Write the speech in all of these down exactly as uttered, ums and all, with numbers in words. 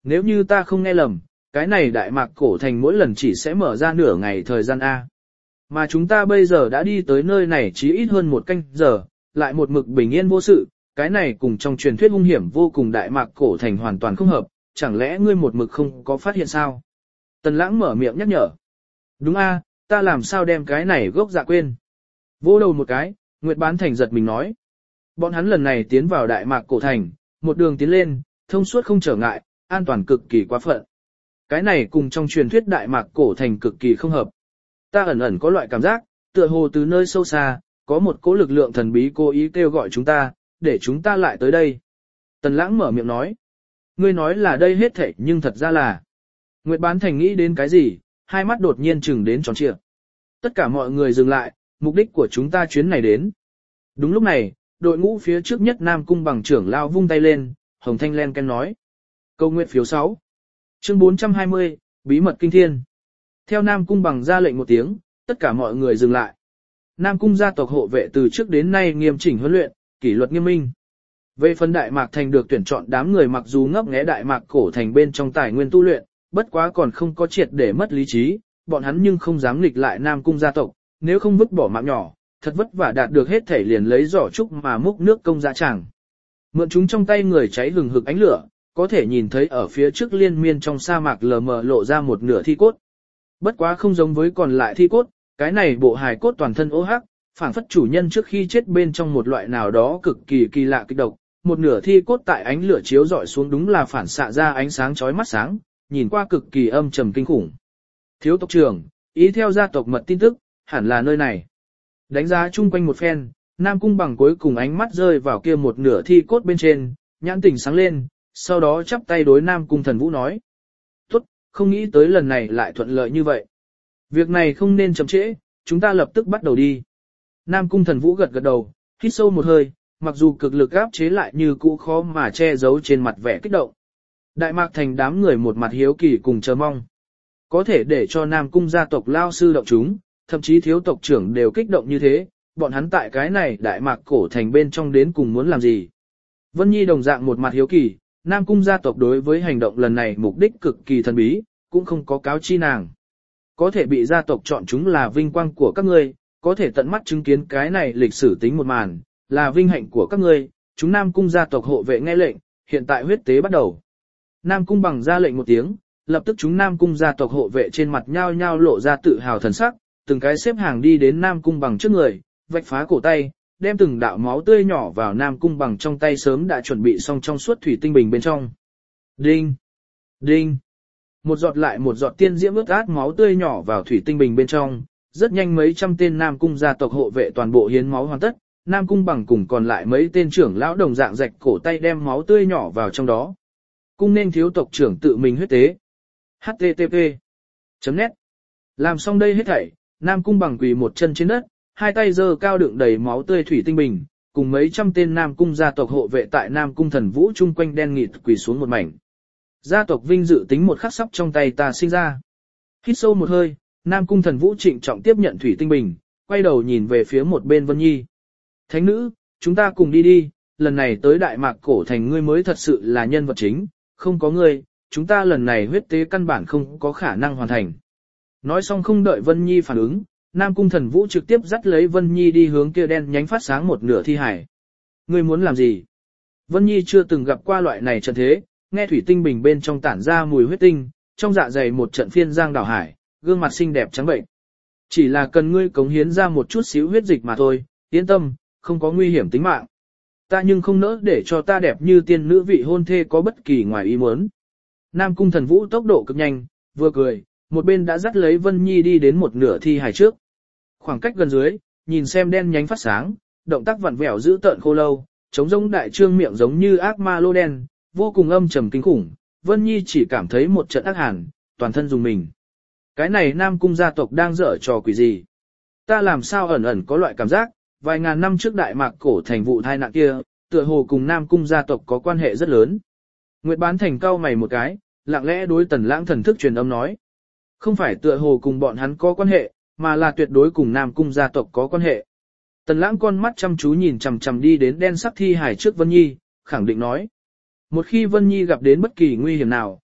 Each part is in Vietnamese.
nếu như ta không nghe lầm, cái này Đại Mạc cổ thành mỗi lần chỉ sẽ mở ra nửa ngày thời gian A. Mà chúng ta bây giờ đã đi tới nơi này chỉ ít hơn một canh giờ, lại một mực bình yên vô sự, cái này cùng trong truyền thuyết hung hiểm vô cùng Đại Mạc cổ thành hoàn toàn không hợp, chẳng lẽ ngươi một mực không có phát hiện sao? Tần Lãng mở miệng nhắc nhở. Đúng a, ta làm sao đem cái này gốc dạ quên. Vỗ đầu một cái, Nguyệt Bán Thành giật mình nói. Bọn hắn lần này tiến vào Đại Mạc cổ thành, một đường tiến lên, thông suốt không trở ngại, an toàn cực kỳ quá phận. Cái này cùng trong truyền thuyết Đại Mạc cổ thành cực kỳ không hợp. Ta ẩn ẩn có loại cảm giác, tựa hồ từ nơi sâu xa, có một cỗ lực lượng thần bí cố ý kêu gọi chúng ta, để chúng ta lại tới đây. Tần Lãng mở miệng nói. Ngươi nói là đây hết thảy nhưng thật ra là. Nguyệt Bán Thành nghĩ đến cái gì, hai mắt đột nhiên chừng đến tròn trịa. Tất cả mọi người dừng lại, mục đích của chúng ta chuyến này đến. Đúng lúc này, đội ngũ phía trước nhất Nam Cung Bằng trưởng lao vung tay lên, Hồng Thanh len ken nói. Câu nguyện phiếu sáu. Chương bốn trăm hai mươi, Bí mật kinh thiên. Theo Nam Cung Bằng ra lệnh một tiếng, tất cả mọi người dừng lại. Nam Cung gia tộc hộ vệ từ trước đến nay nghiêm chỉnh huấn luyện, kỷ luật nghiêm minh. Về phần Đại Mạc thành được tuyển chọn đám người mặc dù ngấp nghé Đại Mạc cổ thành bên trong tài nguyên tu luyện, bất quá còn không có triệt để mất lý trí, bọn hắn nhưng không dám nghịch lại Nam Cung gia tộc, nếu không vứt bỏ mạng nhỏ, thật vất vả đạt được hết thể liền lấy giỏ trúc mà múc nước công dạ chẳng. Mượn chúng trong tay người cháy hừng hực ánh lửa, có thể nhìn thấy ở phía trước liên miên trong sa mạc lờ mờ lộ ra một nửa thi cốt. Bất quá không giống với còn lại thi cốt, cái này bộ hài cốt toàn thân ố hắc, phảng phất chủ nhân trước khi chết bên trong một loại nào đó cực kỳ kỳ lạ kịch độc, một nửa thi cốt tại ánh lửa chiếu rọi xuống đúng là phản xạ ra ánh sáng chói mắt sáng, nhìn qua cực kỳ âm trầm kinh khủng. Thiếu tộc trưởng, ý theo gia tộc mật tin tức, hẳn là nơi này. Đánh giá chung quanh một phen, Nam Cung Bằng cuối cùng ánh mắt rơi vào kia một nửa thi cốt bên trên, nhãn tỉnh sáng lên, sau đó chắp tay đối Nam Cung Thần Vũ nói. Tốt, không nghĩ tới lần này lại thuận lợi như vậy. Việc này không nên chậm trễ, chúng ta lập tức bắt đầu đi. Nam Cung Thần Vũ gật gật đầu, hít sâu một hơi, mặc dù cực lực áp chế lại như cũ khó mà che giấu trên mặt vẻ kích động. Đại Mạc thành đám người một mặt hiếu kỳ cùng chờ mong. Có thể để cho Nam Cung gia tộc lao sư động chúng, thậm chí thiếu tộc trưởng đều kích động như thế, bọn hắn tại cái này Đại Mạc cổ thành bên trong đến cùng muốn làm gì. Vân Nhi đồng dạng một mặt hiếu kỳ, Nam Cung gia tộc đối với hành động lần này mục đích cực kỳ thần bí, cũng không có cáo chi nàng. Có thể bị gia tộc chọn chúng là vinh quang của các ngươi, có thể tận mắt chứng kiến cái này lịch sử tính một màn, là vinh hạnh của các ngươi, chúng Nam Cung gia tộc hộ vệ nghe lệnh, hiện tại huyết tế bắt đầu. Nam Cung Bằng ra lệnh một tiếng, lập tức chúng Nam Cung gia tộc hộ vệ trên mặt nhao nhao lộ ra tự hào thần sắc, từng cái xếp hàng đi đến Nam Cung Bằng trước người, vạch phá cổ tay, đem từng đạo máu tươi nhỏ vào Nam Cung Bằng trong tay sớm đã chuẩn bị xong trong suốt thủy tinh bình bên trong. Đinh! Đinh! Một giọt lại một giọt tiên diễm ướt át máu tươi nhỏ vào thủy tinh bình bên trong, rất nhanh mấy trăm tên Nam Cung gia tộc hộ vệ toàn bộ hiến máu hoàn tất, Nam Cung Bằng cùng còn lại mấy tên trưởng lão đồng dạng rạch cổ tay đem máu tươi nhỏ vào trong đó. Cung nên thiếu tộc trưởng tự mình huyết tế. hát tê tê pê chấm net Làm xong đây hết thảy, Nam Cung Bằng quỳ một chân trên đất, hai tay giơ cao đựng đầy máu tươi thủy tinh bình, cùng mấy trăm tên Nam Cung gia tộc hộ vệ tại Nam Cung Thần Vũ chung quanh đen nghịt quỳ xuống một mảnh. Gia tộc vinh dự tính một khắc sắp trong tay ta sinh ra. Hít sâu một hơi, Nam Cung Thần Vũ trịnh trọng tiếp nhận thủy tinh bình, quay đầu nhìn về phía một bên Vân Nhi. Thánh nữ, chúng ta cùng đi đi, lần này tới Đại Mạc cổ thành ngươi mới thật sự là nhân vật chính, không có ngươi, chúng ta lần này huyết tế căn bản không có khả năng hoàn thành. Nói xong không đợi Vân Nhi phản ứng, Nam Cung Thần Vũ trực tiếp dắt lấy Vân Nhi đi hướng kia đen nhánh phát sáng một nửa thi hải. Ngươi muốn làm gì? Vân Nhi chưa từng gặp qua loại này trận thế, nghe thủy tinh bình bên trong tản ra mùi huyết tinh, trong dạ dày một trận phiên giang đảo hải, gương mặt xinh đẹp trắng bệnh. Chỉ là cần ngươi cống hiến ra một chút xíu huyết dịch mà thôi, yên tâm, không có nguy hiểm tính mạng. Ta nhưng không nỡ để cho ta đẹp như tiên nữ vị hôn thê có bất kỳ ngoài ý muốn. Nam Cung Thần Vũ tốc độ cực nhanh, vừa cười, một bên đã dắt lấy Vân Nhi đi đến một nửa thi hài trước. Khoảng cách gần dưới, nhìn xem đen nhánh phát sáng, động tác vặn vẹo giữ tợn khô lâu, trống rỗng đại trương miệng giống như ác ma lô đen, vô cùng âm trầm kinh khủng. Vân Nhi chỉ cảm thấy một trận ác hàn, toàn thân dùng mình. Cái này Nam Cung gia tộc đang dở trò quỷ gì? Ta làm sao ẩn ẩn có loại cảm giác, vài ngàn năm trước Đại Mạc cổ thành vụ tai nạn kia, tựa hồ cùng Nam Cung gia tộc có quan hệ rất lớn. Nguyệt Bán Thành cau mày một cái, lặng lẽ đối Tần Lãng thần thức truyền âm nói. Không phải tựa hồ cùng bọn hắn có quan hệ, mà là tuyệt đối cùng Nam Cung gia tộc có quan hệ. Tần Lãng con mắt chăm chú nhìn chằm chằm đi đến đen sắc thi hài trước Vân Nhi, khẳng định nói. Một khi Vân Nhi gặp đến bất kỳ nguy hiểm nào,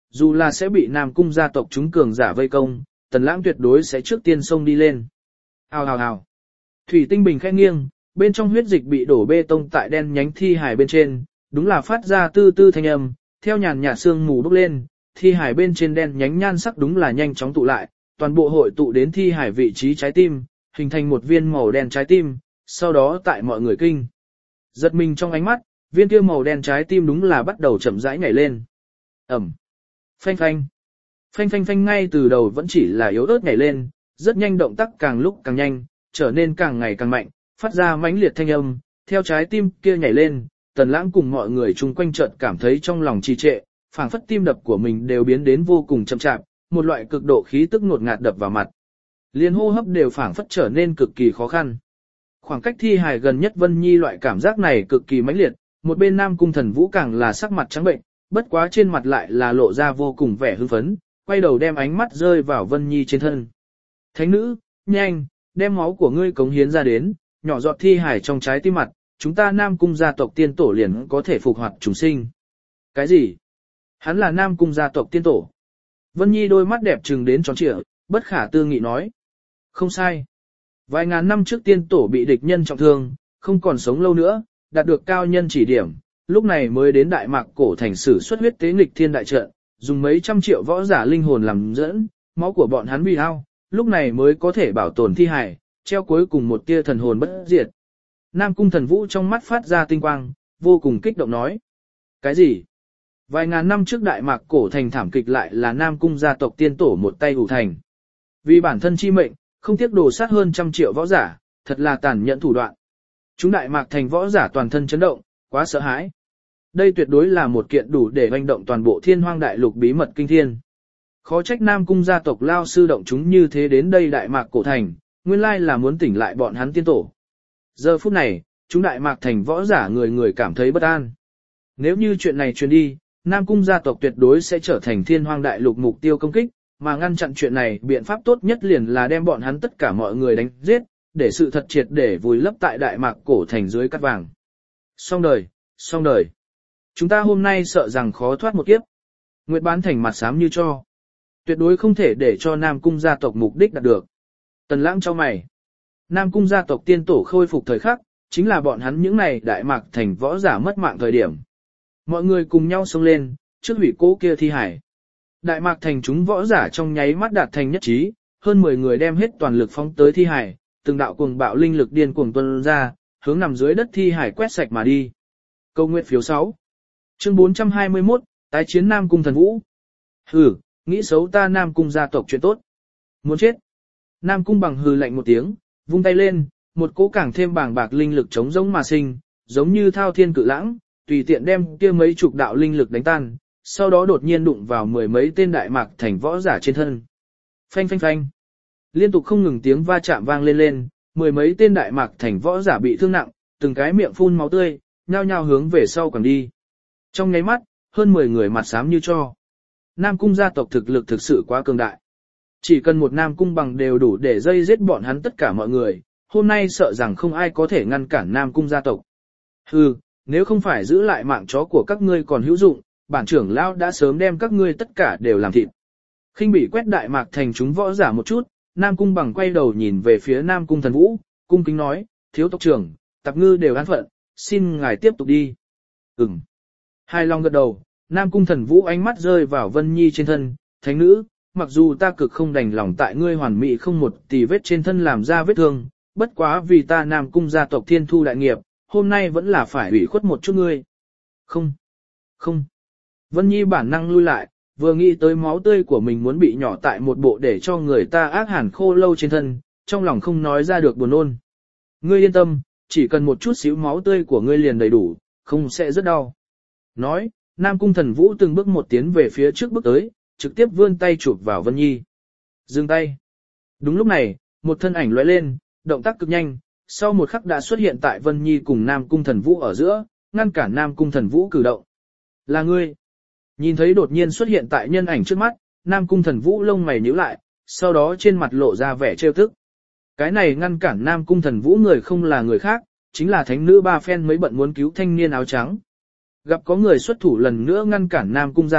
dù là sẽ bị Nam Cung gia tộc chúng cường giả vây công, Tần Lãng tuyệt đối sẽ trước tiên xông đi lên. Hào hào hào. Thủy tinh bình khẽ nghiêng, bên trong huyết dịch bị đổ bê tông tại đen nhánh thi hài bên trên, đúng là phát ra tư tư thanh âm, theo nhàn nhạt sương mù bốc lên, thi hài bên trên đen nhánh nhan sắc đúng là nhanh chóng tụ lại, toàn bộ hội tụ đến thi hài vị trí trái tim, hình thành một viên màu đen trái tim, sau đó tại mọi người kinh giật mình trong ánh mắt, viên kia màu đen trái tim đúng là bắt đầu chậm rãi nhảy lên. Ẩm. Phanh phanh. Phanh phanh phanh ngay từ đầu vẫn chỉ là yếu ớt nhảy lên, rất nhanh động tác càng lúc càng nhanh, trở nên càng ngày càng mạnh, phát ra mãnh liệt thanh âm, theo trái tim kia nhảy lên, Tần Lãng cùng mọi người chung quanh chợt cảm thấy trong lòng trì trệ, phảng phất tim đập của mình đều biến đến vô cùng chậm chạp, một loại cực độ khí tức ngột ngạt đập vào mặt. Liên hô hấp đều phảng phất trở nên cực kỳ khó khăn. Khoảng cách thi hài gần nhất Vân Nhi loại cảm giác này cực kỳ mãnh liệt, một bên Nam Cung Thần Vũ càng là sắc mặt trắng bệnh, bất quá trên mặt lại là lộ ra vô cùng vẻ hưng phấn, quay đầu đem ánh mắt rơi vào Vân Nhi trên thân. Thánh nữ, nhanh, đem máu của ngươi cống hiến ra đến, nhỏ giọt thi hài trong trái tim mặt, chúng ta Nam Cung gia tộc tiên tổ liền có thể phục hoạt chúng sinh. Cái gì? Hắn là Nam Cung gia tộc tiên tổ. Vân Nhi đôi mắt đẹp trừng đến tròn trịa, bất khả tư nghị nói. Không sai. Vài ngàn năm trước tiên tổ bị địch nhân trọng thương, không còn sống lâu nữa, đạt được cao nhân chỉ điểm, lúc này mới đến Đại Mạc cổ thành sử xuất huyết tế nghịch thiên đại trận, dùng mấy trăm triệu võ giả linh hồn làm dẫn, máu của bọn hắn bị hao, lúc này mới có thể bảo tồn thi hài, treo cuối cùng một tia thần hồn bất diệt. Nam Cung Thần Vũ trong mắt phát ra tinh quang, vô cùng kích động nói. Cái gì? Vài ngàn năm trước Đại Mạc cổ thành thảm kịch lại là Nam Cung gia tộc tiên tổ một tay ủ thành. Vì bản thân chi mệnh, không tiếc đổ sát hơn trăm triệu võ giả, thật là tàn nhẫn thủ đoạn. Chúng Đại Mạc thành võ giả toàn thân chấn động, quá sợ hãi. Đây tuyệt đối là một kiện đủ để hoành động toàn bộ Thiên Hoang đại lục bí mật kinh thiên. Khó trách Nam Cung gia tộc lao sư động chúng như thế đến đây Đại Mạc cổ thành, nguyên lai là muốn tỉnh lại bọn hắn tiên tổ. Giờ phút này, chúng Đại Mạc thành võ giả người người cảm thấy bất an. Nếu như chuyện này truyền đi, Nam Cung gia tộc tuyệt đối sẽ trở thành Thiên Hoang đại lục mục tiêu công kích, mà ngăn chặn chuyện này biện pháp tốt nhất liền là đem bọn hắn tất cả mọi người đánh giết, để sự thật triệt để vùi lấp tại Đại Mạc cổ thành dưới cát vàng. Xong đời, xong đời. Chúng ta hôm nay sợ rằng khó thoát một kiếp. Nguyệt Bán Thành mặt xám như cho. Tuyệt đối không thể để cho Nam Cung gia tộc mục đích đạt được. Tần Lãng cho mày. Nam Cung gia tộc tiên tổ khôi phục thời khắc, chính là bọn hắn những này Đại Mạc thành võ giả mất mạng thời điểm. Mọi người cùng nhau xông lên, trước hủy cố kia thi hải. Đại Mạc thành chúng võ giả trong nháy mắt đạt thành nhất trí, hơn mười người đem hết toàn lực phóng tới thi hải, từng đạo cuồng bạo linh lực điên cuồng tuôn ra, hướng nằm dưới đất thi hải quét sạch mà đi. Câu nguyện phiếu sáu. Chương bốn trăm hai mươi mốt, tái chiến Nam Cung Thần Vũ. Hừ, nghĩ xấu ta Nam Cung gia tộc chuyện tốt. Muốn chết. Nam Cung Bằng hừ lạnh một tiếng, vung tay lên, một cỗ càng thêm bàng bạc linh lực chống giống mà sinh, giống như thao thiên cự lãng, tùy tiện đem kia mấy chục đạo linh lực đánh tan, sau đó đột nhiên đụng vào mười mấy tên Đại Mạc thành võ giả trên thân. Phanh phanh phanh. Liên tục không ngừng tiếng va chạm vang lên lên, mười mấy tên Đại Mạc thành võ giả bị thương nặng, từng cái miệng phun máu tươi, nhao nhao hướng về sau quẳng đi. Trong nháy mắt, hơn mười người mặt xám như cho. Nam Cung gia tộc thực lực thực sự quá cường đại. Chỉ cần một Nam Cung Bằng đều đủ để dây giết bọn hắn tất cả mọi người, hôm nay sợ rằng không ai có thể ngăn cản Nam Cung gia tộc. Hừ, nếu không phải giữ lại mạng chó của các ngươi còn hữu dụng, bản trưởng lão đã sớm đem các ngươi tất cả đều làm thịt. Khinh bị quét Đại Mạc thành chúng võ giả một chút, Nam Cung Bằng quay đầu nhìn về phía Nam Cung Thần Vũ, cung kính nói, thiếu tộc trưởng, tạp ngư đều an phận, xin ngài tiếp tục đi. Ừm. Hai lòng gật đầu, Nam Cung Thần Vũ ánh mắt rơi vào Vân Nhi trên thân, thánh nữ, mặc dù ta cực không đành lòng tại ngươi hoàn mỹ không một tì vết trên thân làm ra vết thương, bất quá vì ta Nam Cung gia tộc thiên thu đại nghiệp, hôm nay vẫn là phải ủy khuất một chút ngươi. Không, không. Vân Nhi bản năng lui lại, vừa nghĩ tới máu tươi của mình muốn bị nhỏ tại một bộ để cho người ta ác hàn khô lâu trên thân, trong lòng không nói ra được buồn nôn. Ngươi yên tâm, chỉ cần một chút xíu máu tươi của ngươi liền đầy đủ, không sẽ rất đau. Nói, Nam Cung Thần Vũ từng bước một tiến về phía trước bước tới, trực tiếp vươn tay chụp vào Vân Nhi. Dừng tay. Đúng lúc này, một thân ảnh lóe lên, động tác cực nhanh, sau một khắc đã xuất hiện tại Vân Nhi cùng Nam Cung Thần Vũ ở giữa, ngăn cản Nam Cung Thần Vũ cử động. Là ngươi. Nhìn thấy đột nhiên xuất hiện tại nhân ảnh trước mắt, Nam Cung Thần Vũ lông mày nhíu lại, sau đó trên mặt lộ ra vẻ trêu tức. Cái này ngăn cản Nam Cung Thần Vũ người không là người khác, chính là thánh nữ ba phen mới bận muốn cứu thanh niên áo trắng. Gặp có người xuất thủ lần nữa ngăn cản Nam Cung gia tộc,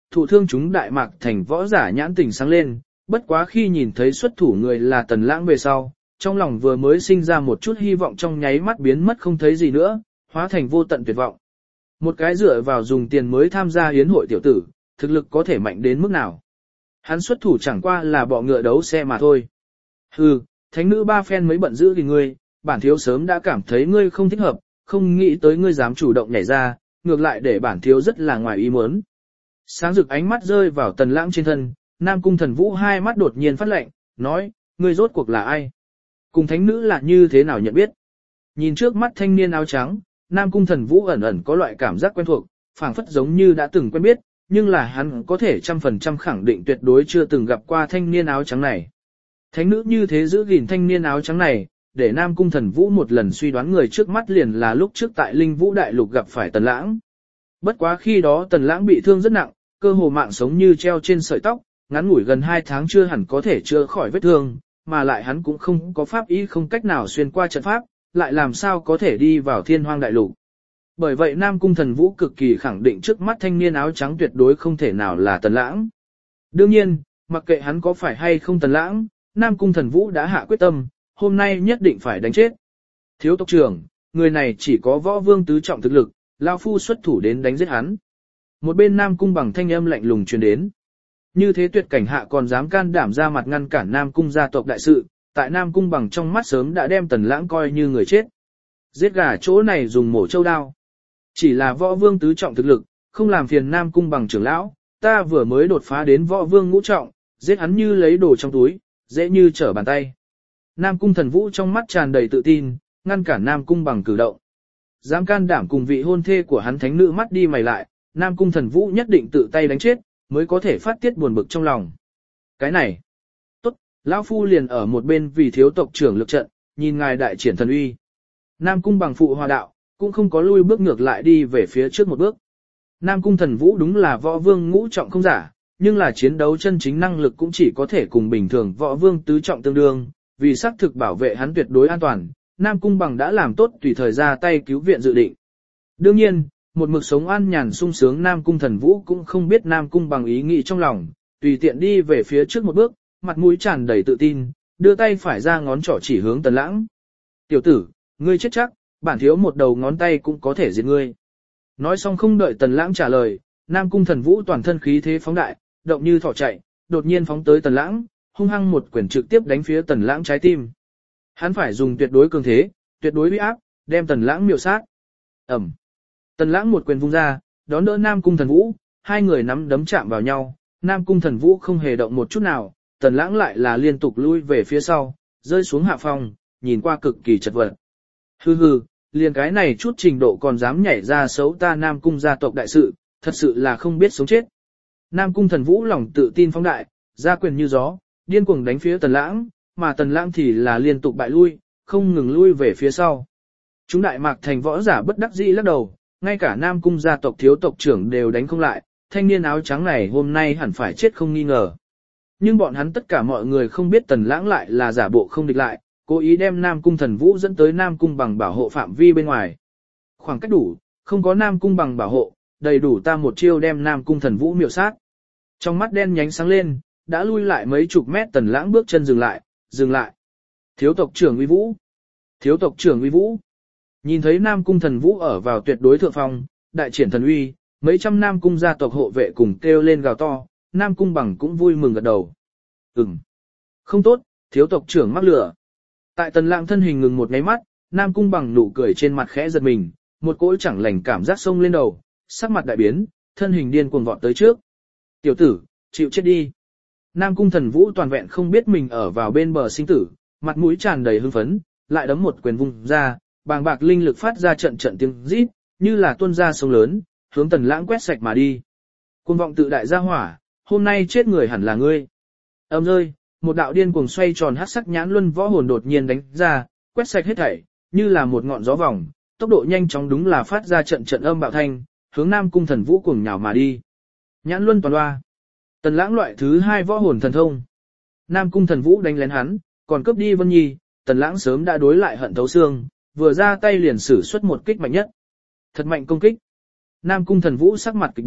thụ thương chúng Đại Mạc Thành võ giả nhãn tình sáng lên, bất quá khi nhìn thấy xuất thủ người là Tần Lãng về sau, trong lòng vừa mới sinh ra một chút hy vọng trong nháy mắt biến mất không thấy gì nữa, hóa thành vô tận tuyệt vọng. Một cái dựa vào dùng tiền mới tham gia hiến hội tiểu tử, thực lực có thể mạnh đến mức nào? Hắn xuất thủ chẳng qua là bọ ngựa đấu xe mà thôi. Hừ, thánh nữ ba phen mới bận giữ vì ngươi, bản thiếu sớm đã cảm thấy ngươi không thích hợp, không nghĩ tới ngươi dám chủ động nhảy ra, ngược lại để bản thiếu rất là ngoài ý muốn. Sáng rực ánh mắt rơi vào Tần Lãng trên thân, Nam Cung Thần Vũ hai mắt đột nhiên phát lạnh, nói, ngươi rốt cuộc là ai? Cùng thánh nữ là như thế nào nhận biết? Nhìn trước mắt thanh niên áo trắng, Nam Cung Thần Vũ ẩn ẩn có loại cảm giác quen thuộc, phảng phất giống như đã từng quen biết, nhưng là hắn có thể trăm phần trăm khẳng định tuyệt đối chưa từng gặp qua thanh niên áo trắng này. Thánh nữ như thế giữ gìn thanh niên áo trắng này, để Nam Cung Thần Vũ một lần suy đoán người trước mắt liền là lúc trước tại Linh Vũ Đại Lục gặp phải Tần Lãng. Bất quá khi đó Tần Lãng bị thương rất nặng, cơ hồ mạng sống như treo trên sợi tóc, ngắn ngủi gần hai tháng chưa hẳn có thể chữa khỏi vết thương, mà lại hắn cũng không có pháp ý không cách nào xuyên qua trận pháp, lại làm sao có thể đi vào Thiên Hoang Đại Lục. Bởi vậy Nam Cung Thần Vũ cực kỳ khẳng định trước mắt thanh niên áo trắng tuyệt đối không thể nào là Tần Lãng. Đương nhiên, mặc kệ hắn có phải hay không Tần Lãng, Nam Cung Thần Vũ đã hạ quyết tâm, hôm nay nhất định phải đánh chết. Thiếu tộc trưởng, người này chỉ có võ vương tứ trọng thực lực, lão phu xuất thủ đến đánh giết hắn. Một bên Nam Cung Bằng thanh âm lạnh lùng truyền đến. Như thế tuyệt cảnh hạ còn dám can đảm ra mặt ngăn cản Nam Cung gia tộc đại sự, tại Nam Cung Bằng trong mắt sớm đã đem Tần Lãng coi như người chết. Giết gà chỗ này dùng mổ châu đao. Chỉ là võ vương tứ trọng thực lực, không làm phiền Nam Cung Bằng trưởng lão, ta vừa mới đột phá đến võ vương ngũ trọng, giết hắn như lấy đồ trong túi, dễ như trở bàn tay. Nam Cung Thần Vũ trong mắt tràn đầy tự tin, ngăn cản Nam Cung Bằng cử động. Dám can đảm cùng vị hôn thê của hắn thánh nữ mắt đi mày lại, Nam Cung Thần Vũ nhất định tự tay đánh chết, mới có thể phát tiết buồn bực trong lòng. Cái này, tốt, lão phu liền ở một bên vì thiếu tộc trưởng lực trận, nhìn ngài đại triển thần uy. Nam Cung Bằng phụ hòa đạo, cũng không có lui bước ngược lại đi về phía trước một bước. Nam Cung Thần Vũ đúng là võ vương ngũ trọng không giả, nhưng là chiến đấu chân chính năng lực cũng chỉ có thể cùng bình thường võ vương tứ trọng tương đương, vì xác thực bảo vệ hắn tuyệt đối an toàn, Nam Cung Bằng đã làm tốt tùy thời ra tay cứu viện dự định. Đương nhiên, một mực sống an nhàn sung sướng Nam Cung Thần Vũ cũng không biết Nam Cung Bằng ý nghĩ trong lòng, tùy tiện đi về phía trước một bước, mặt mũi tràn đầy tự tin, đưa tay phải ra ngón trỏ chỉ hướng Tần Lãng. Tiểu tử, ngươi chết chắc, bản thiếu một đầu ngón tay cũng có thể giết ngươi. Nói xong không đợi Tần Lãng trả lời, Nam Cung Thần Vũ toàn thân khí thế phóng đại, động như thỏ chạy, đột nhiên phóng tới Tần Lãng, hung hăng một quyền trực tiếp đánh phía Tần Lãng trái tim. Hắn phải dùng tuyệt đối cường thế, tuyệt đối uy áp, đem Tần Lãng miểu sát. Ẩm. Tần Lãng một quyền vung ra, đón đỡ Nam Cung Thần Vũ, hai người nắm đấm chạm vào nhau, Nam Cung Thần Vũ không hề động một chút nào, Tần Lãng lại là liên tục lui về phía sau, rơi xuống hạ phòng, nhìn qua cực kỳ chật vật. Hừ hừ, liền cái này chút trình độ còn dám nhảy ra xấu ta Nam Cung gia tộc đại sự, thật sự là không biết sống chết. Nam Cung Thần Vũ lòng tự tin phóng đại, ra quyền như gió, điên cuồng đánh phía Tần Lãng, mà Tần Lãng thì là liên tục bại lui, không ngừng lui về phía sau. Chúng Đại Mạc Thành võ giả bất đắc dĩ lắc đầu, ngay cả Nam Cung gia tộc thiếu tộc trưởng đều đánh không lại, thanh niên áo trắng này hôm nay hẳn phải chết không nghi ngờ. Nhưng bọn hắn tất cả mọi người không biết Tần Lãng lại là giả bộ không địch lại, cố ý đem Nam Cung Thần Vũ dẫn tới Nam Cung Bằng bảo hộ phạm vi bên ngoài. Khoảng cách đủ, không có Nam Cung Bằng bảo hộ, đầy đủ ta một chiêu đem Nam Cung Thần Vũ miểu sát. Trong mắt đen nhánh sáng lên, đã lui lại mấy chục mét Tần Lãng bước chân dừng lại, dừng lại. Thiếu tộc trưởng uy vũ, thiếu tộc trưởng uy vũ. Nhìn thấy Nam Cung Thần Vũ ở vào tuyệt đối thượng phong, đại triển thần uy, mấy trăm Nam Cung gia tộc hộ vệ cùng kêu lên gào to, Nam Cung Bằng cũng vui mừng gật đầu. Ừm, không tốt, thiếu tộc trưởng mắc lửa. Tại Tần Lãng thân hình ngừng một nháy mắt, Nam Cung Bằng nụ cười trên mặt khẽ giật mình, một cỗ chẳng lành cảm giác xông lên đầu, sắc mặt đại biến, thân hình điên cuồng vọt tới trước. Tiểu tử, chịu chết đi. Nam Cung Thần Vũ toàn vẹn không biết mình ở vào bên bờ sinh tử, mặt mũi tràn đầy hưng phấn, lại đấm một quyền vung ra, bàng bạc linh lực phát ra trận trận tiếng rít, như là tuôn ra sông lớn, hướng Tần Lãng quét sạch mà đi. Cuồng vọng tự đại gia hỏa, hôm nay chết người hẳn là ngươi. Ầm rơi, một đạo điên cuồng xoay tròn hắc sắc nhãn luân võ hồn đột nhiên đánh ra, quét sạch hết thảy, như là một ngọn gió vòng, tốc độ nhanh chóng đúng là phát ra trận trận âm bạo thanh, hướng Nam Cung Thần Vũ cuồng nhào mà đi. Nhãn luân toàn đoa. Tần Lãng loại thứ hai võ hồn thần thông. Nam Cung Thần Vũ đánh lén hắn, còn cướp đi Vân Nhi, Tần Lãng sớm đã đối lại hận thấu xương, vừa ra tay liền sử xuất một kích mạnh nhất. Thật mạnh công kích. Nam Cung Thần Vũ sắc mặt kỳ biến,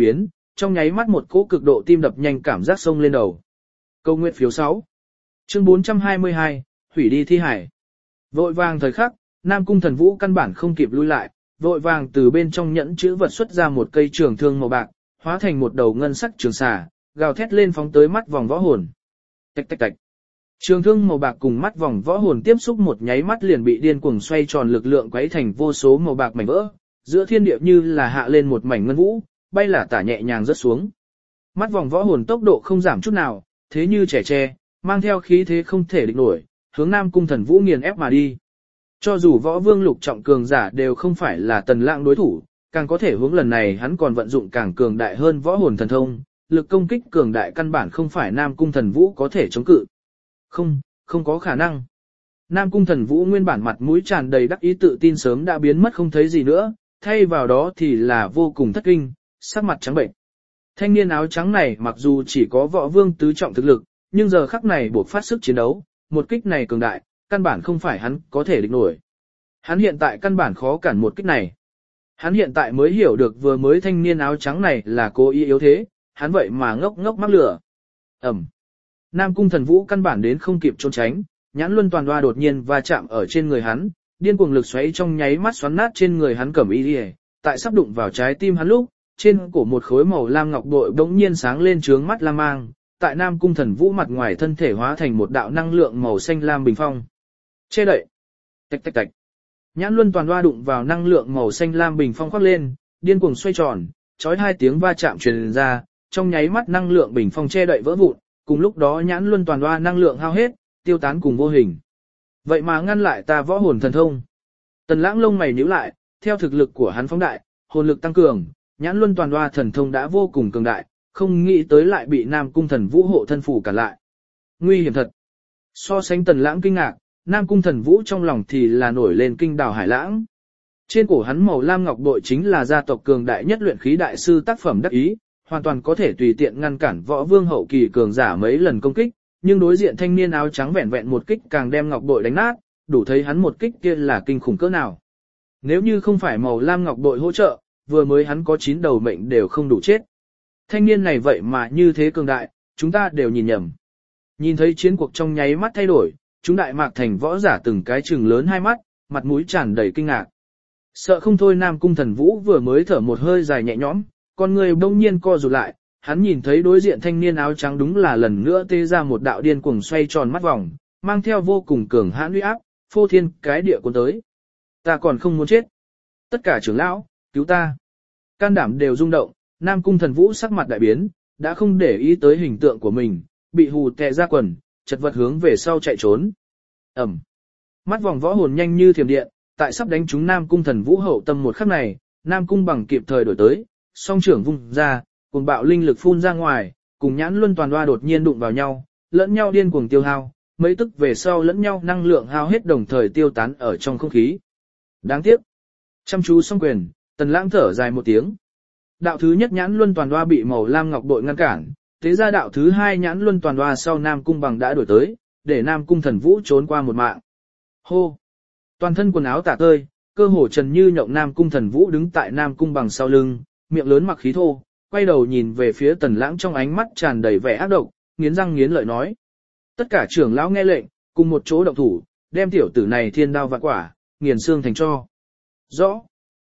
trong nháy mắt một cỗ cực độ tim đập nhanh cảm giác sông lên đầu. Câu nguyện phiếu sáu. Chương bốn trăm hai mươi hai, hủy đi thi hải. Vội vàng thời khắc, Nam Cung Thần Vũ căn bản không kịp lui lại, vội vàng từ bên trong nhẫn chữ vật xuất ra một cây trường thương màu bạc, hóa thành một đầu ngân sắc trường xà, gào thét lên phóng tới mắt vòng võ hồn. Tạch tạch tạch. Trường thương màu bạc cùng mắt vòng võ hồn tiếp xúc một nháy mắt liền bị điên cuồng xoay tròn lực lượng quấy thành vô số màu bạc mảnh vỡ, giữa thiên địa như là hạ lên một mảnh ngân vũ, bay là tả nhẹ nhàng rớt xuống. Mắt vòng võ hồn tốc độ không giảm chút nào, thế như trẻ tre, mang theo khí thế không thể địch nổi, hướng Nam Cung Thần Vũ nghiền ép mà đi. Cho dù võ vương lục trọng cường giả đều không phải là Tần Lãng đối thủ, càng có thể hướng lần này hắn còn vận dụng càng cường đại hơn võ hồn thần thông, lực công kích cường đại căn bản không phải Nam Cung Thần Vũ có thể chống cự. Không, không có khả năng. Nam Cung Thần Vũ nguyên bản mặt mũi tràn đầy đắc ý tự tin sớm đã biến mất không thấy gì nữa, thay vào đó thì là vô cùng thất kinh, sắc mặt trắng bệnh. Thanh niên áo trắng này mặc dù chỉ có võ vương tứ trọng thực lực, nhưng giờ khắc này buộc phát sức chiến đấu, một kích này cường đại, căn bản không phải hắn có thể địch nổi. Hắn hiện tại căn bản khó cản một kích này. Hắn hiện tại mới hiểu được vừa mới thanh niên áo trắng này là cố ý yếu thế, hắn vậy mà ngốc ngốc mắc lửa. Ẩm. Nam Cung Thần Vũ căn bản đến không kịp trốn tránh, nhãn luân toàn đoa đột nhiên va chạm ở trên người hắn, điên cuồng lực xoáy trong nháy mắt xoắn nát trên người hắn cẩm y liễu, tại sắp đụng vào trái tim hắn lúc, trên cổ một khối màu lam ngọc bội bỗng nhiên sáng lên trướng mắt lam mang, tại Nam Cung Thần Vũ mặt ngoài thân thể hóa thành một đạo năng lượng màu xanh lam bình phong. Che đậy. Tạch tạch tạch. Nhãn luân toàn đoa đụng vào năng lượng màu xanh lam bình phong khoác lên, điên cuồng xoay tròn, chói hai tiếng va chạm truyền ra, trong nháy mắt năng lượng bình phong che đậy vỡ vụn, cùng lúc đó nhãn luân toàn đoa năng lượng hao hết, tiêu tán cùng vô hình. Vậy mà ngăn lại ta võ hồn thần thông. Tần Lãng lông mày nhíu lại, theo thực lực của hắn phóng đại, hồn lực tăng cường, nhãn luân toàn đoa thần thông đã vô cùng cường đại, không nghĩ tới lại bị Nam Cung Thần Vũ hộ thân phủ cản lại. Nguy hiểm thật. So sánh Tần Lãng kinh ngạc, Nam Cung Thần Vũ trong lòng thì là nổi lên kinh đào hải lãng. Trên cổ hắn màu lam ngọc bội chính là gia tộc cường đại nhất luyện khí đại sư tác phẩm đắc ý, hoàn toàn có thể tùy tiện ngăn cản võ vương hậu kỳ cường giả mấy lần công kích, nhưng đối diện thanh niên áo trắng vẹn vẹn một kích càng đem ngọc bội đánh nát, đủ thấy hắn một kích kia là kinh khủng cỡ nào. Nếu như không phải màu lam ngọc bội hỗ trợ, vừa mới hắn có chín đầu mệnh đều không đủ chết. Thanh niên này vậy mà như thế cường đại, chúng ta đều nhìn nhầm. Nhìn thấy chiến cuộc trong nháy mắt thay đổi, chúng đại mạc thành võ giả từng cái trừng lớn hai mắt, mặt mũi tràn đầy kinh ngạc. Sợ không thôi Nam Cung Thần Vũ vừa mới thở một hơi dài nhẹ nhõm, con người bỗng nhiên co rụt lại, hắn nhìn thấy đối diện thanh niên áo trắng đúng là lần nữa tê ra một đạo điên cuồng xoay tròn mắt vòng, mang theo vô cùng cường hãn uy áp, phô thiên cái địa cuốn tới. Ta còn không muốn chết. Tất cả trưởng lão, cứu ta. Can đảm đều rung động, Nam Cung Thần Vũ sắc mặt đại biến, đã không để ý tới hình tượng của mình, bị hù tè ra quần, chật vật hướng về sau chạy trốn. Ẩm. Mắt vòng võ hồn nhanh như thiểm điện, tại sắp đánh trúng Nam Cung Thần Vũ hậu tâm một khắc này, Nam Cung bằng kịp thời đổi tới, song trưởng vung ra, cùng bạo linh lực phun ra ngoài, cùng nhãn luân toàn đoa đột nhiên đụng vào nhau, lẫn nhau điên cuồng tiêu hao, mấy tức về sau lẫn nhau năng lượng hao hết đồng thời tiêu tán ở trong không khí. Đáng tiếc. Chăm chú song quyền, Tần Lãng thở dài một tiếng. Đạo thứ nhất nhãn luân toàn đoa bị màu lam ngọc bội ngăn cản, thế ra đạo thứ hai nhãn luân toàn đoa sau Nam Cung bằng đã đổi tới, để Nam Cung Thần Vũ trốn qua một mạng. Hô! Toàn thân quần áo tả tơi, cơ hồ trần như nhộng Nam Cung Thần Vũ đứng tại Nam Cung bằng sau lưng, miệng lớn mặc khí thô, quay đầu nhìn về phía Tần Lãng trong ánh mắt tràn đầy vẻ ác độc, nghiến răng nghiến lợi nói. Tất cả trưởng lão nghe lệnh, cùng một chỗ động thủ, đem tiểu tử này thiên đao vạn quả, nghiền xương thành tro. Rõ.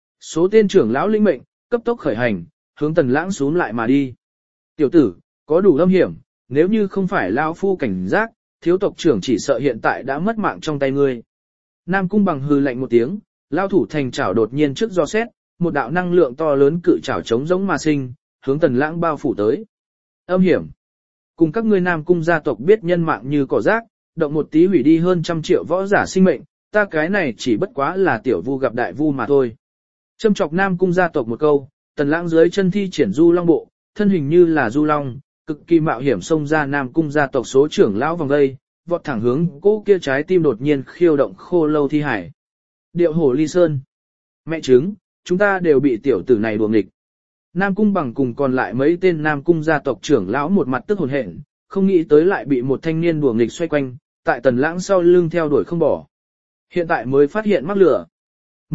Số tên trưởng lão linh mệnh, cấp tốc khởi hành, hướng Tần Lãng xuống lại mà đi. Tiểu tử, có đủ âm hiểm, nếu như không phải lão phu cảnh giác, thiếu tộc trưởng chỉ sợ hiện tại đã mất mạng trong tay ngươi. Nam Cung bằng hừ lạnh một tiếng, lao thủ thành chảo đột nhiên trước do xét, một đạo năng lượng to lớn cự chảo chống giống mà sinh, hướng Tần Lãng bao phủ tới. Âm hiểm. Cùng các ngươi Nam Cung gia tộc biết nhân mạng như cỏ rác, động một tí hủy đi hơn trăm triệu võ giả sinh mệnh, ta cái này chỉ bất quá là tiểu vu gặp đại vu mà thôi. Châm chọc Nam Cung gia tộc một câu, Tần Lãng dưới chân thi triển du long bộ, thân hình như là du long, cực kỳ mạo hiểm xông ra Nam Cung gia tộc số trưởng lão vòng đây, vọt thẳng hướng cô kia trái tim đột nhiên khiêu động khô lâu thi hải. Điệu hổ ly sơn. Mẹ chứng, chúng ta đều bị tiểu tử này đuổi nghịch. Nam Cung bằng cùng còn lại mấy tên Nam Cung gia tộc trưởng lão một mặt tức hồn hển, không nghĩ tới lại bị một thanh niên đuổi nghịch xoay quanh, tại Tần Lãng sau lưng theo đuổi không bỏ. Hiện tại mới phát hiện mắc lửa. Muộn,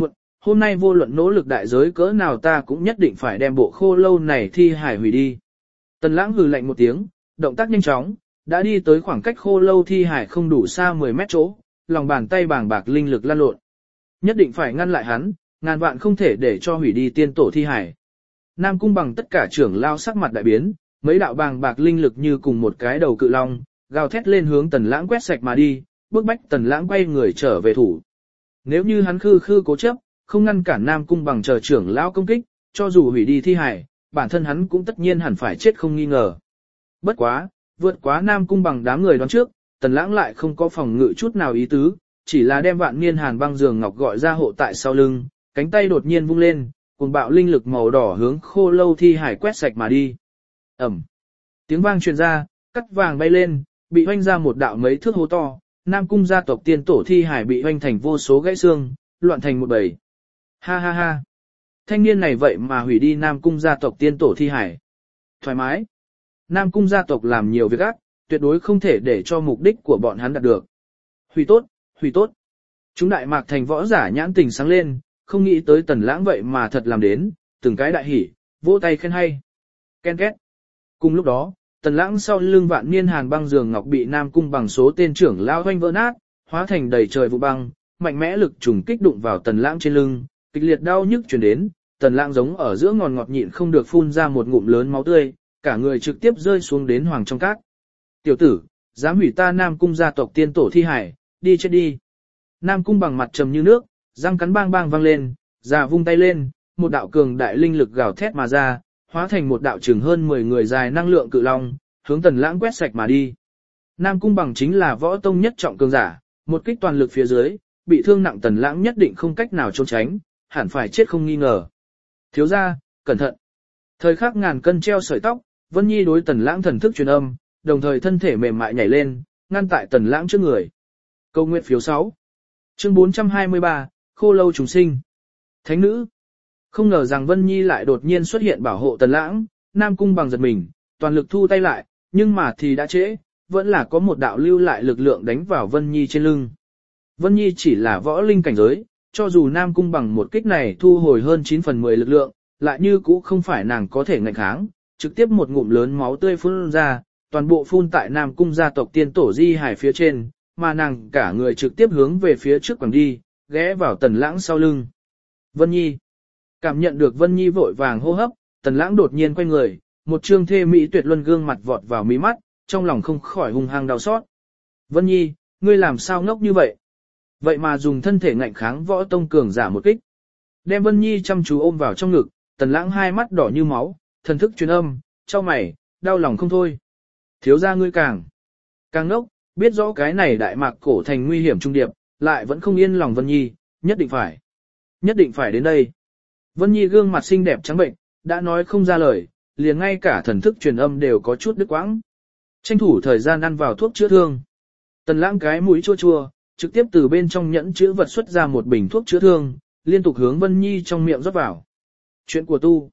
hôm nay vô luận nỗ lực đại giới cỡ nào ta cũng nhất định phải đem bộ khô lâu này thi hải hủy đi. Tần lãng hừ lạnh một tiếng, động tác nhanh chóng, đã đi tới khoảng cách khô lâu thi hải không đủ xa mười mét chỗ, lòng bàn tay bàng bạc linh lực lan lộn. Nhất định phải ngăn lại hắn, ngàn vạn không thể để cho hủy đi tiên tổ thi hải. Nam cung bằng tất cả trưởng lao sắc mặt đại biến, mấy đạo bàng bạc linh lực như cùng một cái đầu cự long, gào thét lên hướng tần lãng quét sạch mà đi, bước bách tần lãng quay người trở về thủ. Nếu như hắn khư khư cố chấp, không ngăn cản Nam cung bằng chờ trưởng lao công kích, cho dù hủy đi thi hải, bản thân hắn cũng tất nhiên hẳn phải chết không nghi ngờ. Bất quá, vượt quá Nam cung bằng đám người đoán trước, tần lãng lại không có phòng ngự chút nào ý tứ, chỉ là đem vạn niên hàn băng giường ngọc gọi ra hộ tại sau lưng, cánh tay đột nhiên vung lên, cuồng bạo linh lực màu đỏ hướng khô lâu thi hải quét sạch mà đi. Ẩm. Tiếng vang truyền ra, cắt vàng bay lên, bị hoanh ra một đạo mấy thước hố to, Nam cung gia tộc tiên tổ thi hải bị hoanh thành vô số gãy xương, loạn thành một bầy. Ha ha ha. Thanh niên này vậy mà hủy đi Nam cung gia tộc tiên tổ thi hải. Thoải mái. Nam cung gia tộc làm nhiều việc ác, tuyệt đối không thể để cho mục đích của bọn hắn đạt được. Hủy tốt, hủy tốt. Chúng đại mạc thành võ giả nhãn tình sáng lên, không nghĩ tới tần lãng vậy mà thật làm đến, từng cái đại hỉ, vỗ tay khen hay. Ken két. Cùng lúc đó, tần lãng sau lưng vạn niên hàn băng giường ngọc bị Nam cung bằng số tên trưởng lao hoanh vỡ nát, hóa thành đầy trời vụ băng, mạnh mẽ lực trùng kích đụng vào tần lãng trên lưng, kịch liệt đau nhức truyền đến, tần lãng giống ở giữa ngòn ngọt nhịn không được phun ra một ngụm lớn máu tươi, cả người trực tiếp rơi xuống đến hoàng trong cát. Tiểu tử, dám hủy ta Nam cung gia tộc tiên tổ thi hải, đi chết đi. Nam cung bằng mặt trầm như nước, răng cắn bang bang vang lên, già vung tay lên, một đạo cường đại linh lực gào thét mà ra, hóa thành một đạo chừng hơn mười người dài năng lượng cự long, hướng tần lãng quét sạch mà đi. Nam cung bằng chính là võ tông nhất trọng cường giả, một kích toàn lực phía dưới, bị thương nặng tần lãng nhất định không cách nào trốn tránh, hẳn phải chết không nghi ngờ. Thiếu gia, cẩn thận. Thời khắc ngàn cân treo sợi tóc, Vân Nhi đối tần lãng thần thức truyền âm, đồng thời thân thể mềm mại nhảy lên, ngăn tại tần lãng trước người. Câu nguyện phiếu sáu. Chương bốn trăm hai mươi ba, Khô lâu trùng sinh. Thánh nữ. Không ngờ rằng Vân Nhi lại đột nhiên xuất hiện bảo hộ tần lãng, Nam cung bằng giật mình, toàn lực thu tay lại, nhưng mà thì đã trễ, vẫn là có một đạo lưu lại lực lượng đánh vào Vân Nhi trên lưng. Vân Nhi chỉ là võ linh cảnh giới, cho dù Nam cung bằng một kích này thu hồi hơn chín phần mười lực lượng, lại như cũ không phải nàng có thể ngạnh kháng, trực tiếp một ngụm lớn máu tươi phun ra, toàn bộ phun tại Nam cung gia tộc tiên tổ di hải phía trên, mà nàng cả người trực tiếp hướng về phía trước quẳng đi, ghé vào tần lãng sau lưng. Vân Nhi. Cảm nhận được Vân Nhi vội vàng hô hấp, tần lãng đột nhiên quay người, một trương thê mỹ tuyệt luân gương mặt vọt vào mí mắt, trong lòng không khỏi hung hăng đau xót. Vân Nhi, ngươi làm sao ngốc như vậy? Vậy mà dùng thân thể ngạnh kháng võ tông cường giả một kích. Đem Vân Nhi chăm chú ôm vào trong ngực, tần lãng hai mắt đỏ như máu, thần thức truyền âm, cho mày, đau lòng không thôi. Thiếu gia ngươi càng, càng ngốc, biết rõ cái này đại mạc cổ thành nguy hiểm trung điệp, lại vẫn không yên lòng Vân Nhi, nhất định phải, nhất định phải đến đây. Vân Nhi gương mặt xinh đẹp trắng bệnh, đã nói không ra lời, liền ngay cả thần thức truyền âm đều có chút đứt quãng. Tranh thủ thời gian ăn vào thuốc chữa thương. Tần lãng cái mũi chua chua, trực tiếp từ bên trong nhẫn chứa vật xuất ra một bình thuốc chữa thương, liên tục hướng Vân Nhi trong miệng rót vào. Chuyện của tu.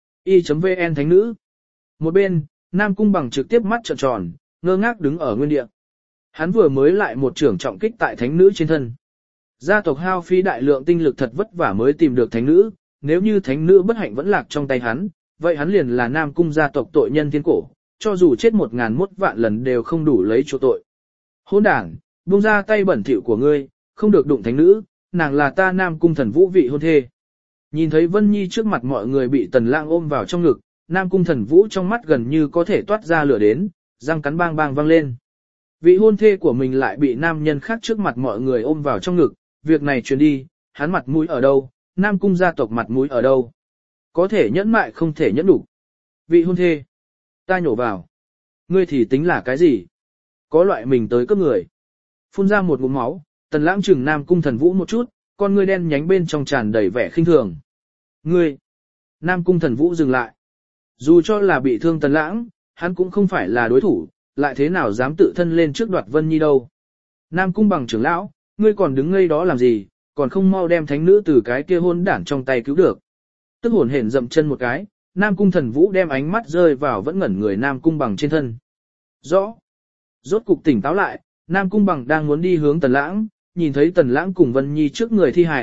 Y.vn Thánh nữ. Một bên, Nam cung bằng trực tiếp mắt trợn tròn, ngơ ngác đứng ở nguyên địa. Hắn vừa mới lại một trưởng trọng kích tại thánh nữ trên thân. Gia tộc hao phí đại lượng tinh lực thật vất vả mới tìm được thánh nữ, nếu như thánh nữ bất hạnh vẫn lạc trong tay hắn, vậy hắn liền là Nam cung gia tộc tội nhân thiên cổ, cho dù chết một ngàn mốt vạn lần đều không đủ lấy chỗ tội. Hỗn đản, buông ra tay bẩn thỉu của ngươi, không được đụng thánh nữ, nàng là ta Nam cung thần vũ vị hôn thê. Nhìn thấy Vân Nhi trước mặt mọi người bị tần lãng ôm vào trong ngực, Nam cung thần vũ trong mắt gần như có thể toát ra lửa đến, răng cắn bang bang vang lên. Vị hôn thê của mình lại bị nam nhân khác trước mặt mọi người ôm vào trong ngực, việc này truyền đi, hắn mặt mũi ở đâu, Nam cung gia tộc mặt mũi ở đâu. Có thể nhẫn mại không thể nhẫn đủ. Vị hôn thê, ta nhổ vào. Ngươi thì tính là cái gì? Có loại mình tới cấp người. Phun ra một ngụm máu, tần lãng chừng Nam cung thần vũ một chút, con ngươi đen nhánh bên trong tràn đầy vẻ khinh thường. Ngươi! Nam cung thần vũ dừng lại. Dù cho là bị thương tần lãng, hắn cũng không phải là đối thủ, lại thế nào dám tự thân lên trước đoạt Vân Nhi đâu. Nam cung bằng trưởng lão, ngươi còn đứng ngây đó làm gì, còn không mau đem thánh nữ từ cái kia hôn đản trong tay cứu được. Tức hồn hển dậm chân một cái, Nam cung thần vũ đem ánh mắt rơi vào vẫn ngẩn người Nam cung bằng trên thân. Rõ. Rốt cục tỉnh táo lại, Nam cung bằng đang muốn đi hướng tần lãng, nhìn thấy tần lãng cùng Vân Nhi trước người thi hải,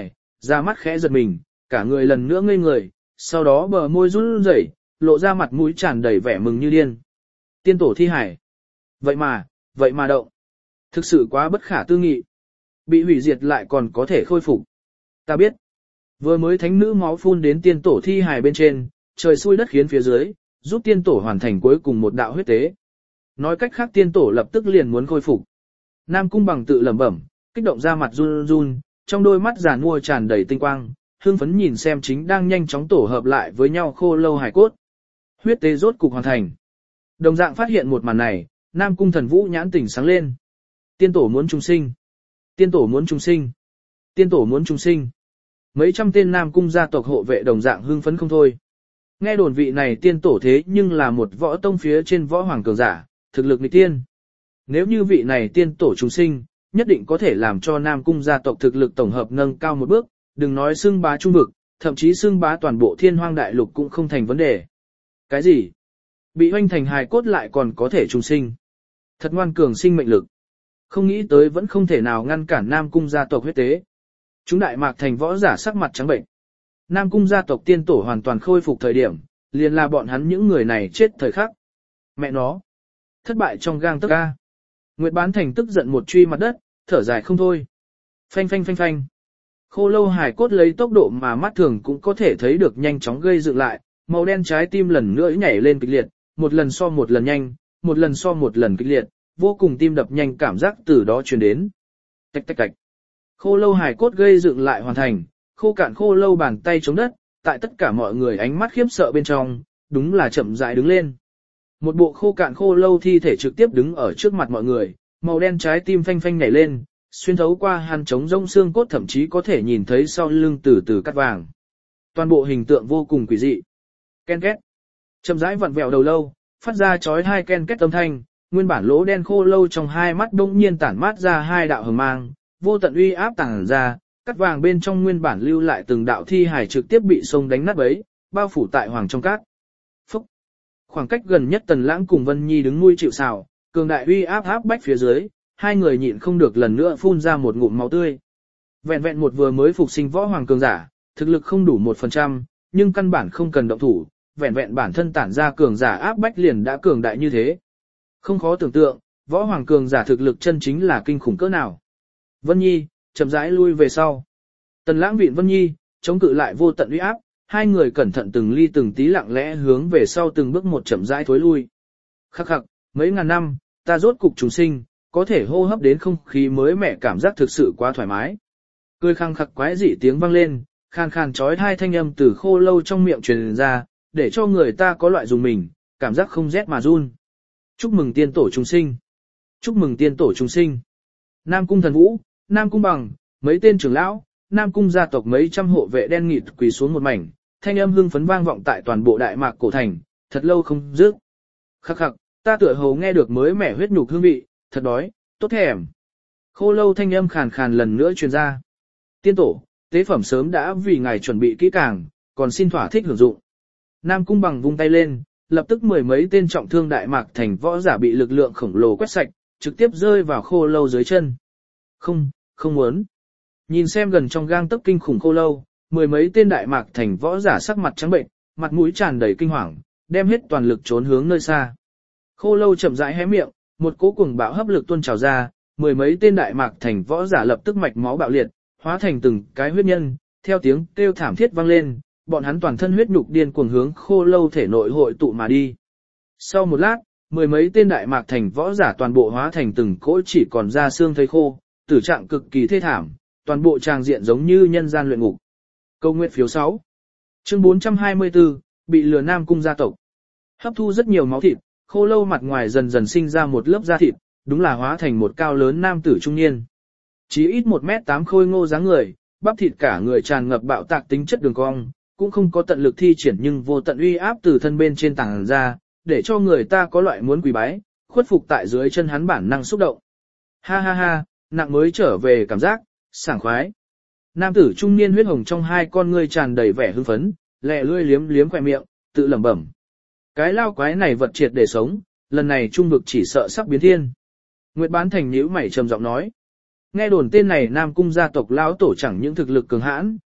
Ra mắt khẽ giật mình, cả người lần nữa ngây người, sau đó bờ môi run rẩy, lộ ra mặt mũi tràn đầy vẻ mừng như điên. Tiên tổ thi hải. Vậy mà, vậy mà động. Thực sự quá bất khả tư nghị. Bị hủy diệt lại còn có thể khôi phục. Ta biết. Vừa mới thánh nữ máu phun đến tiên tổ thi hài bên trên, trời xui đất khiến phía dưới, giúp tiên tổ hoàn thành cuối cùng một đạo huyết tế. Nói cách khác tiên tổ lập tức liền muốn khôi phục. Nam Cung Bằng tự lẩm bẩm, kích động ra mặt run run, trong đôi mắt giàn mua tràn đầy tinh quang, hương phấn nhìn xem chính đang nhanh chóng tổ hợp lại với nhau khô lâu hài cốt. Huyết tế rốt cục hoàn thành. Đồng dạng phát hiện một màn này, Nam Cung Thần Vũ nhãn tỉnh sáng lên. Tiên tổ muốn trùng sinh. Tiên tổ muốn trùng sinh. Tiên tổ muốn trùng sinh. Mấy trăm tên Nam Cung gia tộc hộ vệ đồng dạng hưng phấn không thôi. Nghe đồn vị này tiên tổ thế nhưng là một võ tông phía trên võ hoàng cường giả, thực lực nghịch tiên. Nếu như vị này tiên tổ trùng sinh, nhất định có thể làm cho Nam Cung gia tộc thực lực tổng hợp nâng cao một bước, đừng nói xưng bá trung vực, thậm chí xưng bá toàn bộ thiên hoang đại lục cũng không thành vấn đề. Cái gì? Bị hoanh thành hài cốt lại còn có thể trùng sinh. Thật ngoan cường sinh mệnh lực. Không nghĩ tới vẫn không thể nào ngăn cản Nam Cung gia tộc huyết tế. Chúng đại mạc thành võ giả sắc mặt trắng bệnh. Nam Cung gia tộc tiên tổ hoàn toàn khôi phục thời điểm, liền là bọn hắn những người này chết thời khắc. Mẹ nó. Thất bại trong gang tấc ca. Nguyệt Bán Thành tức giận một truy mặt đất, thở dài không thôi. Phanh phanh phanh phanh. Khô lâu hài cốt lấy tốc độ mà mắt thường cũng có thể thấy được nhanh chóng gây dựng lại, màu đen trái tim lần nữa nhảy lên kịch liệt, một lần so một lần nhanh, một lần so một lần kịch liệt, vô cùng tim đập nhanh cảm giác từ đó truyền đến. Tạch tạch tạch. Khô lâu hài cốt gây dựng lại hoàn thành, khô cạn khô lâu bàn tay chống đất, tại tất cả mọi người ánh mắt khiếp sợ bên trong, đúng là chậm rãi đứng lên. Một bộ khô cạn khô lâu thi thể trực tiếp đứng ở trước mặt mọi người, màu đen trái tim phanh phanh nhảy lên, xuyên thấu qua hàn trống rông xương cốt thậm chí có thể nhìn thấy sau lưng từ từ cắt vàng. Toàn bộ hình tượng vô cùng quỷ dị. Ken két. Chậm rãi vặn vẹo đầu lâu, phát ra chói hai ken két âm thanh, nguyên bản lỗ đen khô lâu trong hai mắt bỗng nhiên tản mát ra hai đạo hừng mang, vô tận uy áp tản ra, cắt vàng bên trong nguyên bản lưu lại từng đạo thi hài trực tiếp bị sông đánh nát bấy, bao phủ tại hoàng trong cát. Phúc. Khoảng cách gần nhất Tần Lãng cùng Vân Nhi đứng nuôi chịu sào, cường đại uy áp áp bách phía dưới, hai người nhịn không được lần nữa phun ra một ngụm máu tươi. Vẹn vẹn một vừa mới phục sinh võ hoàng cường giả, thực lực không đủ một phần trăm, nhưng căn bản không cần động thủ, vẹn vẹn bản thân tản ra cường giả áp bách liền đã cường đại như thế. Không khó tưởng tượng, võ hoàng cường giả thực lực chân chính là kinh khủng cỡ nào. Vân Nhi, chậm rãi lui về sau. Tần Lãng vịn Vân Nhi, chống cự lại vô tận uy áp, hai người cẩn thận từng ly từng tí lặng lẽ hướng về sau từng bước một chậm rãi thối lui. Khắc khắc, mấy ngàn năm, ta rốt cục trùng sinh, có thể hô hấp đến không khí mới mẻ cảm giác thực sự quá thoải mái. Cười khăng khắc quái dị tiếng vang lên, khàn khàn chói tai thanh âm từ khô lâu trong miệng truyền ra, để cho người ta có loại dùng mình, cảm giác không rét mà run. Chúc mừng tiên tổ trùng sinh. Chúc mừng tiên tổ trùng sinh. Nam Cung Thần Vũ, Nam Cung Bằng, mấy tên trưởng lão, Nam Cung gia tộc mấy trăm hộ vệ đen nghịt quỳ xuống một mảnh, thanh âm hưng phấn vang vọng tại toàn bộ Đại Mạc cổ thành, thật lâu không dứt. Khắc khắc, ta tựa hồ nghe được mới mẻ huyết nhục hương vị, thật đói, tốt thèm. Khô lâu thanh âm khàn khàn lần nữa truyền ra. Tiên tổ, tế phẩm sớm đã vì ngài chuẩn bị kỹ càng, còn xin thỏa thích hưởng dụng. Nam Cung Bằng vung tay lên, lập tức mười mấy tên trọng thương Đại Mạc thành võ giả bị lực lượng khổng lồ quét sạch, trực tiếp rơi vào khô lâu dưới chân. Không, không muốn. Nhìn xem gần trong gang tấc kinh khủng khô lâu, mười mấy tên Đại Mạc thành võ giả sắc mặt trắng bệnh, mặt mũi tràn đầy kinh hoàng, đem hết toàn lực trốn hướng nơi xa. Khô lâu chậm rãi hé miệng, một cỗ cuồng bạo hấp lực tuôn trào ra, mười mấy tên Đại Mạc thành võ giả lập tức mạch máu bạo liệt, hóa thành từng cái huyết nhân, theo tiếng kêu thảm thiết vang lên, bọn hắn toàn thân huyết nhục điên cuồng hướng khô lâu thể nội hội tụ mà đi. Sau một lát, mười mấy tên Đại Mạc thành võ giả toàn bộ hóa thành từng cỗ chỉ còn da xương thây khô, tử trạng cực kỳ thê thảm, toàn bộ tràng diện giống như nhân gian luyện ngục. Câu nguyện phiếu sáu. Chương bốn trăm hai mươi tư, bị lừa Nam Cung gia tộc. Hấp thu rất nhiều máu thịt, khô lâu mặt ngoài dần dần sinh ra một lớp da thịt, đúng là hóa thành một cao lớn nam tử trung niên. Chí ít một mét tám khôi ngô dáng người, bắp thịt cả người tràn ngập bạo tạc tính chất đường cong, cũng không có tận lực thi triển nhưng vô tận uy áp từ thân bên trên tàng ra, để cho người ta có loại muốn quỳ bái, khuất phục tại dưới chân hắn bản năng xúc động. Ha ha ha, nặng mới trở về cảm giác, sảng khoái. Nam tử trung niên huyết hồng trong hai con ngươi tràn đầy vẻ hưng phấn, lẹ lươi liếm liếm khóe miệng, tự lẩm bẩm. Cái lao quái này vật triệt để sống, lần này trung vực chỉ sợ sắp biến thiên. Nguyệt Bán Thành nhíu mày trầm giọng nói. Nghe đồn tên này Nam Cung gia tộc lão tổ chẳng những thực lực cường hãn,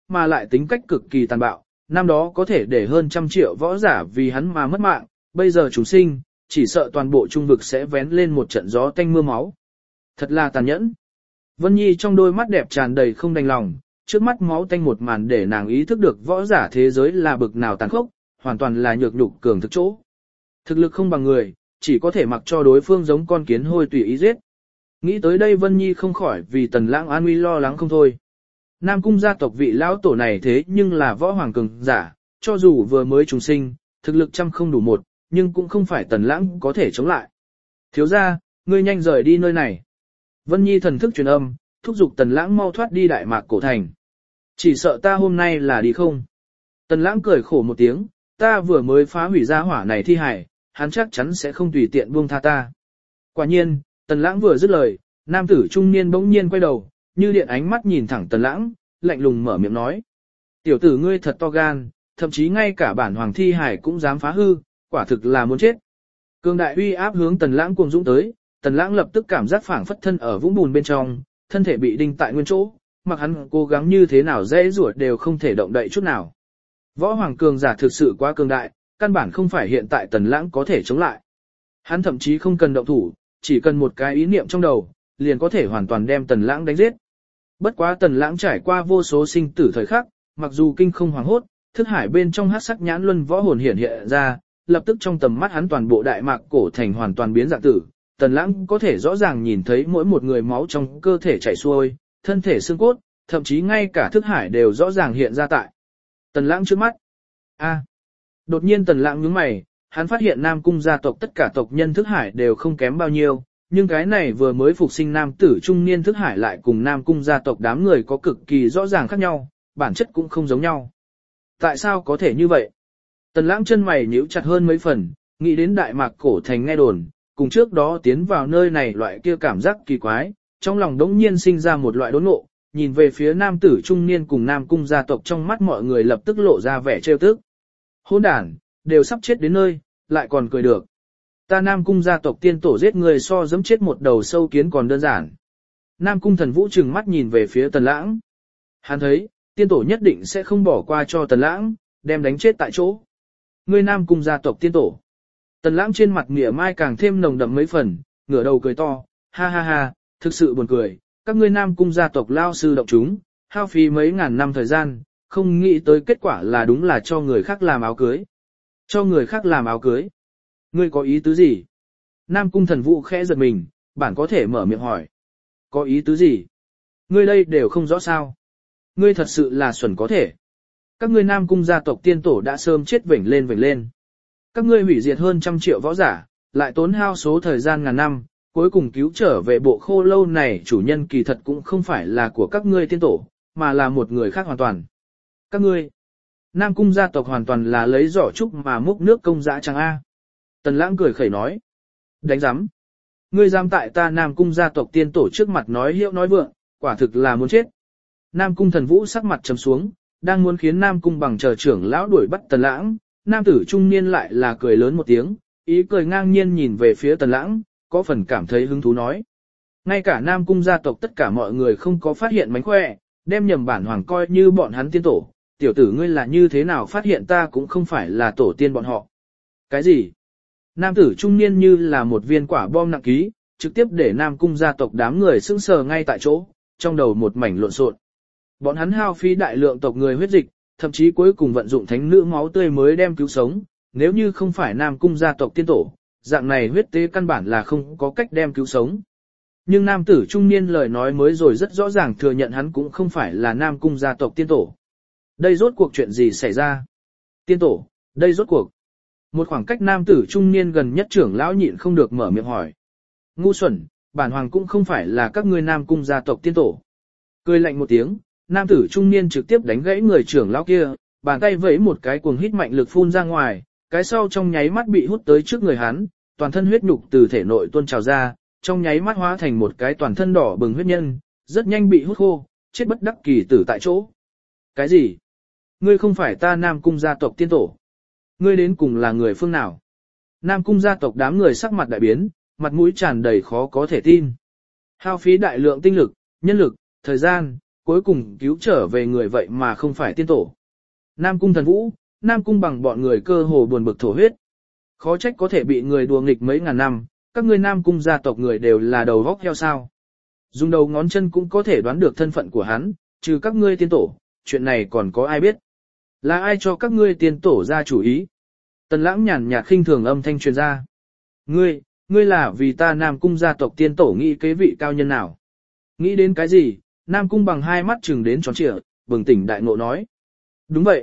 mà lại tính cách cực kỳ tàn bạo, năm đó có thể để hơn trăm triệu võ giả vì hắn mà mất mạng, bây giờ chúng sinh, chỉ sợ toàn bộ trung vực sẽ vén lên một trận gió tanh mưa máu. Thật là tàn nhẫn. Vân Nhi trong đôi mắt đẹp tràn đầy không đành lòng, trước mắt máu tanh một màn để nàng ý thức được võ giả thế giới là bực nào tàn khốc, hoàn toàn là nhược nhục cường thực chỗ. Thực lực không bằng người, chỉ có thể mặc cho đối phương giống con kiến hôi tùy ý giết. Nghĩ tới đây Vân Nhi không khỏi vì Tần Lãng an nguy lo lắng không thôi. Nam cung gia tộc vị lão tổ này thế nhưng là võ hoàng cường giả, cho dù vừa mới trùng sinh, thực lực trăm không đủ một, nhưng cũng không phải Tần Lãng có thể chống lại. Thiếu gia, ngươi nhanh rời đi nơi này. Vân Nhi thần thức truyền âm, thúc giục Tần Lãng mau thoát đi Đại Mạc cổ thành. Chỉ sợ ta hôm nay là đi không. Tần Lãng cười khổ một tiếng, ta vừa mới phá hủy gia hỏa này thi hải, hắn chắc chắn sẽ không tùy tiện buông tha ta. Quả nhiên, Tần Lãng vừa dứt lời, nam tử trung niên bỗng nhiên quay đầu, như điện ánh mắt nhìn thẳng Tần Lãng, lạnh lùng mở miệng nói. Tiểu tử ngươi thật to gan, thậm chí ngay cả bản hoàng thi hải cũng dám phá hư, quả thực là muốn chết. Cường đại uy áp hướng Tần Lãng cuồng dũng tới, Tần Lãng lập tức cảm giác phảng phất thân ở vũng bùn bên trong, thân thể bị đinh tại nguyên chỗ, mặc hắn cố gắng như thế nào dễ rủa đều không thể động đậy chút nào. Võ hoàng cường giả thực sự quá cường đại, căn bản không phải hiện tại Tần Lãng có thể chống lại. Hắn thậm chí không cần động thủ, chỉ cần một cái ý niệm trong đầu, liền có thể hoàn toàn đem Tần Lãng đánh giết. Bất quá Tần Lãng trải qua vô số sinh tử thời khắc, mặc dù kinh không hoàng hốt, thức hải bên trong hắc sắc nhãn luân võ hồn hiện hiện ra, lập tức trong tầm mắt hắn toàn bộ Đại Mạc cổ thành hoàn toàn biến dạng tử. Tần Lãng có thể rõ ràng nhìn thấy mỗi một người máu trong cơ thể chảy xuôi, thân thể xương cốt, thậm chí ngay cả thức hải đều rõ ràng hiện ra tại Tần Lãng trước mắt. A. Đột nhiên Tần Lãng nhướng mày, hắn phát hiện Nam cung gia tộc tất cả tộc nhân thức hải đều không kém bao nhiêu, nhưng cái này vừa mới phục sinh nam tử trung niên thức hải lại cùng Nam cung gia tộc đám người có cực kỳ rõ ràng khác nhau, bản chất cũng không giống nhau. Tại sao có thể như vậy? Tần Lãng chân mày nhíu chặt hơn mấy phần, nghĩ đến Đại Mạc cổ thành nghe đồn, cùng trước đó tiến vào nơi này loại kia cảm giác kỳ quái, trong lòng đống nhiên sinh ra một loại đốn ngộ, nhìn về phía nam tử trung niên cùng Nam cung gia tộc trong mắt mọi người lập tức lộ ra vẻ trêu tức. Hỗn đản, đều sắp chết đến nơi, lại còn cười được. Ta Nam cung gia tộc tiên tổ giết người so giẫm chết một đầu sâu kiến còn đơn giản. Nam cung Thần Vũ trừng mắt nhìn về phía Tần Lãng. Hắn thấy, tiên tổ nhất định sẽ không bỏ qua cho Tần Lãng, đem đánh chết tại chỗ. Ngươi Nam cung gia tộc tiên tổ. Tần Lãng trên mặt mỉa mai càng thêm nồng đậm mấy phần, ngửa đầu cười to, ha ha ha, thực sự buồn cười, các ngươi Nam cung gia tộc lao sư động chúng, hao phí mấy ngàn năm thời gian, không nghĩ tới kết quả là đúng là cho người khác làm áo cưới. Cho người khác làm áo cưới. Ngươi có ý tứ gì? Nam cung Thần Vũ khẽ giật mình, bản có thể mở miệng hỏi. Có ý tứ gì? Ngươi đây đều không rõ sao. Ngươi thật sự là xuẩn có thể. Các ngươi Nam cung gia tộc tiên tổ đã sớm chết vểnh lên vểnh lên. Các ngươi hủy diệt hơn trăm triệu võ giả, lại tốn hao số thời gian ngàn năm, cuối cùng cứu trở về bộ khô lâu này chủ nhân kỳ thật cũng không phải là của các ngươi tiên tổ, mà là một người khác hoàn toàn. Các ngươi, Nam cung gia tộc hoàn toàn là lấy giỏ trúc mà múc nước công dã chẳng a. Tần Lãng cười khẩy nói. Đánh giám. Ngươi dám tại ta Nam cung gia tộc tiên tổ trước mặt nói hiệu nói vượng, quả thực là muốn chết. Nam cung Thần Vũ sắc mặt trầm xuống, đang muốn khiến Nam cung bằng chờ trưởng lão đuổi bắt Tần Lãng, nam tử trung niên lại là cười lớn một tiếng, ý cười ngang nhiên nhìn về phía Tần Lãng, có phần cảm thấy hứng thú nói. Ngay cả Nam cung gia tộc tất cả mọi người không có phát hiện mánh khỏe, đem nhầm bản hoàng coi như bọn hắn tiên tổ, tiểu tử ngươi là như thế nào phát hiện ta cũng không phải là tổ tiên bọn họ. Cái gì? Nam tử trung niên như là một viên quả bom nặng ký, trực tiếp để Nam cung gia tộc đám người sững sờ ngay tại chỗ, trong đầu một mảnh lộn xộn. Bọn hắn hao phí đại lượng tộc người huyết dịch, thậm chí cuối cùng vận dụng thánh nữ máu tươi mới đem cứu sống, nếu như không phải Nam cung gia tộc tiên tổ, dạng này huyết tế căn bản là không có cách đem cứu sống. Nhưng nam tử trung niên lời nói mới rồi rất rõ ràng thừa nhận hắn cũng không phải là Nam cung gia tộc tiên tổ. Đây rốt cuộc chuyện gì xảy ra? Tiên tổ, đây rốt cuộc. Một khoảng cách nam tử trung niên gần nhất trưởng lão nhịn không được mở miệng hỏi. Ngu xuẩn, bản hoàng cũng không phải là các ngươi Nam cung gia tộc tiên tổ. Cười lạnh một tiếng, nam tử trung niên trực tiếp đánh gãy người trưởng lão kia, bàn tay vẫy một cái cuồng hít mạnh lực phun ra ngoài, cái sau trong nháy mắt bị hút tới trước người hắn, toàn thân huyết nhục từ thể nội tuôn trào ra, trong nháy mắt hóa thành một cái toàn thân đỏ bừng huyết nhân, rất nhanh bị hút khô, chết bất đắc kỳ tử tại chỗ. Cái gì? Ngươi không phải ta Nam cung gia tộc tiên tổ? Ngươi đến cùng là người phương nào? Nam cung gia tộc đám người sắc mặt đại biến, mặt mũi tràn đầy khó có thể tin. Hao phí đại lượng tinh lực, nhân lực, thời gian, cuối cùng cứu trở về người vậy mà không phải tiên tổ. Nam Cung Thần Vũ, Nam Cung Bằng bọn người cơ hồ buồn bực thổ huyết. Khó trách có thể bị người đùa nghịch mấy ngàn năm, các ngươi Nam Cung gia tộc người đều là đầu vóc heo sao. Dùng đầu ngón chân cũng có thể đoán được thân phận của hắn, trừ các ngươi tiên tổ, chuyện này còn có ai biết. Là ai cho các ngươi tiên tổ ra chủ ý? Tần Lãng nhàn nhạt khinh thường âm thanh truyền ra. Ngươi, ngươi là vì ta Nam Cung gia tộc tiên tổ nghĩ kế vị cao nhân nào? Nghĩ đến cái gì? Nam Cung Bằng hai mắt chừng đến tròn trịa, bừng tỉnh đại ngộ nói. Đúng vậy.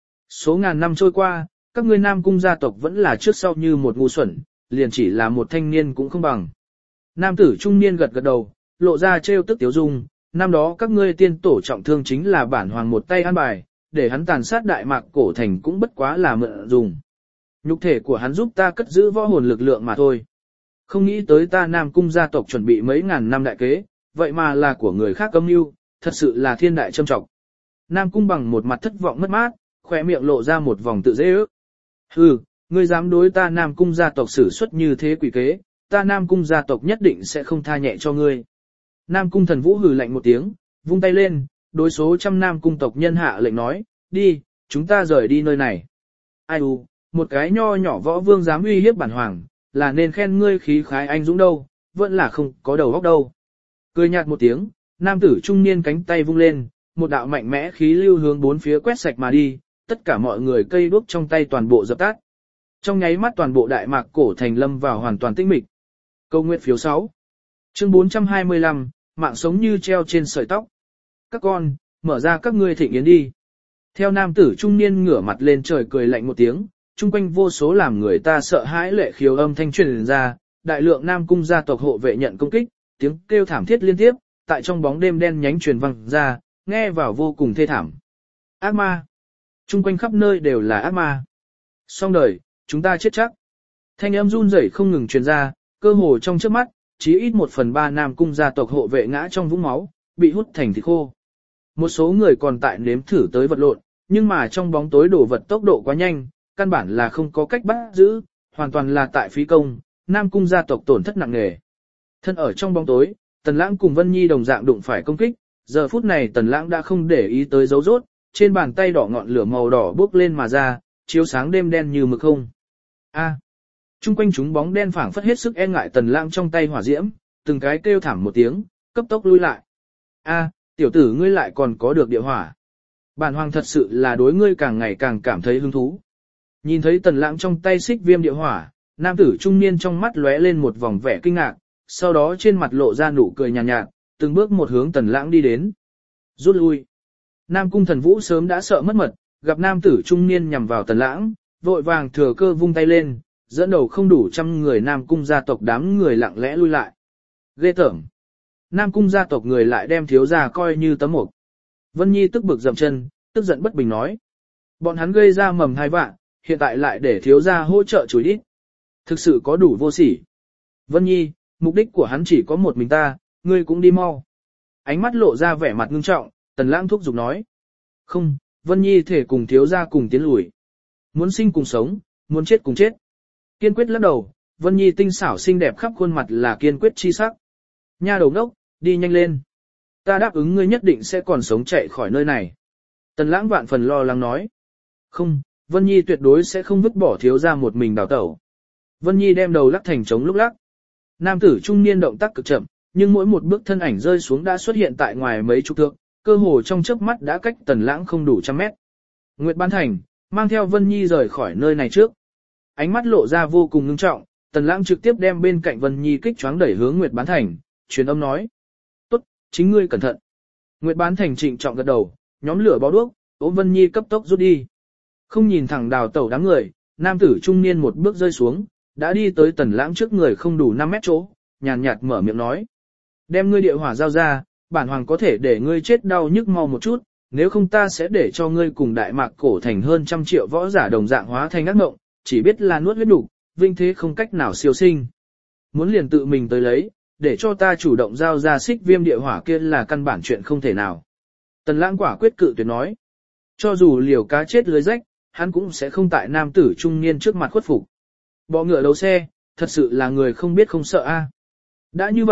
Số ngàn năm trôi qua, các ngươi Nam Cung gia tộc vẫn là trước sau như một ngu xuẩn, liền chỉ là một thanh niên cũng không bằng. Nam tử trung niên gật gật đầu, lộ ra trêu tức tiếu dung, năm đó các ngươi tiên tổ trọng thương chính là bản hoàng một tay an bài, để hắn tàn sát đại mạc cổ thành cũng bất quá là mượn dùng. Nhục thể của hắn giúp ta cất giữ võ hồn lực lượng mà thôi. Không nghĩ tới ta Nam Cung gia tộc chuẩn bị mấy ngàn năm đại kế, vậy mà là của người khác âm mưu, thật sự là thiên đại châm trọng. Nam Cung Bằng một mặt thất vọng mất mát, khóe miệng lộ ra một vòng tự dễ ước. Hừ, ngươi dám đối ta Nam Cung gia tộc xử xuất như thế quỷ kế, ta Nam Cung gia tộc nhất định sẽ không tha nhẹ cho ngươi. Nam Cung Thần Vũ hừ lạnh một tiếng, vung tay lên, đối số trăm Nam Cung tộc nhân hạ lệnh nói, đi, chúng ta rời đi nơi này. Ai u, một cái nho nhỏ võ vương dám uy hiếp bản hoàng, là nên khen ngươi khí khái anh dũng đâu, vẫn là không có đầu óc đâu. Cười nhạt một tiếng, nam tử trung niên cánh tay vung lên, một đạo mạnh mẽ khí lưu hướng bốn phía quét sạch mà đi, tất cả mọi người cây đuốc trong tay toàn bộ dập tắt. Trong nháy mắt toàn bộ đại mạc cổ thành lâm vào hoàn toàn tĩnh mịch. Câu nguyện phiếu sáu. Chương bốn trăm hai mươi lăm, mạng sống như treo trên sợi tóc. Các con, mở ra các ngươi thịnh yến đi. Theo nam tử trung niên ngửa mặt lên trời cười lạnh một tiếng, chung quanh vô số làm người ta sợ hãi lệ khiếu âm thanh truyền ra, đại lượng Nam Cung gia tộc hộ vệ nhận công kích, tiếng kêu thảm thiết liên tiếp, tại trong bóng đêm đen nhánh truyền vang ra, nghe vào vô cùng thê thảm. Ác ma. Chung quanh khắp nơi đều là ác ma. Xong đời, chúng ta chết chắc. Thanh âm run rẩy không ngừng truyền ra, cơ hồ trong trước mắt, chí ít một phần ba Nam Cung gia tộc hộ vệ ngã trong vũng máu, bị hút thành thịt khô. Một số người còn tại nếm thử tới vật lộn, nhưng mà trong bóng tối đổ vật tốc độ quá nhanh, căn bản là không có cách bắt giữ, hoàn toàn là tại phí công, Nam Cung gia tộc tổn thất nặng nề. Thân ở trong bóng tối, Tần Lãng cùng Vân Nhi đồng dạng đụng phải công kích, giờ phút này Tần Lãng đã không để ý tới dấu rốt, trên bàn tay đỏ ngọn lửa màu đỏ bốc lên mà ra, chiếu sáng đêm đen như mực không. A. Trung quanh chúng bóng đen phảng phất hết sức e ngại Tần Lãng trong tay hỏa diễm, từng cái kêu thảm một tiếng, cấp tốc lui lại. A, tiểu tử ngươi lại còn có được địa hỏa. Bản hoàng thật sự là đối ngươi càng ngày càng cảm thấy hứng thú. Nhìn thấy Tần Lãng trong tay xích viêm địa hỏa, nam tử trung niên trong mắt lóe lên một vòng vẻ kinh ngạc, sau đó trên mặt lộ ra nụ cười nhàn nhạt, nhạt, từng bước một hướng Tần Lãng đi đến. Rút lui. Nam Cung Thần Vũ sớm đã sợ mất mật, gặp nam tử trung niên nhằm vào Tần Lãng, vội vàng thừa cơ vung tay lên, dẫn đầu không đủ trăm người Nam Cung gia tộc đám người lặng lẽ lui lại. Ghê tởm. Nam Cung gia tộc người lại đem thiếu gia coi như tấm mộc. Vân Nhi tức bực dậm chân, tức giận bất bình nói. Bọn hắn gây ra mầm hai vạn, hiện tại lại để thiếu gia hỗ trợ chùi đít. Thực sự có đủ vô sỉ. Vân Nhi, mục đích của hắn chỉ có một mình ta, ngươi cũng đi mau. Ánh mắt lộ ra vẻ mặt ngưng trọng, Tần Lãng thúc giục nói. Không, Vân Nhi thể cùng thiếu gia cùng tiến lùi. Muốn sinh cùng sống, muốn chết cùng chết. Kiên quyết lắc đầu, Vân Nhi tinh xảo xinh đẹp khắp khuôn mặt là kiên quyết chi sắc. Nha đầu ngốc, đi nhanh lên. Ta đáp ứng ngươi nhất định sẽ còn sống chạy khỏi nơi này. Tần Lãng vạn phần lo lắng nói. Không, Vân Nhi tuyệt đối sẽ không vứt bỏ thiếu gia một mình đào tẩu. Vân Nhi đem đầu lắc thành trống lúc lắc. Nam tử trung niên động tác cực chậm, nhưng mỗi một bước thân ảnh rơi xuống đã xuất hiện tại ngoài mấy chục thước, cơ hồ trong chớp mắt đã cách Tần Lãng không đủ trăm mét. Nguyệt Bán Thành, mang theo Vân Nhi rời khỏi nơi này trước. Ánh mắt lộ ra vô cùng ngưng trọng, Tần Lãng trực tiếp đem bên cạnh Vân Nhi kích choáng đẩy hướng Nguyệt Bán Thành, truyền âm nói. Tốt, chính ngươi cẩn thận. Nguyệt Bán Thành trịnh trọng gật đầu, nhóm lửa bó đuốc, ôm Vân Nhi cấp tốc rút đi. Không nhìn thẳng đào tẩu đám người, nam tử trung niên một bước rơi xuống, đã đi tới Tần Lãng trước người không đủ năm mét chỗ, nhàn nhạt mở miệng nói. Đem ngươi địa hỏa giao ra, bản hoàng có thể để ngươi chết đau nhức mau một chút, nếu không ta sẽ để cho ngươi cùng đại mạc cổ thành hơn trăm triệu võ giả đồng dạng hóa thành ác mộng, chỉ biết là nuốt huyết đủ, vinh thế không cách nào siêu sinh. Muốn liền tự mình tới lấy, để cho ta chủ động giao ra xích viêm địa hỏa kia là căn bản chuyện không thể nào. Tần Lãng quả quyết cự tuyệt nói. Cho dù liều cá chết lưới rách, hắn cũng sẽ không tại nam tử trung niên trước mặt khuất phục. Bọ ngựa đấu xe, thật sự là người không biết không sợ a. Đã như vậy,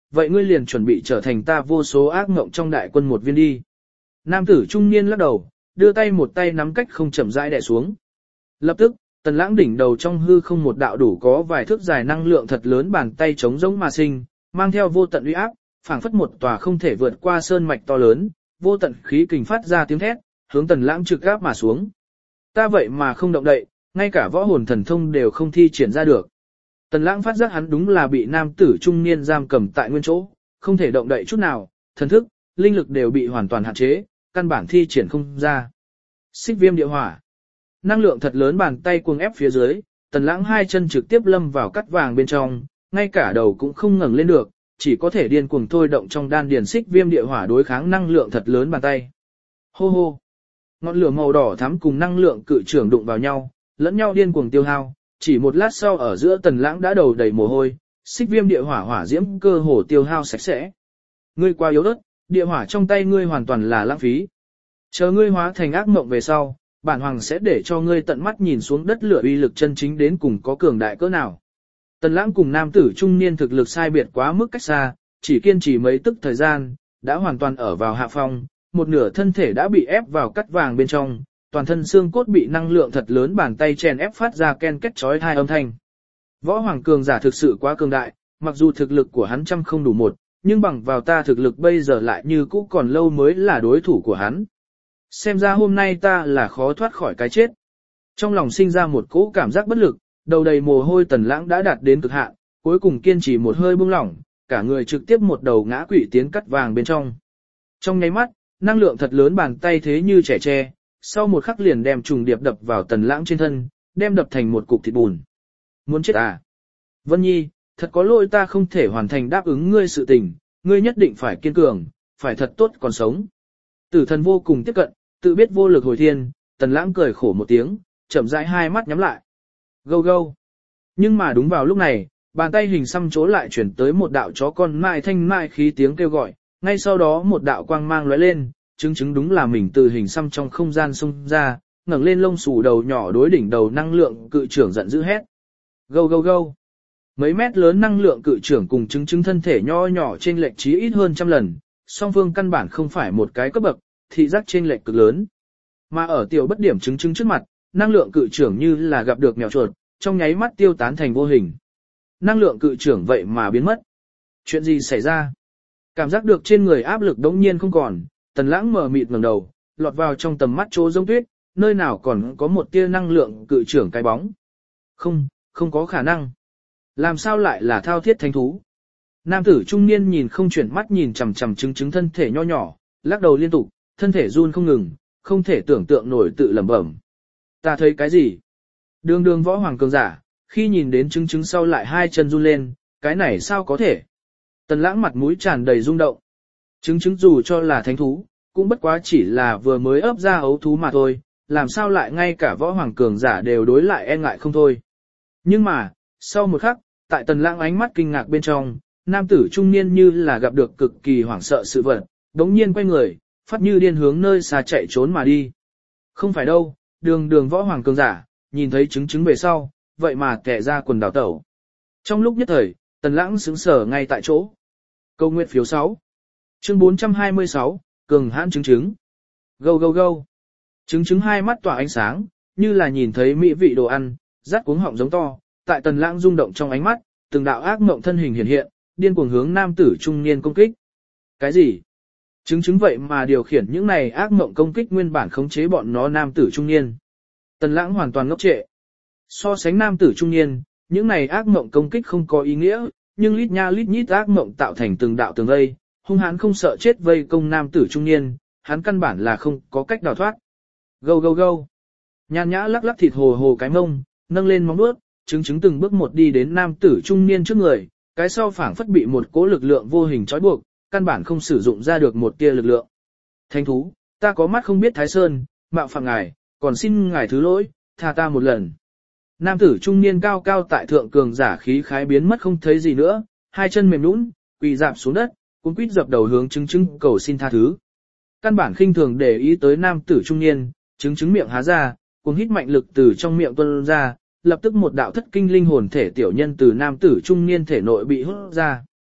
vậy ngươi liền chuẩn bị trở thành ta vô số ác ngộng trong đại quân một viên đi. Nam tử trung niên lắc đầu, đưa tay một tay nắm cách không chậm rãi đè xuống. Lập tức, Tần Lãng đỉnh đầu trong hư không một đạo đủ có vài thước dài năng lượng thật lớn bàn tay chống giống mà sinh, mang theo vô tận uy áp, phảng phất một tòa không thể vượt qua sơn mạch to lớn, vô tận khí kình phát ra tiếng thét, hướng Tần Lãng trực áp mà xuống. Ta vậy mà không động đậy, ngay cả võ hồn thần thông đều không thi triển ra được. Tần Lãng phát giác hắn đúng là bị nam tử trung niên giam cầm tại nguyên chỗ, không thể động đậy chút nào, thần thức, linh lực đều bị hoàn toàn hạn chế, căn bản thi triển không ra. Xích viêm địa hỏa. Năng lượng thật lớn bàn tay cuồng ép phía dưới, Tần Lãng hai chân trực tiếp lâm vào cắt vàng bên trong, ngay cả đầu cũng không ngẩng lên được, chỉ có thể điên cuồng thôi động trong đan điền xích viêm địa hỏa đối kháng năng lượng thật lớn bàn tay. Hô hô. Ngọn lửa màu đỏ thắm cùng năng lượng cự trưởng đụng vào nhau, lẫn nhau điên cuồng tiêu hao, chỉ một lát sau ở giữa Tần Lãng đã đầu đầy mồ hôi, xích viêm địa hỏa hỏa diễm cơ hồ tiêu hao sạch sẽ. Ngươi quá yếu ớt, địa hỏa trong tay ngươi hoàn toàn là lãng phí. Chờ ngươi hóa thành ác mộng về sau, bản hoàng sẽ để cho ngươi tận mắt nhìn xuống đất lửa uy lực chân chính đến cùng có cường đại cỡ nào. Tần Lãng cùng nam tử trung niên thực lực sai biệt quá mức cách xa, chỉ kiên trì mấy tức thời gian, đã hoàn toàn ở vào hạ phong, một nửa thân thể đã bị ép vào cắt vàng bên trong, toàn thân xương cốt bị năng lượng thật lớn bàn tay chèn ép phát ra ken két chói tai âm thanh. Võ hoàng cường giả thực sự quá cường đại, mặc dù thực lực của hắn trăm không đủ một, nhưng bằng vào ta thực lực bây giờ lại như cũ còn lâu mới là đối thủ của hắn. Xem ra hôm nay ta là khó thoát khỏi cái chết. Trong lòng sinh ra một cỗ cảm giác bất lực, đầu đầy mồ hôi Tần Lãng đã đạt đến cực hạn, cuối cùng kiên trì một hơi buông lỏng, cả người trực tiếp một đầu ngã quỵ tiến cắt vàng bên trong. Trong nháy mắt, năng lượng thật lớn bàn tay thế như trẻ tre, sau một khắc liền đem trùng điệp đập vào Tần Lãng trên thân, đem đập thành một cục thịt bùn. Muốn chết à? Vân Nhi, thật có lỗi ta không thể hoàn thành đáp ứng ngươi sự tình, ngươi nhất định phải kiên cường, phải thật tốt còn sống. Tử thần vô cùng tiếp cận, tự biết vô lực hồi thiên, Tần Lãng cười khổ một tiếng, chậm rãi hai mắt nhắm lại. Gâu gâu. Nhưng mà đúng vào lúc này, bàn tay hình xăm chỗ lại chuyển tới một đạo chó con mai thanh mai khí tiếng kêu gọi, ngay sau đó một đạo quang mang lóe lên, chứng chứng đúng là mình từ hình xăm trong không gian xông ra, ngẩng lên lông xù đầu nhỏ đối đỉnh đầu năng lượng cự trưởng giận dữ hét. Gâu gâu gâu. Mấy mét lớn năng lượng cự trưởng cùng chứng chứng thân thể nho nhỏ trên lệch chí ít hơn trăm lần, song phương căn bản không phải một cái cấp bậc, thị giác trên lệch cực lớn. Mà ở tiểu bất điểm chứng chứng trước mặt, năng lượng cự trưởng như là gặp được mèo chuột, trong nháy mắt tiêu tán thành vô hình. Năng lượng cự trưởng vậy mà biến mất. Chuyện gì xảy ra? Cảm giác được trên người áp lực đống nhiên không còn, Tần Lãng mở mịt ngẩng đầu, lọt vào trong tầm mắt chỗ rông tuyết, nơi nào còn có một tia năng lượng cự trưởng cái bóng. Không, không có khả năng. Làm sao lại là thao thiết thánh thú? Nam tử trung niên nhìn không chuyển mắt nhìn chằm chằm chứng chứng thân thể nho nhỏ, lắc đầu liên tục, thân thể run không ngừng, không thể tưởng tượng nổi tự lẩm bẩm. Ta thấy cái gì? Đường đường võ hoàng cường giả, khi nhìn đến chứng chứng sau lại hai chân run lên, cái này sao có thể? Tần Lãng mặt mũi tràn đầy rung động. Chứng chứng dù cho là thánh thú, cũng bất quá chỉ là vừa mới ấp ra ấu thú mà thôi, làm sao lại ngay cả võ hoàng cường giả đều đối lại e ngại không thôi. Nhưng mà, sau một khắc, tại Tần Lãng ánh mắt kinh ngạc bên trong, nam tử trung niên như là gặp được cực kỳ hoảng sợ sự vật, đống nhiên quay người, phát như điên hướng nơi xa chạy trốn mà đi. Không phải đâu, đường đường võ hoàng cường giả, nhìn thấy chứng chứng về sau, vậy mà kẻ ra quần đảo tẩu. Trong lúc nhất thời, Tần Lãng sững sờ ngay tại chỗ. Câu nguyện phiếu sáu. Chương bốn trăm hai mươi sáu, cường hãn chứng chứng. Gâu gâu gâu. Chứng chứng hai mắt tỏa ánh sáng, như là nhìn thấy mỹ vị đồ ăn, rát cuống họng giống to, tại Tần Lãng rung động trong ánh mắt, từng đạo ác mộng thân hình hiện hiện, điên cuồng hướng nam tử trung niên công kích. Cái gì? Chứng chứng vậy mà điều khiển những này ác mộng công kích nguyên bản khống chế bọn nó nam tử trung niên. Tần Lãng hoàn toàn ngốc trệ. So sánh nam tử trung niên, những này ác mộng công kích không có ý nghĩa, nhưng lít nha lít nhít ác mộng tạo thành từng đạo tường vây, hung hãn không sợ chết vây công nam tử trung niên, hắn căn bản là không có cách đào thoát. Gâu gâu gâu. Nhan Nhã lắc lắc thịt hồ hồ cái mông, nâng lên móng vuốt, chứng chứng từng bước một đi đến nam tử trung niên trước người, cái sau phảng phất bị một cỗ lực lượng vô hình trói buộc, căn bản không sử dụng ra được một tia lực lượng. Thánh thú, ta có mắt không biết Thái Sơn, mạo phạm ngài, còn xin ngài thứ lỗi, tha ta một lần. Nam tử trung niên cao cao tại thượng cường giả khí khái biến mất không thấy gì nữa, hai chân mềm nhũn, quỳ rạp xuống đất, cuống quýt dập đầu hướng chứng chứng cầu xin tha thứ. Căn bản khinh thường để ý tới nam tử trung niên, chứng chứng miệng há ra, cuống hít mạnh lực từ trong miệng tuôn ra, lập tức một đạo thất kinh linh hồn thể tiểu nhân từ nam tử trung niên thể nội bị hút ra.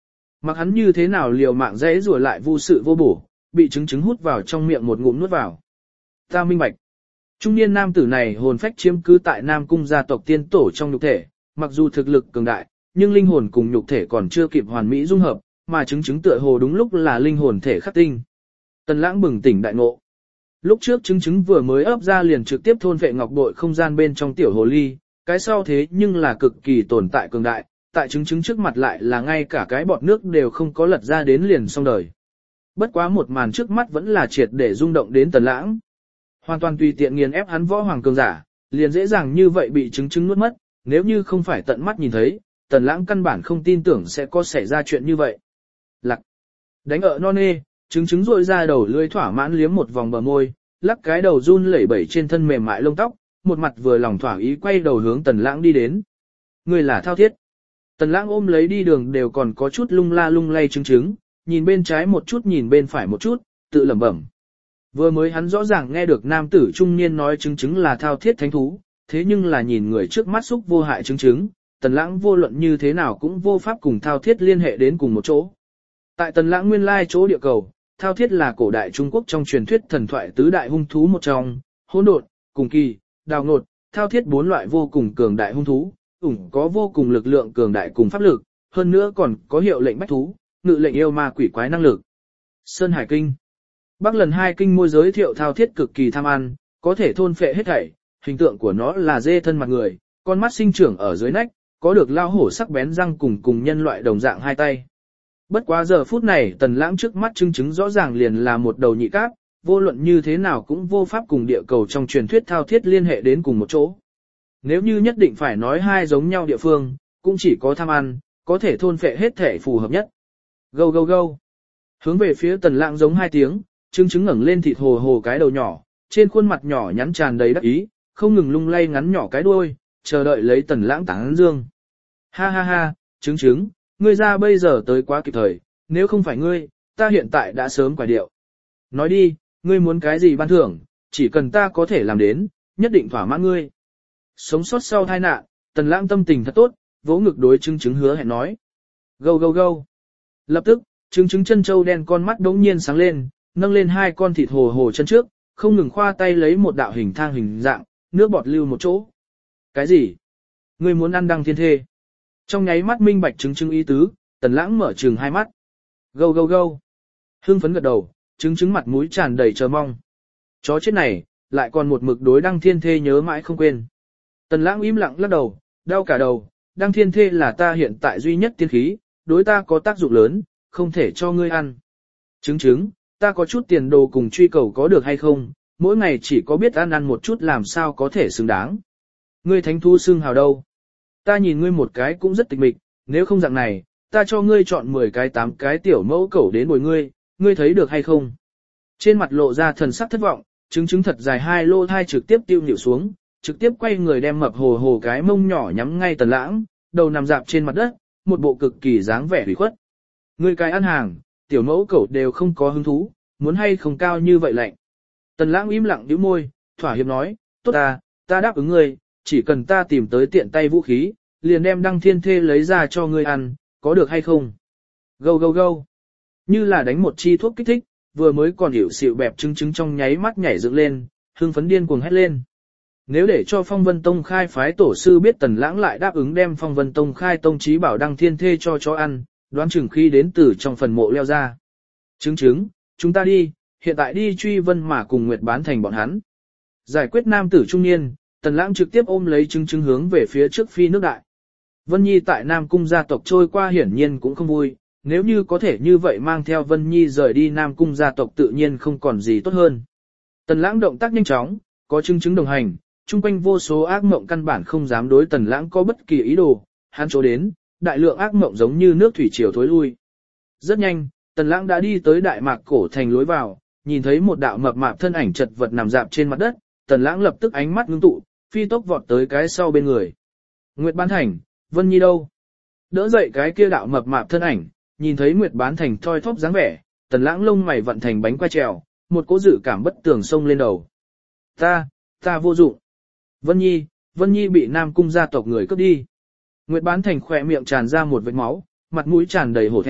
Mặc hắn như thế nào liều mạng dễ rùa lại vô sự vô bổ, bị trứng trứng hút vào trong miệng một ngụm nuốt vào. Ta minh bạch. Trung niên nam tử này hồn phách chiếm cứ tại Nam Cung gia tộc tiên tổ trong nhục thể, mặc dù thực lực cường đại, nhưng linh hồn cùng nhục thể còn chưa kịp hoàn mỹ dung hợp, mà trứng trứng tựa hồ đúng lúc là linh hồn thể khắc tinh. Tần Lãng bừng tỉnh đại ngộ. Lúc trước trứng trứng vừa mới ấp ra liền trực tiếp thôn vệ ngọc bội không gian bên trong tiểu hồ ly, cái sau thế nhưng là cực kỳ tồn tại cường đại, tại trứng trứng trước mặt lại là ngay cả cái bọt nước đều không có lật ra đến liền xong đời. Bất quá một màn trước mắt vẫn là triệt để rung động đến Tần Lãng. Hoàn toàn tùy tiện nghiền ép hắn võ hoàng cường giả, liền dễ dàng như vậy bị trứng trứng nuốt mất, nếu như không phải tận mắt nhìn thấy, Tần Lãng căn bản không tin tưởng sẽ có xảy ra chuyện như vậy. Lặc. Đánh ở non nê, trứng trứng rội ra đầu lưỡi thỏa mãn liếm một vòng bờ môi, lắc cái đầu run lẩy bẩy trên thân mềm mại lông tóc, một mặt vừa lòng thỏa ý quay đầu hướng Tần Lãng đi đến. Người là Thao Thiết. Tần Lãng ôm lấy đi đường đều còn có chút lung la lung lay trứng trứng, nhìn bên trái một chút nhìn bên phải một chút, tự lẩm bẩm. Vừa mới hắn rõ ràng nghe được nam tử trung niên nói trứng trứng là Thao Thiết thánh thú, thế nhưng là nhìn người trước mắt xúc vô hại trứng trứng, Tần Lãng vô luận như thế nào cũng vô pháp cùng Thao Thiết liên hệ đến cùng một chỗ. Tại Tần Lãng nguyên lai chỗ địa cầu, Thao Thiết là cổ đại Trung Quốc trong truyền thuyết thần thoại tứ đại hung thú một trong, hỗn độn, cùng kỳ, đào ngột, Thao Thiết bốn loại vô cùng cường đại hung thú, ủng có vô cùng lực lượng cường đại cùng pháp lực, hơn nữa còn có hiệu lệnh bách thú, ngự lệnh yêu ma quỷ quái năng lực. Sơn Hải Kinh. Bắc lần hai kinh môi giới thiệu Thao Thiết cực kỳ tham ăn, có thể thôn phệ hết thảy, hình tượng của nó là dê thân mặt người, con mắt sinh trưởng ở dưới nách, có được lao hổ sắc bén răng cùng cùng nhân loại đồng dạng hai tay. Bất quá giờ phút này Tần Lãng trước mắt chứng chứng rõ ràng liền là một đầu nhị cáp, vô luận như thế nào cũng vô pháp cùng địa cầu trong truyền thuyết Thao Thiết liên hệ đến cùng một chỗ. Nếu như nhất định phải nói hai giống nhau địa phương, cũng chỉ có tham ăn, có thể thôn phệ hết thể phù hợp nhất. Gâu gâu gâu. Hướng về phía Tần Lãng giống hai tiếng, chứng chứng ngẩng lên thịt hồ hồ cái đầu nhỏ, trên khuôn mặt nhỏ nhắn tràn đầy đắc ý, không ngừng lung lay ngắn nhỏ cái đuôi, chờ đợi lấy Tần Lãng tán dương. Ha ha ha, chứng chứng, ngươi ra bây giờ tới quá kịp thời, nếu không phải ngươi, ta hiện tại đã sớm quả điệu. Nói đi, ngươi muốn cái gì ban thưởng, chỉ cần ta có thể làm đến, nhất định thỏa mãn ngươi. Sống sót sau tai nạn, Tần Lãng tâm tình thật tốt, vỗ ngực đối chứng chứng hứa hẹn nói. Gâu gâu gâu. Lập tức, chứng chứng chân châu đen con mắt đống nhiên sáng lên, nâng lên hai con thịt hồ hồ chân trước, không ngừng khoa tay lấy một đạo hình thang hình dạng, nước bọt lưu một chỗ. Cái gì? Ngươi muốn ăn đăng thiên thê? Trong nháy mắt minh bạch chứng chứng ý tứ, Tần Lãng mở trừng hai mắt. Gâu gâu gâu. Hưng phấn gật đầu, chứng chứng mặt mũi tràn đầy chờ mong. Chó chết này, lại còn một mực đối đăng thiên thê nhớ mãi không quên. Tần Lãng im lặng lắc đầu, đau cả đầu, đăng thiên thê là ta hiện tại duy nhất tiên khí, đối ta có tác dụng lớn, không thể cho ngươi ăn. Chứng chứng, ta có chút tiền đồ cùng truy cầu có được hay không, mỗi ngày chỉ có biết ăn ăn một chút làm sao có thể xứng đáng. Ngươi thánh thú xưng hào đâu? Ta nhìn ngươi một cái cũng rất tịch mịch, nếu không dạng này, ta cho ngươi chọn mười cái tám cái tiểu mẫu cẩu đến bồi ngươi, ngươi thấy được hay không? Trên mặt lộ ra thần sắc thất vọng, chứng chứng thật dài hai lô thai trực tiếp tiêu nhịu xuống, trực tiếp quay người đem mập hồ hồ cái mông nhỏ nhắm ngay Tần Lãng, đầu nằm dạp trên mặt đất, một bộ cực kỳ dáng vẻ ủy khuất. Ngươi cái ăn hàng, tiểu mẫu cẩu đều không có hứng thú, muốn hay không cao như vậy lạnh. Tần Lãng im lặng nhíu môi, thỏa hiệp nói, tốt ta, ta đáp ứng ngươi, chỉ cần ta tìm tới tiện tay vũ khí, liền đem đăng thiên thê lấy ra cho ngươi ăn, có được hay không? Gâu gâu gâu. Như là đánh một chi thuốc kích thích, vừa mới còn hiểu xịu bẹp trứng trứng trong nháy mắt nhảy dựng lên, hưng phấn điên cuồng hét lên. Nếu để cho Phong Vân Tông khai phái tổ sư biết Tần Lãng lại đáp ứng đem Phong Vân Tông khai tông chí bảo đăng thiên thê cho chó ăn, đoán chừng khi đến từ trong phần mộ leo ra. Trứng trứng, chúng ta đi, hiện tại đi truy Vân mà cùng Nguyệt Bán thành bọn hắn. Giải quyết nam tử trung niên, Tần Lãng trực tiếp ôm lấy trứng trứng hướng về phía trước phi nước đại. Vân Nhi tại Nam Cung gia tộc trôi qua hiển nhiên cũng không vui, nếu như có thể như vậy mang theo Vân Nhi rời đi Nam Cung gia tộc tự nhiên không còn gì tốt hơn. Tần Lãng động tác nhanh chóng, có trứng trứng đồng hành, chung quanh vô số ác mộng căn bản không dám đối Tần Lãng có bất kỳ ý đồ, hắn chỗ đến, đại lượng ác mộng giống như nước thủy triều thối lui. Rất nhanh, Tần Lãng đã đi tới Đại Mạc cổ thành lối vào, nhìn thấy một đạo mập mạp thân ảnh chật vật nằm dạp trên mặt đất, Tần Lãng lập tức ánh mắt ngưng tụ, phi tốc vọt tới cái sau bên người. Nguyệt Bán Thành, Vân Nhi đâu? Đỡ dậy cái kia đạo mập mạp thân ảnh, nhìn thấy Nguyệt Bán Thành thoi thóp dáng vẻ, Tần Lãng lông mày vận thành bánh quay trèo, một cỗ dự cảm bất tường xông lên đầu. Ta, ta vô dụng. Vân Nhi, Vân Nhi bị Nam Cung gia tộc người cướp đi. Nguyệt Bán Thành khỏe miệng tràn ra một vệt máu, mặt mũi tràn đầy hổ thẹn,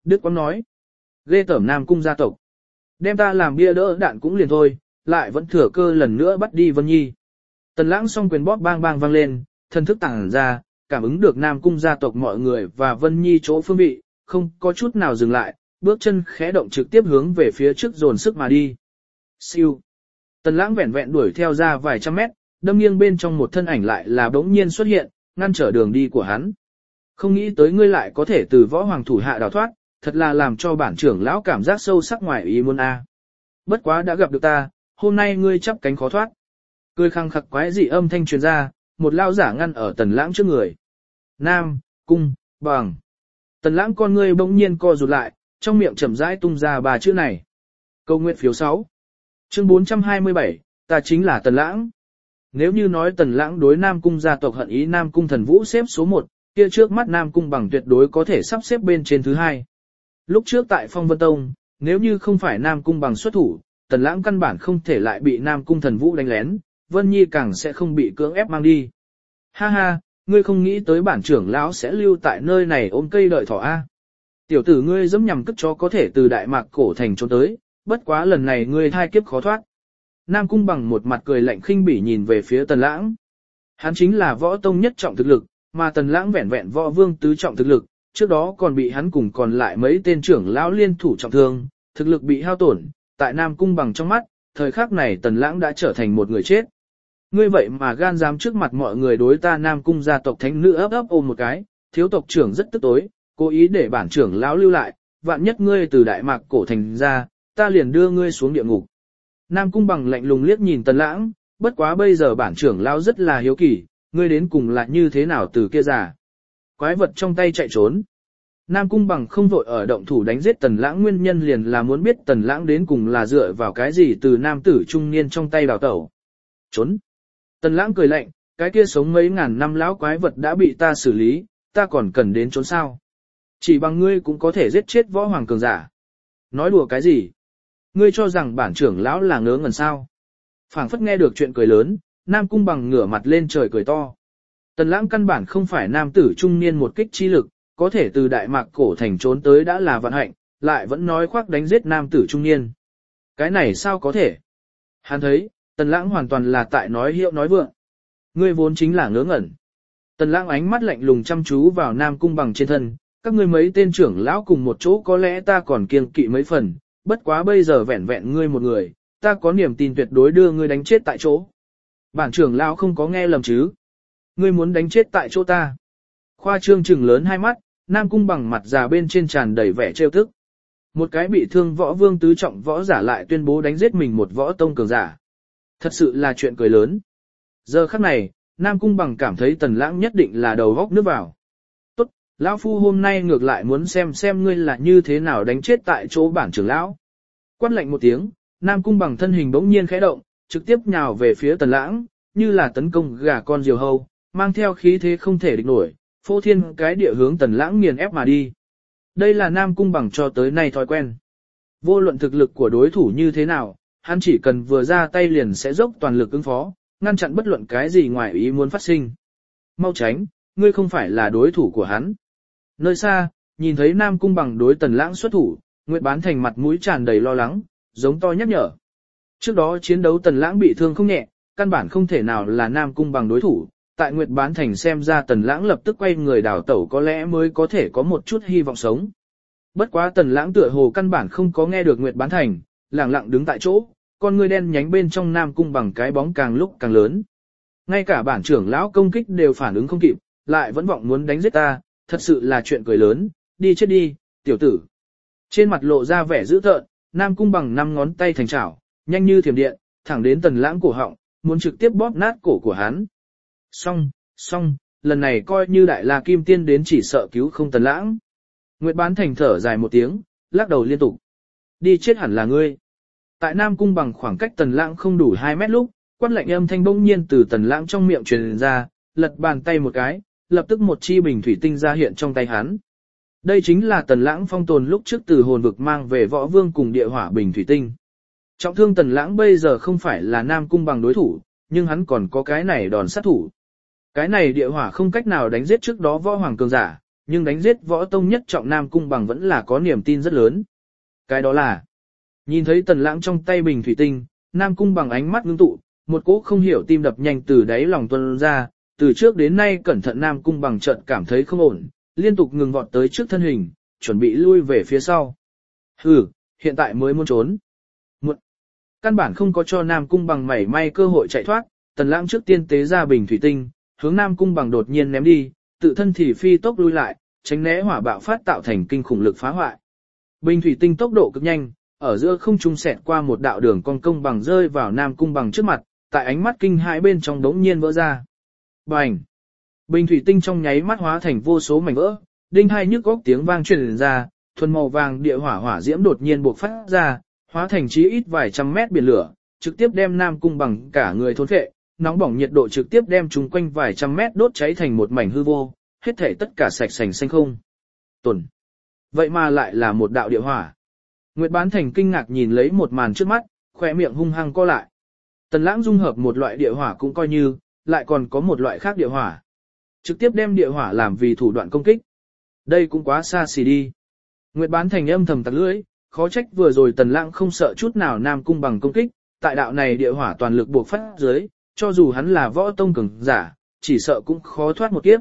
Đức Quang nói. Ghê tởm Nam Cung gia tộc. Đem ta làm bia đỡ đạn cũng liền thôi, lại vẫn thừa cơ lần nữa bắt đi Vân Nhi. Tần Lãng song quyền bóp bang bang vang lên, thân thức tàng ra, cảm ứng được Nam Cung gia tộc mọi người và Vân Nhi chỗ phương vị, không có chút nào dừng lại, bước chân khẽ động trực tiếp hướng về phía trước dồn sức mà đi. Siêu. Tần Lãng vẹn vẹn đuổi theo ra vài trăm mét, đâm nghiêng bên trong một thân ảnh lại là bỗng nhiên xuất hiện, ngăn trở đường đi của hắn. Không nghĩ tới ngươi lại có thể từ võ hoàng thủ hạ đào thoát, thật là làm cho bản trưởng lão cảm giác sâu sắc ngoài ý muốn a. Bất quá đã gặp được ta, hôm nay ngươi chắp cánh khó thoát. Cười khăng khặc quái dị âm thanh truyền ra, một lao giả ngăn ở Tần Lãng trước người. Nam, Cung, Bằng. Tần Lãng con ngươi bỗng nhiên co rụt lại, trong miệng chậm rãi tung ra ba chữ này. Câu nguyện phiếu sáu. Chương bốn trăm hai mươi bảy, ta chính là Tần Lãng. Nếu như nói Tần Lãng đối Nam Cung gia tộc hận ý Nam Cung Thần Vũ xếp số một, kia trước mắt Nam Cung Bằng tuyệt đối có thể sắp xếp bên trên thứ hai. Lúc trước tại Phong Vân Tông, nếu như không phải Nam Cung Bằng xuất thủ, Tần Lãng căn bản không thể lại bị Nam Cung Thần Vũ đánh lén, Vân Nhi càng sẽ không bị cưỡng ép mang đi. Ha ha, ngươi không nghĩ tới bản trưởng lão sẽ lưu tại nơi này ôm cây đợi thỏ a. Tiểu tử ngươi dẫm nhằm cất chó có thể từ Đại Mạc cổ thành trốn tới, bất quá lần này ngươi thai kiếp khó thoát. Nam Cung Bằng một mặt cười lạnh khinh bỉ nhìn về phía Tần Lãng. Hắn chính là võ tông nhất trọng thực lực, mà Tần Lãng vẹn vẹn võ vương tứ trọng thực lực, trước đó còn bị hắn cùng còn lại mấy tên trưởng lão liên thủ trọng thương, thực lực bị hao tổn, tại Nam Cung Bằng trong mắt, thời khắc này Tần Lãng đã trở thành một người chết. Ngươi vậy mà gan dám trước mặt mọi người đối ta Nam Cung gia tộc thánh nữ ấp ấp ôm một cái, thiếu tộc trưởng rất tức tối, cố ý để bản trưởng lão lưu lại, vạn nhất ngươi từ Đại Mạc cổ thành ra, ta liền đưa ngươi xuống địa ngục. Nam Cung Bằng lạnh lùng liếc nhìn Tần Lãng, bất quá bây giờ bản trưởng lão rất là hiếu kỳ, ngươi đến cùng là như thế nào từ kia giả. Quái vật trong tay chạy trốn. Nam Cung Bằng không vội ở động thủ đánh giết Tần Lãng nguyên nhân liền là muốn biết Tần Lãng đến cùng là dựa vào cái gì từ nam tử trung niên trong tay đào tẩu. Trốn. Tần Lãng cười lạnh, cái kia sống mấy ngàn năm lão quái vật đã bị ta xử lý, ta còn cần đến trốn sao. Chỉ bằng ngươi cũng có thể giết chết võ hoàng cường giả. Nói đùa cái gì? Ngươi cho rằng bản trưởng lão là ngớ ngẩn sao? Phảng phất nghe được chuyện cười lớn, Nam Cung Bằng ngửa mặt lên trời cười to. Tần Lãng căn bản không phải nam tử trung niên một kích chi lực, có thể từ Đại Mạc cổ thành trốn tới đã là vận hạnh, lại vẫn nói khoác đánh giết nam tử trung niên. Cái này sao có thể? Hắn thấy, Tần Lãng hoàn toàn là tại nói hiệu nói vượng. Ngươi vốn chính là ngớ ngẩn. Tần Lãng ánh mắt lạnh lùng chăm chú vào Nam Cung Bằng trên thân, các ngươi mấy tên trưởng lão cùng một chỗ có lẽ ta còn kiêng kỵ mấy phần, bất quá bây giờ vẹn vẹn ngươi một người, ta có niềm tin tuyệt đối đưa ngươi đánh chết tại chỗ. Bản trưởng lão không có nghe lầm chứ? Ngươi muốn đánh chết tại chỗ ta? Khoa trương trừng lớn hai mắt, Nam Cung Bằng mặt già bên trên tràn đầy vẻ trêu tức. Một cái bị thương võ vương tứ trọng võ giả lại tuyên bố đánh giết mình một võ tông cường giả. Thật sự là chuyện cười lớn. Giờ khắc này, Nam Cung Bằng cảm thấy Tần Lãng nhất định là đầu góc nước vào. Tốt, lão phu hôm nay ngược lại muốn xem xem ngươi là như thế nào đánh chết tại chỗ bản trưởng lão. Quát lạnh một tiếng, Nam Cung Bằng thân hình bỗng nhiên khẽ động, trực tiếp nhào về phía Tần Lãng, như là tấn công gà con diều hâu, mang theo khí thế không thể địch nổi, phô thiên cái địa hướng Tần Lãng nghiền ép mà đi. Đây là Nam Cung Bằng cho tới nay thói quen. Vô luận thực lực của đối thủ như thế nào, hắn chỉ cần vừa ra tay liền sẽ dốc toàn lực ứng phó, ngăn chặn bất luận cái gì ngoài ý muốn phát sinh. Mau tránh, ngươi không phải là đối thủ của hắn. Nơi xa, nhìn thấy Nam Cung Bằng đối Tần Lãng xuất thủ, Nguyệt Bán Thành mặt mũi tràn đầy lo lắng, giống to nhắc nhở. Trước đó chiến đấu Tần Lãng bị thương không nhẹ, căn bản không thể nào là Nam Cung Bằng đối thủ. Tại Nguyệt Bán Thành xem ra Tần Lãng lập tức quay người đảo tẩu có lẽ mới có thể có một chút hy vọng sống. Bất quá Tần Lãng tựa hồ căn bản không có nghe được Nguyệt Bán Thành, lẳng lặng đứng tại chỗ, con ngươi đen nhánh bên trong Nam Cung Bằng cái bóng càng lúc càng lớn. Ngay cả bản trưởng lão công kích đều phản ứng không kịp, lại vẫn vọng muốn đánh giết ta, thật sự là chuyện cười lớn, đi chết đi, tiểu tử. Trên mặt lộ ra vẻ dữ tợn, Nam Cung Bằng năm ngón tay thành chảo, nhanh như thiểm điện, thẳng đến Tần Lãng cổ họng, muốn trực tiếp bóp nát cổ của hắn. Xong, xong, lần này coi như Đại La Kim Tiên đến chỉ sợ cứu không Tần Lãng. Nguyệt Bán Thành thở dài một tiếng, lắc đầu liên tục. Đi chết hẳn là ngươi. Tại Nam Cung Bằng khoảng cách Tần Lãng không đủ hai mét lúc, quát lạnh âm thanh bỗng nhiên từ Tần Lãng trong miệng truyền ra, lật bàn tay một cái, lập tức một chi bình thủy tinh ra hiện trong tay hắn. Đây chính là Tần Lãng phong tồn lúc trước từ hồn vực mang về võ vương cùng địa hỏa bình thủy tinh. Trọng thương Tần Lãng bây giờ không phải là Nam Cung Bằng đối thủ, nhưng hắn còn có cái này đòn sát thủ. Cái này địa hỏa không cách nào đánh giết trước đó võ hoàng cường giả, nhưng đánh giết võ tông nhất trọng Nam Cung Bằng vẫn là có niềm tin rất lớn. Cái đó là, nhìn thấy Tần Lãng trong tay bình thủy tinh, Nam Cung Bằng ánh mắt ngưng tụ, một cỗ không hiểu tim đập nhanh từ đáy lòng tuôn ra, từ trước đến nay cẩn thận Nam Cung Bằng chợt cảm thấy không ổn, liên tục ngừng vọt tới trước thân hình, chuẩn bị lui về phía sau. Hừ, hiện tại mới muốn trốn. Một, căn bản không có cho Nam Cung Bằng mảy may cơ hội chạy thoát, Tần Lãng trước tiên tế ra bình thủy tinh, hướng Nam Cung Bằng đột nhiên ném đi, tự thân thì phi tốc lui lại, tránh né hỏa bạo phát tạo thành kinh khủng lực phá hoại. Bình thủy tinh tốc độ cực nhanh, ở giữa không trung xẹt qua một đạo đường cong công bằng rơi vào Nam Cung Bằng trước mặt, tại ánh mắt kinh hãi bên trong đống nhiên vỡ ra. Bành! Bình thủy tinh trong nháy mắt hóa thành vô số mảnh vỡ, đinh hai nhức góc tiếng vang truyền ra, thuần màu vàng địa hỏa hỏa diễm đột nhiên bộc phát ra, hóa thành chí ít vài trăm mét biển lửa, trực tiếp đem Nam Cung Bằng cả người thôn phệ, nóng bỏng nhiệt độ trực tiếp đem chúng quanh vài trăm mét đốt cháy thành một mảnh hư vô, hết thảy tất cả sạch sành xanh không. Tồn. Vậy mà lại là một đạo địa hỏa. Nguyệt Bán Thành kinh ngạc nhìn lấy một màn trước mắt, khỏe miệng hung hăng co lại. Tần Lãng dung hợp một loại địa hỏa cũng coi như, lại còn có một loại khác địa hỏa. Trực tiếp đem địa hỏa làm vì thủ đoạn công kích. Đây cũng quá xa xỉ đi. Nguyệt Bán Thành âm thầm tặc lưỡi, khó trách vừa rồi Tần Lãng không sợ chút nào Nam Cung Bằng công kích, tại đạo này địa hỏa toàn lực buộc phát dưới, cho dù hắn là võ tông cường giả, chỉ sợ cũng khó thoát một kiếp.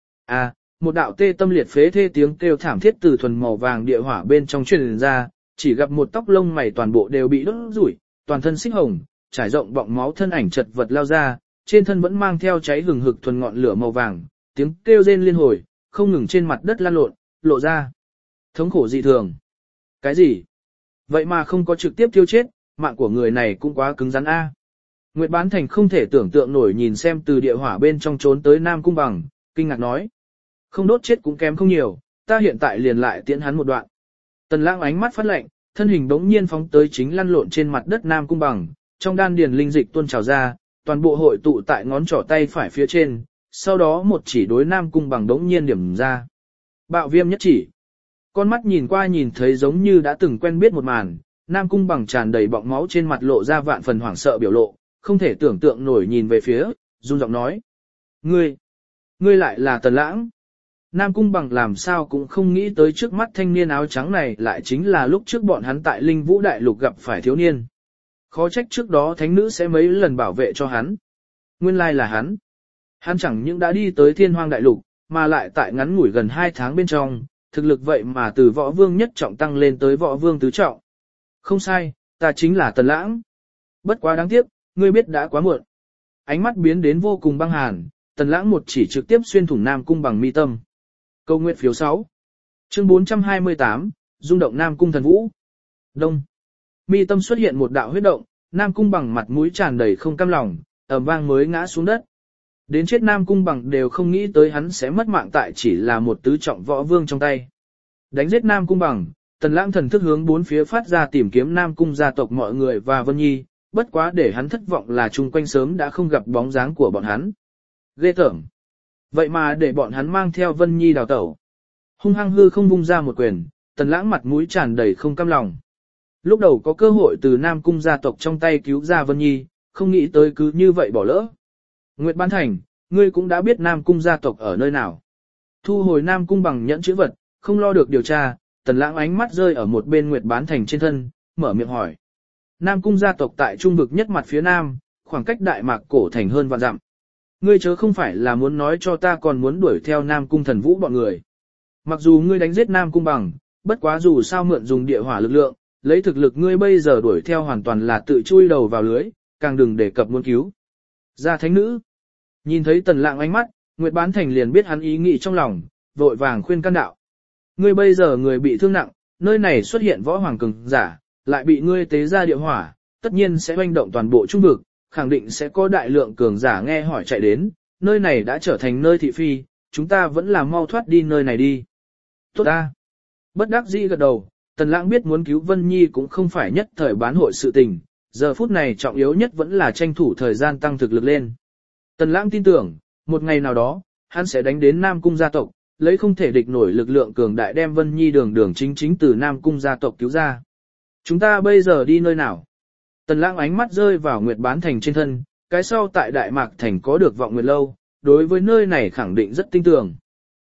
À, một đạo tê tâm liệt phế thê tiếng kêu thảm thiết từ thuần màu vàng địa hỏa bên trong truyền ra, chỉ gặp một tóc lông mày toàn bộ đều bị đốt rủi, toàn thân xích hồng, trải rộng bọng máu thân ảnh chật vật lao ra, trên thân vẫn mang theo cháy hừng hực thuần ngọn lửa màu vàng, tiếng kêu rên liên hồi, không ngừng trên mặt đất lăn lộn, lộ ra thống khổ dị thường. Cái gì? Vậy mà không có trực tiếp tiêu chết, mạng của người này cũng quá cứng rắn a. Nguyệt Bán Thành không thể tưởng tượng nổi nhìn xem từ địa hỏa bên trong trốn tới Nam Cung Bằng, kinh ngạc nói. Không đốt chết cũng kém không nhiều, ta hiện tại liền lại tiễn hắn một đoạn. Tần Lãng ánh mắt phát lạnh, thân hình bỗng nhiên phóng tới chính lăn lộn trên mặt đất Nam Cung Bằng, trong đan điền linh dịch tuôn trào ra, toàn bộ hội tụ tại ngón trỏ tay phải phía trên, sau đó một chỉ đối Nam Cung Bằng bỗng nhiên điểm ra. Bạo viêm nhất chỉ. Con mắt nhìn qua nhìn thấy giống như đã từng quen biết một màn, Nam Cung Bằng tràn đầy bọng máu trên mặt lộ ra vạn phần hoảng sợ biểu lộ, không thể tưởng tượng nổi nhìn về phía, run giọng nói. Ngươi, ngươi lại là Tần Lãng. Nam Cung Bằng làm sao cũng không nghĩ tới trước mắt thanh niên áo trắng này lại chính là lúc trước bọn hắn tại Linh Vũ Đại Lục gặp phải thiếu niên. Khó trách trước đó thánh nữ sẽ mấy lần bảo vệ cho hắn. Nguyên lai là hắn. Hắn chẳng những đã đi tới Thiên Hoang Đại Lục, mà lại tại ngắn ngủi gần hai tháng bên trong, thực lực vậy mà từ võ vương nhất trọng tăng lên tới võ vương tứ trọng. Không sai, ta chính là Tần Lãng. Bất quá đáng tiếc, ngươi biết đã quá muộn. Ánh mắt biến đến vô cùng băng hàn, Tần Lãng một chỉ trực tiếp xuyên thủng Nam Cung Bằng mi tâm. Câu nguyện phiếu sáu. Chương bốn trăm hai mươi tám, rung động Nam Cung Thần Vũ. Đông. Mi tâm xuất hiện một đạo huyết động, Nam Cung Bằng mặt mũi tràn đầy không cam lòng, ầm vang mới ngã xuống đất. Đến chết Nam Cung Bằng đều không nghĩ tới hắn sẽ mất mạng tại chỉ là một tứ trọng võ vương trong tay. Đánh giết Nam Cung Bằng, Tần Lãng thần thức hướng bốn phía phát ra tìm kiếm Nam Cung gia tộc mọi người và Vân Nhi, bất quá để hắn thất vọng là chung quanh sớm đã không gặp bóng dáng của bọn hắn. Ghê tởm. Vậy mà để bọn hắn mang theo Vân Nhi đào tẩu. Hung hăng hư không vung ra một quyền, Tần Lãng mặt mũi tràn đầy không cam lòng. Lúc đầu có cơ hội từ Nam Cung gia tộc trong tay cứu ra Vân Nhi, không nghĩ tới cứ như vậy bỏ lỡ. Nguyệt Bán Thành, ngươi cũng đã biết Nam Cung gia tộc ở nơi nào. Thu hồi Nam Cung Bằng nhẫn chữ vật, không lo được điều tra, Tần Lãng ánh mắt rơi ở một bên Nguyệt Bán Thành trên thân, mở miệng hỏi. Nam Cung gia tộc tại trung vực nhất mặt phía nam, khoảng cách Đại Mạc cổ thành hơn vạn dặm. Ngươi chớ không phải là muốn nói cho ta còn muốn đuổi theo Nam Cung Thần Vũ bọn người. Mặc dù ngươi đánh giết Nam Cung Bằng, bất quá dù sao mượn dùng địa hỏa lực lượng, lấy thực lực ngươi bây giờ đuổi theo hoàn toàn là tự chui đầu vào lưới, càng đừng đề cập muốn cứu. Gia thánh nữ. Nhìn thấy Tần Lãng ánh mắt, Nguyệt Bán Thành liền biết hắn ý nghĩ trong lòng, vội vàng khuyên can đạo. Ngươi bây giờ người bị thương nặng, nơi này xuất hiện võ hoàng cường giả, lại bị ngươi tế ra địa hỏa, tất nhiên sẽ hoành động toàn bộ trung vực, khẳng định sẽ có đại lượng cường giả nghe hỏi chạy đến, nơi này đã trở thành nơi thị phi, chúng ta vẫn là mau thoát đi nơi này đi. Tốt ta. Bất đắc dĩ gật đầu, Tần Lãng biết muốn cứu Vân Nhi cũng không phải nhất thời bán hội sự tình, giờ phút này trọng yếu nhất vẫn là tranh thủ thời gian tăng thực lực lên. Tần Lãng tin tưởng, một ngày nào đó, hắn sẽ đánh đến Nam Cung gia tộc, lấy không thể địch nổi lực lượng cường đại đem Vân Nhi đường đường chính chính từ Nam Cung gia tộc cứu ra. Chúng ta bây giờ đi nơi nào? Tần Lãng ánh mắt rơi vào Nguyệt Bán Thành trên thân, cái sau tại Đại Mạc Thành có được vọng nguyệt lâu, đối với nơi này khẳng định rất tin tưởng.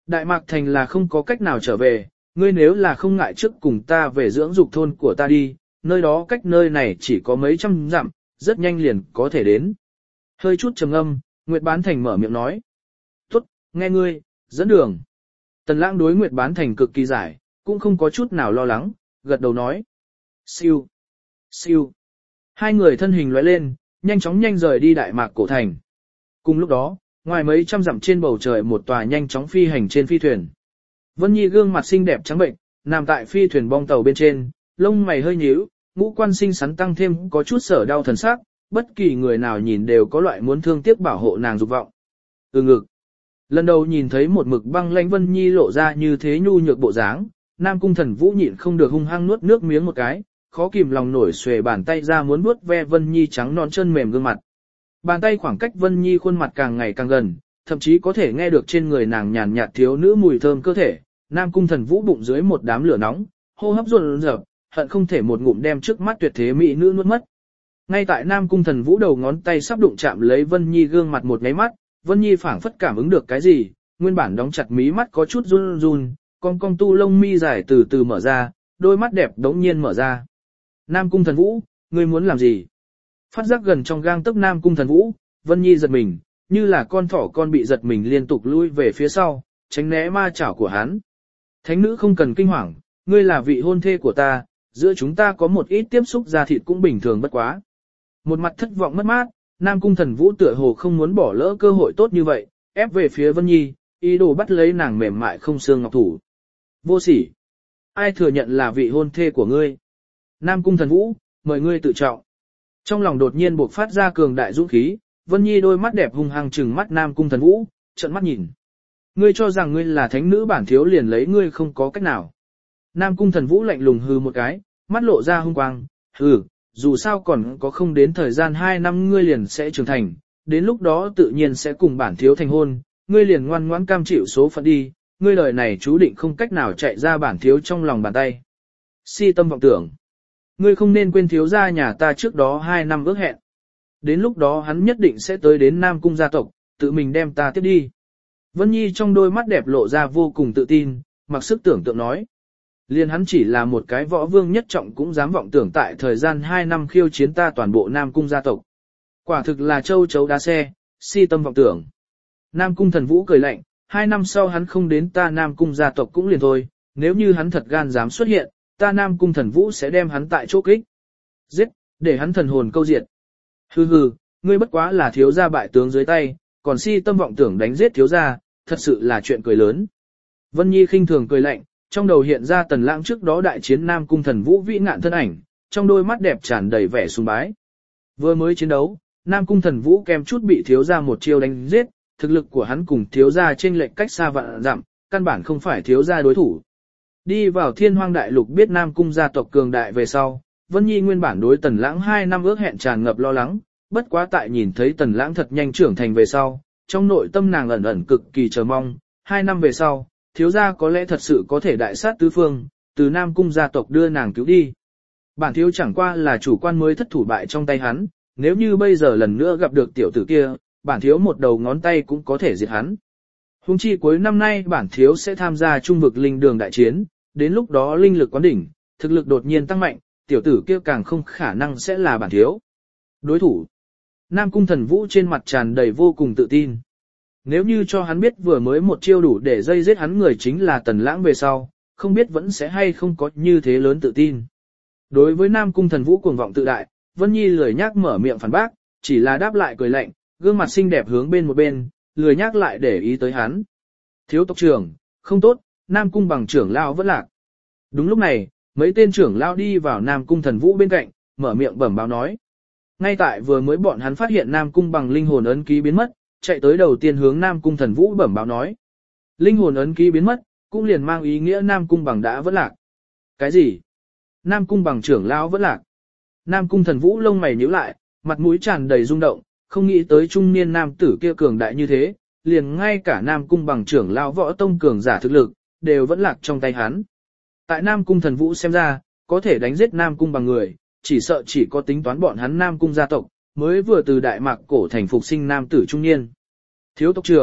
Đại Mạc Thành là không có cách nào trở về, ngươi nếu là không ngại trước cùng ta về dưỡng dục thôn của ta đi, nơi đó cách nơi này chỉ có mấy trăm dặm, rất nhanh liền có thể đến. Hơi chút trầm ngâm, Nguyệt Bán Thành mở miệng nói. Tốt, nghe ngươi, dẫn đường. Tần Lãng đối Nguyệt Bán Thành cực kỳ giải, cũng không có chút nào lo lắng, gật đầu nói. Siêu, siêu. Hai người thân hình lóe lên, nhanh chóng nhanh rời đi Đại Mạc cổ thành. Cùng lúc đó, ngoài mấy trăm dặm trên bầu trời một tòa nhanh chóng phi hành trên phi thuyền. Vân Nhi gương mặt xinh đẹp trắng bệnh, nằm tại phi thuyền bong tàu bên trên, lông mày hơi nhíu, ngũ quan xinh xắn tăng thêm có chút sở đau thần sắc, bất kỳ người nào nhìn đều có loại muốn thương tiếc bảo hộ nàng dục vọng. Ừ ngực. Lần đầu nhìn thấy một mực băng lãnh Vân Nhi lộ ra như thế nhu nhược bộ dáng, Nam Cung Thần Vũ nhịn không được hung hăng nuốt nước miếng một cái, khó kìm lòng nổi xuề bàn tay ra muốn vuốt ve Vân Nhi trắng non chân mềm gương mặt. Bàn tay khoảng cách Vân Nhi khuôn mặt càng ngày càng gần, thậm chí có thể nghe được trên người nàng nhàn nhạt thiếu nữ mùi thơm cơ thể. Nam Cung Thần Vũ bụng dưới một đám lửa nóng, hô hấp run rợn, hận không thể một ngụm đem trước mắt tuyệt thế mỹ nữ nuốt mất. Ngay tại Nam Cung Thần Vũ đầu ngón tay sắp đụng chạm lấy Vân Nhi gương mặt một nháy mắt, Vân Nhi phảng phất cảm ứng được cái gì, nguyên bản đóng chặt mí mắt có chút run run, cong cong tu lông mi dài từ từ mở ra, đôi mắt đẹp đống nhiên mở ra. Nam Cung Thần Vũ, ngươi muốn làm gì? Phát giác gần trong gang tấc Nam Cung Thần Vũ, Vân Nhi giật mình, như là con thỏ con bị giật mình liên tục lui về phía sau, tránh né ma chảo của hắn. Thánh nữ không cần kinh hoàng, ngươi là vị hôn thê của ta, giữa chúng ta có một ít tiếp xúc da thịt cũng bình thường bất quá. Một mặt thất vọng mất mát, Nam Cung Thần Vũ tựa hồ không muốn bỏ lỡ cơ hội tốt như vậy, ép về phía Vân Nhi, ý đồ bắt lấy nàng mềm mại không xương ngọc thủ. Vô sỉ! Ai thừa nhận là vị hôn thê của ngươi? Nam Cung Thần Vũ, mời ngươi tự trọng. Trong lòng đột nhiên bộc phát ra cường đại dũng khí, Vân Nhi đôi mắt đẹp hung hăng trừng mắt Nam Cung Thần Vũ, trợn mắt nhìn. Ngươi cho rằng ngươi là thánh nữ bản thiếu liền lấy ngươi không có cách nào. Nam Cung Thần Vũ lạnh lùng hừ một cái, mắt lộ ra hung quang, hừ, dù sao còn có không đến thời gian hai năm ngươi liền sẽ trưởng thành, đến lúc đó tự nhiên sẽ cùng bản thiếu thành hôn, ngươi liền ngoan ngoãn cam chịu số phận đi, ngươi đời này chú định không cách nào chạy ra bản thiếu trong lòng bàn tay. Si tâm vọng tưởng. Ngươi không nên quên thiếu gia nhà ta trước đó hai năm ước hẹn. Đến lúc đó hắn nhất định sẽ tới đến Nam Cung gia tộc, tự mình đem ta tiếp đi. Vân Nhi trong đôi mắt đẹp lộ ra vô cùng tự tin, mặc sức tưởng tượng nói. Liên hắn chỉ là một cái võ vương nhất trọng cũng dám vọng tưởng tại thời gian hai năm khiêu chiến ta toàn bộ Nam Cung gia tộc. Quả thực là châu chấu đá xe, si tâm vọng tưởng. Nam Cung Thần Vũ cười lạnh, hai năm sau hắn không đến ta Nam Cung gia tộc cũng liền thôi, nếu như hắn thật gan dám xuất hiện, ta Nam Cung Thần Vũ sẽ đem hắn tại chỗ kích. Giết, để hắn thần hồn câu diệt. Hừ hừ, ngươi bất quá là thiếu gia bại tướng dưới tay, còn si tâm vọng tưởng đánh giết thiếu gia, thật sự là chuyện cười lớn. Vân Nhi khinh thường cười lạnh, trong đầu hiện ra Tần Lãng trước đó đại chiến Nam Cung Thần Vũ vĩ ngạn thân ảnh, trong đôi mắt đẹp tràn đầy vẻ sùng bái. Vừa mới chiến đấu, Nam Cung Thần Vũ kèm chút bị thiếu gia một chiêu đánh giết, thực lực của hắn cùng thiếu gia chênh lệch cách xa vạn dặm, căn bản không phải thiếu gia đối thủ. Đi vào Thiên Hoang Đại Lục biết Nam Cung gia tộc cường đại về sau, Vân Nhi nguyên bản đối Tần Lãng hai năm ước hẹn tràn ngập lo lắng, bất quá tại nhìn thấy Tần Lãng thật nhanh trưởng thành về sau, trong nội tâm nàng ẩn ẩn cực kỳ chờ mong, hai năm về sau, thiếu gia có lẽ thật sự có thể đại sát tứ phương, từ Nam Cung gia tộc đưa nàng cứu đi. Bản thiếu chẳng qua là chủ quan mới thất thủ bại trong tay hắn, nếu như bây giờ lần nữa gặp được tiểu tử kia, bản thiếu một đầu ngón tay cũng có thể diệt hắn. Huống chi cuối năm nay bản thiếu sẽ tham gia trung vực linh đường đại chiến, đến lúc đó linh lực quán đỉnh, thực lực đột nhiên tăng mạnh, tiểu tử kia càng không khả năng sẽ là bản thiếu đối thủ. Nam Cung Thần Vũ trên mặt tràn đầy vô cùng tự tin. Nếu như cho hắn biết vừa mới một chiêu đủ để dây giết hắn người chính là Tần Lãng về sau, không biết vẫn sẽ hay không có như thế lớn tự tin. Đối với Nam Cung Thần Vũ cuồng vọng tự đại, Vân Nhi lười nhác mở miệng phản bác, chỉ là đáp lại cười lạnh, gương mặt xinh đẹp hướng bên một bên, lười nhác lại để ý tới hắn. Thiếu tộc trưởng, không tốt, Nam Cung bằng trưởng lão vẫn lạc. Đúng lúc này, mấy tên trưởng lão đi vào Nam Cung Thần Vũ bên cạnh, mở miệng bẩm báo nói. Ngay tại vừa mới bọn hắn phát hiện Nam Cung bằng linh hồn ấn ký biến mất, chạy tới đầu tiên hướng Nam Cung Thần Vũ bẩm báo nói. Linh hồn ấn ký biến mất, cũng liền mang ý nghĩa Nam Cung bằng đã vẫn lạc. Cái gì? Nam Cung bằng trưởng lão vẫn lạc. Nam Cung Thần Vũ lông mày nhíu lại, mặt mũi tràn đầy rung động, không nghĩ tới trung niên nam tử kia cường đại như thế, liền ngay cả Nam Cung bằng trưởng lão võ tông cường giả thực lực, đều vẫn lạc trong tay hắn. Tại Nam Cung Thần Vũ xem ra, có thể đánh giết Nam Cung bằng người, chỉ sợ chỉ có tính toán bọn hắn Nam Cung gia tộc, mới vừa từ Đại Mạc cổ thành phục sinh nam tử trung niên. Thiếu tộc trưởng,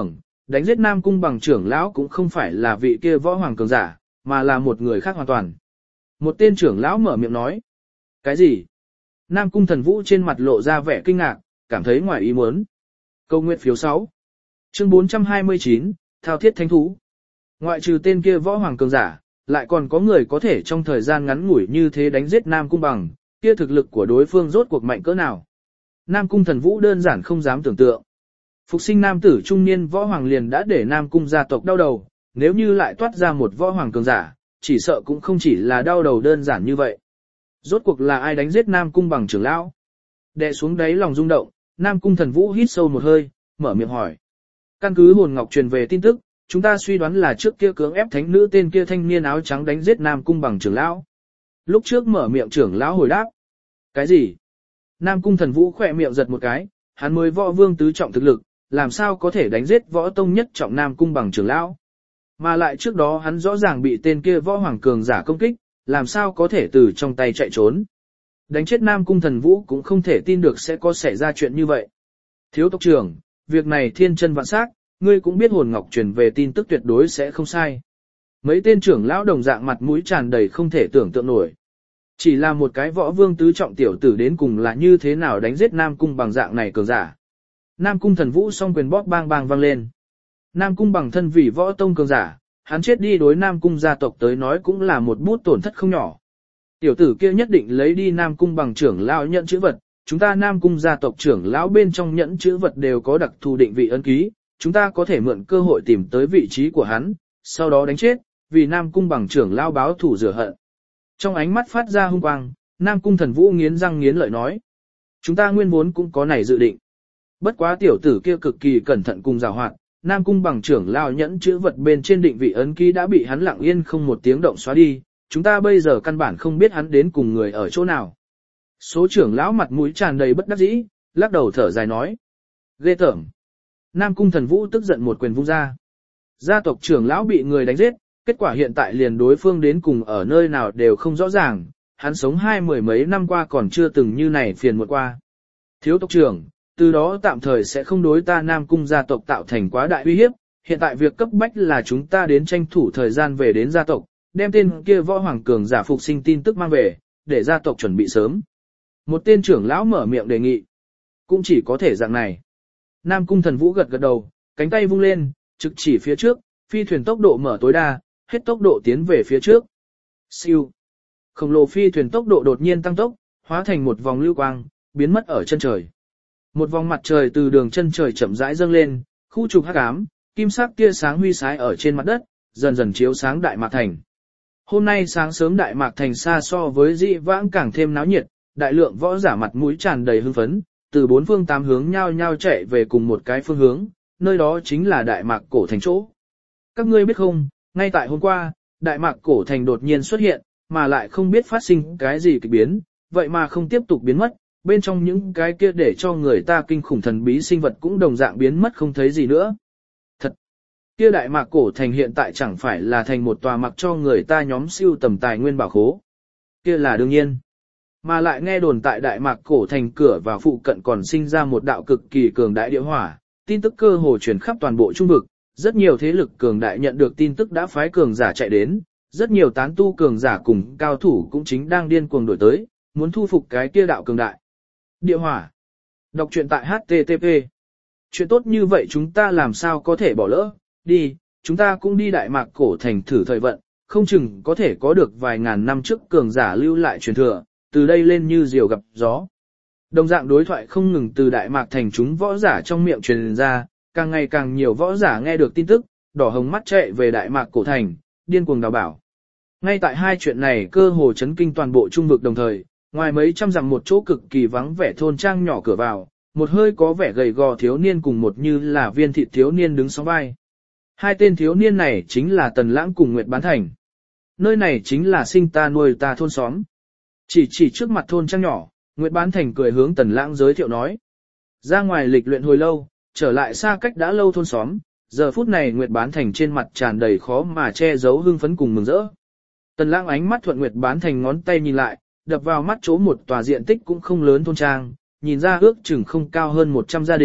đánh giết Nam Cung Bằng trưởng lão cũng không phải là vị kia võ hoàng cường giả, mà là một người khác hoàn toàn. Một tên trưởng lão mở miệng nói. Cái gì? Nam Cung Thần Vũ trên mặt lộ ra vẻ kinh ngạc, cảm thấy ngoài ý muốn. Câu nguyện phiếu sáu. Chương bốn trăm hai mươi chín, Thao thiết thánh thú. Ngoại trừ tên kia võ hoàng cường giả, lại còn có người có thể trong thời gian ngắn ngủi như thế đánh giết Nam Cung Bằng, kia thực lực của đối phương rốt cuộc mạnh cỡ nào. Nam Cung Thần Vũ đơn giản không dám tưởng tượng. Phục sinh nam tử trung niên võ hoàng liền đã để Nam Cung gia tộc đau đầu, nếu như lại toát ra một võ hoàng cường giả, chỉ sợ cũng không chỉ là đau đầu đơn giản như vậy. Rốt cuộc là ai đánh giết Nam Cung Bằng trưởng lão? Đè xuống đáy lòng rung động, Nam Cung Thần Vũ hít sâu một hơi, mở miệng hỏi. Căn cứ hồn ngọc truyền về tin tức, chúng ta suy đoán là trước kia cưỡng ép thánh nữ tên kia thanh niên áo trắng đánh giết Nam Cung Bằng trưởng lão. Lúc trước mở miệng trưởng lão hồi đáp. Cái gì? Nam Cung Thần Vũ khỏe miệng giật một cái, hắn mới võ vương tứ trọng thực lực, làm sao có thể đánh giết võ tông nhất trọng Nam Cung Bằng trưởng lão? Mà lại trước đó hắn rõ ràng bị tên kia võ hoàng cường giả công kích, làm sao có thể từ trong tay chạy trốn? Đánh chết Nam Cung Thần Vũ cũng không thể tin được sẽ có xảy ra chuyện như vậy. Thiếu tộc trưởng, việc này thiên chân vạn xác, ngươi cũng biết hồn ngọc truyền về tin tức tuyệt đối sẽ không sai. Mấy tên trưởng lão đồng dạng mặt mũi tràn đầy không thể tưởng tượng nổi. Chỉ là một cái võ vương tứ trọng tiểu tử đến cùng là như thế nào đánh giết Nam Cung Bằng dạng này cường giả. Nam Cung Thần Vũ song quyền bóp bang bang vang lên. Nam Cung Bằng thân vì võ tông cường giả, hắn chết đi đối Nam Cung gia tộc tới nói cũng là một bút tổn thất không nhỏ. Tiểu tử kia nhất định lấy đi Nam Cung Bằng trưởng lão nhận chữ vật, chúng ta Nam Cung gia tộc trưởng lão bên trong nhẫn chữ vật đều có đặc thù định vị ấn ký, chúng ta có thể mượn cơ hội tìm tới vị trí của hắn, sau đó đánh chết, vì Nam Cung Bằng trưởng lão báo thù rửa hận. Trong ánh mắt phát ra hung quang, Nam Cung Thần Vũ nghiến răng nghiến lợi nói. Chúng ta nguyên vốn cũng có này dự định. Bất quá tiểu tử kia cực kỳ cẩn thận cùng giàu hoạt, Nam Cung Bằng trưởng lão nhẫn chữ vật bên trên định vị ấn ký đã bị hắn lặng yên không một tiếng động xóa đi, chúng ta bây giờ căn bản không biết hắn đến cùng người ở chỗ nào. Số trưởng lão mặt mũi tràn đầy bất đắc dĩ, lắc đầu thở dài nói. Ghê tởm. Nam Cung Thần Vũ tức giận một quyền vung ra. Gia tộc trưởng lão bị người đánh giết, kết quả hiện tại liền đối phương đến cùng ở nơi nào đều không rõ ràng, hắn sống hai mười mấy năm qua còn chưa từng như này phiền một qua. Thiếu tộc trưởng, từ đó tạm thời sẽ không đối ta Nam Cung gia tộc tạo thành quá đại uy hiếp, hiện tại việc cấp bách là chúng ta đến tranh thủ thời gian về đến gia tộc, đem tên kia võ hoàng cường giả phục sinh tin tức mang về, để gia tộc chuẩn bị sớm. Một tên trưởng lão mở miệng đề nghị. Cũng chỉ có thể dạng này. Nam Cung Thần Vũ gật gật đầu, cánh tay vung lên, trực chỉ phía trước, phi thuyền tốc độ mở tối đa, hết tốc độ tiến về phía trước. Siêu. Khổng lồ phi thuyền tốc độ đột nhiên tăng tốc, hóa thành một vòng lưu quang, biến mất ở chân trời. Một vòng mặt trời từ đường chân trời chậm rãi dâng lên, khu trục hắc ám, kim sắc tia sáng huy sái ở trên mặt đất, dần dần chiếu sáng Đại Mạc Thành. Hôm nay sáng sớm Đại Mạc Thành xa so với dị vãng càng thêm náo nhiệt, đại lượng võ giả mặt mũi tràn đầy hưng phấn, từ bốn phương tám hướng nhau nhau chạy về cùng một cái phương hướng, nơi đó chính là Đại Mạc Cổ Thành chỗ. Các ngươi biết không, ngay tại hôm qua, Đại Mạc Cổ Thành đột nhiên xuất hiện, mà lại không biết phát sinh cái gì kỳ biến, vậy mà không tiếp tục biến mất, bên trong những cái kia để cho người ta kinh khủng thần bí sinh vật cũng đồng dạng biến mất không thấy gì nữa. Thật! Kia Đại Mạc Cổ Thành hiện tại chẳng phải là thành một tòa mặc cho người ta nhóm siêu tầm tài nguyên bảo khố. Kia là đương nhiên. Mà lại nghe đồn tại Đại Mạc Cổ Thành cửa vào phụ cận còn sinh ra một đạo cực kỳ cường đại địa hỏa, tin tức cơ hồ truyền khắp toàn bộ trung vực, rất nhiều thế lực cường đại nhận được tin tức đã phái cường giả chạy đến, rất nhiều tán tu cường giả cùng cao thủ cũng chính đang điên cuồng đổi tới, muốn thu phục cái kia đạo cường đại. Địa hỏa. Đọc truyện tại H T T P. Chuyện tốt như vậy chúng ta làm sao có thể bỏ lỡ, đi, chúng ta cũng đi Đại Mạc Cổ Thành thử thời vận, không chừng có thể có được vài ngàn năm trước cường giả lưu lại truyền thừa, từ đây lên như diều gặp gió. Đồng dạng đối thoại không ngừng từ Đại Mạc Thành chúng võ giả trong miệng truyền ra, càng ngày càng nhiều võ giả nghe được tin tức, đỏ hồng mắt chạy về Đại Mạc Cổ Thành, điên cuồng đào bảo. Ngay tại hai chuyện này cơ hồ chấn kinh toàn bộ trung vực đồng thời, ngoài mấy trăm dặm một chỗ cực kỳ vắng vẻ thôn trang nhỏ cửa vào, một hơi có vẻ gầy gò thiếu niên cùng một như là viên thịt thiếu niên đứng sóng vai. Hai tên thiếu niên này chính là Tần Lãng cùng Nguyệt Bán Thành. Nơi này chính là sinh ta nuôi ta thôn xóm. Chỉ chỉ trước mặt thôn trang nhỏ, Nguyệt Bán Thành cười hướng Tần Lãng giới thiệu nói. Ra ngoài lịch luyện hồi lâu, trở lại xa cách đã lâu thôn xóm, giờ phút này Nguyệt Bán Thành trên mặt tràn đầy khó mà che giấu hưng phấn cùng mừng rỡ. Tần Lãng ánh mắt thuận Nguyệt Bán Thành ngón tay nhìn lại, đập vào mắt chỗ một tòa diện tích cũng không lớn thôn trang, nhìn ra ước chừng không cao hơn một trăm gia đình,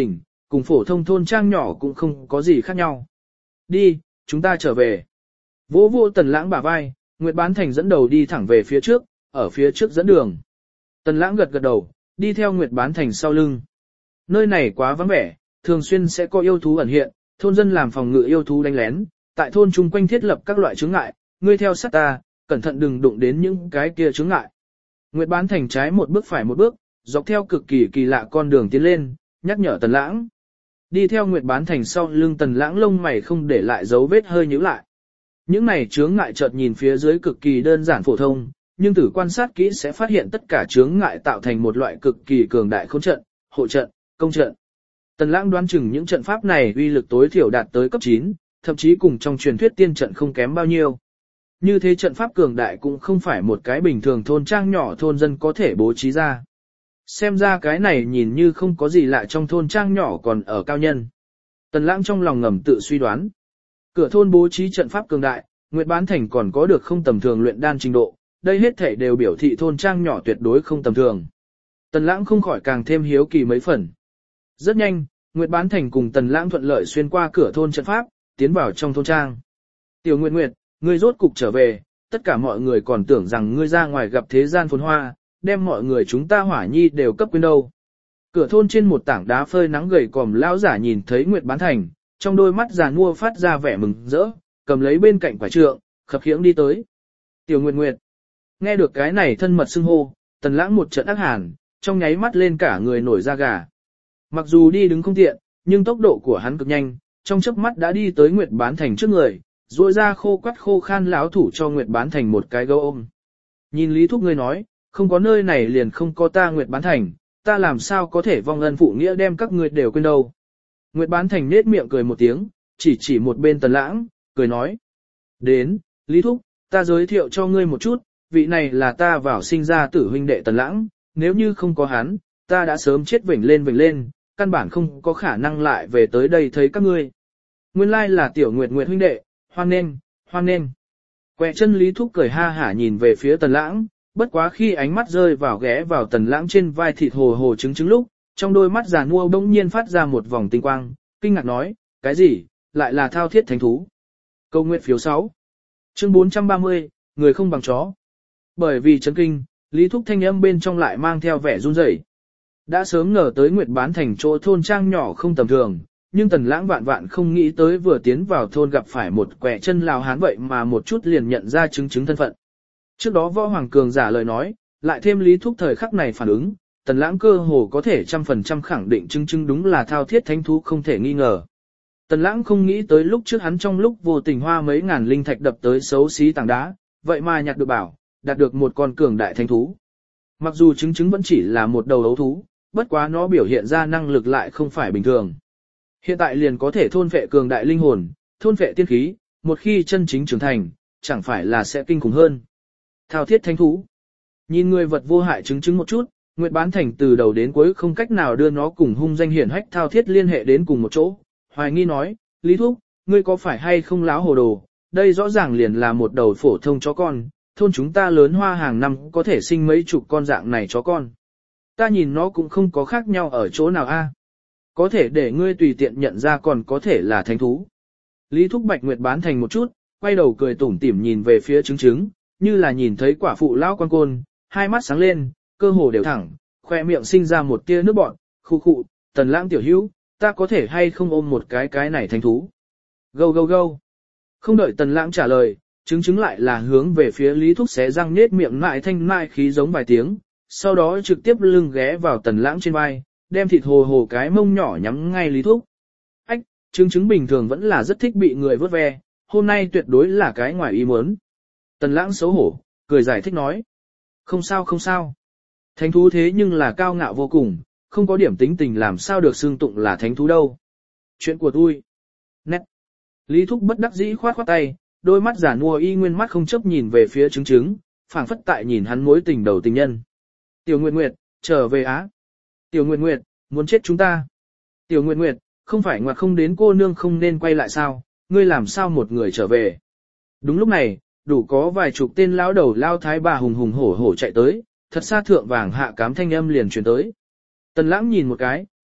cùng phổ thông thôn trang nhỏ cũng không có gì khác nhau. Đi, chúng ta trở về. Vỗ vô Tần Lãng bả vai, Nguyệt Bán Thành dẫn đầu đi thẳng về phía trước, ở phía trước dẫn đường. Tần Lãng gật gật đầu, đi theo Nguyệt Bán Thành sau lưng. Nơi này quá vắng vẻ, thường xuyên sẽ có yêu thú ẩn hiện, thôn dân làm phòng ngự yêu thú đánh lén, tại thôn chung quanh thiết lập các loại chướng ngại, ngươi theo sát ta, cẩn thận đừng đụng đến những cái kia chướng ngại. Nguyệt Bán Thành trái một bước phải một bước, dọc theo cực kỳ kỳ lạ con đường tiến lên, nhắc nhở Tần Lãng. Đi theo Nguyệt Bán Thành sau lưng Tần Lãng lông mày không để lại dấu vết hơi nhíu lại. Những này chướng ngại chợt nhìn phía dưới cực kỳ đơn giản phổ thông, nhưng từ quan sát kỹ sẽ phát hiện tất cả chướng ngại tạo thành một loại cực kỳ cường đại khốn trận, hộ trận, công trận. Tần Lãng đoán chừng những trận pháp này uy lực tối thiểu đạt tới cấp chín, thậm chí cùng trong truyền thuyết tiên trận không kém bao nhiêu. Như thế trận pháp cường đại cũng không phải một cái bình thường thôn trang nhỏ thôn dân có thể bố trí ra. Xem ra cái này nhìn như không có gì lạ trong thôn trang nhỏ còn ở cao nhân. Tần Lãng trong lòng ngầm tự suy đoán. Cửa thôn bố trí trận pháp cường đại, Nguyệt Bán Thành còn có được không tầm thường luyện đan trình độ, đây hết thảy đều biểu thị thôn trang nhỏ tuyệt đối không tầm thường. Tần Lãng không khỏi càng thêm hiếu kỳ mấy phần. Rất nhanh, Nguyệt Bán Thành cùng Tần Lãng thuận lợi xuyên qua cửa thôn trận pháp, tiến vào trong thôn trang. Tiểu Nguyệt Nguyệt, ngươi rốt cục trở về, tất cả mọi người còn tưởng rằng ngươi ra ngoài gặp thế gian phồn hoa, đem mọi người chúng ta Hỏa Nhi đều cấp quên đâu. Cửa thôn trên một tảng đá phơi nắng gầy còm lão giả nhìn thấy Nguyệt Bán Thành, trong đôi mắt già nua phát ra vẻ mừng rỡ, cầm lấy bên cạnh quả trượng, khập khiễng đi tới. Tiểu Nguyệt Nguyệt, nghe được cái này thân mật xưng hô, Tần Lãng một trận ác hàn, trong nháy mắt lên cả người nổi da gà. Mặc dù đi đứng không tiện, nhưng tốc độ của hắn cực nhanh, trong chớp mắt đã đi tới Nguyệt Bán Thành trước người, duỗi ra khô quắt khô khan lão thủ cho Nguyệt Bán Thành một cái gấu ôm. Nhìn Lý Thúc ngươi nói, không có nơi này liền không có ta Nguyệt Bán Thành, ta làm sao có thể vong ân phụ nghĩa đem các ngươi đều quên đâu. Nguyệt Bán Thành nết miệng cười một tiếng, chỉ chỉ một bên Tần Lãng, cười nói. Đến, Lý Thúc, ta giới thiệu cho ngươi một chút, vị này là ta vào sinh ra tử huynh đệ Tần Lãng, nếu như không có hắn, ta đã sớm chết vểnh lên vểnh lên, căn bản không có khả năng lại về tới đây thấy các ngươi. Nguyên lai là tiểu Nguyệt Nguyệt huynh đệ, hoan nghênh, hoan nghênh. Quẹ chân Lý Thúc cười ha hả nhìn về phía Tần Lãng, bất quá khi ánh mắt rơi vào ghé vào Tần Lãng trên vai thịt hồ hồ trứng trứng lúc, trong đôi mắt già nua bỗng nhiên phát ra một vòng tinh quang, kinh ngạc nói, cái gì, lại là thao thiết thánh thú. Câu nguyện phiếu sáu. Chương bốn trăm ba mươi, người không bằng chó. Bởi vì chấn kinh, Lý Thúc thanh âm bên trong lại mang theo vẻ run rẩy. Đã sớm ngờ tới Nguyệt Bán Thành chỗ thôn trang nhỏ không tầm thường, nhưng Tần Lãng vạn vạn không nghĩ tới vừa tiến vào thôn gặp phải một quẻ chân lào hán vậy mà một chút liền nhận ra chứng chứng thân phận. Trước đó Võ Hoàng Cường giả lời nói, lại thêm Lý Thúc thời khắc này phản ứng, Tần Lãng cơ hồ có thể trăm phần trăm khẳng định chứng chứng đúng là thao thiết thánh thú không thể nghi ngờ. Tần Lãng không nghĩ tới lúc trước hắn trong lúc vô tình hoa mấy ngàn linh thạch đập tới xấu xí tảng đá, vậy mà nhặt được bảo, đạt được một con cường đại thánh thú. Mặc dù chứng chứng vẫn chỉ là một đầu ấu thú, bất quá nó biểu hiện ra năng lực lại không phải bình thường. Hiện tại liền có thể thôn phệ cường đại linh hồn, thôn phệ tiên khí, một khi chân chính trưởng thành, chẳng phải là sẽ kinh khủng hơn. Thao thiết thánh thú. Nhìn người vật vô hại chứng chứng một chút, Nguyệt Bán Thành từ đầu đến cuối không cách nào đưa nó cùng hung danh hiển hách thao thiết liên hệ đến cùng một chỗ. Hoài nghi nói, Lý Thúc, ngươi có phải hay không láo hồ đồ, đây rõ ràng liền là một đầu phổ thông chó con, thôn chúng ta lớn hoa hàng năm có thể sinh mấy chục con dạng này chó con. Ta nhìn nó cũng không có khác nhau ở chỗ nào a. Có thể để ngươi tùy tiện nhận ra còn có thể là thánh thú. Lý Thúc Bạch Nguyệt Bán Thành một chút, quay đầu cười tủm tỉm nhìn về phía trứng trứng, như là nhìn thấy quả phụ lão quan côn, hai mắt sáng lên, cơ hồ đều thẳng, khoe miệng sinh ra một tia nước bọt, khu khụ, Tần Lãng tiểu hữu, ta có thể hay không ôm một cái cái này thánh thú. Gâu gâu gâu. Không đợi Tần Lãng trả lời, trứng trứng lại là hướng về phía Lý Thúc xé răng nết miệng mại thanh mại khí giống vài tiếng, sau đó trực tiếp lưng ghé vào Tần Lãng trên vai, đem thịt hồ hồ cái mông nhỏ nhắm ngay Lý Thúc. Ách, trứng trứng bình thường vẫn là rất thích bị người vớt ve, hôm nay tuyệt đối là cái ngoài ý muốn. Tần Lãng xấu hổ, cười giải thích nói. Không sao không sao. Thánh thú thế nhưng là cao ngạo vô cùng, không có điểm tính tình làm sao được xưng tụng là thánh thú đâu. Chuyện của tôi. Nét. Lý Thúc bất đắc dĩ khoát khoát tay, đôi mắt giả nua y nguyên mắt không chấp nhìn về phía trứng trứng, phảng phất tại nhìn hắn mối tình đầu tình nhân. Tiểu Nguyệt Nguyệt, trở về á. Tiểu Nguyệt Nguyệt, muốn chết chúng ta. Tiểu Nguyệt Nguyệt, không phải ngoặt không đến cô nương không nên quay lại sao, ngươi làm sao một người trở về. Đúng lúc này, đủ có vài chục tên lão đầu lao thái bà hùng hùng hổ hổ chạy tới, thật xa thượng vàng hạ cám thanh âm liền truyền tới. Tần Lãng nhìn một cái,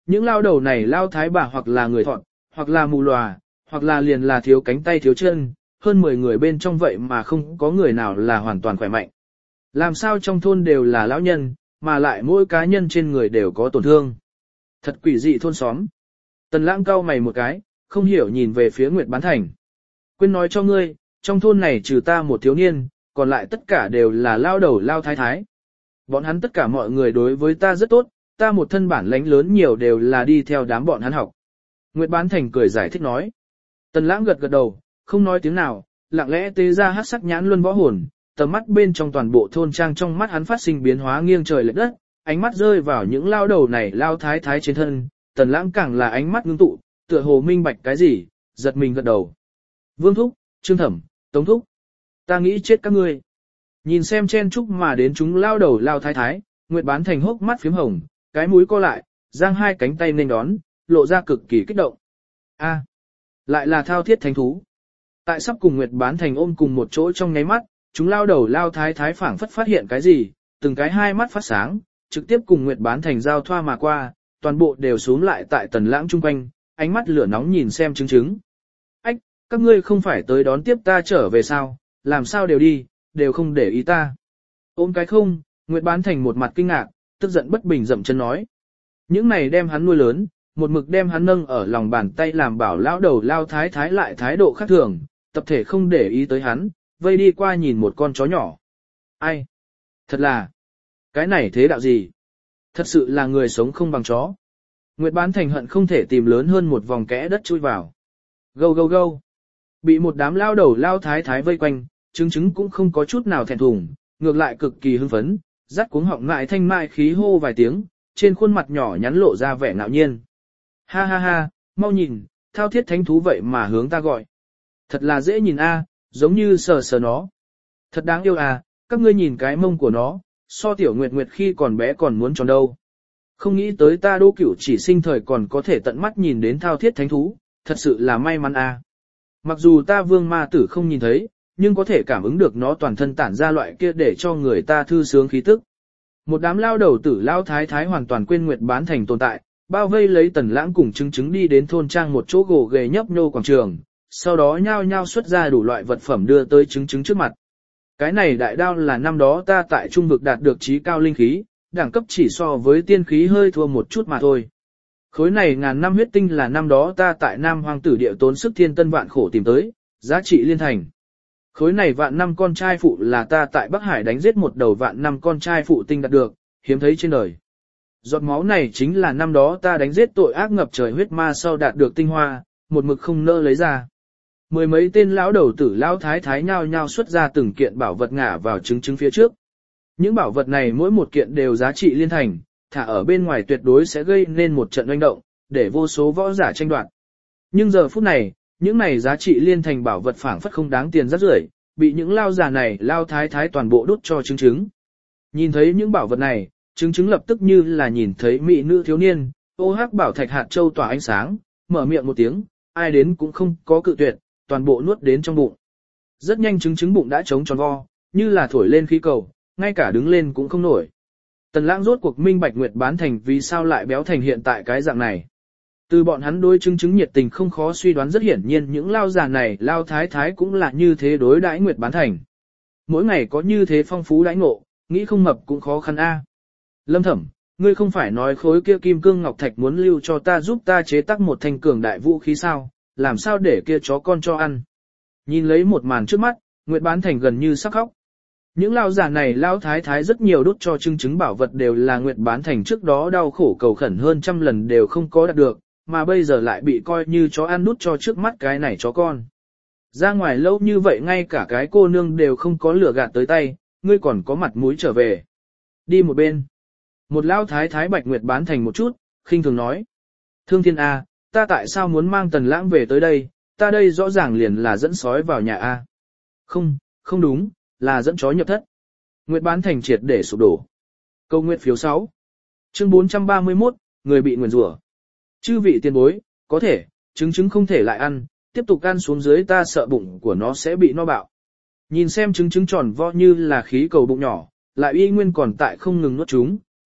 những lao đầu này lao thái bà hoặc là người thọn, hoặc là mù lòa, hoặc là liền là thiếu cánh tay thiếu chân, hơn mười người bên trong vậy mà không có người nào là hoàn toàn khỏe mạnh. Làm sao trong thôn đều là lão nhân, mà lại mỗi cá nhân trên người đều có tổn thương. Thật quỷ dị thôn xóm. Tần Lãng cau mày một cái, không hiểu nhìn về phía Nguyệt Bán Thành. Quên nói cho ngươi, trong thôn này trừ ta một thiếu niên, còn lại tất cả đều là lao đầu lao thái thái. Bọn hắn tất cả mọi người đối với ta rất tốt, ta một thân bản lãnh lớn nhiều đều là đi theo đám bọn hắn học. Nguyệt Bán Thành cười giải thích nói. Tần Lãng gật gật đầu, không nói tiếng nào, lặng lẽ tế ra hắc sắc nhãn luân võ hồn, tầm mắt bên trong toàn bộ thôn trang trong mắt hắn phát sinh biến hóa nghiêng trời lệch đất, ánh mắt rơi vào những lao đầu này lao thái thái trên thân, Tần Lãng càng là ánh mắt ngưng tụ, tựa hồ minh bạch cái gì, giật mình gật đầu. Vương Thúc, Trương Thẩm, Tống Thúc, ta nghĩ chết các ngươi. Nhìn xem chen chúc mà đến chúng lao đầu lao thái thái, Nguyệt Bán Thành hốc mắt phím hồng, cái mũi co lại, giang hai cánh tay nên đón, lộ ra cực kỳ kích động. A, lại là thao thiết thánh thú. Tại sắp cùng Nguyệt Bán Thành ôm cùng một chỗ trong nháy mắt, chúng lao đầu lao thái thái phảng phất phát hiện cái gì, từng cái hai mắt phát sáng, trực tiếp cùng Nguyệt Bán Thành giao thoa mà qua, toàn bộ đều xuống lại tại Tần Lãng chung quanh, ánh mắt lửa nóng nhìn xem chứng chứng. Ách, các ngươi không phải tới đón tiếp ta trở về sao, làm sao đều đi, đều không để ý ta. Ôm cái không, Nguyệt Bán Thành một mặt kinh ngạc, tức giận bất bình dậm chân nói. Những này đem hắn nuôi lớn, một mực đem hắn nâng ở lòng bàn tay làm bảo lão đầu lao thái thái lại thái độ khác thường, tập thể không để ý tới hắn, vây đi qua nhìn một con chó nhỏ. Ai? Thật là, cái này thế đạo gì? Thật sự là người sống không bằng chó. Nguyệt Bán Thành hận không thể tìm lớn hơn một vòng kẽ đất chui vào. Gâu gâu gâu. Bị một đám lao đầu lao thái thái vây quanh, chứng chứng cũng không có chút nào thẹn thùng, ngược lại cực kỳ hưng phấn, dắt cuống họng ngại thanh mai khí hô vài tiếng, trên khuôn mặt nhỏ nhắn lộ ra vẻ ngạo nhiên. Ha ha ha, mau nhìn, thao thiết thánh thú vậy mà hướng ta gọi. Thật là dễ nhìn a, giống như sờ sờ nó. Thật đáng yêu à, các ngươi nhìn cái mông của nó, so tiểu Nguyệt Nguyệt khi còn bé còn muốn tròn đâu. Không nghĩ tới ta Đỗ Cửu chỉ sinh thời còn có thể tận mắt nhìn đến thao thiết thánh thú, thật sự là may mắn à. Mặc dù ta Vương Ma Tử không nhìn thấy, nhưng có thể cảm ứng được nó toàn thân tản ra loại kia để cho người ta thư sướng khí tức. Một đám lao đầu tử lao thái thái hoàn toàn quên Nguyệt Bán Thành tồn tại, bao vây lấy Tần Lãng cùng chứng chứng đi đến thôn trang một chỗ gồ ghề nhấp nhô quảng trường, sau đó nhao nhao xuất ra đủ loại vật phẩm đưa tới chứng chứng trước mặt. Cái này đại đao là năm đó ta tại trung vực đạt được trí cao linh khí, đẳng cấp chỉ so với tiên khí hơi thua một chút mà thôi. Khối này ngàn năm huyết tinh là năm đó ta tại Nam Hoang Tử địa tốn sức thiên tân vạn khổ tìm tới, giá trị liên thành. Khối này vạn năm con trai phụ là ta tại Bắc Hải đánh giết một đầu vạn năm con trai phụ tinh đạt được, hiếm thấy trên đời. Giọt máu này chính là năm đó ta đánh giết tội ác ngập trời huyết ma sau đạt được tinh hoa, một mực không nỡ lấy ra. Mười mấy tên lão đầu tử lão thái thái nhao nhao xuất ra từng kiện bảo vật ngả vào chứng chứng phía trước. Những bảo vật này mỗi một kiện đều giá trị liên thành, thả ở bên ngoài tuyệt đối sẽ gây nên một trận oanh động, để vô số võ giả tranh đoạt. Nhưng giờ phút này, những này giá trị liên thành bảo vật phảng phất không đáng tiền rất rưởi, bị những lao già này lao thái thái toàn bộ đút cho chứng chứng. Nhìn thấy những bảo vật này, chứng chứng lập tức như là nhìn thấy mỹ nữ thiếu niên, ô hắc bảo thạch hạt châu tỏa ánh sáng, mở miệng một tiếng, ai đến cũng không có cự tuyệt, toàn bộ nuốt đến trong bụng. Rất nhanh chứng chứng bụng đã trống tròn vo, như là thổi lên khí cầu, ngay cả đứng lên cũng không nổi. Tần Lãng rốt cuộc minh bạch Nguyệt Bán Thành vì sao lại béo thành hiện tại cái dạng này. Từ bọn hắn đối chứng chứng nhiệt tình không khó suy đoán rất hiển nhiên những lao già này lao thái thái cũng là như thế đối đãi Nguyệt Bán Thành. Mỗi ngày có như thế phong phú đãi ngộ, nghĩ không mập cũng khó khăn a. Lâm Thẩm, ngươi không phải nói khối kia kim cương ngọc thạch muốn lưu cho ta giúp ta chế tác một thanh cường đại vũ khí sao, làm sao để kia chó con cho ăn. Nhìn lấy một màn trước mắt, Nguyệt Bán Thành gần như sắp khóc. Những lao giả này lao thái thái rất nhiều đút cho chứng chứng bảo vật đều là Nguyệt Bán Thành trước đó đau khổ cầu khẩn hơn trăm lần đều không có đạt được, mà bây giờ lại bị coi như chó ăn đút cho trước mắt cái này chó con. Ra ngoài lâu như vậy ngay cả cái cô nương đều không có lửa gạt tới tay, ngươi còn có mặt mũi trở về. Đi một bên. Một lao thái thái bạch Nguyệt Bán Thành một chút, khinh thường nói. Thương Thiên A, ta tại sao muốn mang Tần Lãng về tới đây, ta đây rõ ràng liền là dẫn sói vào nhà A. Không, không đúng, là dẫn chó nhập thất. Nguyệt Bán Thành triệt để sụp đổ. Câu nguyện phiếu sáu. Chương bốn trăm ba mươi mốt, người bị nguyền rủa. Chư vị tiền bối, có thể, trứng trứng không thể lại ăn, tiếp tục ăn xuống dưới ta sợ bụng của nó sẽ bị no bạo. Nhìn xem trứng trứng tròn vo như là khí cầu bụng nhỏ, lại y nguyên còn tại không ngừng nuốt chúng,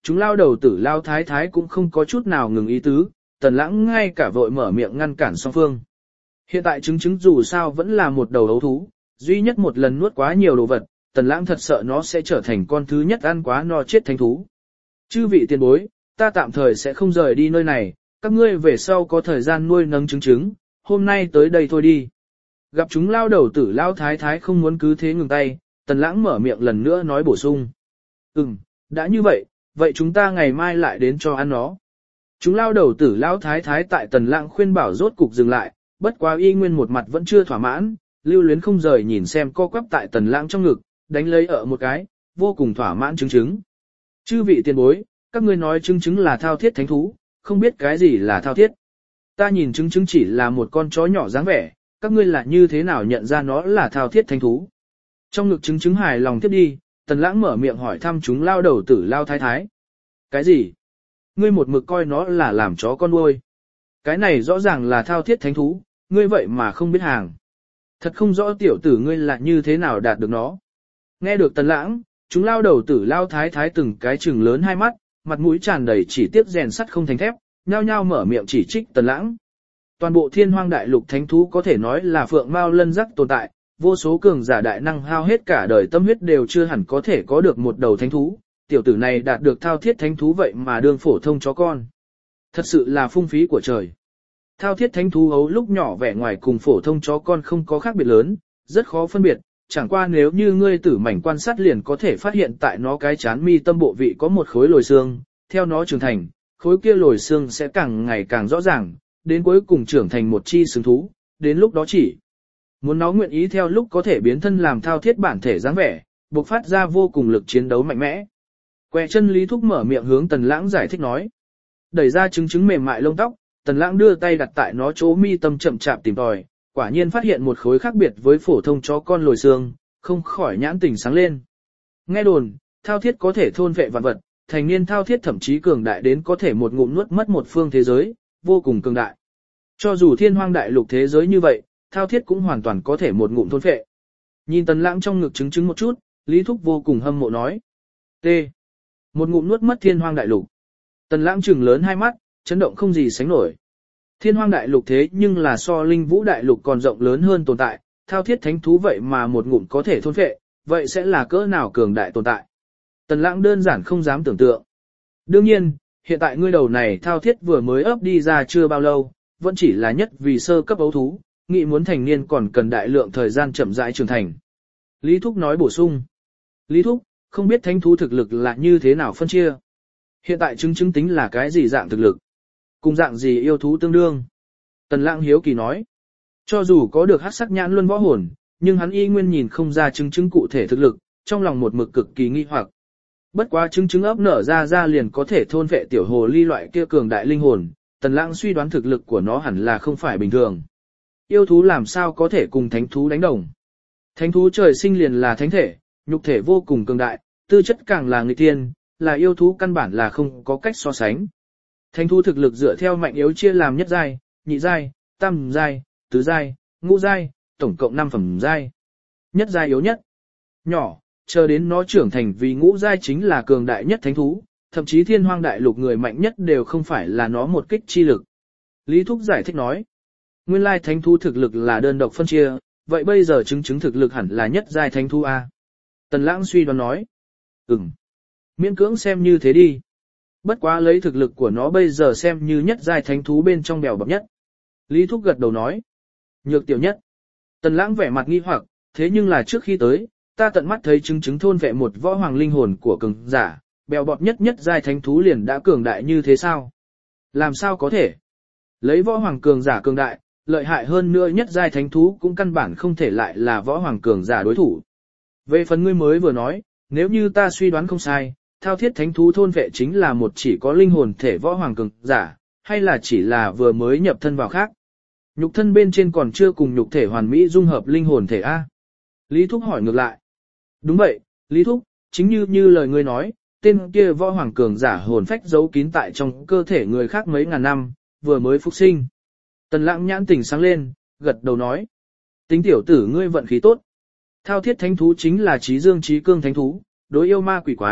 chúng lao đầu tử lao thái thái cũng không có chút nào ngừng ý tứ, tần lãng ngay cả vội mở miệng ngăn cản song phương. Hiện tại trứng trứng dù sao vẫn là một đầu ấu thú, duy nhất một lần nuốt quá nhiều đồ vật, tần lãng thật sợ nó sẽ trở thành con thứ nhất ăn quá no chết thánh thú. Chư vị tiền bối, ta tạm thời sẽ không rời đi nơi này, các ngươi về sau có thời gian nuôi nấng trứng trứng, hôm nay tới đây thôi đi. Gặp chúng lao đầu tử lao thái thái không muốn cứ thế ngừng tay, tần lãng mở miệng lần nữa nói bổ sung. Ừm, đã như vậy, vậy chúng ta ngày mai lại đến cho ăn nó. Chúng lao đầu tử lao thái thái tại tần lãng khuyên bảo rốt cục dừng lại, bất quá y nguyên một mặt vẫn chưa thỏa mãn, lưu luyến không rời nhìn xem co quắp tại tần lãng trong ngực, đánh lấy ở một cái, vô cùng thỏa mãn trứng trứng. Chư vị tiền bối, các ngươi nói trứng trứng là thao thiết thánh thú, không biết cái gì là thao thiết. Ta nhìn trứng trứng chỉ là một con chó nhỏ dáng vẻ, các ngươi là như thế nào nhận ra nó là thao thiết thánh thú. Trong ngực trứng trứng hài lòng tiếp đi, tần lãng mở miệng hỏi thăm chúng lao đầu tử lao thái thái. Cái gì? Ngươi một mực coi nó là làm chó con nuôi. Cái này rõ ràng là thao thiết thánh thú, ngươi vậy mà không biết hàng. Thật không rõ tiểu tử ngươi là như thế nào đạt được nó. Nghe được tần lãng, chúng lao đầu tử lao thái thái từng cái trừng lớn hai mắt, mặt mũi tràn đầy chỉ tiếc rèn sắt không thành thép, nhao nhao mở miệng chỉ trích tần lãng. Toàn bộ thiên hoang đại lục thánh thú có thể nói là phượng mao lân rắc tồn tại, vô số cường giả đại năng hao hết cả đời tâm huyết đều chưa hẳn có thể có được một đầu thánh thú, tiểu tử này đạt được thao thiết thánh thú vậy mà đương phổ thông chó con. Thật sự là phung phí của trời. Thao thiết thánh thú ấu lúc nhỏ vẻ ngoài cùng phổ thông chó con không có khác biệt lớn, rất khó phân biệt, chẳng qua nếu như ngươi tử mảnh quan sát liền có thể phát hiện tại nó cái chán mi tâm bộ vị có một khối lồi xương, theo nó trưởng thành, khối kia lồi xương sẽ càng ngày càng rõ ràng, đến cuối cùng trưởng thành một chi xương thú, đến lúc đó chỉ muốn nó nguyện ý theo lúc có thể biến thân làm thao thiết bản thể dáng vẻ, bộc phát ra vô cùng lực chiến đấu mạnh mẽ. Quẹ chân Lý Thúc mở miệng hướng Tần Lãng giải thích nói. Đẩy ra trứng trứng mềm mại lông tóc, Tần Lãng đưa tay đặt tại nó chỗ mi tâm chậm chạp tìm tòi, quả nhiên phát hiện một khối khác biệt với phổ thông chó con lồi xương, không khỏi nhãn tình sáng lên. Nghe đồn, thao thiết có thể thôn vệ vạn vật, thành niên thao thiết thậm chí cường đại đến có thể một ngụm nuốt mất một phương thế giới, vô cùng cường đại. Cho dù thiên hoang đại lục thế giới như vậy, thao thiết cũng hoàn toàn có thể một ngụm thôn vệ. Nhìn Tần Lãng trong ngực trứng trứng một chút, Lý Thúc vô cùng hâm mộ nói. T. Một ngụm nuốt mất thiên hoang đại lục. Tần Lãng trừng lớn hai mắt, chấn động không gì sánh nổi. Thiên hoang đại lục thế nhưng là so linh vũ đại lục còn rộng lớn hơn tồn tại, thao thiết thánh thú vậy mà một ngụm có thể thôn phệ, vậy sẽ là cỡ nào cường đại tồn tại. Tần Lãng đơn giản không dám tưởng tượng. Đương nhiên, hiện tại ngươi đầu này thao thiết vừa mới ấp đi ra chưa bao lâu, vẫn chỉ là nhất vì sơ cấp ấu thú, nghĩ muốn thành niên còn cần đại lượng thời gian chậm rãi trưởng thành. Lý Thúc nói bổ sung. Lý Thúc, không biết thánh thú thực lực là như thế nào phân chia. Hiện tại chứng chứng tính là cái gì dạng thực lực? Cùng dạng gì yêu thú tương đương? Tần Lãng hiếu kỳ nói. Cho dù có được hắc sắc nhãn luân võ hồn, nhưng hắn y nguyên nhìn không ra chứng chứng cụ thể thực lực, trong lòng một mực cực kỳ nghi hoặc. Bất quá chứng chứng ấp nở ra ra liền có thể thôn vệ tiểu hồ ly loại kia cường đại linh hồn, Tần Lãng suy đoán thực lực của nó hẳn là không phải bình thường. Yêu thú làm sao có thể cùng thánh thú đánh đồng? Thánh thú trời sinh liền là thánh thể, nhục thể vô cùng cường đại, tư chất càng là nghịch thiên, là yêu thú căn bản là không có cách so sánh. Thánh thú thực lực dựa theo mạnh yếu chia làm nhất giai, nhị giai, tam giai, tứ giai, ngũ giai, tổng cộng năm phẩm giai. Nhất giai yếu nhất, nhỏ, chờ đến nó trưởng thành vì ngũ giai chính là cường đại nhất thánh thú, thậm chí thiên hoang đại lục người mạnh nhất đều không phải là nó một kích chi lực. Lý Thúc giải thích nói, nguyên lai thánh thú thực lực là đơn độc phân chia, vậy bây giờ chứng chứng thực lực hẳn là nhất giai thánh thú A. Tần Lãng suy đoán nói, ừm, miễn cưỡng xem như thế đi. Bất quá lấy thực lực của nó bây giờ xem như nhất giai thánh thú bên trong bèo bập nhất. Lý Thúc gật đầu nói, nhược tiểu nhất. Tần Lãng vẻ mặt nghi hoặc, thế nhưng là trước khi tới, ta tận mắt thấy chứng chứng thôn vệ một võ hoàng linh hồn của cường giả, bèo bọt nhất nhất giai thánh thú liền đã cường đại như thế sao? Làm sao có thể? Lấy võ hoàng cường giả cường đại, lợi hại hơn nữa nhất giai thánh thú cũng căn bản không thể lại là võ hoàng cường giả đối thủ. Về phần ngươi mới vừa nói, nếu như ta suy đoán không sai, thao thiết thánh thú thôn vệ chính là một chỉ có linh hồn thể võ hoàng cường giả, hay là chỉ là vừa mới nhập thân vào khác? Nhục thân bên trên còn chưa cùng nhục thể hoàn mỹ dung hợp linh hồn thể A. Lý Thúc hỏi ngược lại. Đúng vậy, Lý Thúc, chính như như lời ngươi nói, tên kia võ hoàng cường giả hồn phách giấu kín tại trong cơ thể người khác mấy ngàn năm, vừa mới phục sinh. Tần Lãng nhãn tỉnh sáng lên, gật đầu nói. Tính tiểu tử ngươi vận khí tốt. Thao thiết thánh thú chính là trí dương trí cương thánh thú, đối yêu ma quỷ quái,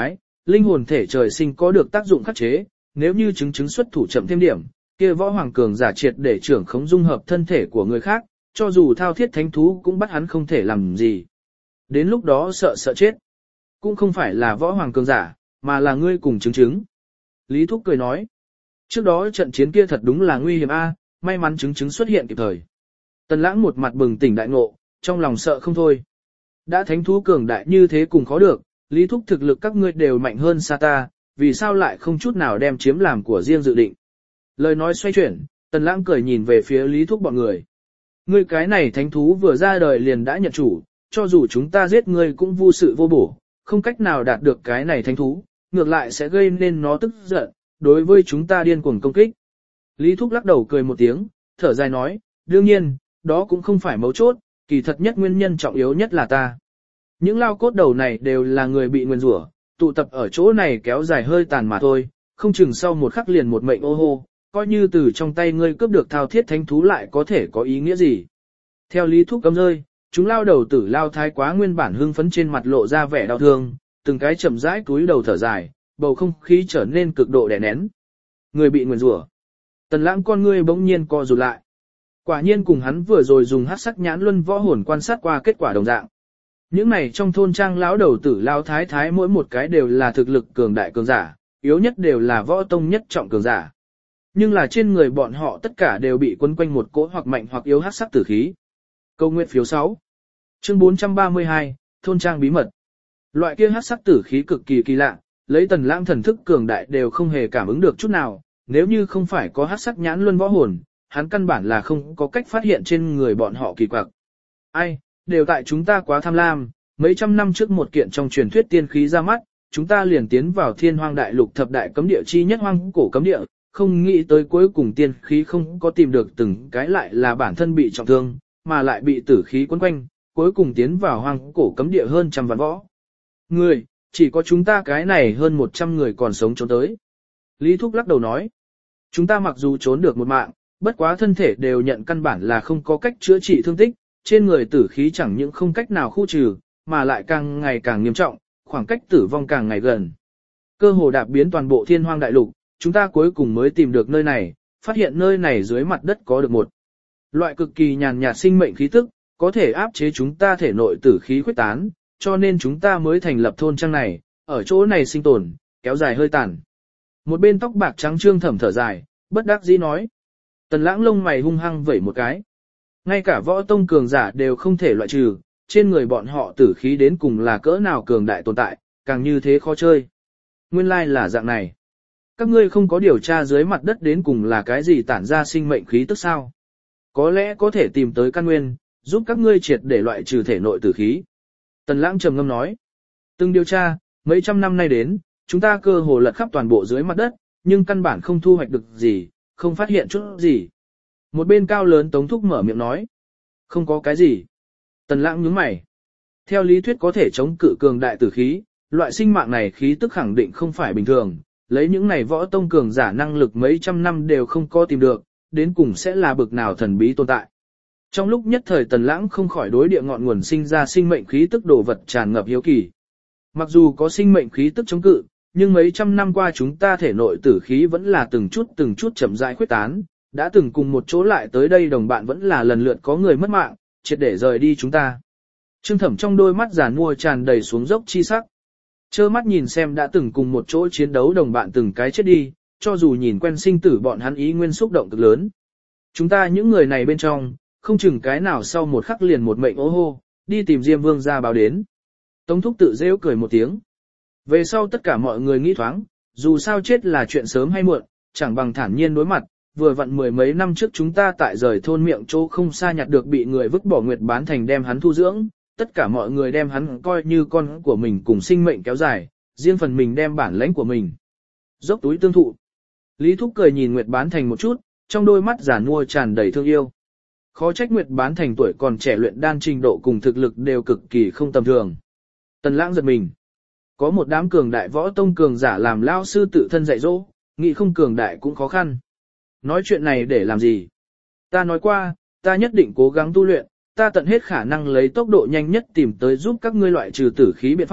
linh hồn thể trời sinh có được tác dụng khắc chế, nếu như chứng chứng xuất thủ chậm thêm điểm, kia võ hoàng cường giả triệt để trưởng khống dung hợp thân thể của người khác, cho dù thao thiết thánh thú cũng bắt hắn không thể làm gì. Đến lúc đó sợ sợ chết. Cũng không phải là võ hoàng cường giả, mà là ngươi cùng chứng chứng. Lý Thúc cười nói. Trước đó trận chiến kia thật đúng là nguy hiểm a, may mắn chứng chứng xuất hiện kịp thời. Tần Lãng một mặt bừng tỉnh đại ngộ, trong lòng sợ không thôi. Đã thánh thú cường đại như thế cùng khó được, Lý Thúc thực lực các ngươi đều mạnh hơn xa ta, vì sao lại không chút nào đem chiếm làm của riêng dự định. Lời nói xoay chuyển, Tần Lãng cười nhìn về phía Lý Thúc bọn người. Ngươi cái này thánh thú vừa ra đời liền đã nhận chủ, cho dù chúng ta giết ngươi cũng vô sự vô bổ, không cách nào đạt được cái này thánh thú, ngược lại sẽ gây nên nó tức giận, đối với chúng ta điên cuồng công kích. Lý Thúc lắc đầu cười một tiếng, thở dài nói, đương nhiên, đó cũng không phải mấu chốt, kỳ thật nhất nguyên nhân trọng yếu nhất là ta. Những lao cốt đầu này đều là người bị nguyền rủa, tụ tập ở chỗ này kéo dài hơi tàn mà thôi, không chừng sau một khắc liền một mệnh ô hô, coi như từ trong tay ngươi cướp được thao thiết thánh thú lại có thể có ý nghĩa gì. Theo Lý Thúc cấm rơi, chúng lao đầu tử lao thái quá nguyên bản hưng phấn trên mặt lộ ra vẻ đau thương, từng cái chậm rãi túi đầu thở dài, bầu không khí trở nên cực độ đè nén. Người bị nguyền rủa. Tần Lãng con ngươi bỗng nhiên co rụt lại. Quả nhiên cùng hắn vừa rồi dùng hắc sắc nhãn luân võ hồn quan sát qua kết quả đồng dạng. Những này trong thôn trang lão đầu tử lao thái thái mỗi một cái đều là thực lực cường đại cường giả, yếu nhất đều là võ tông nhất trọng cường giả. Nhưng là trên người bọn họ tất cả đều bị quấn quanh một cỗ hoặc mạnh hoặc yếu hắc sắc tử khí. Câu nguyện phiếu sáu. Chương bốn trăm ba mươi hai, thôn trang bí mật. Loại kia hắc sắc tử khí cực kỳ kỳ lạ, lấy Tần Lãng thần thức cường đại đều không hề cảm ứng được chút nào, nếu như không phải có hắc sắc nhãn luân võ hồn, hắn căn bản là không có cách phát hiện trên người bọn họ kỳ quặc. Ai, đều tại chúng ta quá tham lam, mấy trăm năm trước một kiện trong truyền thuyết tiên khí ra mắt, chúng ta liền tiến vào Thiên Hoang Đại Lục thập đại cấm địa chi nhất hoang cổ cấm địa, không nghĩ tới cuối cùng tiên khí không có tìm được từng cái lại là bản thân bị trọng thương, mà lại bị tử khí quấn quanh, cuối cùng tiến vào hoang cổ cấm địa hơn trăm vạn võ. Người, chỉ có chúng ta cái này hơn một trăm người còn sống trốn tới. Lý Thúc lắc đầu nói, chúng ta mặc dù trốn được một mạng, bất quá thân thể đều nhận căn bản là không có cách chữa trị thương tích, trên người tử khí chẳng những không cách nào khu trừ, mà lại càng ngày càng nghiêm trọng, khoảng cách tử vong càng ngày gần. Cơ hồ đạp biến toàn bộ Thiên Hoang Đại Lục, chúng ta cuối cùng mới tìm được nơi này, phát hiện nơi này dưới mặt đất có được một loại cực kỳ nhàn nhạt sinh mệnh khí tức, có thể áp chế chúng ta thể nội tử khí khuếch tán, cho nên chúng ta mới thành lập thôn trang này, ở chỗ này sinh tồn, kéo dài hơi tàn. Một bên tóc bạc trắng Trương Thẩm thở dài, bất đắc dĩ nói. Tần Lãng lông mày hung hăng vẩy một cái. Ngay cả võ tông cường giả đều không thể loại trừ, trên người bọn họ tử khí đến cùng là cỡ nào cường đại tồn tại, càng như thế khó chơi. Nguyên lai là dạng này. Các ngươi không có điều tra dưới mặt đất đến cùng là cái gì tản ra sinh mệnh khí tức sao? Có lẽ có thể tìm tới căn nguyên, giúp các ngươi triệt để loại trừ thể nội tử khí. Tần Lãng trầm ngâm nói. Từng điều tra, mấy trăm năm nay đến, chúng ta cơ hồ lật khắp toàn bộ dưới mặt đất, nhưng căn bản không thu hoạch được gì, không phát hiện chút gì. Một bên cao lớn Tống Thúc mở miệng nói. Không có cái gì. Tần Lãng nhướng mày. Theo lý thuyết có thể chống cự cường đại tử khí, loại sinh mạng này khí tức khẳng định không phải bình thường, lấy những này võ tông cường giả năng lực mấy trăm năm đều không có tìm được, đến cùng sẽ là bực nào thần bí tồn tại. Trong lúc nhất thời Tần Lãng không khỏi đối địa ngọn nguồn sinh ra sinh mệnh khí tức đồ vật tràn ngập hiếu kỳ. Mặc dù có sinh mệnh khí tức chống cự, nhưng mấy trăm năm qua chúng ta thể nội tử khí vẫn là từng chút từng chút chậm rãi khuếch tán, đã từng cùng một chỗ lại tới đây đồng bạn vẫn là lần lượt có người mất mạng, triệt để rời đi chúng ta. Trương Thẩm trong đôi mắt giàn mua tràn đầy xuống dốc chi sắc. Chơ mắt nhìn xem đã từng cùng một chỗ chiến đấu đồng bạn từng cái chết đi, cho dù nhìn quen sinh tử bọn hắn ý nguyên xúc động cực lớn. Chúng ta những người này bên trong, không chừng cái nào sau một khắc liền một mệnh ố hô, đi tìm Diêm Vương ra báo đến. Tống Thúc tự rêu cười một tiếng. Về sau tất cả mọi người nghĩ thoáng, dù sao chết là chuyện sớm hay muộn, chẳng bằng thản nhiên đối mặt, vừa vặn mười mấy năm trước chúng ta tại rời thôn miệng chỗ không xa nhặt được bị người vứt bỏ Nguyệt Bán Thành đem hắn thu dưỡng, tất cả mọi người đem hắn coi như con của mình cùng sinh mệnh kéo dài, riêng phần mình đem bản lãnh của mình dốc túi tương thụ. Lý Thúc cười nhìn Nguyệt Bán Thành một chút, trong đôi mắt giản mua tràn đầy thương yêu. Khó trách Nguyệt Bán Thành tuổi còn trẻ luyện đan trình độ cùng thực lực đều cực kỳ không tầm thường. Tần Lãng giật mình. Có một đám cường đại võ tông cường giả làm lao sư tự thân dạy dỗ, nghĩ không cường đại cũng khó khăn. Nói chuyện này để làm gì? Ta nói qua, ta nhất định cố gắng tu luyện, ta tận hết khả năng lấy tốc độ nhanh nhất tìm tới giúp các ngươi loại trừ tử khí biện pháp,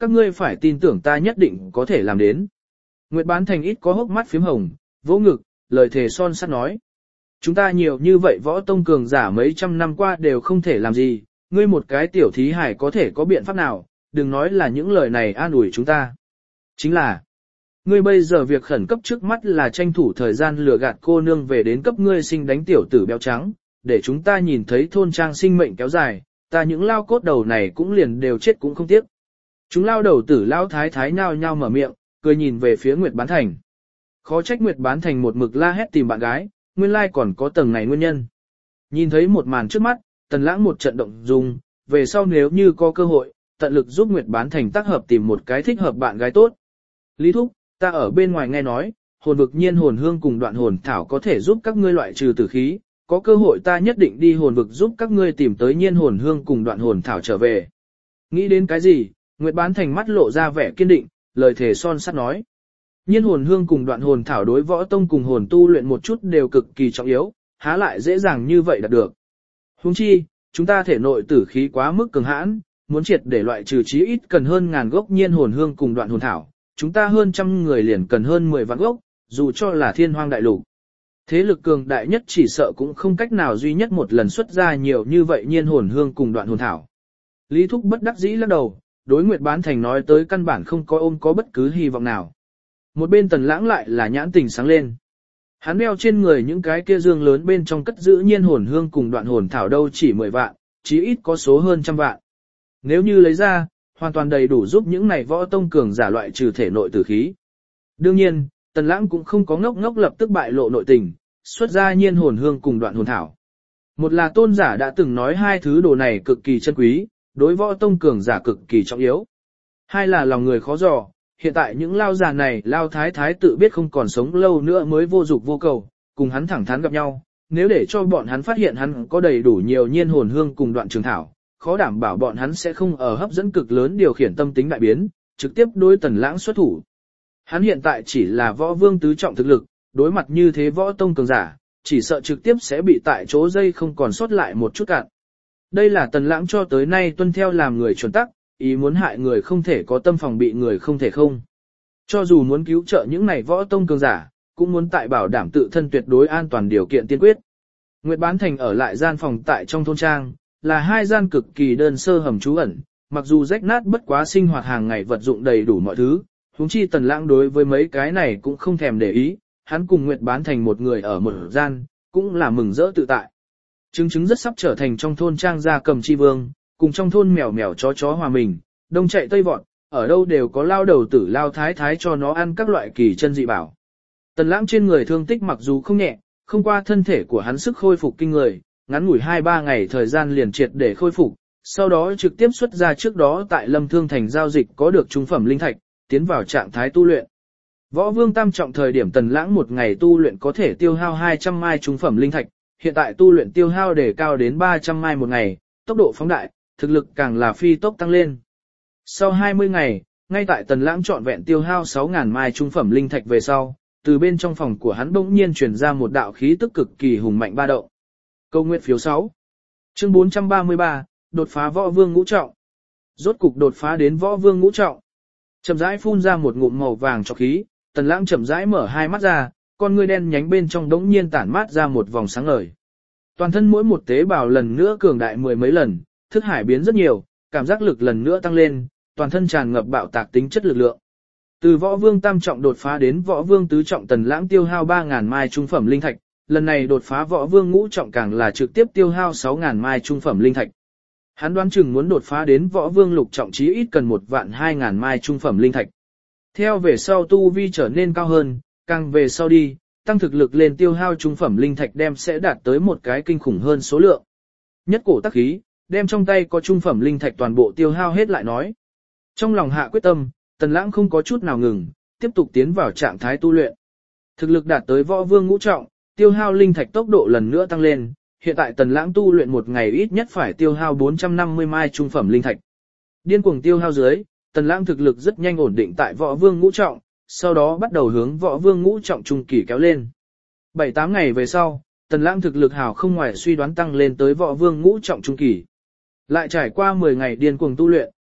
các ngươi phải tin tưởng ta nhất định có thể làm đến. Nguyệt Bán Thành ít có hốc mắt phím hồng, vỗ ngực, lời thề son sắt nói. Chúng ta nhiều như vậy võ tông cường giả mấy trăm năm qua đều không thể làm gì, ngươi một cái tiểu thí hải có thể có biện pháp nào, đừng nói là những lời này an ủi chúng ta. Chính là, ngươi bây giờ việc khẩn cấp trước mắt là tranh thủ thời gian lừa gạt cô nương về đến cấp ngươi sinh đánh tiểu tử béo trắng, để chúng ta nhìn thấy thôn trang sinh mệnh kéo dài, ta những lao cốt đầu này cũng liền đều chết cũng không tiếc. Chúng lao đầu tử lao thái thái nhao nhao mở miệng, cười nhìn về phía Nguyệt Bán Thành. Khó trách Nguyệt Bán Thành một mực la hét tìm bạn gái, nguyên lai còn có tầng này nguyên nhân. Nhìn thấy một màn trước mắt, Tần Lãng một trận động dung, về sau nếu như có cơ hội, tận lực giúp Nguyệt Bán Thành tác hợp tìm một cái thích hợp bạn gái tốt. Lý Thúc, ta ở bên ngoài nghe nói, hồn vực nhiên hồn hương cùng đoạn hồn thảo có thể giúp các ngươi loại trừ tử khí, có cơ hội ta nhất định đi hồn vực giúp các ngươi tìm tới nhiên hồn hương cùng đoạn hồn thảo trở về. Nghĩ đến cái gì, Nguyệt Bán Thành mắt lộ ra vẻ kiên định, lời thề son sắt nói. Nhiên hồn hương cùng đoạn hồn thảo đối võ tông cùng hồn tu luyện một chút đều cực kỳ trọng yếu, há lại dễ dàng như vậy đạt được. Huống chi, chúng ta thể nội tử khí quá mức cường hãn, muốn triệt để loại trừ chí ít cần hơn ngàn gốc nhiên hồn hương cùng đoạn hồn thảo, chúng ta hơn trăm người liền cần hơn mười vạn gốc, dù cho là thiên hoang đại lục. Thế lực cường đại nhất chỉ sợ cũng không cách nào duy nhất một lần xuất ra nhiều như vậy nhiên hồn hương cùng đoạn hồn thảo. Lý Thúc bất đắc dĩ lắc đầu, đối Nguyệt Bán Thành nói tới căn bản không có ôm có bất cứ hy vọng nào. Một bên Tần Lãng lại là nhãn tình sáng lên. Hắn đeo trên người những cái kia dương lớn bên trong cất giữ nhiên hồn hương cùng đoạn hồn thảo đâu chỉ mười vạn, chí ít có số hơn trăm vạn. Nếu như lấy ra, hoàn toàn đầy đủ giúp những này võ tông cường giả loại trừ thể nội tử khí. Đương nhiên, Tần Lãng cũng không có ngốc ngốc lập tức bại lộ nội tình, xuất ra nhiên hồn hương cùng đoạn hồn thảo. Một là tôn giả đã từng nói hai thứ đồ này cực kỳ chân quý, đối võ tông cường giả cực kỳ trọng yếu. Hai là lòng người khó dò, hiện tại những lao già này lao thái thái tự biết không còn sống lâu nữa mới vô dục vô cầu, cùng hắn thẳng thắn gặp nhau, nếu để cho bọn hắn phát hiện hắn có đầy đủ nhiều nhiên hồn hương cùng đoạn trường thảo, khó đảm bảo bọn hắn sẽ không ở hấp dẫn cực lớn điều khiển tâm tính đại biến, trực tiếp đối Tần Lãng xuất thủ. Hắn hiện tại chỉ là võ vương tứ trọng thực lực, đối mặt như thế võ tông cường giả, chỉ sợ trực tiếp sẽ bị tại chỗ dây không còn sót lại một chút cạn. Đây là Tần Lãng cho tới nay tuân theo làm người chuẩn tắc, ý muốn hại người không thể có tâm phòng bị người không thể không. Cho dù muốn cứu trợ những này võ tông cường giả, cũng muốn tại bảo đảm tự thân tuyệt đối an toàn điều kiện tiên quyết. Nguyệt Bán Thành ở lại gian phòng tại trong thôn trang, là hai gian cực kỳ đơn sơ hầm trú ẩn, mặc dù rách nát bất quá sinh hoạt hàng ngày vật dụng đầy đủ mọi thứ, huống chi Tần Lãng đối với mấy cái này cũng không thèm để ý, hắn cùng Nguyệt Bán Thành một người ở một gian, cũng là mừng rỡ tự tại. Chứng chứng rất sắp trở thành trong thôn trang gia cầm chi vương, cùng trong thôn mèo mèo chó chó hòa mình, đông chạy tây vọt, ở đâu đều có lao đầu tử lao thái thái cho nó ăn các loại kỳ chân dị bảo. Tần Lãng trên người thương tích mặc dù không nhẹ, không qua thân thể của hắn sức khôi phục kinh người, ngắn ngủi hai ba ngày thời gian liền triệt để khôi phục, sau đó trực tiếp xuất ra trước đó tại Lâm Thương Thành giao dịch có được trung phẩm linh thạch, tiến vào trạng thái tu luyện. Võ Vương tam trọng thời điểm Tần Lãng một ngày tu luyện có thể tiêu hao hai trăm mai trung phẩm linh thạch, hiện tại tu luyện tiêu hao đề cao đến ba trăm mai một ngày, tốc độ phóng đại, thực lực càng là phi tốc tăng lên. Sau hai mươi ngày, ngay tại Tần Lãng trọn vẹn tiêu hao sáu nghìn mai trung phẩm linh thạch về sau, từ bên trong phòng của hắn bỗng nhiên truyền ra một đạo khí tức cực kỳ hùng mạnh ba động. Câu nguyện phiếu sáu. Chương bốn trăm ba mươi ba, đột phá võ vương ngũ trọng. Rốt cục đột phá đến võ vương ngũ trọng. Chậm rãi phun ra một ngụm màu vàng cho khí, Tần Lãng chậm rãi mở hai mắt ra, con ngươi đen nhánh bên trong đống nhiên tản mát ra một vòng sáng ngời. Toàn thân mỗi một tế bào lần nữa cường đại mười mấy lần, thức hải biến rất nhiều, cảm giác lực lần nữa tăng lên, toàn thân tràn ngập bạo tạc tính chất lực lượng. Từ võ vương tam trọng đột phá đến võ vương tứ trọng Tần Lãng tiêu hao ba nghìn mai trung phẩm linh thạch, lần này đột phá võ vương ngũ trọng càng là trực tiếp tiêu hao sáu nghìn mai trung phẩm linh thạch. Hắn đoán chừng muốn đột phá đến võ vương lục trọng chí ít cần một vạn hai nghìn mai trung phẩm linh thạch. Theo về sau tu vi trở nên cao hơn, càng về sau đi, tăng thực lực lên tiêu hao trung phẩm linh thạch đem sẽ đạt tới một cái kinh khủng hơn số lượng. Nhất cổ tắc khí, đem trong tay có trung phẩm linh thạch toàn bộ tiêu hao hết lại nói. Trong lòng hạ quyết tâm, Tần Lãng không có chút nào ngừng, tiếp tục tiến vào trạng thái tu luyện. Thực lực đạt tới võ vương ngũ trọng, tiêu hao linh thạch tốc độ lần nữa tăng lên, hiện tại Tần Lãng tu luyện một ngày ít nhất phải tiêu hao bốn trăm năm mươi mai trung phẩm linh thạch. Điên cuồng tiêu hao dưới, Tần Lãng thực lực rất nhanh ổn định tại võ vương ngũ trọng, sau đó bắt đầu hướng võ vương ngũ trọng trung kỳ kéo lên. bảy tám ngày về sau, Tần Lãng thực lực hảo không ngoài suy đoán tăng lên tới võ vương ngũ trọng trung kỳ. Lại trải qua mười ngày điên cuồng tu luyện,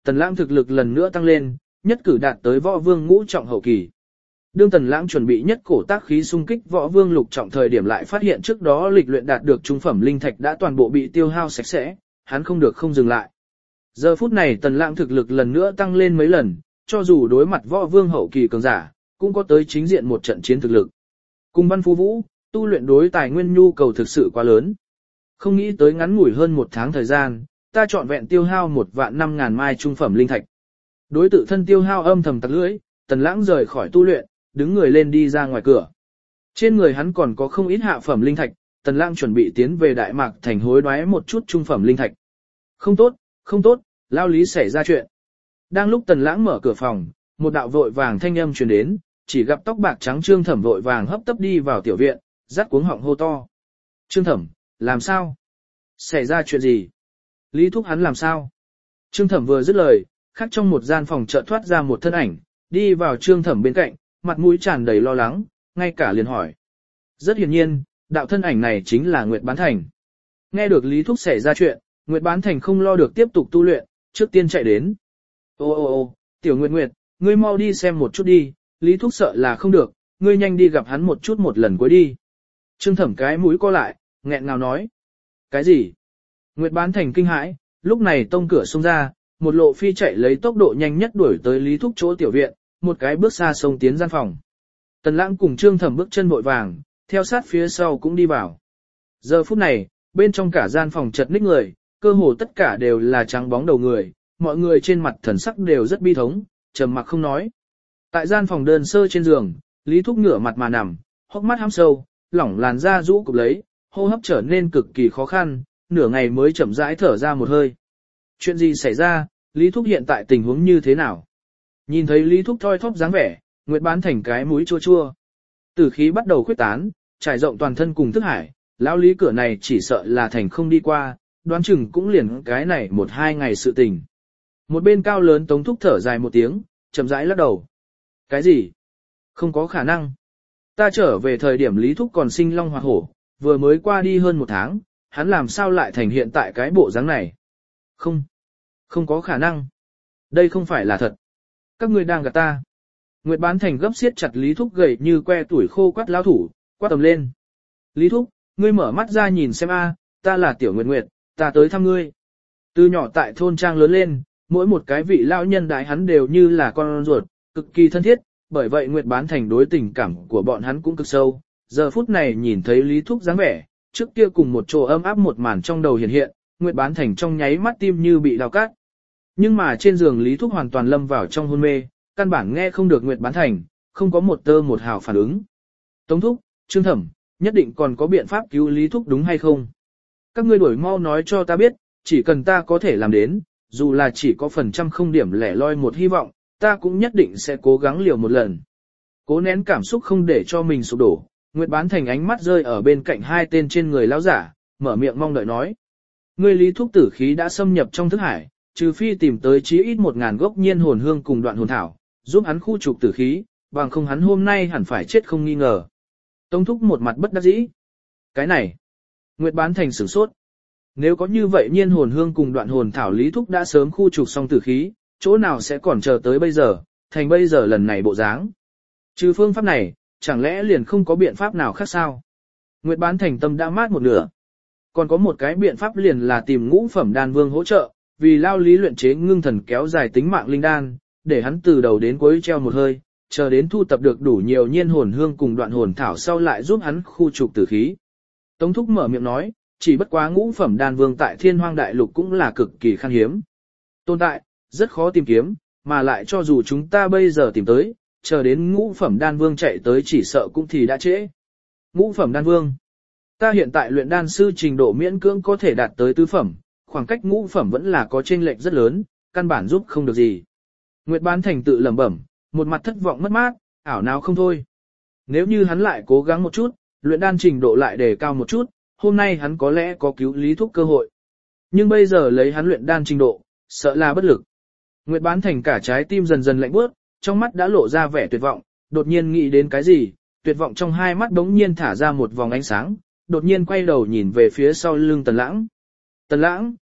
Tần Lãng thực lực lần nữa tăng lên, nhất cử đạt tới võ vương ngũ trọng hậu kỳ. Đương Tần Lãng chuẩn bị nhất cổ tác khí xung kích võ vương lục trọng thời điểm lại phát hiện trước đó lịch luyện đạt được trung phẩm linh thạch đã toàn bộ bị tiêu hao sạch sẽ, hắn không được không dừng lại. Giờ phút này Tần Lãng thực lực lần nữa tăng lên mấy lần, cho dù đối mặt võ vương hậu kỳ cường giả, cũng có tới chính diện một trận chiến thực lực. Cùng Văn Phú Vũ, tu luyện đối tài nguyên nhu cầu thực sự quá lớn. Không nghĩ tới ngắn ngủi hơn một tháng thời gian, ta chọn vẹn tiêu hao một vạn năm ngàn mai trung phẩm linh thạch. Đối tự thân tiêu hao âm thầm tặc lưỡi, Tần Lãng rời khỏi tu luyện, đứng người lên đi ra ngoài cửa. Trên người hắn còn có không ít hạ phẩm linh thạch, Tần Lãng chuẩn bị tiến về Đại Mạc thành hối đoái một chút trung phẩm linh thạch. Không tốt, không tốt, lao lý xảy ra chuyện. Đang lúc Tần Lãng mở cửa phòng, một đạo vội vàng thanh âm truyền đến, chỉ gặp tóc bạc trắng Trương Thẩm vội vàng hấp tấp đi vào tiểu viện, rát cuống họng hô to. Trương Thẩm, làm sao? Xảy ra chuyện gì? Lý Thúc hắn làm sao? Trương Thẩm vừa dứt lời, khác trong một gian phòng chợt thoát ra một thân ảnh, đi vào Trương Thẩm bên cạnh, mặt mũi tràn đầy lo lắng, ngay cả liền hỏi. Rất hiển nhiên, đạo thân ảnh này chính là Nguyệt Bán Thành. Nghe được Lý Thúc xảy ra chuyện, Nguyệt Bán Thành không lo được tiếp tục tu luyện, trước tiên chạy đến. Ô ô ô, tiểu Nguyệt Nguyệt, ngươi mau đi xem một chút đi, Lý Thúc sợ là không được, ngươi nhanh đi gặp hắn một chút một lần cuối đi. Trương Thẩm cái mũi co lại, nghẹn ngào nói. Cái gì? Nguyệt Bán Thành kinh hãi, lúc này tông cửa xông ra, một lộ phi chạy lấy tốc độ nhanh nhất đuổi tới Lý Thúc chỗ tiểu viện, một cái bước xa xông tiến gian phòng. Tần Lãng cùng Trương Thẩm bước chân vội vàng, theo sát phía sau cũng đi vào. Giờ phút này, bên trong cả gian phòng chật ních người, cơ hồ tất cả đều là trắng bóng đầu người, mọi người trên mặt thần sắc đều rất bi thống, trầm mặc không nói. Tại gian phòng đơn sơ trên giường, Lý Thúc ngửa mặt mà nằm, hốc mắt hăm sâu, lỏng làn da rũ cục lấy, hô hấp trở nên cực kỳ khó khăn, nửa ngày mới chậm rãi thở ra một hơi. Chuyện gì xảy ra, Lý Thúc hiện tại tình huống như thế nào? Nhìn thấy Lý Thúc thoi thóp dáng vẻ, Nguyệt Bán Thành cái mũi chua chua. Tử khí bắt đầu khuyết tán, trải rộng toàn thân cùng thức hải, lão Lý cửa này chỉ sợ là thành không đi qua, đoán chừng cũng liền cái này một hai ngày sự tình. Một bên cao lớn Tống Thúc thở dài một tiếng, chậm rãi lắc đầu. Cái gì? Không có khả năng. Ta trở về thời điểm Lý Thúc còn sinh long hoạt hổ, vừa mới qua đi hơn một tháng, hắn làm sao lại thành hiện tại cái bộ dáng này? Không. Không có khả năng. Đây không phải là thật. Các ngươi đang gạt ta. Nguyệt Bán Thành gấp siết chặt Lý Thúc gầy như que tuổi khô quát lao thủ, quát tầm lên. Lý Thúc, ngươi mở mắt ra nhìn xem a, ta là Tiểu Nguyệt Nguyệt, ta tới thăm ngươi. Từ nhỏ tại thôn trang lớn lên, mỗi một cái vị lão nhân đại hắn đều như là con ruột, cực kỳ thân thiết, bởi vậy Nguyệt Bán Thành đối tình cảm của bọn hắn cũng cực sâu. Giờ phút này nhìn thấy Lý Thúc dáng vẻ, trước kia cùng một chỗ ấm áp một màn trong đầu hiện hiện, Nguyệt Bán Thành trong nháy mắt tim như bị đào cát. Nhưng mà trên giường Lý Thúc hoàn toàn lâm vào trong hôn mê, căn bản nghe không được Nguyệt Bán Thành, không có một tơ một hào phản ứng. Tống Thúc, Trương Thẩm, nhất định còn có biện pháp cứu Lý Thúc đúng hay không? Các ngươi đuổi mau nói cho ta biết, chỉ cần ta có thể làm đến, dù là chỉ có phần trăm không điểm lẻ loi một hy vọng, ta cũng nhất định sẽ cố gắng liều một lần. Cố nén cảm xúc không để cho mình sụp đổ, Nguyệt Bán Thành ánh mắt rơi ở bên cạnh hai tên trên người lão giả, mở miệng mong đợi nói. Ngươi Lý Thúc tử khí đã xâm nhập trong thức hải, trừ phi tìm tới chí ít một ngàn gốc nhiên hồn hương cùng đoạn hồn thảo, giúp hắn khu trục tử khí, bằng không hắn hôm nay hẳn phải chết không nghi ngờ. Tống Thúc một mặt bất đắc dĩ. Cái này, Nguyệt Bán Thành sửng sốt. Nếu có như vậy nhiên hồn hương cùng đoạn hồn thảo Lý Thúc đã sớm khu trục xong tử khí, chỗ nào sẽ còn chờ tới bây giờ, thành bây giờ lần này bộ dáng. Trừ phương pháp này, chẳng lẽ liền không có biện pháp nào khác sao? Nguyệt Bán Thành tâm đã mát một nửa. Còn có một cái biện pháp liền là tìm ngũ phẩm đan vương hỗ trợ, vì lao lý luyện chế ngưng thần kéo dài tính mạng linh đan, để hắn từ đầu đến cuối treo một hơi, chờ đến thu tập được đủ nhiều nhiên hồn hương cùng đoạn hồn thảo sau lại giúp hắn khu trục tử khí. Tống Thúc mở miệng nói, chỉ bất quá ngũ phẩm đan vương tại Thiên Hoang Đại Lục cũng là cực kỳ khan hiếm. Tồn tại, rất khó tìm kiếm, mà lại cho dù chúng ta bây giờ tìm tới, chờ đến ngũ phẩm đan vương chạy tới chỉ sợ cũng thì đã trễ. Ngũ phẩm đan vương. Ta hiện tại luyện đan sư trình độ miễn cưỡng có thể đạt tới tứ phẩm, khoảng cách ngũ phẩm vẫn là có chênh lệch rất lớn, căn bản giúp không được gì. Nguyệt Bán Thành tự lẩm bẩm, một mặt thất vọng mất mát, ảo nào không thôi. Nếu như hắn lại cố gắng một chút, luyện đan trình độ lại đề cao một chút, hôm nay hắn có lẽ có cứu Lý Thúc cơ hội. Nhưng bây giờ lấy hắn luyện đan trình độ, sợ là bất lực. Nguyệt Bán Thành cả trái tim dần dần lạnh bước, trong mắt đã lộ ra vẻ tuyệt vọng, đột nhiên nghĩ đến cái gì, tuyệt vọng trong hai mắt đống nhiên thả ra một vòng ánh sáng, đột nhiên quay đầu nhìn về phía sau lưng Tần Lãng. Tần Lãng,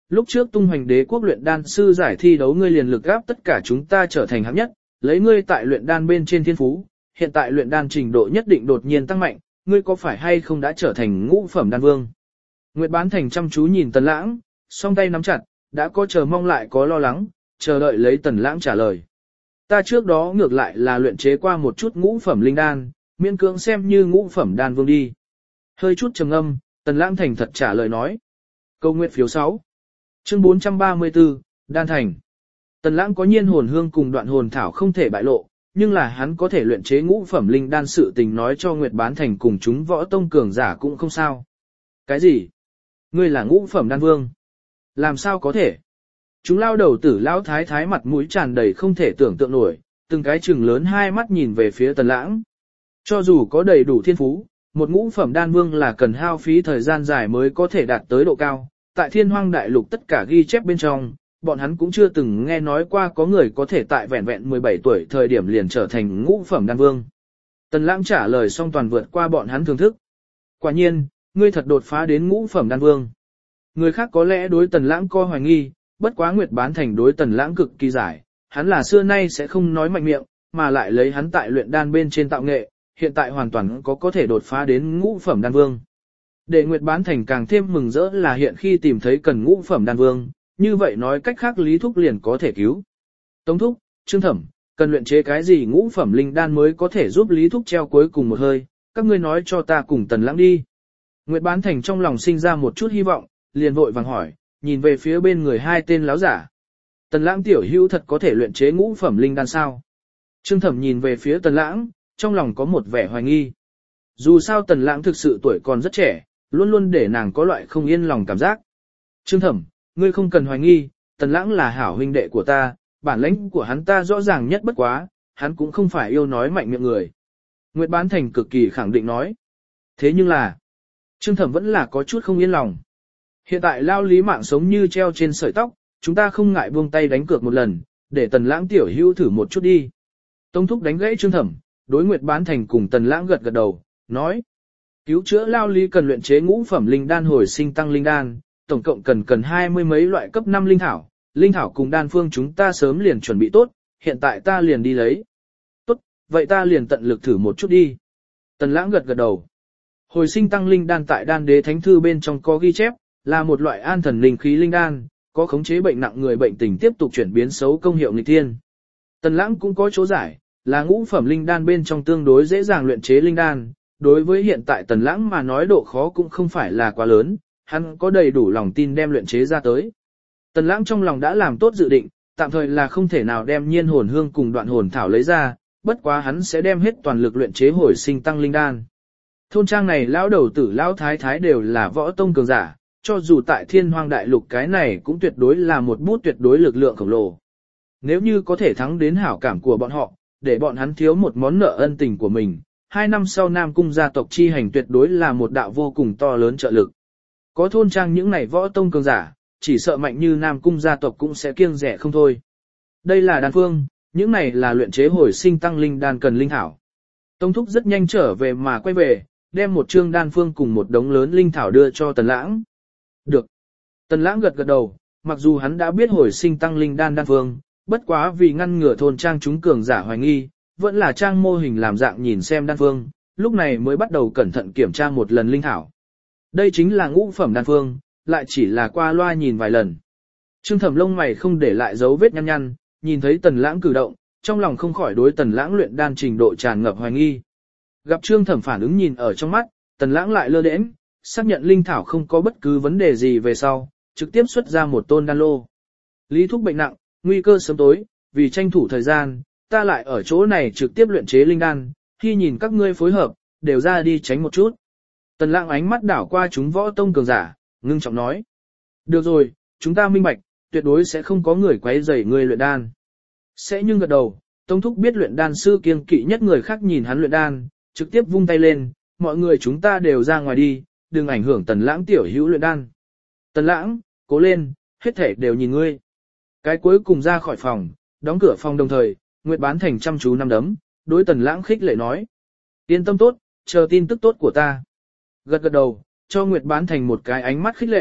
lúc trước tung hoành đế quốc luyện đan sư giải thi đấu ngươi liền lực gáp tất cả chúng ta trở thành hạng nhất, lấy ngươi tại luyện đan bên trên thiên phú, hiện tại luyện đan trình độ nhất định đột nhiên tăng mạnh, ngươi có phải hay không đã trở thành ngũ phẩm đan vương? Nguyệt Bán Thành chăm chú nhìn Tần Lãng, song tay nắm chặt, đã có chờ mong lại có lo lắng, chờ đợi lấy Tần Lãng trả lời. Ta trước đó ngược lại là luyện chế qua một chút ngũ phẩm linh đan, miễn cưỡng xem như ngũ phẩm đan vương đi. Hơi chút trầm ngâm, Tần Lãng thành thật trả lời nói. Câu nguyện phiếu sáu. Chương bốn trăm ba mươi tư, Đan Thành. Tần Lãng có nhiên hồn hương cùng đoạn hồn thảo không thể bại lộ, nhưng là hắn có thể luyện chế ngũ phẩm linh đan sự tình nói cho Nguyệt Bán Thành cùng chúng võ tông cường giả cũng không sao. Cái gì? Ngươi là ngũ phẩm đan vương? Làm sao có thể? Chúng lao đầu tử lão thái thái mặt mũi tràn đầy không thể tưởng tượng nổi, từng cái trừng lớn hai mắt nhìn về phía Tần Lãng. Cho dù có đầy đủ thiên phú, một ngũ phẩm đan vương là cần hao phí thời gian dài mới có thể đạt tới độ cao. Tại Thiên Hoang Đại Lục tất cả ghi chép bên trong, bọn hắn cũng chưa từng nghe nói qua có người có thể tại vẹn vẹn mười bảy tuổi thời điểm liền trở thành ngũ phẩm đan vương. Tần Lãng trả lời xong toàn vượt qua bọn hắn thưởng thức. Quả nhiên, ngươi thật đột phá đến ngũ phẩm đan vương. Người khác có lẽ đối Tần Lãng coi hoài nghi, bất quá Nguyệt Bán Thành đối Tần Lãng cực kỳ giải, hắn là xưa nay sẽ không nói mạnh miệng, mà lại lấy hắn tại luyện đan bên trên tạo nghệ, hiện tại hoàn toàn có có thể đột phá đến ngũ phẩm đan vương. Để Nguyệt Bán Thành càng thêm mừng rỡ là hiện khi tìm thấy cần ngũ phẩm đan vương, như vậy nói cách khác Lý Thúc liền có thể cứu. Tống Thúc, Trương Thẩm, cần luyện chế cái gì ngũ phẩm linh đan mới có thể giúp Lý Thúc treo cuối cùng một hơi, các ngươi nói cho ta cùng Tần Lãng đi. Nguyệt Bán Thành trong lòng sinh ra một chút hy vọng, liền vội vàng hỏi, nhìn về phía bên người hai tên láo giả. Tần Lãng tiểu hữu thật có thể luyện chế ngũ phẩm linh đan sao? Trương Thẩm nhìn về phía Tần Lãng, trong lòng có một vẻ hoài nghi. Dù sao Tần Lãng thực sự tuổi còn rất trẻ, luôn luôn để nàng có loại không yên lòng cảm giác. Trương Thẩm, ngươi không cần hoài nghi, Tần Lãng là hảo huynh đệ của ta, bản lĩnh của hắn ta rõ ràng nhất bất quá, hắn cũng không phải yêu nói mạnh miệng người. Nguyệt Bán Thành cực kỳ khẳng định nói. Thế nhưng là, Trương Thẩm vẫn là có chút không yên lòng. Hiện tại lao lý mạng sống như treo trên sợi tóc, chúng ta không ngại buông tay đánh cược một lần, để Tần Lãng tiểu hữu thử một chút đi. Tông Thúc đánh gãy Trương Thẩm, đối Nguyệt Bán Thành cùng Tần Lãng gật gật đầu, nói. Cứu chữa lao lý cần luyện chế ngũ phẩm linh đan hồi sinh tăng linh đan, tổng cộng cần cần hai mươi mấy loại cấp năm linh thảo, linh thảo cùng đan phương chúng ta sớm liền chuẩn bị tốt, hiện tại ta liền đi lấy. Tốt, vậy ta liền tận lực thử một chút đi. Tần Lãng gật gật đầu. Hồi sinh tăng linh đan tại đan đế thánh thư bên trong có ghi chép, là một loại an thần linh khí linh đan, có khống chế bệnh nặng người bệnh tình tiếp tục chuyển biến xấu công hiệu nghịch thiên. Tần Lãng cũng có chỗ giải, là ngũ phẩm linh đan bên trong tương đối dễ dàng luyện chế linh đan, đối với hiện tại Tần Lãng mà nói độ khó cũng không phải là quá lớn, hắn có đầy đủ lòng tin đem luyện chế ra tới. Tần Lãng trong lòng đã làm tốt dự định, tạm thời là không thể nào đem nhiên hồn hương cùng đoạn hồn thảo lấy ra, bất quá hắn sẽ đem hết toàn lực luyện chế hồi sinh tăng linh đan. Thôn trang này lão đầu tử lão thái thái đều là võ tông cường giả, cho dù tại Thiên Hoang Đại Lục cái này cũng tuyệt đối là một bút tuyệt đối lực lượng khổng lồ. Nếu như có thể thắng đến hảo cảm của bọn họ, để bọn hắn thiếu một món nợ ân tình của mình, hai năm sau Nam Cung gia tộc chi hành tuyệt đối là một đạo vô cùng to lớn trợ lực. Có thôn trang những này võ tông cường giả, chỉ sợ mạnh như Nam Cung gia tộc cũng sẽ kiêng rẻ không thôi. Đây là đan phương, những này là luyện chế hồi sinh tăng linh đan cần linh thảo. Tông Thúc rất nhanh trở về mà quay về, đem một chương đan phương cùng một đống lớn linh thảo đưa cho Tần Lãng. Được. Tần Lãng gật gật đầu, mặc dù hắn đã biết hồi sinh tăng linh đan đan phương, bất quá vì ngăn ngừa thôn trang chúng cường giả hoài nghi, vẫn là trang mô hình làm dạng nhìn xem đan phương, lúc này mới bắt đầu cẩn thận kiểm tra một lần linh thảo. Đây chính là ngũ phẩm đan phương, lại chỉ là qua loa nhìn vài lần. Trương Thẩm lông mày không để lại dấu vết nhăn nhăn, nhìn thấy Tần Lãng cử động, trong lòng không khỏi đối Tần Lãng luyện đan trình độ tràn ngập hoài nghi. Gặp Trương Thẩm phản ứng nhìn ở trong mắt, Tần Lãng lại lơ đễnh, xác nhận linh thảo không có bất cứ vấn đề gì về sau, trực tiếp xuất ra một tôn đan lô. Lý Thúc bệnh nặng, nguy cơ sớm tối, vì tranh thủ thời gian, ta lại ở chỗ này trực tiếp luyện chế linh đan, khi nhìn các ngươi phối hợp, đều ra đi tránh một chút. Tần Lãng ánh mắt đảo qua chúng võ tông cường giả, ngưng trọng nói. Được rồi, chúng ta minh bạch, tuyệt đối sẽ không có người quấy rầy ngươi luyện đan. Sẽ nhưng gật đầu, Tông Thúc biết luyện đan sư kiêng kỵ nhất người khác nhìn hắn luyện đan, trực tiếp vung tay lên, mọi người chúng ta đều ra ngoài đi, đừng ảnh hưởng Tần Lãng tiểu hữu luyện đan. Tần Lãng, cố lên, hết thể đều nhìn ngươi. Cái cuối cùng ra khỏi phòng, đóng cửa phòng đồng thời, Nguyệt Bán Thành chăm chú nắm đấm, đối Tần Lãng khích lệ nói. Yên tâm tốt, chờ tin tức tốt của ta. Gật gật đầu, cho Nguyệt Bán Thành một cái ánh mắt khích lệ,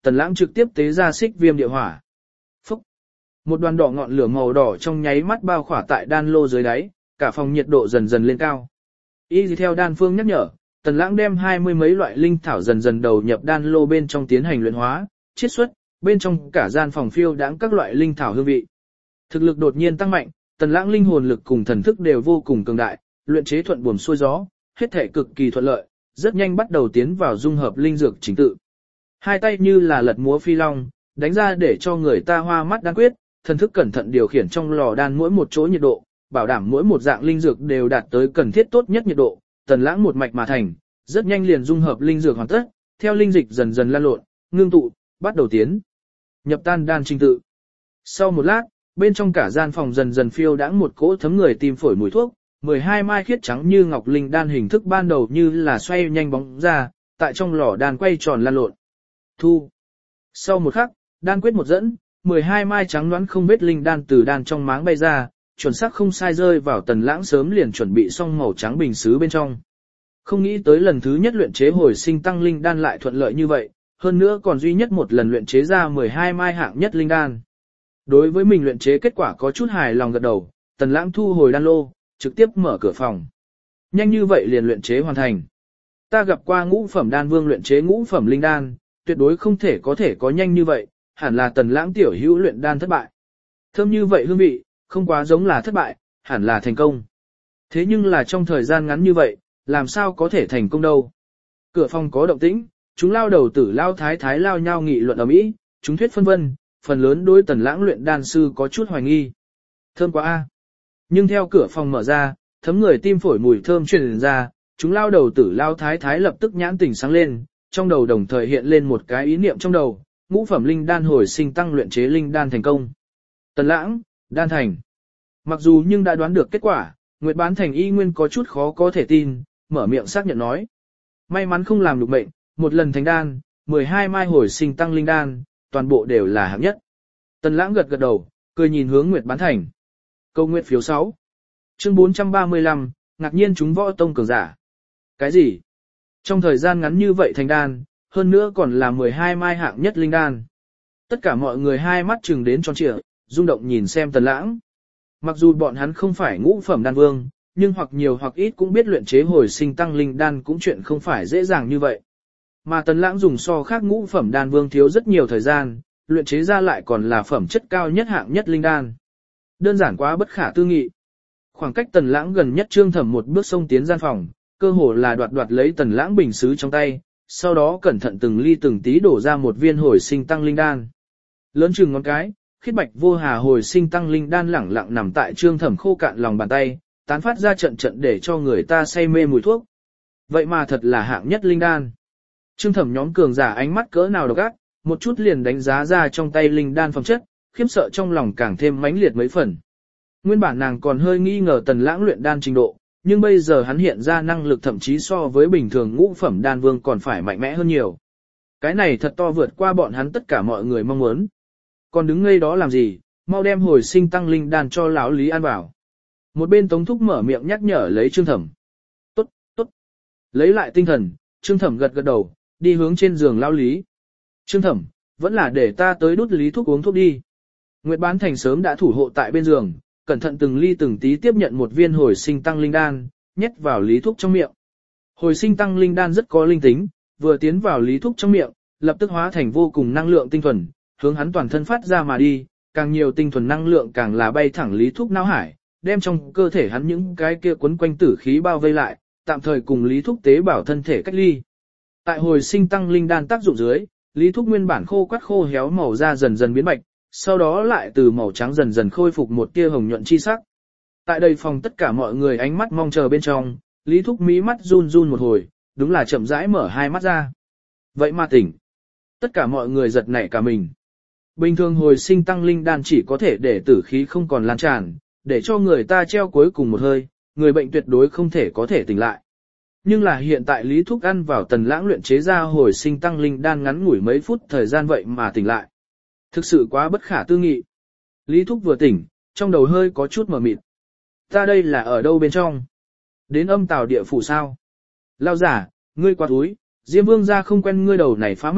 Tần Lãng trực tiếp tế ra xích viêm địa hỏa. Phúc! Một đoàn đỏ ngọn lửa màu đỏ trong nháy mắt bao khỏa tại đan lô dưới đáy, cả phòng nhiệt độ dần dần lên cao. Y theo đan phương nhắc nhở, Tần Lãng đem hai mươi mấy loại linh thảo dần dần đầu nhập đan lô bên trong tiến hành luyện hóa, chiết xuất, bên trong cả gian phòng phiêu đãng các loại linh thảo hương vị. Thực lực đột nhiên tăng mạnh, Tần Lãng linh hồn lực cùng thần thức đều vô cùng cường đại, luyện chế thuận buồm xuôi gió, hết thể cực kỳ thuận lợi, rất nhanh bắt đầu tiến vào dung hợp linh dược chính tự. Hai tay như là lật múa phi long, đánh ra để cho người ta hoa mắt đan quyết, thần thức cẩn thận điều khiển trong lò đan mỗi một chỗ nhiệt độ, bảo đảm mỗi một dạng linh dược đều đạt tới cần thiết tốt nhất nhiệt độ. Tần Lãng một mạch mà thành, rất nhanh liền dung hợp linh dược hoàn tất, theo linh dịch dần dần lan lộn, ngưng tụ, bắt đầu tiến nhập tan đan trình tự. Sau một lát, bên trong cả gian phòng dần dần phiêu đãng một cỗ thấm người tim phổi mùi thuốc, mười hai mai khiết trắng như ngọc linh đan hình thức ban đầu như là xoay nhanh bóng ra, tại trong lò đan quay tròn lan lộn. Thu. Sau một khắc, đan quyết một dẫn, mười hai mai trắng đoán không biết linh đan từ đan trong máng bay ra, chuẩn xác không sai rơi vào Tần Lãng sớm liền chuẩn bị xong màu trắng bình sứ bên trong. Không nghĩ tới lần thứ nhất luyện chế hồi sinh tăng linh đan lại thuận lợi như vậy, hơn nữa còn duy nhất một lần luyện chế ra mười hai mai hạng nhất linh đan. Đối với mình luyện chế kết quả có chút hài lòng gật đầu, Tần Lãng thu hồi đan lô, trực tiếp mở cửa phòng. Nhanh như vậy liền luyện chế hoàn thành. Ta gặp qua ngũ phẩm đan vương luyện chế ngũ phẩm linh đan, tuyệt đối không thể có thể có nhanh như vậy, hẳn là Tần Lãng tiểu hữu luyện đan thất bại. Thơm như vậy hương vị, không quá giống là thất bại, hẳn là thành công. Thế nhưng là trong thời gian ngắn như vậy, làm sao có thể thành công đâu. Cửa phòng có động tĩnh, chúng lao đầu tử lao thái thái lao nhau nghị luận ầm ĩ, chúng thuyết phân vân, phần lớn đối Tần Lãng luyện đan sư có chút hoài nghi. Thơm quá a. Nhưng theo cửa phòng mở ra, thấm người tim phổi mùi thơm truyền ra, chúng lao đầu tử lao thái thái lập tức nhãn tỉnh sáng lên, trong đầu đồng thời hiện lên một cái ý niệm trong đầu, ngũ phẩm linh đan hồi sinh tăng luyện chế linh đan thành công. Tần Lãng, đan thành. Mặc dù nhưng đã đoán được kết quả, Nguyệt Bán Thành y nguyên có chút khó có thể tin, mở miệng xác nhận nói. May mắn không làm được bệnh, một lần thành đan, mười hai mai hồi sinh tăng linh đan, toàn bộ đều là hạng nhất. Tần Lãng gật gật đầu, cười nhìn hướng Nguyệt Bán Thành. Câu nguyện phiếu sáu. Chương bốn trăm ba mươi lăm, ngạc nhiên chúng võ tông cường giả. Cái gì? Trong thời gian ngắn như vậy thành đan, hơn nữa còn là mười hai mai hạng nhất linh đan. Tất cả mọi người hai mắt trừng đến tròn trịa, rung động nhìn xem Tần Lãng. Mặc dù bọn hắn không phải ngũ phẩm đan vương, nhưng hoặc nhiều hoặc ít cũng biết luyện chế hồi sinh tăng linh đan cũng chuyện không phải dễ dàng như vậy. Mà Tần Lãng dùng so khác ngũ phẩm đan vương thiếu rất nhiều thời gian, luyện chế ra lại còn là phẩm chất cao nhất hạng nhất linh đan. Đơn giản quá bất khả tư nghị. Khoảng cách Tần Lãng gần nhất Trương Thẩm một bước xông tiến gian phòng, cơ hồ là đoạt đoạt lấy Tần Lãng bình sứ trong tay, sau đó cẩn thận từng ly từng tí đổ ra một viên hồi sinh tăng linh đan. Lớn chừng ngón cái, khiết bạch vô hà hồi sinh tăng linh đan lẳng lặng nằm tại Trương Thẩm khô cạn lòng bàn tay, tán phát ra trận trận để cho người ta say mê mùi thuốc. Vậy mà thật là hạng nhất linh đan. Trương Thẩm nhóm cường giả ánh mắt cỡ nào độc ác, một chút liền đánh giá ra trong tay linh đan phẩm chất, khiếp sợ trong lòng càng thêm mãnh liệt mấy phần. Nguyên bản nàng còn hơi nghi ngờ Tần Lãng luyện đan trình độ, nhưng bây giờ hắn hiện ra năng lực thậm chí so với bình thường ngũ phẩm đan vương còn phải mạnh mẽ hơn nhiều. Cái này thật to vượt qua bọn hắn tất cả mọi người mong muốn. Còn đứng ngây đó làm gì, mau đem hồi sinh tăng linh đan cho lão Lý ăn vào. Một bên Tống Thúc mở miệng nhắc nhở lấy Trương Thẩm. Tốt, tốt. Lấy lại tinh thần, Trương Thẩm gật gật đầu, đi hướng trên giường lão Lý. Trương Thẩm, vẫn là để ta tới đút Lý thuốc uống thuốc đi. Nguyệt Bán Thành sớm đã thủ hộ tại bên giường, cẩn thận từng ly từng tí tiếp nhận một viên hồi sinh tăng linh đan, nhét vào Lý Thúc trong miệng. Hồi sinh tăng linh đan rất có linh tính, vừa tiến vào Lý Thúc trong miệng, lập tức hóa thành vô cùng năng lượng tinh thuần, hướng hắn toàn thân phát ra mà đi, càng nhiều tinh thuần năng lượng càng là bay thẳng Lý Thúc não hải, đem trong cơ thể hắn những cái kia quấn quanh tử khí bao vây lại, tạm thời cùng Lý Thúc tế bảo thân thể cách ly. Tại hồi sinh tăng linh đan tác dụng dưới, Lý Thúc nguyên bản khô quắt khô héo màu da dần dần biến bạch, sau đó lại từ màu trắng dần dần khôi phục một tia hồng nhuận chi sắc. Tại đây phòng tất cả mọi người ánh mắt mong chờ bên trong, Lý Thúc mí mắt run run một hồi, đúng là chậm rãi mở hai mắt ra. Vậy mà tỉnh. Tất cả mọi người giật nảy cả mình. Bình thường hồi sinh tăng linh đan chỉ có thể để tử khí không còn lan tràn, để cho người ta treo cuối cùng một hơi, người bệnh tuyệt đối không thể có thể tỉnh lại. Nhưng là hiện tại Lý Thúc ăn vào Tần Lãng luyện chế ra hồi sinh tăng linh đan ngắn ngủi mấy phút thời gian vậy mà tỉnh lại. Thực sự quá bất khả tư nghị. Lý Thúc vừa tỉnh, trong đầu hơi có chút mờ mịt. Ta đây là ở đâu bên trong? Đến âm tào địa phủ sao? Lao giả, ngươi quá túi, Diêm Vương gia không quen ngươi đầu này phá mệnh,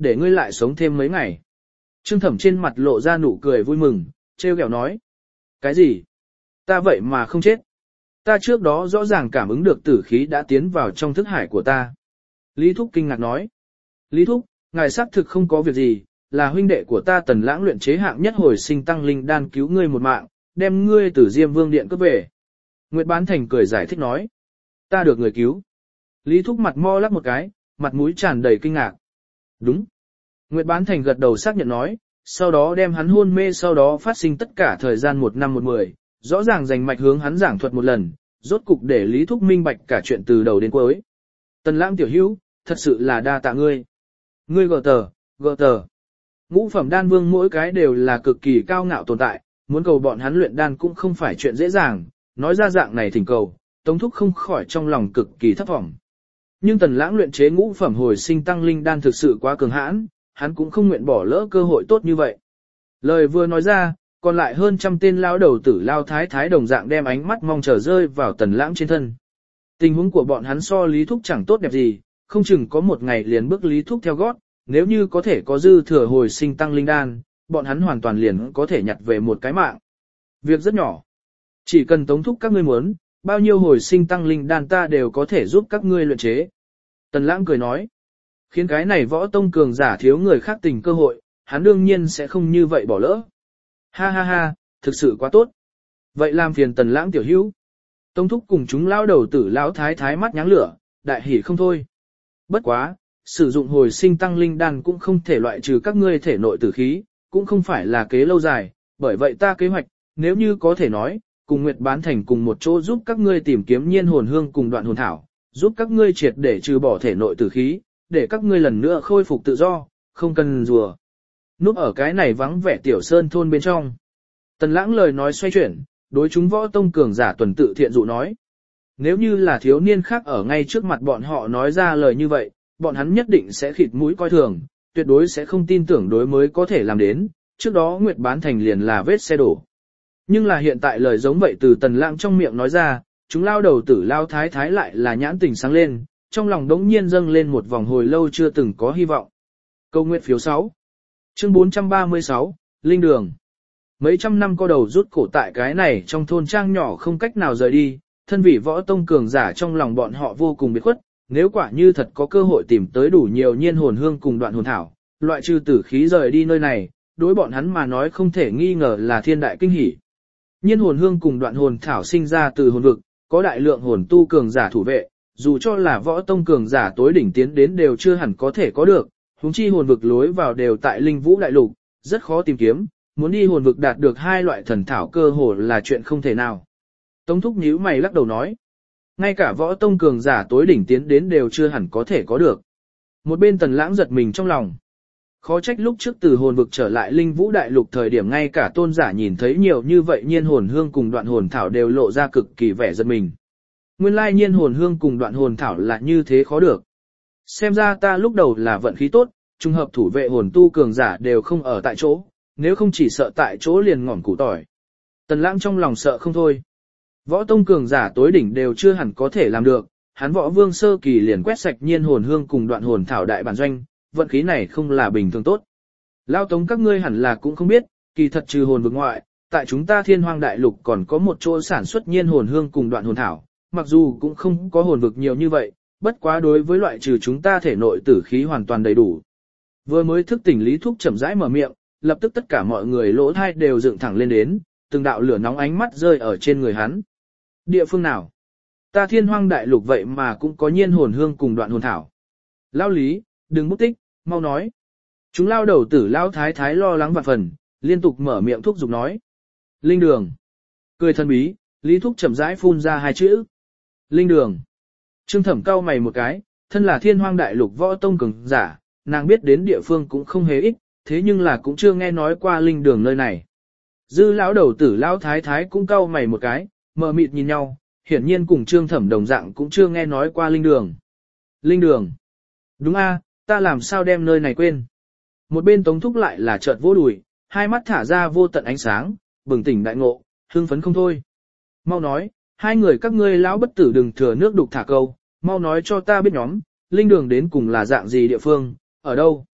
để ngươi lại sống thêm mấy ngày. Trương Thẩm trên mặt lộ ra nụ cười vui mừng, trêu ghẹo nói. Cái gì? Ta vậy mà không chết. Ta trước đó rõ ràng cảm ứng được tử khí đã tiến vào trong thức hải của ta. Lý Thúc kinh ngạc nói. Lý Thúc, ngài xác thực không có việc gì, là huynh đệ của ta Tần Lãng luyện chế hạng nhất hồi sinh tăng linh đan cứu ngươi một mạng, đem ngươi từ Diêm Vương Điện cướp về. Nguyệt Bán Thành cười giải thích nói. Ta được người cứu. Lý Thúc mặt mo lắc một cái, mặt mũi tràn đầy kinh ngạc. Đúng. Nguyệt Bán Thành gật đầu xác nhận nói, sau đó đem hắn hôn mê sau đó phát sinh tất cả thời gian một năm một mười, rõ ràng dành mạch hướng hắn giảng thuật một lần, rốt cục để Lý Thúc minh bạch cả chuyện từ đầu đến cuối. Tần Lãng tiểu hữu, thật sự là đa tạ ngươi. Ngươi gờ tờ, gờ tờ. Ngũ phẩm đan vương mỗi cái đều là cực kỳ cao ngạo tồn tại, muốn cầu bọn hắn luyện đan cũng không phải chuyện dễ dàng, nói ra dạng này thỉnh cầu, Tống Thúc không khỏi trong lòng cực kỳ thấp vọng. Nhưng Tần Lãng luyện chế ngũ phẩm hồi sinh tăng linh đan thực sự quá cường hãn, hắn cũng không nguyện bỏ lỡ cơ hội tốt như vậy. Lời vừa nói ra, còn lại hơn trăm tên lao đầu tử lao thái thái đồng dạng đem ánh mắt mong chờ rơi vào Tần Lãng trên thân. Tình huống của bọn hắn so Lý Thúc chẳng tốt đẹp gì, không chừng có một ngày liền bước Lý Thúc theo gót, nếu như có thể có dư thừa hồi sinh tăng linh đan, bọn hắn hoàn toàn liền có thể nhặt về một cái mạng. Việc rất nhỏ. Chỉ cần Tống Thúc các ngươi muốn, bao nhiêu hồi sinh tăng linh đan ta đều có thể giúp các ngươi luyện chế. Tần Lãng cười nói, khiến cái này võ tông cường giả thiếu người khác tình cơ hội, hắn đương nhiên sẽ không như vậy bỏ lỡ. Ha ha ha, thực sự quá tốt. Vậy làm phiền Tần Lãng tiểu hữu. Tống Thúc cùng chúng lao đầu tử lão thái thái mắt nháng lửa, đại hỉ không thôi. Bất quá, sử dụng hồi sinh tăng linh đan cũng không thể loại trừ các ngươi thể nội tử khí, cũng không phải là kế lâu dài, bởi vậy ta kế hoạch, nếu như có thể nói, cùng Nguyệt Bán Thành cùng một chỗ giúp các ngươi tìm kiếm nhiên hồn hương cùng đoạn hồn thảo, giúp các ngươi triệt để trừ bỏ thể nội tử khí, để các ngươi lần nữa khôi phục tự do, không cần rùa. Núp ở cái này vắng vẻ tiểu sơn thôn bên trong. Tần Lãng lời nói xoay chuyển, đối chúng võ tông cường giả tuần tự thiện dụ nói. Nếu như là thiếu niên khác ở ngay trước mặt bọn họ nói ra lời như vậy, bọn hắn nhất định sẽ khịt mũi coi thường, tuyệt đối sẽ không tin tưởng đối mới có thể làm đến, trước đó Nguyệt Bán Thành liền là vết xe đổ. Nhưng là hiện tại lời giống vậy từ Tần Lãng trong miệng nói ra, chúng lao đầu tử lao thái thái lại là nhãn tình sáng lên, trong lòng đống nhiên dâng lên một vòng hồi lâu chưa từng có hy vọng. Câu nguyện phiếu sáu. Chương bốn trăm ba mươi sáu, Linh Đường. Mấy trăm năm co đầu rút cổ tại cái này trong thôn trang nhỏ không cách nào rời đi, thân vị võ tông cường giả trong lòng bọn họ vô cùng biệt khuất, nếu quả như thật có cơ hội tìm tới đủ nhiều nhiên hồn hương cùng đoạn hồn thảo, loại trừ tử khí rời đi nơi này, đối bọn hắn mà nói không thể nghi ngờ là thiên đại kinh hỷ. Nhiên hồn hương cùng đoạn hồn thảo sinh ra từ hồn vực, có đại lượng hồn tu cường giả thủ vệ, dù cho là võ tông cường giả tối đỉnh tiến đến đều chưa hẳn có thể có được, huống chi hồn vực lối vào đều tại Linh Vũ đại lục, rất khó tìm kiếm, muốn đi hồn vực đạt được hai loại thần thảo cơ hồ là chuyện không thể nào. Tống Thúc nhíu mày lắc đầu nói, ngay cả võ tông cường giả tối đỉnh tiến đến đều chưa hẳn có thể có được. Một bên Tần Lãng giật mình trong lòng. Khó trách lúc trước từ hồn vực trở lại Linh Vũ đại lục thời điểm ngay cả tôn giả nhìn thấy nhiều như vậy nhiên hồn hương cùng đoạn hồn thảo đều lộ ra cực kỳ vẻ giật mình. Nguyên lai nhiên hồn hương cùng đoạn hồn thảo là như thế khó được. Xem ra ta lúc đầu là vận khí tốt, trùng hợp thủ vệ hồn tu cường giả đều không ở tại chỗ, nếu không chỉ sợ tại chỗ liền ngỏm củ tỏi. Tần Lãng trong lòng sợ không thôi. Võ tông cường giả tối đỉnh đều chưa hẳn có thể làm được, hắn võ vương sơ kỳ liền quét sạch nhiên hồn hương cùng đoạn hồn thảo đại bản doanh, vận khí này không là bình thường tốt. Lao Tống các ngươi hẳn là cũng không biết, kỳ thật trừ hồn vực ngoại, tại chúng ta Thiên Hoang đại lục còn có một chỗ sản xuất nhiên hồn hương cùng đoạn hồn thảo, mặc dù cũng không có hồn vực nhiều như vậy, bất quá đối với loại trừ chúng ta thể nội tử khí hoàn toàn đầy đủ. Vừa mới thức tỉnh Lý Thúc chậm rãi mở miệng, lập tức tất cả mọi người lỗ thai đều dựng thẳng lên đến, từng đạo lửa nóng ánh mắt rơi ở trên người hắn. Địa phương nào? Ta Thiên Hoang đại lục vậy mà cũng có nhiên hồn hương cùng đoạn hồn thảo. Lao Lý, đừng bút tích, mau nói. Chúng lao đầu tử lao thái thái lo lắng vạn phần, liên tục mở miệng thúc giục nói. Linh đường. Cười thân bí, Lý Thúc chậm rãi phun ra hai chữ. Linh đường. Trương Thẩm cau mày một cái, thân là Thiên Hoang đại lục võ tông cường giả, nàng biết đến địa phương cũng không hề ít, thế nhưng là cũng chưa nghe nói qua linh đường nơi này. Dư lão đầu tử lão thái thái cũng cau mày một cái, mờ mịt nhìn nhau, hiển nhiên cùng Trương Thẩm đồng dạng cũng chưa nghe nói qua linh đường. Linh đường. Đúng a, ta làm sao đem nơi này quên. Một bên Tống Thúc lại là chợt vỗ đùi, hai mắt thả ra vô tận ánh sáng, bừng tỉnh đại ngộ, hưng phấn không thôi. Mau nói, hai người các ngươi lão bất tử đừng thừa nước đục thả câu, mau nói cho ta biết nhóm, linh đường đến cùng là dạng gì địa phương, ở đâu.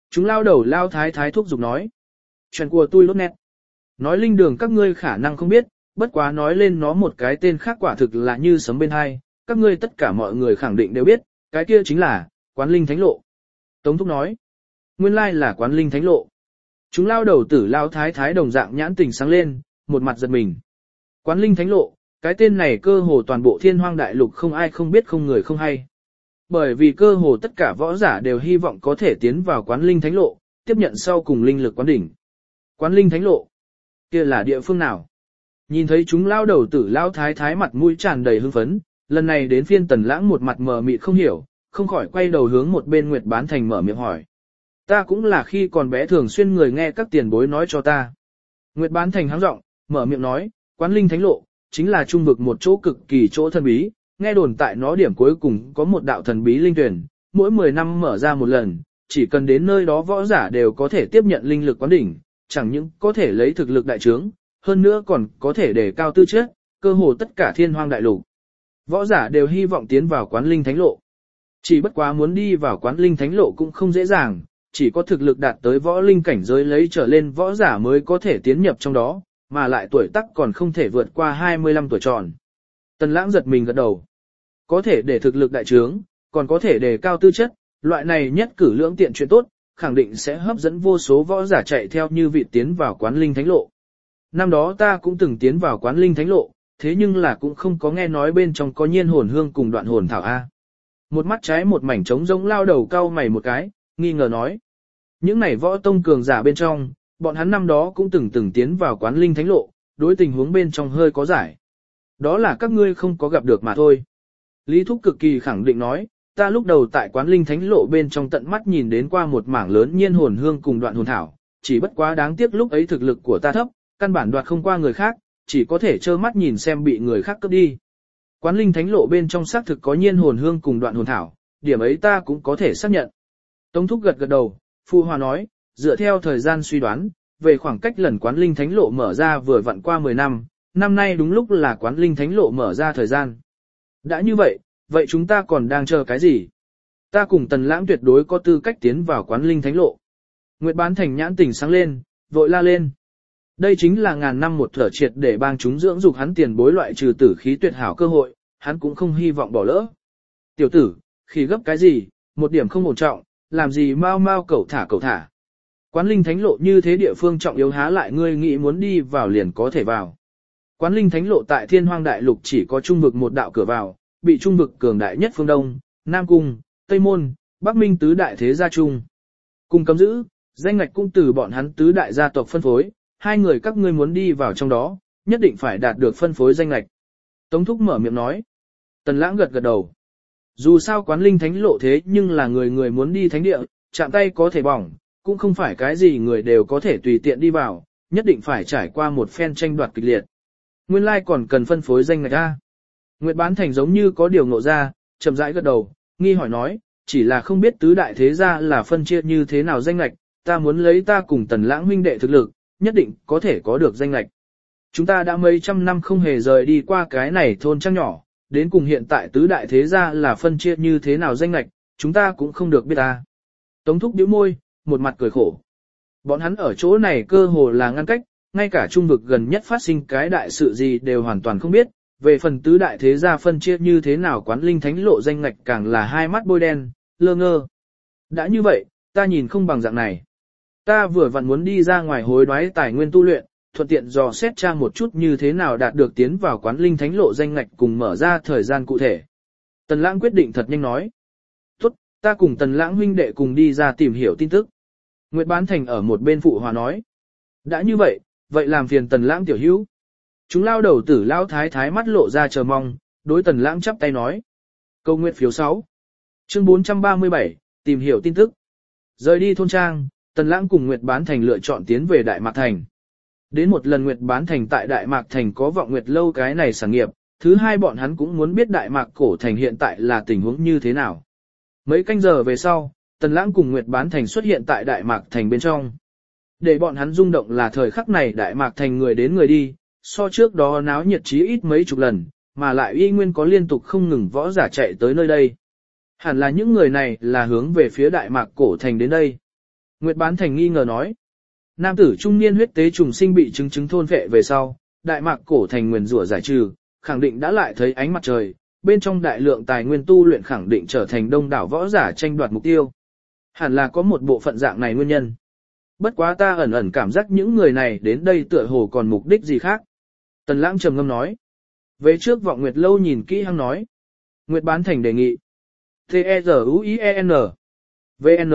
Chúng lao đầu lao thái thái thúc giục nói. Chuyện của tôi lốt nét. Nói linh đường các ngươi khả năng không biết, bất quá nói lên nó một cái tên khác quả thực là như sấm bên hai, các ngươi tất cả mọi người khẳng định đều biết, cái kia chính là, quán linh thánh lộ. Tống thúc nói. Nguyên lai là quán linh thánh lộ. Chúng lao đầu tử lao thái thái đồng dạng nhãn tình sáng lên, một mặt giật mình. Quán linh thánh lộ, cái tên này cơ hồ toàn bộ thiên hoang đại lục không ai không biết không người không hay. Bởi vì cơ hồ tất cả võ giả đều hy vọng có thể tiến vào quán linh thánh lộ, tiếp nhận sau cùng linh lực quán đỉnh. Quán linh thánh lộ, kia là địa phương nào? Nhìn thấy chúng lao đầu tử lao thái thái mặt mũi tràn đầy hưng phấn, lần này đến phiên Tần Lãng một mặt mờ mịt không hiểu, không khỏi quay đầu hướng một bên Nguyệt Bán Thành mở miệng hỏi. Ta cũng là khi còn bé thường xuyên người nghe các tiền bối nói cho ta. Nguyệt Bán Thành hắng giọng, mở miệng nói, quán linh thánh lộ, chính là trung vực một chỗ cực kỳ chỗ thần bí, nghe đồn tại nó điểm cuối cùng có một đạo thần bí linh tuyển, mỗi mười năm mở ra một lần, chỉ cần đến nơi đó võ giả đều có thể tiếp nhận linh lực quán đỉnh, chẳng những có thể lấy thực lực đại trướng, hơn nữa còn có thể đề cao tư chất, cơ hồ tất cả thiên hoang đại lục. Võ giả đều hy vọng tiến vào quán linh thánh lộ. Chỉ bất quá muốn đi vào quán linh thánh lộ cũng không dễ dàng, chỉ có thực lực đạt tới võ linh cảnh giới lấy trở lên võ giả mới có thể tiến nhập trong đó, mà lại tuổi tác còn không thể vượt qua hai mươi lăm tuổi tròn. Tần Lãng giật mình gật đầu. Có thể để thực lực đại trướng, còn có thể đề cao tư chất, loại này nhất cử lưỡng tiện chuyện tốt, khẳng định sẽ hấp dẫn vô số võ giả chạy theo như vị tiến vào quán linh thánh lộ. Năm đó ta cũng từng tiến vào quán linh thánh lộ, thế nhưng là cũng không có nghe nói bên trong có nhiên hồn hương cùng đoạn hồn thảo A. Một mắt trái một mảnh trống rỗng lao đầu cau mày một cái, nghi ngờ nói. Những này võ tông cường giả bên trong, bọn hắn năm đó cũng từng từng tiến vào quán linh thánh lộ, đối tình huống bên trong hơi có giải. Đó là các ngươi không có gặp được mà thôi. Lý Thúc cực kỳ khẳng định nói, ta lúc đầu tại quán linh thánh lộ bên trong tận mắt nhìn đến qua một mảng lớn nhiên hồn hương cùng đoạn hồn thảo, chỉ bất quá đáng tiếc lúc ấy thực lực của ta thấp, căn bản đoạt không qua người khác, chỉ có thể trơ mắt nhìn xem bị người khác cướp đi. Quán linh thánh lộ bên trong xác thực có nhiên hồn hương cùng đoạn hồn thảo, điểm ấy ta cũng có thể xác nhận. Tống Thúc gật gật đầu, Phu Hòa nói, dựa theo thời gian suy đoán, về khoảng cách lần quán linh thánh lộ mở ra vừa vặn qua mười năm, năm nay đúng lúc là quán linh thánh lộ mở ra thời gian. Đã như vậy, vậy chúng ta còn đang chờ cái gì? Ta cùng Tần Lãng tuyệt đối có tư cách tiến vào quán linh thánh lộ. Nguyệt Bán Thành nhãn tỉnh sáng lên, vội la lên. Đây chính là ngàn năm một thở triệt để bang chúng dưỡng dục hắn tiền bối loại trừ tử khí tuyệt hảo cơ hội, hắn cũng không hy vọng bỏ lỡ. Tiểu tử, khi gấp cái gì, một điểm không ổn trọng, làm gì mau mau cẩu thả cẩu thả. Quán linh thánh lộ như thế địa phương trọng yếu há lại ngươi nghĩ muốn đi vào liền có thể vào. Quán linh thánh lộ tại thiên hoang đại lục chỉ có trung vực một đạo cửa vào, bị trung vực cường đại nhất phương Đông, Nam Cung, Tây Môn, Bắc Minh tứ đại thế gia chung. Cùng cấm giữ, danh ngạch cũng từ bọn hắn tứ đại gia tộc phân phối, hai người các ngươi muốn đi vào trong đó, nhất định phải đạt được phân phối danh ngạch. Tống Thúc mở miệng nói. Tần Lãng gật gật đầu. Dù sao quán linh thánh lộ thế nhưng là người người muốn đi thánh địa, chạm tay có thể bỏng, cũng không phải cái gì người đều có thể tùy tiện đi vào, nhất định phải trải qua một phen tranh đoạt kịch liệt. Nguyên lai còn cần phân phối danh ngạch ra. Nguyệt Bán Thành giống như có điều ngộ ra, chậm rãi gật đầu, nghi hỏi nói, chỉ là không biết tứ đại thế gia là phân chia như thế nào danh ngạch, ta muốn lấy ta cùng Tần Lãng huynh đệ thực lực, nhất định có thể có được danh ngạch. Chúng ta đã mấy trăm năm không hề rời đi qua cái này thôn trang nhỏ, đến cùng hiện tại tứ đại thế gia là phân chia như thế nào danh ngạch, chúng ta cũng không được biết ta. Tống Thúc bĩu môi, một mặt cười khổ. Bọn hắn ở chỗ này cơ hồ là ngăn cách, ngay cả trung vực gần nhất phát sinh cái đại sự gì đều hoàn toàn không biết, về phần tứ đại thế gia phân chia như thế nào quán linh thánh lộ danh ngạch càng là hai mắt bôi đen, lơ ngơ. Đã như vậy, ta nhìn không bằng dạng này. Ta vừa vặn muốn đi ra ngoài hối đoái tài nguyên tu luyện, thuận tiện dò xét tra một chút như thế nào đạt được tiến vào quán linh thánh lộ danh ngạch cùng mở ra thời gian cụ thể. Tần Lãng quyết định thật nhanh nói. Tốt, ta cùng Tần Lãng huynh đệ cùng đi ra tìm hiểu tin tức. Nguyệt Bán Thành ở một bên phụ hòa nói. Đã như vậy, vậy làm phiền Tần Lãng tiểu hữu. Chúng lao đầu tử lao thái thái mắt lộ ra chờ mong, đối Tần Lãng chắp tay nói. Câu nguyện phiếu sáu. Chương bốn trăm ba mươi bảy, tìm hiểu tin tức. Rời đi thôn trang, Tần Lãng cùng Nguyệt Bán Thành lựa chọn tiến về Đại Mạc Thành. Đến một lần Nguyệt Bán Thành tại Đại Mạc Thành có vọng Nguyệt lâu cái này sản nghiệp, thứ hai bọn hắn cũng muốn biết Đại Mạc cổ thành hiện tại là tình huống như thế nào. Mấy canh giờ về sau, Tần Lãng cùng Nguyệt Bán Thành xuất hiện tại Đại Mạc Thành bên trong. Để bọn hắn rung động là thời khắc này Đại Mạc Thành người đến người đi, so trước đó náo nhiệt chí ít mấy chục lần, mà lại y nguyên có liên tục không ngừng võ giả chạy tới nơi đây. Hẳn là những người này là hướng về phía Đại Mạc cổ thành đến đây. Nguyệt Bán Thành nghi ngờ nói. Nam tử trung niên huyết tế trùng sinh bị chứng chứng thôn vệ về sau, Đại Mạc cổ thành nguyền rủa giải trừ, khẳng định đã lại thấy ánh mặt trời, bên trong đại lượng tài nguyên tu luyện khẳng định trở thành đông đảo võ giả tranh đoạt mục tiêu. Hẳn là có một bộ phận dạng này nguyên nhân. Bất quá ta ẩn ẩn cảm giác những người này đến đây tựa hồ còn mục đích gì khác. Tần Lãng trầm ngâm nói. Về trước Vọng Nguyệt Lâu nhìn kỹ hăng nói. Nguyệt Bán Thành đề nghị. T-E-Z-U-I-E-N V N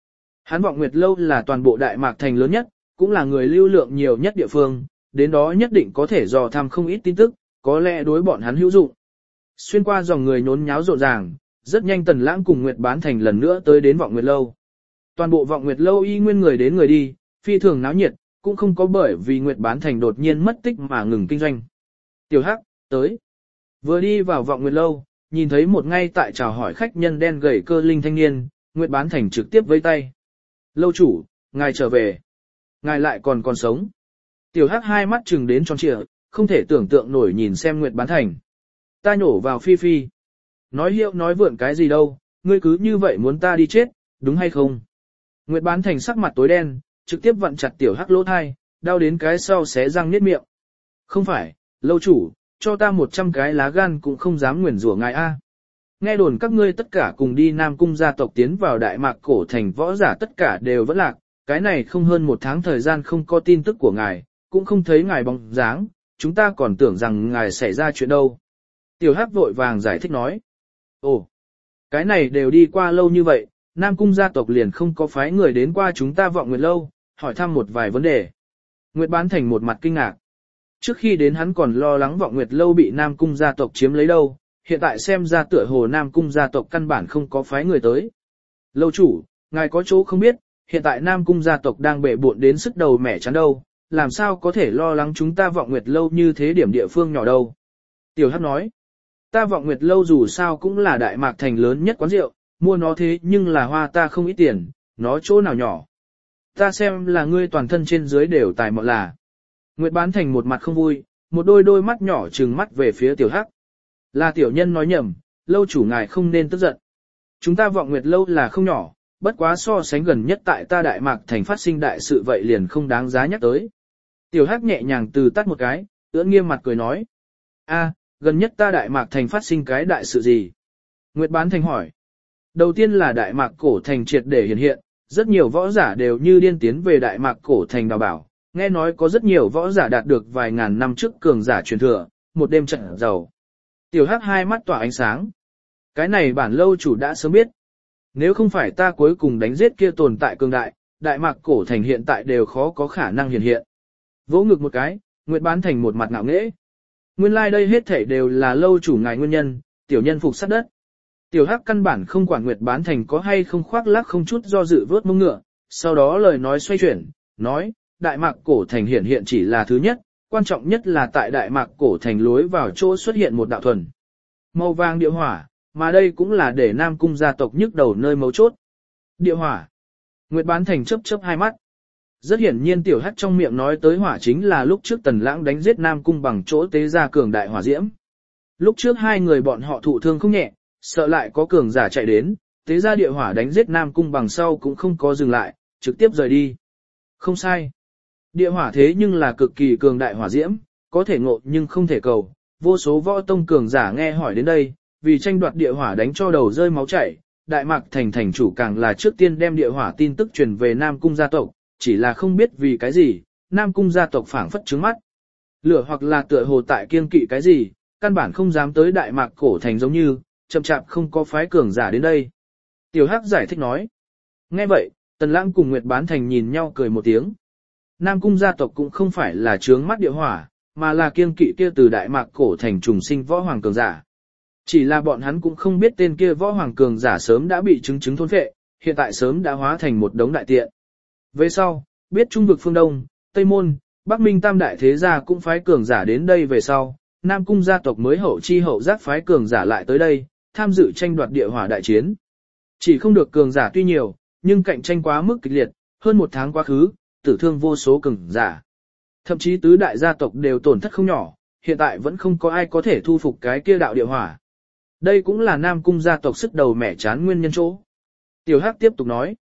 Hắn Vọng Nguyệt Lâu là toàn bộ Đại Mạc Thành lớn nhất, cũng là người lưu lượng nhiều nhất địa phương, đến đó nhất định có thể dò thăm không ít tin tức, có lẽ đối bọn hắn hữu dụng. Xuyên qua dòng người nhốn nháo rộn ràng, rất nhanh Tần Lãng cùng Nguyệt Bán Thành lần nữa tới đến Vọng Nguyệt Lâu. Toàn bộ Vọng Nguyệt Lâu y nguyên người đến người đi, phi thường náo nhiệt, cũng không có bởi vì Nguyệt Bán Thành đột nhiên mất tích mà ngừng kinh doanh. Tiểu Hắc, tới. Vừa đi vào Vọng Nguyệt Lâu, nhìn thấy một ngay tại chào hỏi khách nhân đen gầy cơ linh thanh niên, Nguyệt Bán Thành trực tiếp vẫy tay. Lâu chủ, ngài trở về. Ngài lại còn còn sống. Tiểu Hắc hai mắt trừng đến tròn trịa, không thể tưởng tượng nổi nhìn xem Nguyệt Bán Thành. Ta nhổ vào phi phi. Nói hiệu nói vượn cái gì đâu, ngươi cứ như vậy muốn ta đi chết, đúng hay không? Nguyệt Bán Thành sắc mặt tối đen, trực tiếp vặn chặt Tiểu Hắc lỗ thai, đau đến cái sau xé răng niết miệng. Không phải, lâu chủ, cho ta một trăm cái lá gan cũng không dám nguyền rủa ngài a. Nghe đồn các ngươi tất cả cùng đi Nam Cung gia tộc tiến vào Đại Mạc cổ thành võ giả tất cả đều vẫn lạc, cái này không hơn một tháng thời gian không có tin tức của ngài, cũng không thấy ngài bóng dáng, chúng ta còn tưởng rằng ngài xảy ra chuyện đâu. Tiểu Hắc vội vàng giải thích nói. Ồ, cái này đều đi qua lâu như vậy, Nam Cung gia tộc liền không có phái người đến qua chúng ta Vọng Nguyệt Lâu, hỏi thăm một vài vấn đề. Nguyệt Bán Thành một mặt kinh ngạc. Trước khi đến hắn còn lo lắng Vọng Nguyệt Lâu bị Nam Cung gia tộc chiếm lấy đâu, hiện tại xem ra tựa hồ Nam Cung gia tộc căn bản không có phái người tới. Lâu chủ, ngài có chỗ không biết, hiện tại Nam Cung gia tộc đang bể buộn đến sức đầu mẻ chán đâu, làm sao có thể lo lắng chúng ta Vọng Nguyệt Lâu như thế điểm địa phương nhỏ đâu. Tiểu Hắc nói, ta Vọng Nguyệt Lâu dù sao cũng là Đại Mạc Thành lớn nhất quán rượu, mua nó thế nhưng là hoa ta không ít tiền, nó chỗ nào nhỏ. Ta xem là ngươi toàn thân trên dưới đều tài mọn là. Nguyệt Bán Thành một mặt không vui, một đôi đôi mắt nhỏ trừng mắt về phía Tiểu Hắc. Là tiểu nhân nói nhầm, lâu chủ ngài không nên tức giận. Chúng ta Vọng Nguyệt Lâu là không nhỏ, bất quá so sánh gần nhất tại ta Đại Mạc Thành phát sinh đại sự vậy liền không đáng giá nhắc tới. Tiểu Hắc nhẹ nhàng từ tắt một cái, ưỡn nghiêm mặt cười nói. A, gần nhất ta Đại Mạc Thành phát sinh cái đại sự gì? Nguyệt Bán Thành hỏi. Đầu tiên là Đại Mạc cổ thành triệt để hiện hiện, rất nhiều võ giả đều như điên tiến về Đại Mạc cổ thành đào bảo, nghe nói có rất nhiều võ giả đạt được vài ngàn năm trước cường giả truyền thừa, một đêm trận giàu. Tiểu Hắc hai mắt tỏa ánh sáng. Cái này bản lâu chủ đã sớm biết. Nếu không phải ta cuối cùng đánh giết kia tồn tại cường đại, Đại Mạc cổ thành hiện tại đều khó có khả năng hiện hiện. Vỗ ngực một cái, Nguyệt Bán Thành một mặt ngạo nghễ. Nguyên lai like đây hết thảy đều là lâu chủ ngài nguyên nhân, tiểu nhân phục sát đất. Tiểu Hắc căn bản không quản Nguyệt Bán Thành có hay không khoác lác không chút do dự vớt mông ngựa, sau đó lời nói xoay chuyển, nói, Đại Mạc cổ thành hiện hiện chỉ là thứ nhất, quan trọng nhất là tại Đại Mạc cổ thành lối vào chỗ xuất hiện một đạo thuần màu vàng địa hỏa, mà đây cũng là để Nam Cung gia tộc nhức đầu nơi mấu chốt. Địa hỏa. Nguyệt Bán Thành chớp chớp hai mắt. Rất hiển nhiên Tiểu Hắc trong miệng nói tới hỏa chính là lúc trước Tần Lãng đánh giết Nam Cung bằng chỗ tế ra cường đại hỏa diễm. Lúc trước hai người bọn họ thụ thương không nhẹ, sợ lại có cường giả chạy đến, tế ra địa hỏa đánh giết Nam Cung bằng sau cũng không có dừng lại, trực tiếp rời đi. Không sai. Địa hỏa thế nhưng là cực kỳ cường đại hỏa diễm, có thể ngộ nhưng không thể cầu. Vô số võ tông cường giả nghe hỏi đến đây, vì tranh đoạt địa hỏa đánh cho đầu rơi máu chảy, Đại Mạc Thành thành chủ càng là trước tiên đem địa hỏa tin tức truyền về Nam Cung gia tộc, chỉ là không biết vì cái gì, Nam Cung gia tộc phảng phất trướng mắt. Lửa hoặc là tựa hồ tại kiêng kỵ cái gì, căn bản không dám tới Đại Mạc cổ thành giống như, chậm chạp không có phái cường giả đến đây. Tiểu Hắc giải thích nói. Nghe vậy, Tần Lãng cùng Nguyệt Bán Thành nhìn nhau cười một tiếng. Nam Cung gia tộc cũng không phải là trướng mắt địa hỏa, mà là kiêng kỵ kia từ Đại Mạc cổ thành trùng sinh võ hoàng cường giả. Chỉ là bọn hắn cũng không biết tên kia võ hoàng cường giả sớm đã bị chứng chứng thôn phệ, hiện tại sớm đã hóa thành một đống đại tiện. Về sau, biết Trung vực phương Đông, Tây Môn, Bắc Minh tam đại thế gia cũng phái cường giả đến đây về sau, Nam Cung gia tộc mới hậu chi hậu giác phái cường giả lại tới đây, tham dự tranh đoạt địa hỏa đại chiến. Chỉ không được cường giả tuy nhiều, nhưng cạnh tranh quá mức kịch liệt, hơn một tháng quá khứ, tử thương vô số cường giả. Thậm chí tứ đại gia tộc đều tổn thất không nhỏ, hiện tại vẫn không có ai có thể thu phục cái kia đạo địa hỏa. Đây cũng là Nam Cung gia tộc sức đầu mẻ chán nguyên nhân chỗ. Tiểu Hắc tiếp tục nói.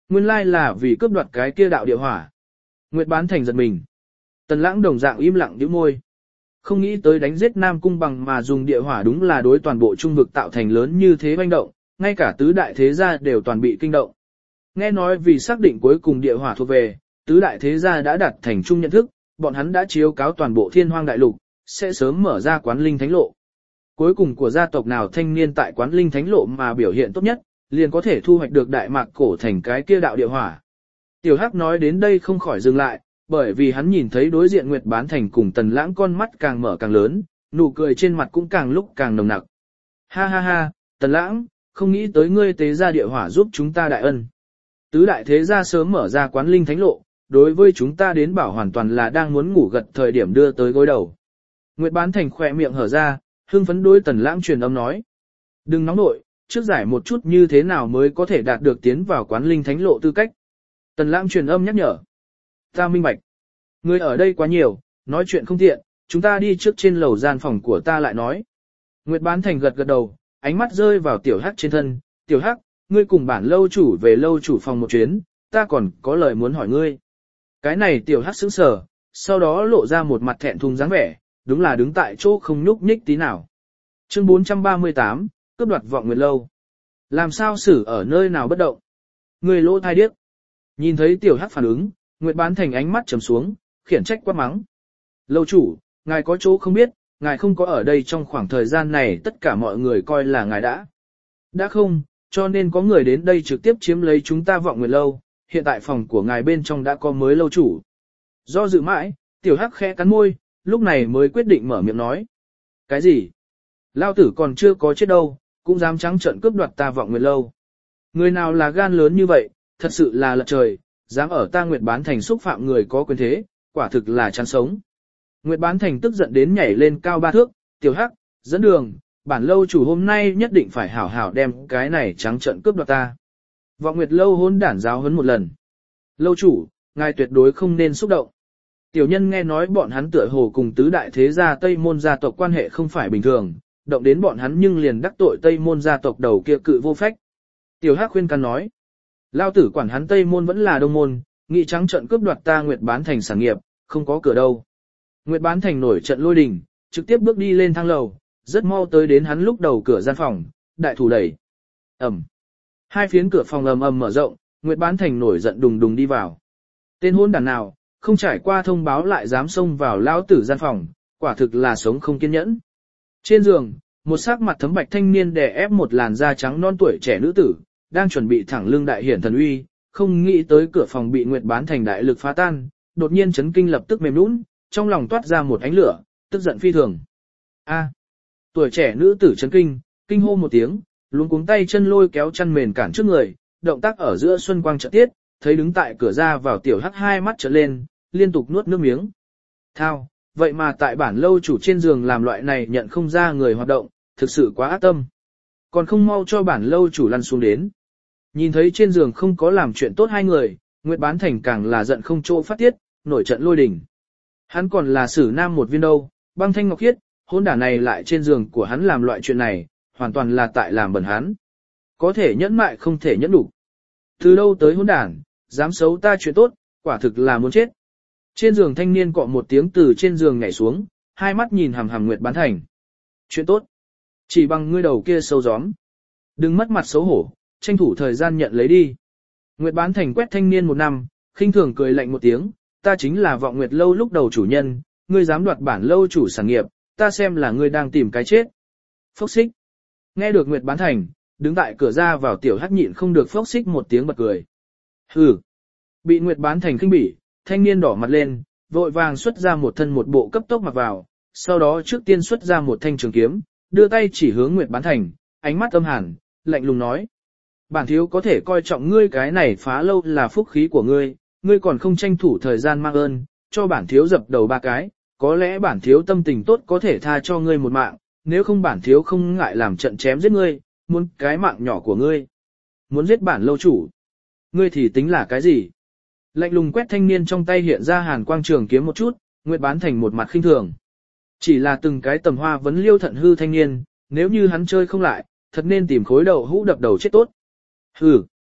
Nguyên lai là vì cướp đoạt cái kia đạo địa hỏa. Nguyệt Bán Thành giật mình. Tần Lãng đồng dạng im lặng nhíu môi. Không nghĩ tới đánh giết Nam Cung Bằng mà dùng địa hỏa đúng là đối toàn bộ trung vực tạo thành lớn như thế hoành động, ngay cả tứ đại thế gia đều toàn bị kinh động. Nghe nói vì xác định cuối cùng địa hỏa thuộc về, tứ đại thế gia đã đạt thành chung nhận thức, bọn hắn đã chiếu cáo toàn bộ Thiên Hoang đại lục, sẽ sớm mở ra quán linh thánh lộ. Cuối cùng của gia tộc nào thanh niên tại quán linh thánh lộ mà biểu hiện tốt nhất, liền có thể thu hoạch được Đại Mạc cổ thành cái kia đạo địa hỏa. Tiểu Hắc nói đến đây không khỏi dừng lại, bởi vì hắn nhìn thấy đối diện Nguyệt Bán Thành cùng Tần Lãng con mắt càng mở càng lớn, nụ cười trên mặt cũng càng lúc càng nồng nặc. Ha ha ha, Tần Lãng, không nghĩ tới ngươi tế ra địa hỏa giúp chúng ta đại ân. Tứ đại thế gia sớm mở ra quán linh thánh lộ, đối với chúng ta đến bảo hoàn toàn là đang muốn ngủ gật thời điểm đưa tới gối đầu. Nguyệt Bán Thành khỏe miệng hở ra, hưng phấn đối Tần Lãng truyền âm nói. Đừng nóng nội, trước giải một chút như thế nào mới có thể đạt được tiến vào quán linh thánh lộ tư cách. Tần Lãng truyền âm nhắc nhở. Ta minh bạch. Người ở đây quá nhiều, nói chuyện không tiện, chúng ta đi trước trên lầu gian phòng của ta lại nói. Nguyệt Bán Thành gật gật đầu, ánh mắt rơi vào Tiểu Hắc trên thân. Tiểu Hắc, ngươi cùng bản lâu chủ về lâu chủ phòng một chuyến, ta còn có lời muốn hỏi ngươi. Cái này Tiểu Hắc sững sờ, sau đó lộ ra một mặt thẹn thùng dáng vẻ, đúng là đứng tại chỗ không nhúc nhích tí nào. Chương bốn trăm ba mươi tám, cướp đoạt vọng nguyệt lâu. Làm sao xử ở nơi nào bất động? Người lỗ thai điếc. Nhìn thấy Tiểu Hắc phản ứng, Nguyệt Bán Thành ánh mắt trầm xuống, khiển trách quát mắng. Lâu chủ, ngài có chỗ không biết, ngài không có ở đây trong khoảng thời gian này tất cả mọi người coi là ngài đã. Đã không, cho nên có người đến đây trực tiếp chiếm lấy chúng ta vọng nguyệt lâu, hiện tại phòng của ngài bên trong đã có mới lâu chủ. Do dự mãi, Tiểu Hắc khẽ cắn môi, lúc này mới quyết định mở miệng nói. Cái gì? Lao tử còn chưa có chết đâu, cũng dám trắng trợn cướp đoạt ta vọng nguyệt lâu. Người nào là gan lớn như vậy, thật sự là lật trời, dám ở ta Nguyệt Bán Thành xúc phạm người có quyền thế, quả thực là chán sống. Nguyệt Bán Thành tức giận đến nhảy lên cao ba thước, Tiểu Hắc, dẫn đường, bản lâu chủ hôm nay nhất định phải hảo hảo đem cái này trắng trợn cướp đoạt ta. Vọng Nguyệt lâu hôn đản giáo huấn một lần. Lâu chủ, ngài tuyệt đối không nên xúc động. Tiểu nhân nghe nói bọn hắn tựa hồ cùng tứ đại thế gia Tây Môn gia tộc quan hệ không phải bình thường, động đến bọn hắn nhưng liền đắc tội Tây Môn gia tộc đầu kia cự vô phách. Tiểu Hắc khuyên can nói, lao tử quản hắn Tây Môn vẫn là Đông Môn, nghị trắng trận cướp đoạt ta Nguyệt Bán Thành sản nghiệp, không có cửa đâu. Nguyệt Bán Thành nổi trận lôi đình, trực tiếp bước đi lên thang lầu, rất mau tới đến hắn lúc đầu cửa gian phòng, đại thủ đẩy. Ầm. Hai phiến cửa phòng ầm ầm mở rộng, Nguyệt Bán Thành nổi giận đùng đùng đi vào. Tên hôn đàn nào, không trải qua thông báo lại dám xông vào lão tử gian phòng, quả thực là sống không kiên nhẫn. Trên giường, một sắc mặt thấm bạch thanh niên đè ép một làn da trắng non tuổi trẻ nữ tử, đang chuẩn bị thẳng lưng đại hiển thần uy, không nghĩ tới cửa phòng bị Nguyệt Bán Thành đại lực phá tan, đột nhiên chấn kinh lập tức mềm nhũn, trong lòng toát ra một ánh lửa, tức giận phi thường. A, tuổi trẻ nữ tử chấn kinh, kinh hô một tiếng, luống cuống tay chân lôi kéo chăn mền cản trước người, động tác ở giữa xuân quang chợt tiết, thấy đứng tại cửa ra vào Tiểu Hắc hai mắt trợn lên, liên tục nuốt nước miếng. Thao, vậy mà tại bản lâu chủ trên giường làm loại này nhận không ra người hoạt động, thực sự quá ác tâm. Còn không mau cho bản lâu chủ lăn xuống đến. Nhìn thấy trên giường không có làm chuyện tốt hai người, Nguyệt Bán Thành càng là giận không chỗ phát tiết, nổi trận lôi đình. Hắn còn là sử nam một viên đâu, băng thanh ngọc khiết, hôn đả này lại trên giường của hắn làm loại chuyện này, hoàn toàn là tại làm bẩn hắn. Có thể nhẫn mại không thể nhẫn đủ. Từ đâu tới hôn đản, dám xấu ta chuyện tốt, quả thực là muốn chết. Trên giường thanh niên cọ một tiếng từ trên giường nhảy xuống, hai mắt nhìn hằm hằm Nguyệt Bán Thành. Chuyện tốt. Chỉ bằng ngươi đầu kia sâu gióm. Đừng mất mặt xấu hổ, tranh thủ thời gian nhận lấy đi. Nguyệt Bán Thành quét thanh niên một năm, khinh thường cười lạnh một tiếng, ta chính là vọng Nguyệt lâu lúc đầu chủ nhân, ngươi dám đoạt bản lâu chủ sản nghiệp, ta xem là ngươi đang tìm cái chết. Phốc xích. Nghe được Nguyệt Bán Thành, đứng tại cửa ra vào Tiểu Hắc nhịn không được phốc xích một tiếng bật cười. Hừ. Bị Nguyệt Bán Thành khinh bỉ, thanh niên đỏ mặt lên, vội vàng xuất ra một thân một bộ cấp tốc mặc vào, sau đó trước tiên xuất ra một thanh trường kiếm, đưa tay chỉ hướng Nguyệt Bán Thành, ánh mắt âm hàn, lạnh lùng nói. Bản thiếu có thể coi trọng ngươi cái này phá lâu là phúc khí của ngươi, ngươi còn không tranh thủ thời gian mang ơn, cho bản thiếu dập đầu ba cái, có lẽ bản thiếu tâm tình tốt có thể tha cho ngươi một mạng, nếu không bản thiếu không ngại làm trận chém giết ngươi, muốn cái mạng nhỏ của ngươi. Muốn giết bản lâu chủ. Ngươi thì tính là cái gì? Lạnh lùng quét thanh niên trong tay hiện ra hàn quang trường kiếm một chút, Nguyệt Bán Thành một mặt khinh thường. Chỉ là từng cái tầm hoa vấn liêu thận hư thanh niên, nếu như hắn chơi không lại, thật nên tìm khối đầu hũ đập đầu chết tốt. Hừ,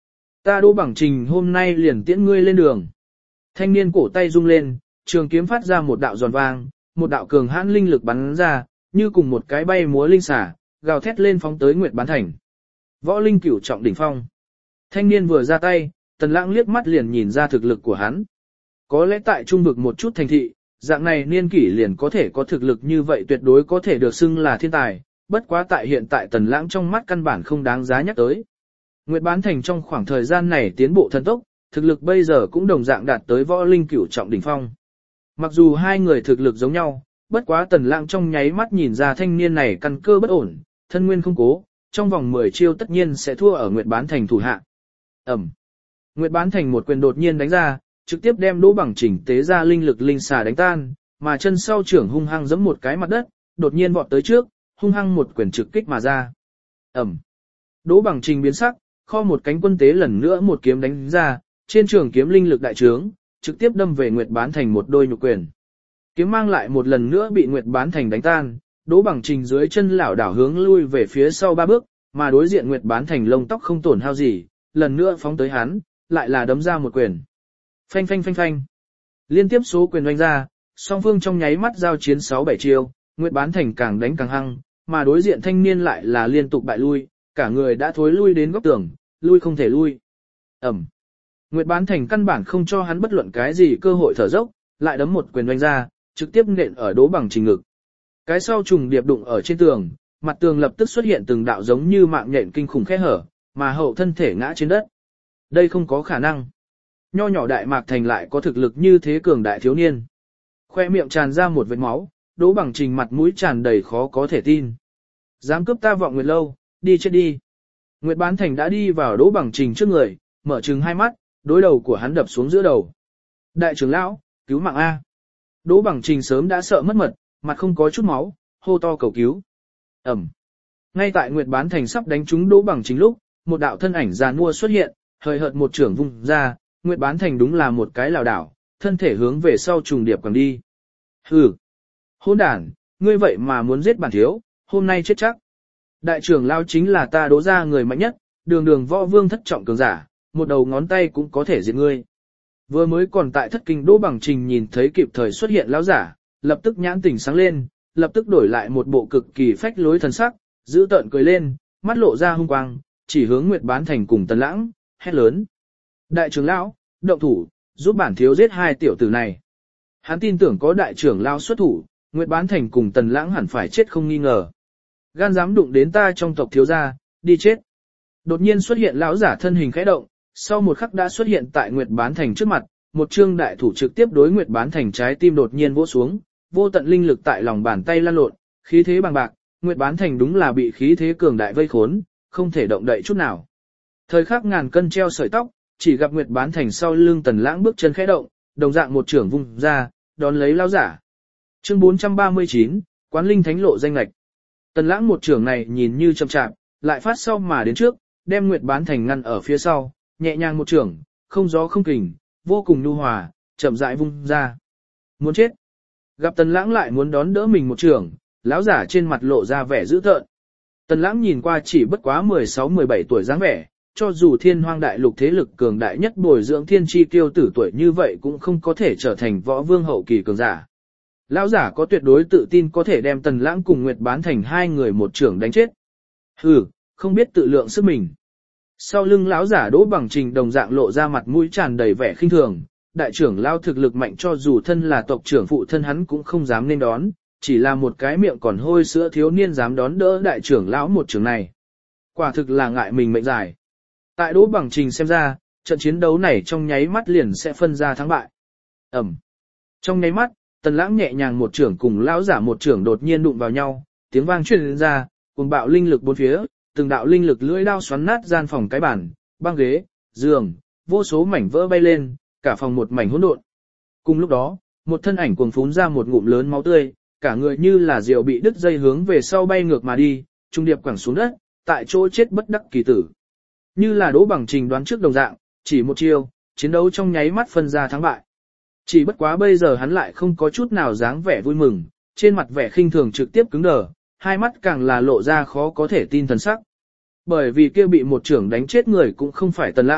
Ta Đỗ Bằng Trình hôm nay liền tiễn ngươi lên đường. Thanh niên cổ tay rung lên, trường kiếm phát ra một đạo giòn vang, một đạo cường hãn linh lực bắn ra, như cùng một cái bay múa linh xả, gào thét lên phóng tới Nguyệt Bán Thành. Võ linh cửu trọng đỉnh phong. Thanh niên vừa ra tay, Tần Lãng liếc mắt liền nhìn ra thực lực của hắn. Có lẽ tại trung vực một chút thành thị, dạng này niên kỷ liền có thể có thực lực như vậy tuyệt đối có thể được xưng là thiên tài, bất quá tại hiện tại Tần Lãng trong mắt căn bản không đáng giá nhắc tới. Nguyệt Bán Thành trong khoảng thời gian này tiến bộ thần tốc, thực lực bây giờ cũng đồng dạng đạt tới võ linh cửu trọng đỉnh phong. Mặc dù hai người thực lực giống nhau, bất quá Tần Lãng trong nháy mắt nhìn ra thanh niên này căn cơ bất ổn, thân nguyên không cố, trong vòng mười chiêu tất nhiên sẽ thua ở Nguyệt Bán Thành thủ hạ. Ẩm. Nguyệt Bán Thành một quyền đột nhiên đánh ra, trực tiếp đem Đỗ Bằng Trình tế ra linh lực linh xà đánh tan, mà chân sau trưởng hung hăng giẫm một cái mặt đất, đột nhiên vọt tới trước, hung hăng một quyền trực kích mà ra. Ẩm. Đỗ Bằng Trình biến sắc, kho một cánh quân tế lần nữa một kiếm đánh ra, trên trường kiếm linh lực đại trướng, trực tiếp đâm về Nguyệt Bán Thành một đôi nhục quyền. Kiếm mang lại một lần nữa bị Nguyệt Bán Thành đánh tan, Đỗ Bằng Trình dưới chân lảo đảo hướng lui về phía sau ba bước, mà đối diện Nguyệt Bán Thành lông tóc không tổn hao gì, lần nữa phóng tới hắn, lại là đấm ra một quyền. Phanh phanh phanh phanh. Liên tiếp số quyền đánh ra, song phương trong nháy mắt giao chiến sáu bảy chiêu, Nguyệt Bán Thành càng đánh càng hăng, mà đối diện thanh niên lại là liên tục bại lui, cả người đã thối lui đến góc tường, lui không thể lui. Ẩm. Nguyệt Bán Thành căn bản không cho hắn bất luận cái gì cơ hội thở dốc, lại đấm một quyền đánh ra, trực tiếp nện ở Đỗ Bằng Trình ngực. Cái sau trùng điệp đụng ở trên tường, mặt tường lập tức xuất hiện từng đạo giống như mạng nhện kinh khủng khe hở, mà hậu thân thể ngã trên đất. Đây không có khả năng. Nho nhỏ Đại Mạc Thành lại có thực lực như thế cường đại thiếu niên. Khoe miệng tràn ra một vệt máu, Đỗ Bằng Trình mặt mũi tràn đầy khó có thể tin. Dám cướp ta Vọng Nguyệt lâu, đi chết đi. Nguyệt Bán Thành đã đi vào Đỗ Bằng Trình trước người, mở trừng hai mắt, đối đầu của hắn đập xuống giữa đầu. Đại trưởng lão, cứu mạng A. Đỗ Bằng Trình sớm đã sợ mất mật, mặt không có chút máu, hô to cầu cứu. Ẩm. Ngay tại Nguyệt Bán Thành sắp đánh trúng Đỗ Bằng Trình lúc, một đạo thân ảnh già nua xuất hiện, hời hợt một trưởng vung ra, Nguyệt Bán Thành đúng là một cái lảo đảo, thân thể hướng về sau trùng điệp quẳng đi. Hừ. Hỗn đản, ngươi vậy mà muốn giết bản thiếu, hôm nay chết chắc. Đại trưởng lão chính là ta Đỗ gia người mạnh nhất, đường đường võ vương thất trọng cường giả, một đầu ngón tay cũng có thể diệt ngươi. Vừa mới còn tại thất kinh Đỗ Bằng Trình nhìn thấy kịp thời xuất hiện lão giả, lập tức nhãn tỉnh sáng lên, lập tức đổi lại một bộ cực kỳ phách lối thần sắc, giữ tợn cười lên, mắt lộ ra hung quang, chỉ hướng Nguyệt Bán Thành cùng Tần Lãng, hét lớn. Đại trưởng lão, động thủ, giúp bản thiếu giết hai tiểu tử này. Hắn tin tưởng có đại trưởng lão xuất thủ, Nguyệt Bán Thành cùng Tần Lãng hẳn phải chết không nghi ngờ. Gan dám đụng đến ta trong tộc thiếu gia, đi chết. Đột nhiên xuất hiện lão giả thân hình khẽ động, sau một khắc đã xuất hiện tại Nguyệt Bán Thành trước mặt, một trương đại thủ trực tiếp đối Nguyệt Bán Thành trái tim đột nhiên vỗ xuống, vô tận linh lực tại lòng bàn tay lan lộn, khí thế bằng bạc, Nguyệt Bán Thành đúng là bị khí thế cường đại vây khốn, không thể động đậy chút nào. Thời khắc ngàn cân treo sợi tóc, chỉ gặp Nguyệt Bán Thành sau lưng Tần Lãng bước chân khẽ động, đồng dạng một trưởng vung ra, đón lấy lão giả. Chương bốn trăm ba mươi chín, Quán Linh Thánh lộ danh lệch. Tần Lãng một trưởng này nhìn như chậm chạp, lại phát sau mà đến trước, đem Nguyệt Bán Thành ngăn ở phía sau, nhẹ nhàng một trưởng, không gió không kình, vô cùng nhu hòa, chậm rãi vung ra. Muốn chết. Gặp Tần Lãng lại muốn đón đỡ mình một trưởng, lão giả trên mặt lộ ra vẻ dữ tợn. Tần Lãng nhìn qua chỉ bất quá mười sáu mười bảy tuổi dáng vẻ, cho dù thiên hoang đại lục thế lực cường đại nhất bồi dưỡng thiên chi tiêu tử tuổi như vậy cũng không có thể trở thành võ vương hậu kỳ cường giả. Lão giả có tuyệt đối tự tin có thể đem Tần Lãng cùng Nguyệt Bán Thành hai người một trưởng đánh chết. Hừ, không biết tự lượng sức mình. Sau lưng lão giả Đỗ Bằng Trình đồng dạng lộ ra mặt mũi tràn đầy vẻ khinh thường, đại trưởng lão thực lực mạnh cho dù thân là tộc trưởng phụ thân hắn cũng không dám nên đón, chỉ là một cái miệng còn hôi sữa thiếu niên dám đón đỡ đại trưởng lão một trường này. Quả thực là ngại mình mệnh dài. Tại Đỗ Bằng Trình xem ra, trận chiến đấu này trong nháy mắt liền sẽ phân ra thắng bại. Ẩm. Trong nháy mắt, Tần Lãng nhẹ nhàng một trưởng cùng lão giả một trưởng đột nhiên đụng vào nhau, tiếng vang truyền ra, cuồng bạo linh lực bốn phía, từng đạo linh lực lưỡi đao xoắn nát gian phòng cái bàn, băng ghế, giường, vô số mảnh vỡ bay lên, cả phòng một mảnh hỗn độn. Cùng lúc đó, một thân ảnh cuồng phún ra một ngụm lớn máu tươi, cả người như là diều bị đứt dây hướng về sau bay ngược mà đi, trung điệp quẳng xuống đất, tại chỗ chết bất đắc kỳ tử. Như là Đỗ Bằng Trình đoán trước đồng dạng, chỉ một chiêu, chiến đấu trong nháy mắt phân ra thắng bại. Chỉ bất quá bây giờ hắn lại không có chút nào dáng vẻ vui mừng, trên mặt vẻ khinh thường trực tiếp cứng đờ, hai mắt càng là lộ ra khó có thể tin thần sắc. Bởi vì kia bị một trưởng đánh chết người cũng không phải Tần Lãng,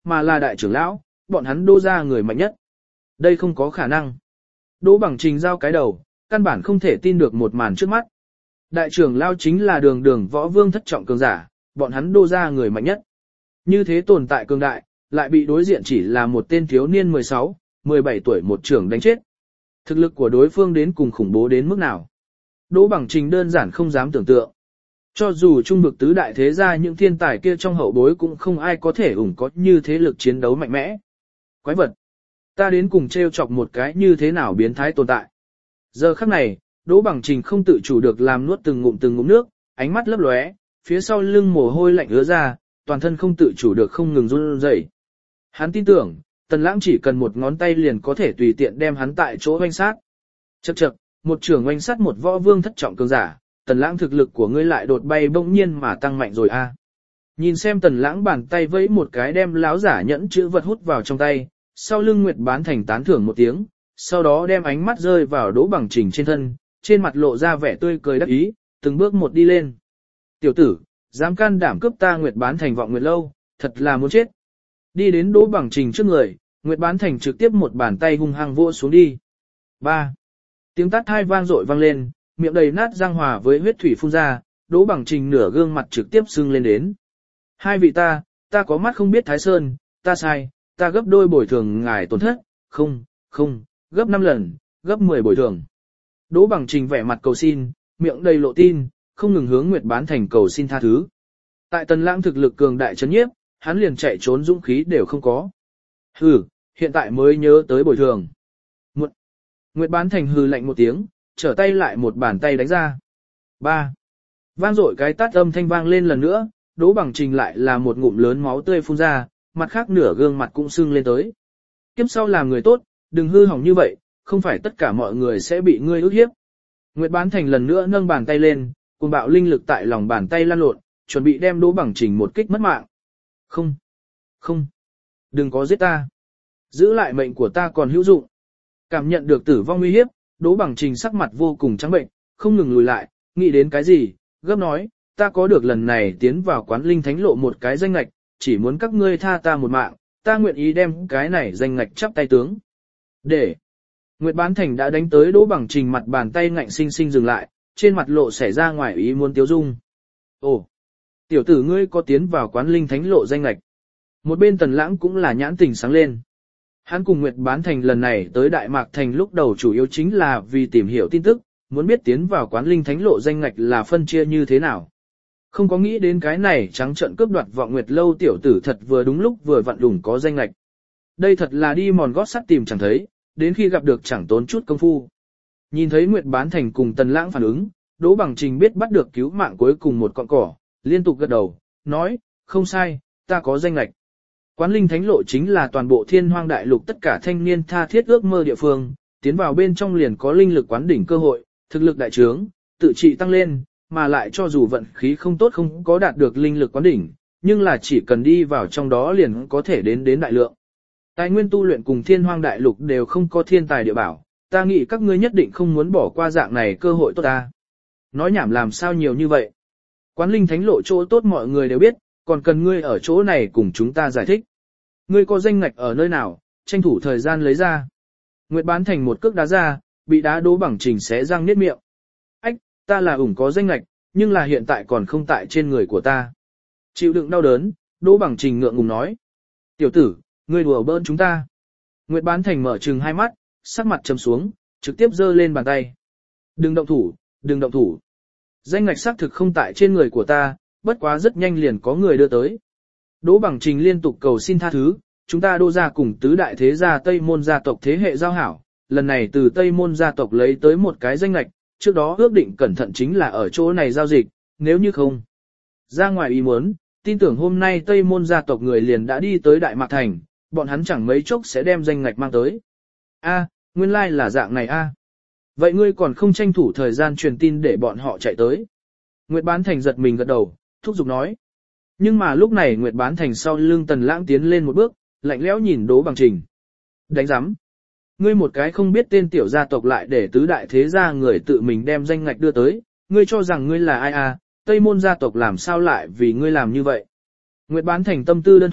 mà là đại trưởng lão, bọn hắn Đỗ gia người mạnh nhất. Đây không có khả năng. Đỗ Bằng Trình giao cái đầu, căn bản không thể tin được một màn trước mắt. Đại trưởng lão chính là đường đường võ vương thất trọng cường giả, bọn hắn Đỗ gia người mạnh nhất. Như thế tồn tại cường đại, lại bị đối diện chỉ là một tên thiếu niên mười sáu, mười bảy tuổi một trưởng đánh chết. Thực lực của đối phương đến cùng khủng bố đến mức nào? Đỗ Bằng Trình đơn giản không dám tưởng tượng. Cho dù trung vực tứ đại thế gia những thiên tài kia trong hậu bối cũng không ai có thể ủng có như thế lực chiến đấu mạnh mẽ. Quái vật! Ta đến cùng treo chọc một cái như thế nào biến thái tồn tại. Giờ khắc này, Đỗ Bằng Trình không tự chủ được làm nuốt từng ngụm từng ngụm nước, ánh mắt lấp lóe, phía sau lưng mồ hôi lạnh ứa ra, toàn thân không tự chủ được không ngừng run rẩy. Hắn tin tưởng, Tần Lãng chỉ cần một ngón tay liền có thể tùy tiện đem hắn tại chỗ oanh sát. Chậc chậc, một trưởng oanh sát một võ vương thất trọng cường giả, Tần Lãng thực lực của ngươi lại đột bay bỗng nhiên mà tăng mạnh rồi a. Nhìn xem Tần Lãng bàn tay vẫy một cái đem láo giả nhẫn chữ vật hút vào trong tay, sau lưng Nguyệt Bán Thành tán thưởng một tiếng, sau đó đem ánh mắt rơi vào Đỗ Bằng Trình trên thân, trên mặt lộ ra vẻ tươi cười đắc ý, từng bước một đi lên. Tiểu tử, dám can đảm cướp ta Nguyệt Bán Thành Vọng Nguyệt Lâu, thật là muốn chết. Đi đến Đỗ Bằng Trình trước người, Nguyệt Bán Thành trực tiếp một bàn tay hung hăng vỗ xuống đi. ba. Tiếng tát hai vang dội vang lên, miệng đầy nát răng hòa với huyết thủy phun ra, Đỗ Bằng Trình nửa gương mặt trực tiếp sưng lên đến. Hai vị ta, ta có mắt không biết Thái Sơn, ta sai, ta gấp đôi bồi thường ngài tổn thất, không, không, gấp năm lần, gấp mười bồi thường. Đỗ Bằng Trình vẻ mặt cầu xin, miệng đầy lộ tin, không ngừng hướng Nguyệt Bán Thành cầu xin tha thứ. Tại Tần Lãng thực lực cường đại chấn nhiếp, hắn liền chạy trốn dũng khí đều không có. Hừ, hiện tại mới nhớ tới bồi thường. Một. Nguyệt Bán Thành hừ lạnh một tiếng, trở tay lại một bàn tay đánh ra. ba. Vang dội cái tát âm thanh vang lên lần nữa, Đỗ Bằng Trình lại là một ngụm lớn máu tươi phun ra, mặt khác nửa gương mặt cũng sưng lên tới. Kiếp sau làm người tốt, đừng hư hỏng như vậy, không phải tất cả mọi người sẽ bị ngươi ức hiếp. Nguyệt Bán Thành lần nữa nâng bàn tay lên, cuồng bạo linh lực tại lòng bàn tay lan lộn, chuẩn bị đem Đỗ Bằng Trình một kích mất mạng. Không, không, đừng có giết ta. Giữ lại mệnh của ta còn hữu dụng. Cảm nhận được tử vong nguy hiếp, Đỗ Bằng Trình sắc mặt vô cùng trắng bệnh, không ngừng lùi lại, nghĩ đến cái gì, gấp nói, ta có được lần này tiến vào quán linh thánh lộ một cái danh ngạch, chỉ muốn các ngươi tha ta một mạng, ta nguyện ý đem cái này danh ngạch chắp tay tướng. Để. Nguyệt Bán Thành đã đánh tới Đỗ Bằng Trình mặt bàn tay ngạnh sinh sinh dừng lại, trên mặt lộ xảy ra ngoài ý muốn tiêu dung. Ồ, tiểu tử ngươi có tiến vào quán linh thánh lộ danh ngạch. Một bên Tần Lãng cũng là nhãn tình sáng lên. Hắn cùng Nguyệt Bán Thành lần này tới Đại Mạc Thành lúc đầu chủ yếu chính là vì tìm hiểu tin tức, muốn biết tiến vào quán linh thánh lộ danh ngạch là phân chia như thế nào. Không có nghĩ đến cái này trắng trợn cướp đoạt Vọng Nguyệt Lâu tiểu tử thật vừa đúng lúc vừa vặn đủng có danh ngạch. Đây thật là đi mòn gót sắt tìm chẳng thấy, đến khi gặp được chẳng tốn chút công phu. Nhìn thấy Nguyệt Bán Thành cùng Tần Lãng phản ứng, Đỗ Bằng Trình biết bắt được cứu mạng cuối cùng một con cỏ, liên tục gật đầu, nói, không sai, ta có danh ngạch. Quán linh thánh lộ chính là toàn bộ thiên hoang đại lục tất cả thanh niên tha thiết ước mơ địa phương, tiến vào bên trong liền có linh lực quán đỉnh cơ hội, thực lực đại trướng, tự trị tăng lên, mà lại cho dù vận khí không tốt không có đạt được linh lực quán đỉnh, nhưng là chỉ cần đi vào trong đó liền có thể đến đến đại lượng. Tài nguyên tu luyện cùng thiên hoang đại lục đều không có thiên tài địa bảo, ta nghĩ các ngươi nhất định không muốn bỏ qua dạng này cơ hội tốt ta. Nói nhảm làm sao nhiều như vậy. Quán linh thánh lộ chỗ tốt mọi người đều biết, còn cần ngươi ở chỗ này cùng chúng ta giải thích. Ngươi có danh ngạch ở nơi nào, tranh thủ thời gian lấy ra. Nguyệt Bán Thành một cước đá ra, bị đá Đỗ Bằng Trình xé răng niết miệng. Ách, ta là ủng có danh ngạch, nhưng là hiện tại còn không tại trên người của ta. Chịu đựng đau đớn, Đỗ Bằng Trình ngượng ngùng nói. Tiểu tử, ngươi đùa bỡn chúng ta. Nguyệt Bán Thành mở trừng hai mắt, sắc mặt trầm xuống, trực tiếp giơ lên bàn tay. Đừng động thủ, đừng động thủ. Danh ngạch xác thực không tại trên người của ta, bất quá rất nhanh liền có người đưa tới. Đỗ Bằng Trình liên tục cầu xin tha thứ, chúng ta Đỗ gia cùng tứ đại thế gia Tây Môn gia tộc thế hệ giao hảo, lần này từ Tây Môn gia tộc lấy tới một cái danh ngạch, trước đó ước định cẩn thận chính là ở chỗ này giao dịch, nếu như không ra ngoài ý muốn, tin tưởng hôm nay Tây Môn gia tộc người liền đã đi tới Đại Mạc Thành, bọn hắn chẳng mấy chốc sẽ đem danh ngạch mang tới. A, nguyên lai like là dạng này a. Vậy ngươi còn không tranh thủ thời gian truyền tin để bọn họ chạy tới. Nguyệt Bán Thành giật mình gật đầu, thúc giục nói. Nhưng mà lúc này Nguyệt Bán Thành sau lưng Tần Lãng tiến lên một bước, lạnh lẽo nhìn Đỗ Bằng Trình. Đánh giám. Ngươi một cái không biết tên tiểu gia tộc lại để tứ đại thế gia người tự mình đem danh ngạch đưa tới, ngươi cho rằng ngươi là ai à, Tây Môn gia tộc làm sao lại vì ngươi làm như vậy. Nguyệt Bán Thành tâm tư đơn thuần,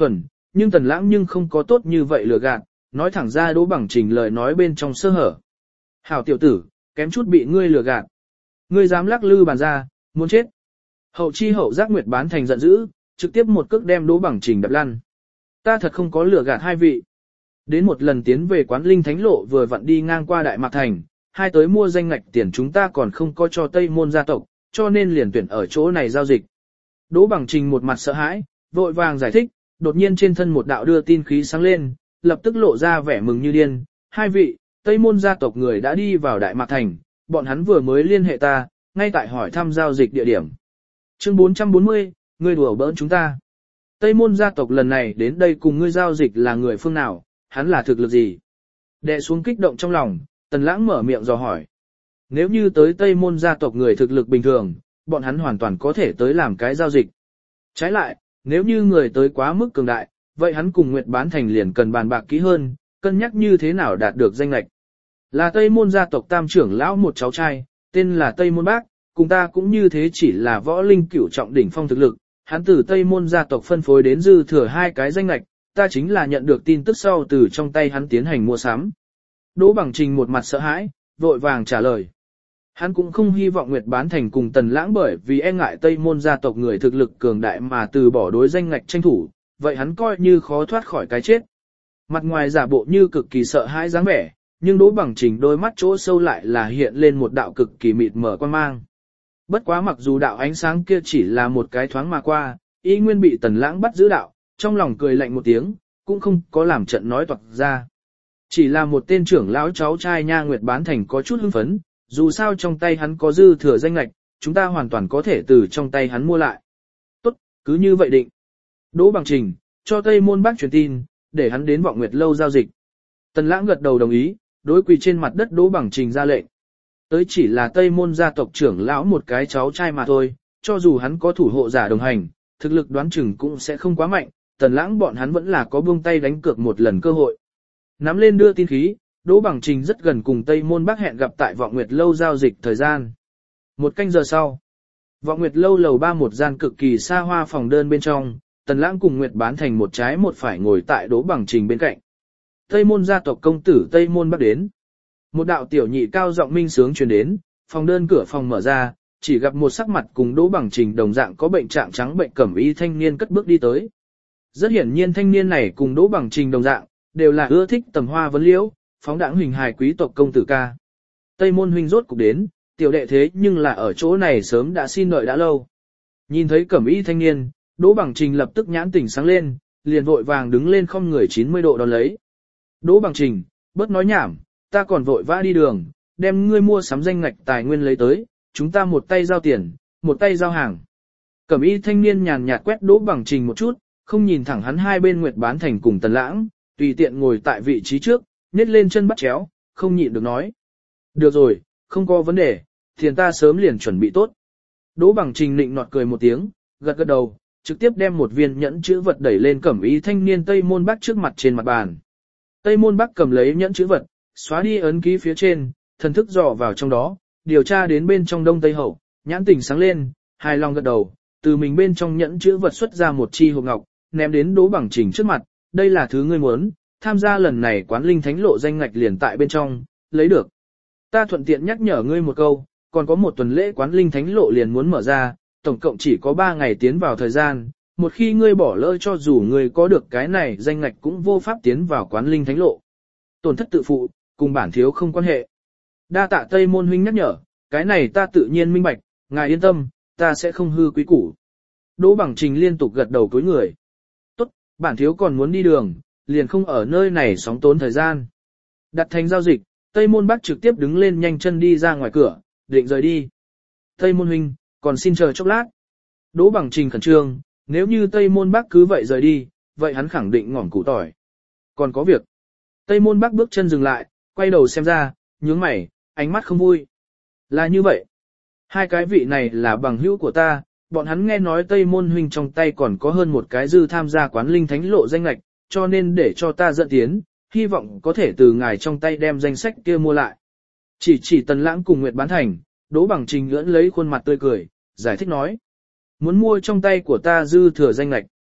nhưng Tần Lãng nhưng không có tốt như vậy lừa gạt, nói thẳng ra Đỗ Bằng Trình lời nói bên trong sơ hở. Hảo tiểu tử, kém chút bị ngươi lừa gạt. Ngươi dám lắc lư bàn ra, muốn chết. Hậu chi hậu giác Nguyệt Bán Thành giận dữ, trực tiếp một cước đem Đỗ Bằng Trình đập lăn. Ta thật không có lừa gạt hai vị. Đến một lần tiến về quán Linh Thánh Lộ vừa vặn đi ngang qua Đại Mạc Thành, hai tới mua danh ngạch tiền chúng ta còn không có cho Tây Môn gia tộc, cho nên liền tuyển ở chỗ này giao dịch. Đỗ Bằng Trình một mặt sợ hãi, vội vàng giải thích, đột nhiên trên thân một đạo đưa tin khí sáng lên, lập tức lộ ra vẻ mừng như điên. Hai vị, Tây Môn gia tộc người đã đi vào Đại Mạc Thành, bọn hắn vừa mới liên hệ ta, ngay tại hỏi thăm giao dịch địa điểm. Chương bốn trăm bốn mươi, ngươi đùa bỡn chúng ta. Tây Môn gia tộc lần này đến đây cùng ngươi giao dịch là người phương nào, hắn là thực lực gì? Đệ xuống kích động trong lòng, Tần Lãng mở miệng dò hỏi. Nếu như tới Tây Môn gia tộc người thực lực bình thường, bọn hắn hoàn toàn có thể tới làm cái giao dịch. Trái lại, nếu như người tới quá mức cường đại, vậy hắn cùng Nguyệt Bán Thành liền cần bàn bạc kỹ hơn, cân nhắc như thế nào đạt được danh lệch. Là Tây Môn gia tộc tam trưởng lão một cháu trai, tên là Tây Môn Bác, cùng ta cũng như thế chỉ là võ linh cửu trọng đỉnh phong thực lực, hắn từ Tây Môn gia tộc phân phối đến dư thừa hai cái danh lệch, ta chính là nhận được tin tức sau từ trong tay hắn tiến hành mua sắm. Đỗ Bằng Trình một mặt sợ hãi, vội vàng trả lời. Hắn cũng không hy vọng Nguyệt Bán Thành cùng Tần Lãng bởi vì e ngại Tây Môn gia tộc người thực lực cường đại mà từ bỏ đối danh ngạch tranh thủ, vậy hắn coi như khó thoát khỏi cái chết. Mặt ngoài giả bộ như cực kỳ sợ hãi dáng vẻ, nhưng Đỗ Bằng Trình đôi mắt chỗ sâu lại là hiện lên một đạo cực kỳ mịt mờ quan mang. Bất quá mặc dù đạo ánh sáng kia chỉ là một cái thoáng mà qua, y nguyên bị Tần Lãng bắt giữ đạo, trong lòng cười lạnh một tiếng, cũng không có làm trận nói toạc ra. Chỉ là một tên trưởng lão cháu trai nha Nguyệt Bán Thành có chút hưng phấn, dù sao trong tay hắn có dư thừa danh lệch, chúng ta hoàn toàn có thể từ trong tay hắn mua lại. Tốt, cứ như vậy định. Đỗ Bằng Trình, cho Tây Môn Bác truyền tin, để hắn đến Vọng Nguyệt lâu giao dịch. Tần Lãng gật đầu đồng ý, đối quỳ trên mặt đất Đỗ Bằng Trình ra lệnh. Tới chỉ là Tây Môn gia tộc trưởng lão một cái cháu trai mà thôi, cho dù hắn có thủ hộ giả đồng hành, thực lực đoán chừng cũng sẽ không quá mạnh, Tần Lãng bọn hắn vẫn là có buông tay đánh cược một lần cơ hội. Nắm lên đưa tin khí, Đỗ Bằng Trình rất gần cùng Tây Môn Bác hẹn gặp tại Vọng Nguyệt lâu giao dịch thời gian. Một canh giờ sau, Vọng Nguyệt lâu lầu ba một gian cực kỳ xa hoa phòng đơn bên trong, Tần Lãng cùng Nguyệt Bán Thành một trái một phải ngồi tại Đỗ Bằng Trình bên cạnh. Tây Môn gia tộc công tử Tây Môn Bác đến. Một đạo tiểu nhị cao giọng minh sướng truyền đến, phòng đơn cửa phòng mở ra, chỉ gặp một sắc mặt cùng Đỗ Bằng Trình đồng dạng có bệnh trạng trắng bệnh cẩm y thanh niên cất bước đi tới. Rất hiển nhiên thanh niên này cùng Đỗ Bằng Trình đồng dạng, đều là ưa thích tầm hoa vấn liễu, phóng đãng huỳnh hài quý tộc công tử ca. Tây Môn huynh rốt cục đến, tiểu đệ thế nhưng là ở chỗ này sớm đã xin đợi đã lâu. Nhìn thấy cẩm y thanh niên, Đỗ Bằng Trình lập tức nhãn tỉnh sáng lên, liền vội vàng đứng lên không người chín mươi độ đón lấy. Đỗ Bằng Trình, bớt nói nhảm, ta còn vội vã đi đường, đem ngươi mua sắm danh ngạch tài nguyên lấy tới, chúng ta một tay giao tiền, một tay giao hàng. Cẩm y thanh niên nhàn nhạt quét Đỗ Bằng Trình một chút, không nhìn thẳng hắn hai bên Nguyệt Bán Thành cùng Tần Lãng, tùy tiện ngồi tại vị trí trước, nhét lên chân bắt chéo, không nhịn được nói. Được rồi, không có vấn đề, tiền ta sớm liền chuẩn bị tốt. Đỗ Bằng Trình nịnh nọt cười một tiếng, gật gật đầu, trực tiếp đem một viên nhẫn chữ vật đẩy lên cẩm y thanh niên Tây Môn Bác trước mặt trên mặt bàn. Tây Môn Bác cầm lấy nhẫn chữ vật, xóa đi ấn ký phía trên, thần thức dò vào trong đó, điều tra đến bên trong đông tây hậu, nhãn tỉnh sáng lên, hài lòng gật đầu, từ mình bên trong nhẫn chữ vật xuất ra một chi hộp ngọc, ném đến Đỗ Bằng Trình trước mặt, đây là thứ ngươi muốn, tham gia lần này quán Linh Thánh Lộ danh ngạch liền tại bên trong, lấy được. Ta thuận tiện nhắc nhở ngươi một câu, còn có một tuần lễ quán Linh Thánh Lộ liền muốn mở ra, tổng cộng chỉ có ba ngày tiến vào thời gian, một khi ngươi bỏ lỡ cho dù ngươi có được cái này danh ngạch cũng vô pháp tiến vào quán Linh Thánh Lộ. Tổn thất tự phụ, cùng bản thiếu không quan hệ. Đa tạ Tây Môn huynh nhắc nhở, cái này ta tự nhiên minh bạch, ngài yên tâm, ta sẽ không hư quý củ. Đỗ Bằng Trình liên tục gật đầu cúi người. Tốt, bản thiếu còn muốn đi đường, liền không ở nơi này sóng tốn thời gian. Đặt thành giao dịch, Tây Môn Bác trực tiếp đứng lên nhanh chân đi ra ngoài cửa, định rời đi. Tây Môn huynh, còn xin chờ chốc lát. Đỗ Bằng Trình khẩn trương, nếu như Tây Môn Bác cứ vậy rời đi, vậy hắn khẳng định ngỏm củ tỏi. Còn có việc. Tây Môn Bác bước chân dừng lại, quay đầu xem ra, nhướng mày, ánh mắt không vui. Là như vậy. Hai cái vị này là bằng hữu của ta, bọn hắn nghe nói Tây Môn huynh trong tay còn có hơn một cái dư tham gia quán Linh Thánh Lộ danh lệch, cho nên để cho ta dẫn tiến, hy vọng có thể từ ngài trong tay đem danh sách kia mua lại. Chỉ chỉ Tần Lãng cùng Nguyệt Bán Thành, Đỗ Bằng Trình ngưỡng lấy khuôn mặt tươi cười, giải thích nói. Muốn mua trong tay của ta dư thừa danh lệch.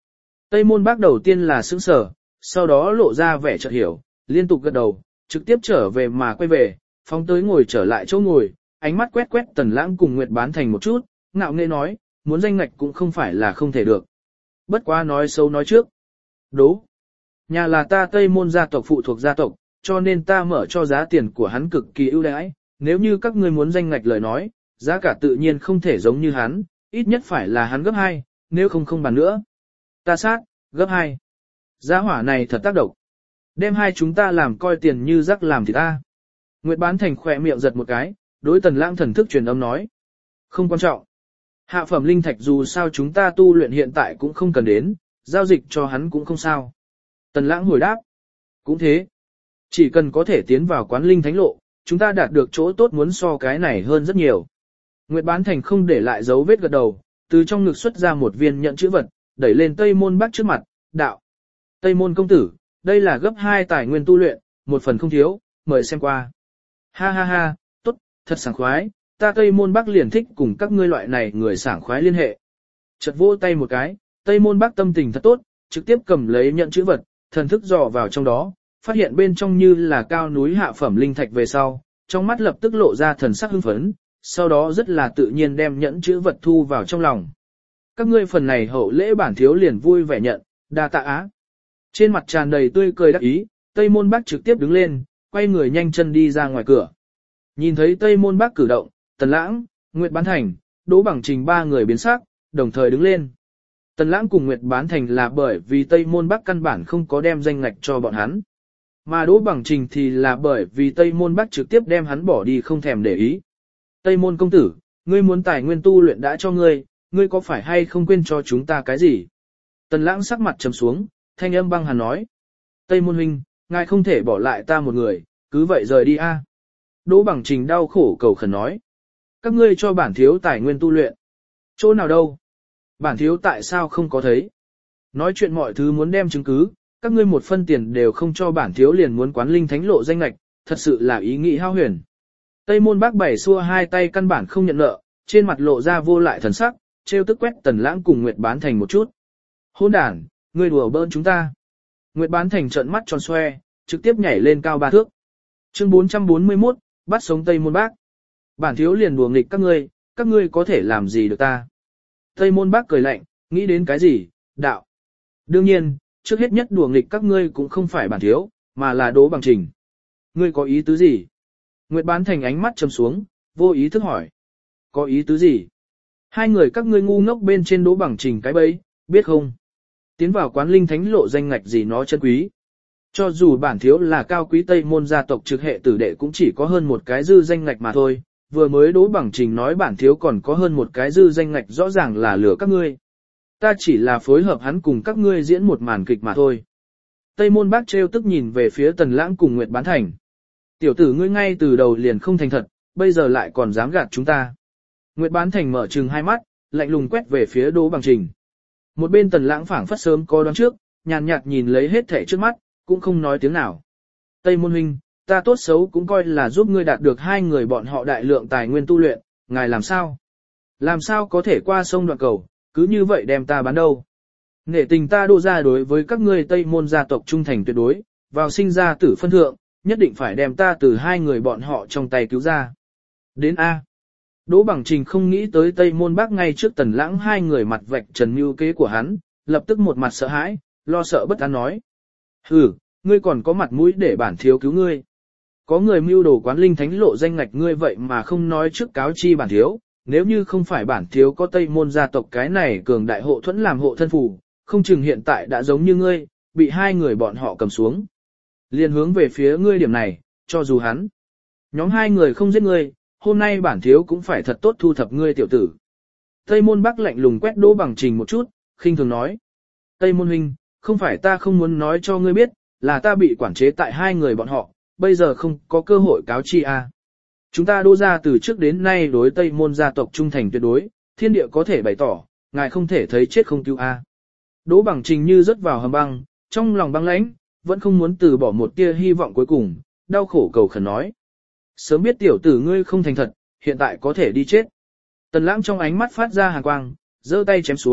Tây Môn Bác đầu tiên là sững sờ, sau đó lộ ra vẻ chợt hiểu, liên tục gật đầu, trực tiếp trở về mà quay về, phóng tới ngồi trở lại chỗ ngồi, ánh mắt quét quét Tần Lãng cùng Nguyệt Bán Thành một chút, ngạo nghễ nói, muốn danh ngạch cũng không phải là không thể được. Bất quá nói xấu nói trước. Đố. Nhà là ta Tây Môn gia tộc phụ thuộc gia tộc, cho nên ta mở cho giá tiền của hắn cực kỳ ưu đãi, nếu như các ngươi muốn danh ngạch lời nói, giá cả tự nhiên không thể giống như hắn, ít nhất phải là hắn gấp hai, nếu không không bàn nữa. Ta sát, gấp hai. Giá hỏa này thật tác động. Đem hai chúng ta làm coi tiền như rắc làm thì ta. Nguyệt Bán Thành khỏe miệng giật một cái, đối Tần Lãng thần thức truyền âm nói. Không quan trọng. Hạ phẩm linh thạch dù sao chúng ta tu luyện hiện tại cũng không cần đến, giao dịch cho hắn cũng không sao. Tần Lãng hồi đáp. Cũng thế. Chỉ cần có thể tiến vào quán linh thánh lộ, chúng ta đạt được chỗ tốt muốn so cái này hơn rất nhiều. Nguyệt Bán Thành không để lại dấu vết gật đầu, từ trong ngực xuất ra một viên nhận chữ vật, đẩy lên Tây Môn Bác trước mặt, đạo. Tây Môn công tử, đây là gấp hai tài nguyên tu luyện, một phần không thiếu, mời xem qua. Ha ha ha, tốt, thật sảng khoái, ta Tây Môn Bác liền thích cùng các ngươi loại này người sảng khoái liên hệ. Chợt vỗ tay một cái, Tây Môn Bác tâm tình thật tốt, trực tiếp cầm lấy nhận chữ vật, thần thức dò vào trong đó, phát hiện bên trong như là cao núi hạ phẩm linh thạch về sau, trong mắt lập tức lộ ra thần sắc hưng phấn, sau đó rất là tự nhiên đem nhẫn chữ vật thu vào trong lòng. Các ngươi phần này hậu lễ bản thiếu liền vui vẻ nhận, đa tạ á. Trên mặt tràn đầy tươi cười đắc ý, Tây Môn Bác trực tiếp đứng lên, quay người nhanh chân đi ra ngoài cửa. Nhìn thấy Tây Môn Bác cử động, Tần Lãng, Nguyệt Bán Thành, Đỗ Bằng Trình ba người biến sắc, đồng thời đứng lên. Tần Lãng cùng Nguyệt Bán Thành là bởi vì Tây Môn Bác căn bản không có đem danh ngạch cho bọn hắn. Mà Đỗ Bằng Trình thì là bởi vì Tây Môn Bác trực tiếp đem hắn bỏ đi không thèm để ý. Tây Môn công tử, ngươi muốn tài nguyên tu luyện đã cho ngươi, ngươi có phải hay không quên cho chúng ta cái gì? Tần Lãng sắc mặt trầm xuống, thanh âm băng hàn nói. Tây Môn huynh, ngài không thể bỏ lại ta một người, cứ vậy rời đi a. Đỗ Bằng Trình đau khổ cầu khẩn nói. Các ngươi cho bản thiếu tài nguyên tu luyện. Chỗ nào đâu? Bản thiếu tại sao không có thấy? Nói chuyện mọi thứ muốn đem chứng cứ, các ngươi một phân tiền đều không cho bản thiếu liền muốn quán linh thánh lộ danh lệch, thật sự là ý nghĩ hao huyền. Tây Môn Bác bảy xua hai tay căn bản không nhận nợ, trên mặt lộ ra vô lại thần sắc, trêu tức quét Tần Lãng cùng Nguyệt Bán Thành một chút. Hôn đản, ngươi đùa bỡn chúng ta. Nguyệt Bán Thành trợn mắt tròn xoe, trực tiếp nhảy lên cao ba thước. Chương bốn trăm bốn mươi mốt, bắt sống Tây Môn Bác. Bản thiếu liền đùa nghịch các ngươi, các ngươi có thể làm gì được ta? Tây Môn Bác cười lạnh, nghĩ đến cái gì? Đạo. Đương nhiên, trước hết nhất đùa nghịch các ngươi cũng không phải bản thiếu, mà là Đỗ Bằng Trình. Ngươi có ý tứ gì? Nguyệt Bán Thành ánh mắt trầm xuống, vô ý thức hỏi. Có ý tứ gì? Hai người các ngươi ngu ngốc bên trên Đỗ Bằng Trình cái bẫy, biết không? Tiến vào quán linh thánh lộ danh ngạch gì nó chân quý. Cho dù bản thiếu là cao quý Tây Môn gia tộc trực hệ tử đệ cũng chỉ có hơn một cái dư danh ngạch mà thôi, vừa mới Đỗ Bằng Trình nói bản thiếu còn có hơn một cái dư danh ngạch rõ ràng là lừa các ngươi. Ta chỉ là phối hợp hắn cùng các ngươi diễn một màn kịch mà thôi. Tây Môn Bác trêu tức nhìn về phía Tần Lãng cùng Nguyệt Bán Thành. Tiểu tử ngươi ngay từ đầu liền không thành thật, bây giờ lại còn dám gạt chúng ta. Nguyệt Bán Thành mở trừng hai mắt, lạnh lùng quét về phía Đỗ Bằng Trình. Một bên Tần Lãng phảng phất sớm có đoán trước, nhàn nhạt nhìn lấy hết thảy trước mắt, cũng không nói tiếng nào. Tây Môn huynh, ta tốt xấu cũng coi là giúp ngươi đạt được hai người bọn họ đại lượng tài nguyên tu luyện, ngài làm sao? Làm sao có thể qua sông đoạn cầu, cứ như vậy đem ta bán đâu? Nể tình ta Đỗ gia đối với các ngươi Tây Môn gia tộc trung thành tuyệt đối, vào sinh ra tử phân thượng, nhất định phải đem ta từ hai người bọn họ trong tay cứu ra. Đến A. Đỗ Bằng Trình không nghĩ tới Tây Môn Bác ngay trước Tần Lãng hai người mặt vạch trần mưu kế của hắn, lập tức một mặt sợ hãi, lo sợ bất an nói. Hừ, ngươi còn có mặt mũi để bản thiếu cứu ngươi. Có người mưu đồ quán linh thánh lộ danh ngạch ngươi vậy mà không nói trước cáo chi bản thiếu, nếu như không phải bản thiếu có Tây Môn gia tộc cái này cường đại hộ thuẫn làm hộ thân phù, không chừng hiện tại đã giống như ngươi, bị hai người bọn họ cầm xuống. Liên hướng về phía ngươi điểm này, cho dù hắn. Nhóm hai người không giết ngươi, hôm nay bản thiếu cũng phải thật tốt thu thập ngươi tiểu tử. Tây Môn Bác lạnh lùng quét Đỗ Bằng Trình một chút, khinh thường nói. Tây Môn huynh, không phải ta không muốn nói cho ngươi biết, là ta bị quản chế tại hai người bọn họ, bây giờ không có cơ hội cáo chi a. À. Chúng ta Đỗ gia từ trước đến nay đối Tây Môn gia tộc trung thành tuyệt đối, thiên địa có thể bày tỏ, ngài không thể thấy chết không cứu a. À. Đỗ Bằng Trình như rớt vào hầm băng, trong lòng băng lãnh, vẫn không muốn từ bỏ một tia hy vọng cuối cùng, đau khổ cầu khẩn nói. Sớm biết tiểu tử ngươi không thành thật, hiện tại có thể đi chết. Tần Lãng trong ánh mắt phát ra hàn quang, giơ tay chém xuống,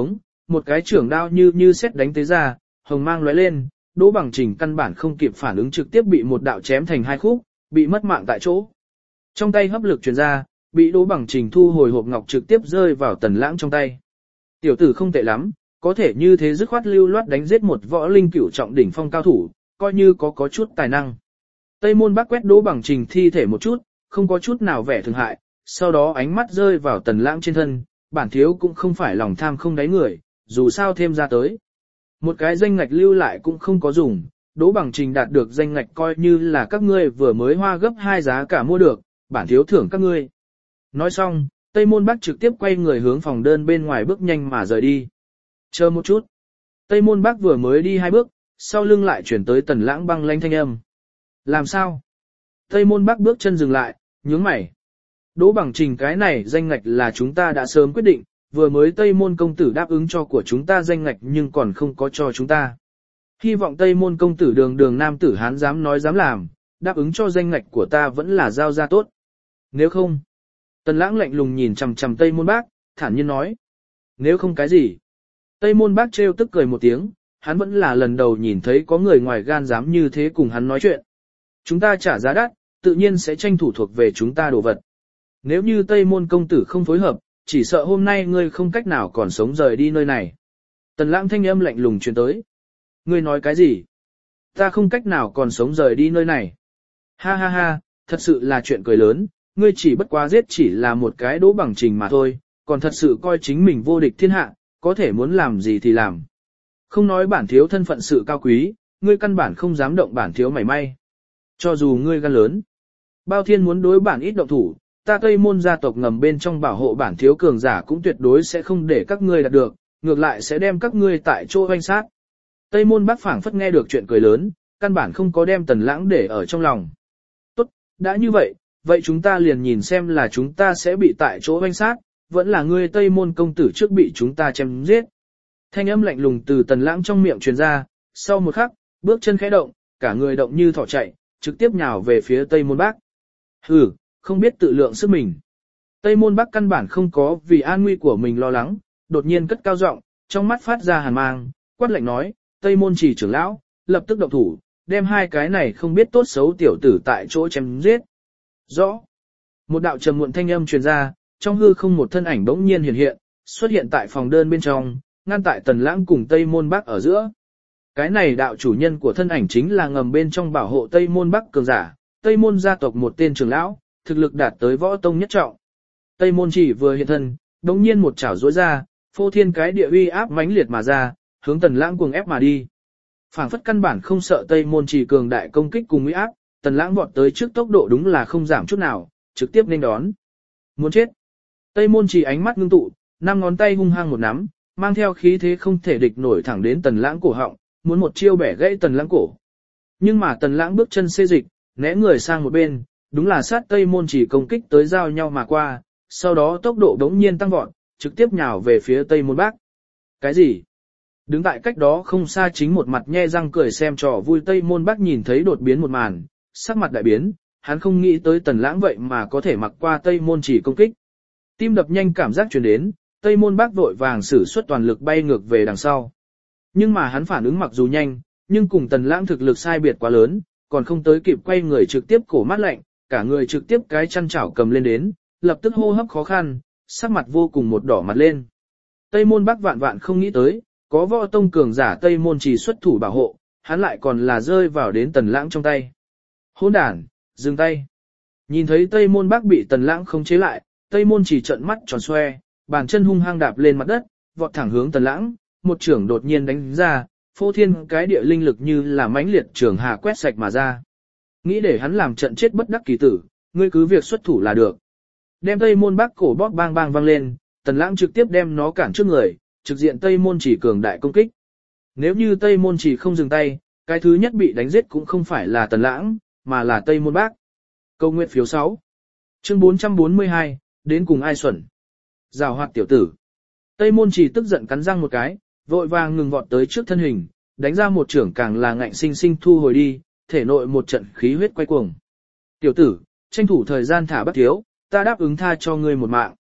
một cái trưởng đao như như xét đánh tới ra, hồng mang lóe lên, Đỗ Bằng Trình căn bản không kịp phản ứng trực tiếp bị một đạo chém thành hai khúc, bị mất mạng tại chỗ. Trong tay hấp lực truyền ra, bị Đỗ Bằng Trình thu hồi hộp ngọc trực tiếp rơi vào Tần Lãng trong tay. Tiểu tử không tệ lắm, có thể như thế dứt khoát lưu loát đánh giết một võ linh cửu trọng đỉnh phong cao thủ, coi như có có chút tài năng. Tây Môn Bác quét Đỗ Bằng Trình thi thể một chút, không có chút nào vẻ thương hại, sau đó ánh mắt rơi vào Tần Lãng trên thân, bản thiếu cũng không phải lòng tham không đáy người, dù sao thêm ra tới. Một cái danh ngạch lưu lại cũng không có dùng, Đỗ Bằng Trình đạt được danh ngạch coi như là các ngươi vừa mới hoa gấp hai giá cả mua được, bản thiếu thưởng các ngươi. Nói xong, Tây Môn Bác trực tiếp quay người hướng phòng đơn bên ngoài bước nhanh mà rời đi. Chờ một chút. Tây Môn Bác vừa mới đi hai bước, sau lưng lại chuyển tới Tần Lãng băng lãnh thanh âm. Làm sao? Tây Môn Bác bước chân dừng lại, nhướng mày. Đỗ Bằng Trình cái này danh ngạch là chúng ta đã sớm quyết định, vừa mới Tây Môn công tử đáp ứng cho của chúng ta danh ngạch nhưng còn không có cho chúng ta. Hy vọng Tây Môn công tử đường đường nam tử hán dám nói dám làm, đáp ứng cho danh ngạch của ta vẫn là giao ra tốt. Nếu không, Tần Lãng lạnh lùng nhìn chằm chằm Tây Môn Bác, thản nhiên nói. Nếu không cái gì? Tây Môn Bác trêu tức cười một tiếng, hắn vẫn là lần đầu nhìn thấy có người ngoài gan dám như thế cùng hắn nói chuyện. Chúng ta trả giá đắt, tự nhiên sẽ tranh thủ thuộc về chúng ta đồ vật. Nếu như Tây Môn công tử không phối hợp, chỉ sợ hôm nay ngươi không cách nào còn sống rời đi nơi này. Tần Lãng thanh âm lạnh lùng truyền tới. Ngươi nói cái gì? Ta không cách nào còn sống rời đi nơi này. Ha ha ha, thật sự là chuyện cười lớn, ngươi chỉ bất quá giết chỉ là một cái Đỗ Bằng Trình mà thôi, còn thật sự coi chính mình vô địch thiên hạ, có thể muốn làm gì thì làm. Không nói bản thiếu thân phận sự cao quý, ngươi căn bản không dám động bản thiếu mảy may. Cho dù ngươi gan lớn, bao thiên muốn đối bản ít động thủ, ta Tây Môn gia tộc ngầm bên trong bảo hộ bản thiếu cường giả cũng tuyệt đối sẽ không để các ngươi đạt được, ngược lại sẽ đem các ngươi tại chỗ hoanh sát. Tây Môn Bác phảng phất nghe được chuyện cười lớn, căn bản không có đem Tần Lãng để ở trong lòng. Tốt, đã như vậy, vậy chúng ta liền nhìn xem là chúng ta sẽ bị tại chỗ hoanh sát, vẫn là ngươi Tây Môn công tử trước bị chúng ta chém giết. Thanh âm lạnh lùng từ Tần Lãng trong miệng truyền ra, sau một khắc, bước chân khẽ động, cả người động như thỏ chạy, trực tiếp nhào về phía Tây Môn Bác. Hừ, không biết tự lượng sức mình. Tây Môn Bác căn bản không có vì an nguy của mình lo lắng, đột nhiên cất cao giọng, trong mắt phát ra hàn mang, quát lạnh nói, Tây Môn Chỉ trưởng lão, lập tức động thủ, đem hai cái này không biết tốt xấu tiểu tử tại chỗ chém giết. Rõ. Một đạo trầm muộn thanh âm truyền ra, trong hư không một thân ảnh bỗng nhiên hiện hiện, xuất hiện tại phòng đơn bên trong, ngăn tại Tần Lãng cùng Tây Môn Bác ở giữa. Cái này đạo chủ nhân của thân ảnh chính là ngầm bên trong bảo hộ Tây Môn Bác cường giả, Tây Môn gia tộc một tên trưởng lão, thực lực đạt tới võ tông nhất trọng. Tây Môn Chỉ vừa hiện thân, đống nhiên một chảo duỗi ra, phô thiên cái địa uy áp mãnh liệt mà ra, hướng Tần Lãng cuồng ép mà đi. Phảng phất căn bản không sợ Tây Môn Chỉ cường đại công kích cùng uy áp, Tần Lãng vọt tới trước tốc độ đúng là không giảm chút nào, trực tiếp nên đón. Muốn chết. Tây Môn Chỉ ánh mắt ngưng tụ, năm ngón tay hung hăng một nắm, mang theo khí thế không thể địch nổi thẳng đến Tần Lãng cổ họng, muốn một chiêu bẻ gãy Tần Lãng cổ. Nhưng mà Tần Lãng bước chân xê dịch, né người sang một bên, đúng là sát Tây Môn Chỉ công kích tới giao nhau mà qua, sau đó tốc độ đống nhiên tăng vọt, trực tiếp nhào về phía Tây Môn Bác. Cái gì? Đứng tại cách đó không xa chính một mặt nhe răng cười xem trò vui Tây Môn Bác nhìn thấy đột biến một màn, sắc mặt đại biến, hắn không nghĩ tới Tần Lãng vậy mà có thể mặc qua Tây Môn Chỉ công kích. Tim đập nhanh cảm giác truyền đến, Tây Môn Bác vội vàng sử xuất toàn lực bay ngược về đằng sau. Nhưng mà hắn phản ứng mặc dù nhanh, nhưng cùng Tần Lãng thực lực sai biệt quá lớn, còn không tới kịp quay người trực tiếp cổ mát lạnh, cả người trực tiếp cái chăn chảo cầm lên đến, lập tức hô hấp khó khăn, sắc mặt vô cùng một đỏ mặt lên. Tây Môn Bác vạn vạn không nghĩ tới, có võ tông cường giả Tây Môn Chỉ xuất thủ bảo hộ, hắn lại còn là rơi vào đến Tần Lãng trong tay. Hỗn đản, dừng tay. Nhìn thấy Tây Môn Bác bị Tần Lãng khống chế lại, Tây Môn Chỉ trợn mắt tròn xoe, bàn chân hung hăng đạp lên mặt đất, vọt thẳng hướng Tần Lãng, một chưởng đột nhiên đánh ra, phô thiên cái địa linh lực như là mãnh liệt trường hà quét sạch mà ra. Nghĩ để hắn làm trận chết bất đắc kỳ tử, ngươi cứ việc xuất thủ là được. Đem Tây Môn Bác cổ bóp bang bang vang lên, Tần Lãng trực tiếp đem nó cản trước người, trực diện Tây Môn Chỉ cường đại công kích. Nếu như Tây Môn Chỉ không dừng tay, cái thứ nhất bị đánh giết cũng không phải là Tần Lãng, mà là Tây Môn Bác. Câu nguyện phiếu sáu. Chương bốn trăm bốn mươi hai, đến cùng ai xuẩn. Giảo hoạt tiểu tử. Tây Môn Chỉ tức giận cắn răng một cái, vội vàng ngừng vọt tới trước thân hình, đánh ra một chưởng càng là ngạnh sinh sinh thu hồi đi, thể nội một trận khí huyết quay cuồng. Tiểu tử, tranh thủ thời gian thả Bác thiếu, ta đáp ứng tha cho ngươi một mạng.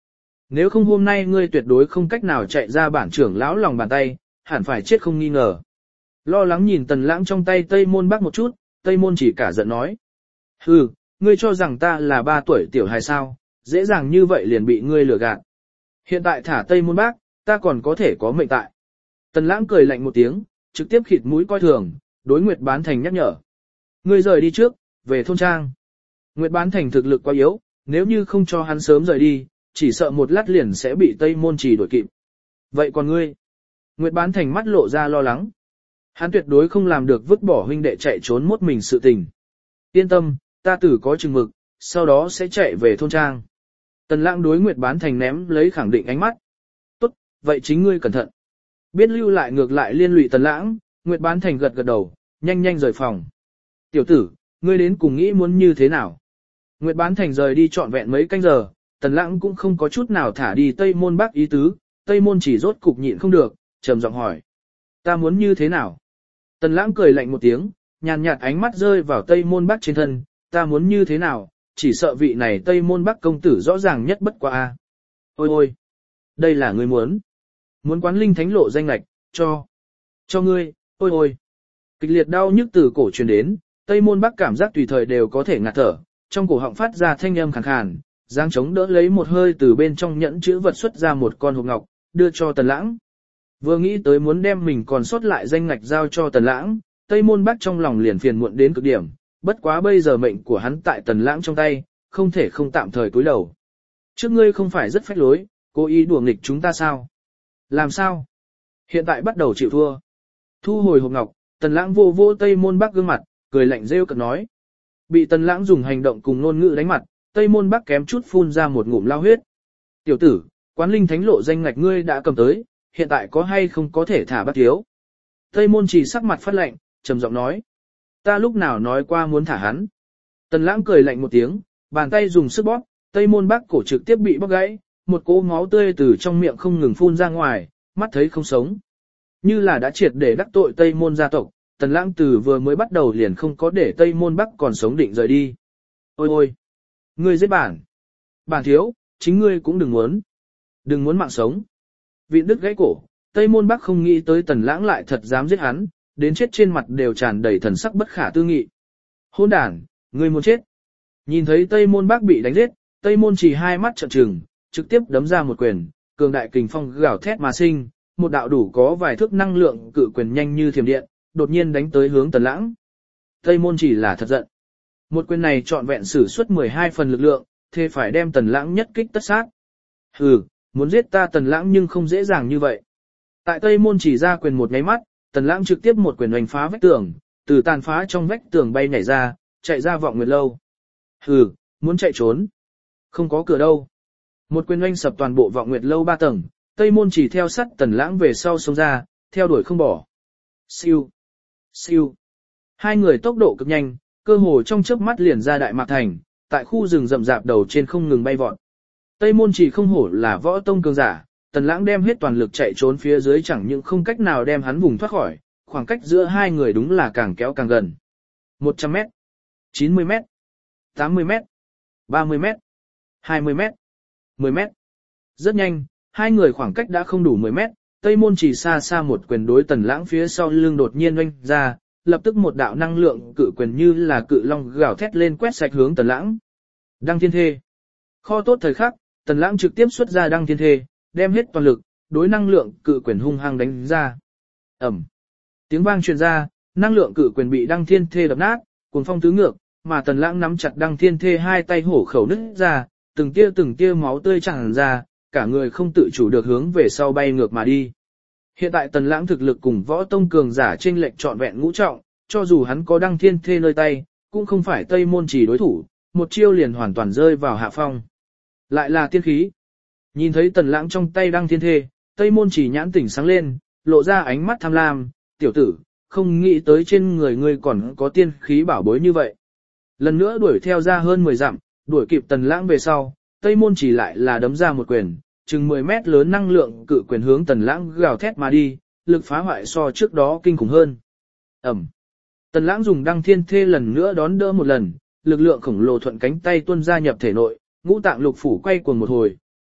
Nếu không hôm nay ngươi tuyệt đối không cách nào chạy ra bản trưởng lão lòng bàn tay, hẳn phải chết không nghi ngờ. Lo lắng nhìn Tần Lãng trong tay Tây Môn Bắc một chút, Tây Môn chỉ cả giận nói. Hừ, ngươi cho rằng ta là ba tuổi tiểu hài sao, dễ dàng như vậy liền bị ngươi lừa gạt. Hiện tại thả Tây Môn Bắc, ta còn có thể có mệnh tại. Tần Lãng cười lạnh một tiếng, trực tiếp khịt mũi coi thường, đối Nguyệt Bán Thành nhắc nhở. Ngươi rời đi trước, về thôn trang. Nguyệt Bán Thành thực lực quá yếu, nếu như không cho hắn sớm rời đi, chỉ sợ một lát liền sẽ bị Tây Môn Chỉ đuổi kịp. Vậy còn ngươi? Nguyệt Bán Thành mắt lộ ra lo lắng. Hắn tuyệt đối không làm được vứt bỏ huynh đệ chạy trốn mốt mình sự tình. Yên tâm, ta tử có chừng mực, sau đó sẽ chạy về thôn trang. Tần Lãng đối Nguyệt Bán Thành ném lấy khẳng định ánh mắt. Tốt, vậy chính ngươi cẩn thận. Biết lưu lại ngược lại liên lụy Tần Lãng, Nguyệt Bán Thành gật gật đầu, nhanh nhanh rời phòng. Tiểu tử, ngươi đến cùng nghĩ muốn như thế nào? Nguyệt Bán Thành rời đi trọn vẹn mấy canh giờ, Tần Lãng cũng không có chút nào thả đi Tây Môn Bắc ý tứ, Tây Môn Chỉ rốt cục nhịn không được, trầm giọng hỏi. Ta muốn như thế nào? Tần Lãng cười lạnh một tiếng, nhàn nhạt ánh mắt rơi vào Tây Môn Bắc trên thân, ta muốn như thế nào, chỉ sợ vị này Tây Môn Bắc công tử rõ ràng nhất bất quá a. Ôi ôi, đây là ngươi muốn. Muốn quán linh thánh lộ danh lạch, cho. Cho ngươi, ôi ôi. Kịch liệt đau nhức từ cổ truyền đến, Tây Môn Bắc cảm giác tùy thời đều có thể ngạt thở, trong cổ họng phát ra thanh âm khàn khàn, giang chống đỡ lấy một hơi từ bên trong nhẫn chữ vật xuất ra một con hộp ngọc, đưa cho Tần Lãng. Vừa nghĩ tới muốn đem mình còn sót lại danh ngạch giao cho Tần Lãng, Tây Môn Bắc trong lòng liền phiền muộn đến cực điểm, bất quá bây giờ mệnh của hắn tại Tần Lãng trong tay, không thể không tạm thời cúi đầu. Trước ngươi không phải rất phách lối, cố ý đùa nghịch chúng ta sao? Làm sao? Hiện tại bắt đầu chịu thua. Thu hồi hộp ngọc, Tần Lãng vô vô Tây Môn Bắc gương mặt, cười lạnh rêu cợt nói. Bị Tần Lãng dùng hành động cùng ngôn ngữ đánh mặt, Tây Môn Bắc kém chút phun ra một ngụm lao huyết. Tiểu tử, quán linh thánh lộ danh ngạch ngươi đã cầm tới, hiện tại có hay không có thể thả Bắc thiếu? Tây Môn Chỉ sắc mặt phát lạnh, trầm giọng nói. Ta lúc nào nói qua muốn thả hắn? Tần Lãng cười lạnh một tiếng, bàn tay dùng sức bóp, Tây Môn Bắc cổ trực tiếp bị bóp gãy, một cỗ máu tươi từ trong miệng không ngừng phun ra ngoài, mắt thấy không sống. Như là đã triệt để đắc tội Tây Môn gia tộc, Tần Lãng từ vừa mới bắt đầu liền không có để Tây Môn Bắc còn sống định rời đi. Ôi ôi! Ngươi giết bản! Bản thiếu, chính ngươi cũng đừng muốn. Đừng muốn mạng sống. Vịn đứt gãy cổ, Tây Môn Bắc không nghĩ tới Tần Lãng lại thật dám giết hắn, đến chết trên mặt đều tràn đầy thần sắc bất khả tư nghị. Hỗn đản, ngươi muốn chết. Nhìn thấy Tây Môn Bắc bị đánh giết, Tây Môn Chỉ hai mắt trợn trừng, trực tiếp đấm ra một quyền, cường đại kình phong gào thét mà sinh, một đạo đủ có vài thước năng lượng cự quyền nhanh như thiểm điện, đột nhiên đánh tới hướng Tần Lãng. Tây Môn Chỉ là thật giận. Một quyền này trọn vẹn sử xuất mười hai phần lực lượng, thế phải đem Tần Lãng nhất kích tất sát. Hừ, muốn giết ta Tần Lãng nhưng không dễ dàng như vậy. Tại Tây Môn Chỉ ra quyền một nháy mắt, Tần Lãng trực tiếp một quyền đánh phá vách tường, từ tàn phá trong vách tường bay nhảy ra, chạy ra Vọng Nguyệt lâu. Hừ, muốn chạy trốn? Không có cửa đâu. Một quyền oanh sập toàn bộ Vọng Nguyệt lâu ba tầng, Tây Môn Chỉ theo sát Tần Lãng về sau xông ra, theo đuổi không bỏ. Siêu, siêu. Hai người tốc độ cực nhanh, cơ hồ trong chớp mắt liền ra Đại Mạc Thành, tại khu rừng rậm rạp đầu trên không ngừng bay vọt. Tây Môn Chỉ không hổ là võ tông cường giả, Tần Lãng đem hết toàn lực chạy trốn phía dưới chẳng những không cách nào đem hắn vùng thoát khỏi, khoảng cách giữa hai người đúng là càng kéo càng gần. một trăm mét, chín mươi mét, tám mươi mét, ba mươi mét, hai mươi mét, mười mét. Rất nhanh, hai người khoảng cách đã không đủ mười mét, Tây Môn Chỉ xa xa một quyền đối Tần Lãng phía sau lưng đột nhiên oanh ra, lập tức một đạo năng lượng cự quyền như là cự long gào thét lên quét sạch hướng Tần Lãng. Đăng Thiên Thê. Kho tốt thời khắc, Tần Lãng trực tiếp xuất ra Đăng Thiên Thê, đem hết toàn lực, đối năng lượng cự quyền hung hăng đánh ra. Ầm. Tiếng vang truyền ra, năng lượng cự quyền bị Đăng Thiên Thê đập nát, cuồng phong tứ ngược, mà Tần Lãng nắm chặt Đăng Thiên Thê hai tay hổ khẩu nứt ra, từng tia từng tia máu tươi tràn ra, cả người không tự chủ được hướng về sau bay ngược mà đi. Hiện tại Tần Lãng thực lực cùng võ tông cường giả trên lệch trọn vẹn ngũ trọng, cho dù hắn có Đăng Thiên Thê nơi tay, cũng không phải Tây Môn Chỉ đối thủ, một chiêu liền hoàn toàn rơi vào hạ phong. Lại là tiên khí. Nhìn thấy Tần Lãng trong tay Đăng Thiên Thê, Tây Môn Chỉ nhãn tỉnh sáng lên, lộ ra ánh mắt tham lam, tiểu tử, không nghĩ tới trên người ngươi còn có tiên khí bảo bối như vậy. Lần nữa đuổi theo ra hơn mười dặm, đuổi kịp Tần Lãng về sau, Tây Môn Chỉ lại là đấm ra một quyền, chừng mười mét lớn năng lượng cự quyền hướng Tần Lãng gào thét mà đi, lực phá hoại so trước đó kinh khủng hơn. Ẩm. Tần Lãng dùng Đăng Thiên Thê lần nữa đón đỡ một lần, lực lượng khổng lồ thuận cánh tay tuôn ra nhập thể nội, ngũ tạng lục phủ quay cuồng một hồi,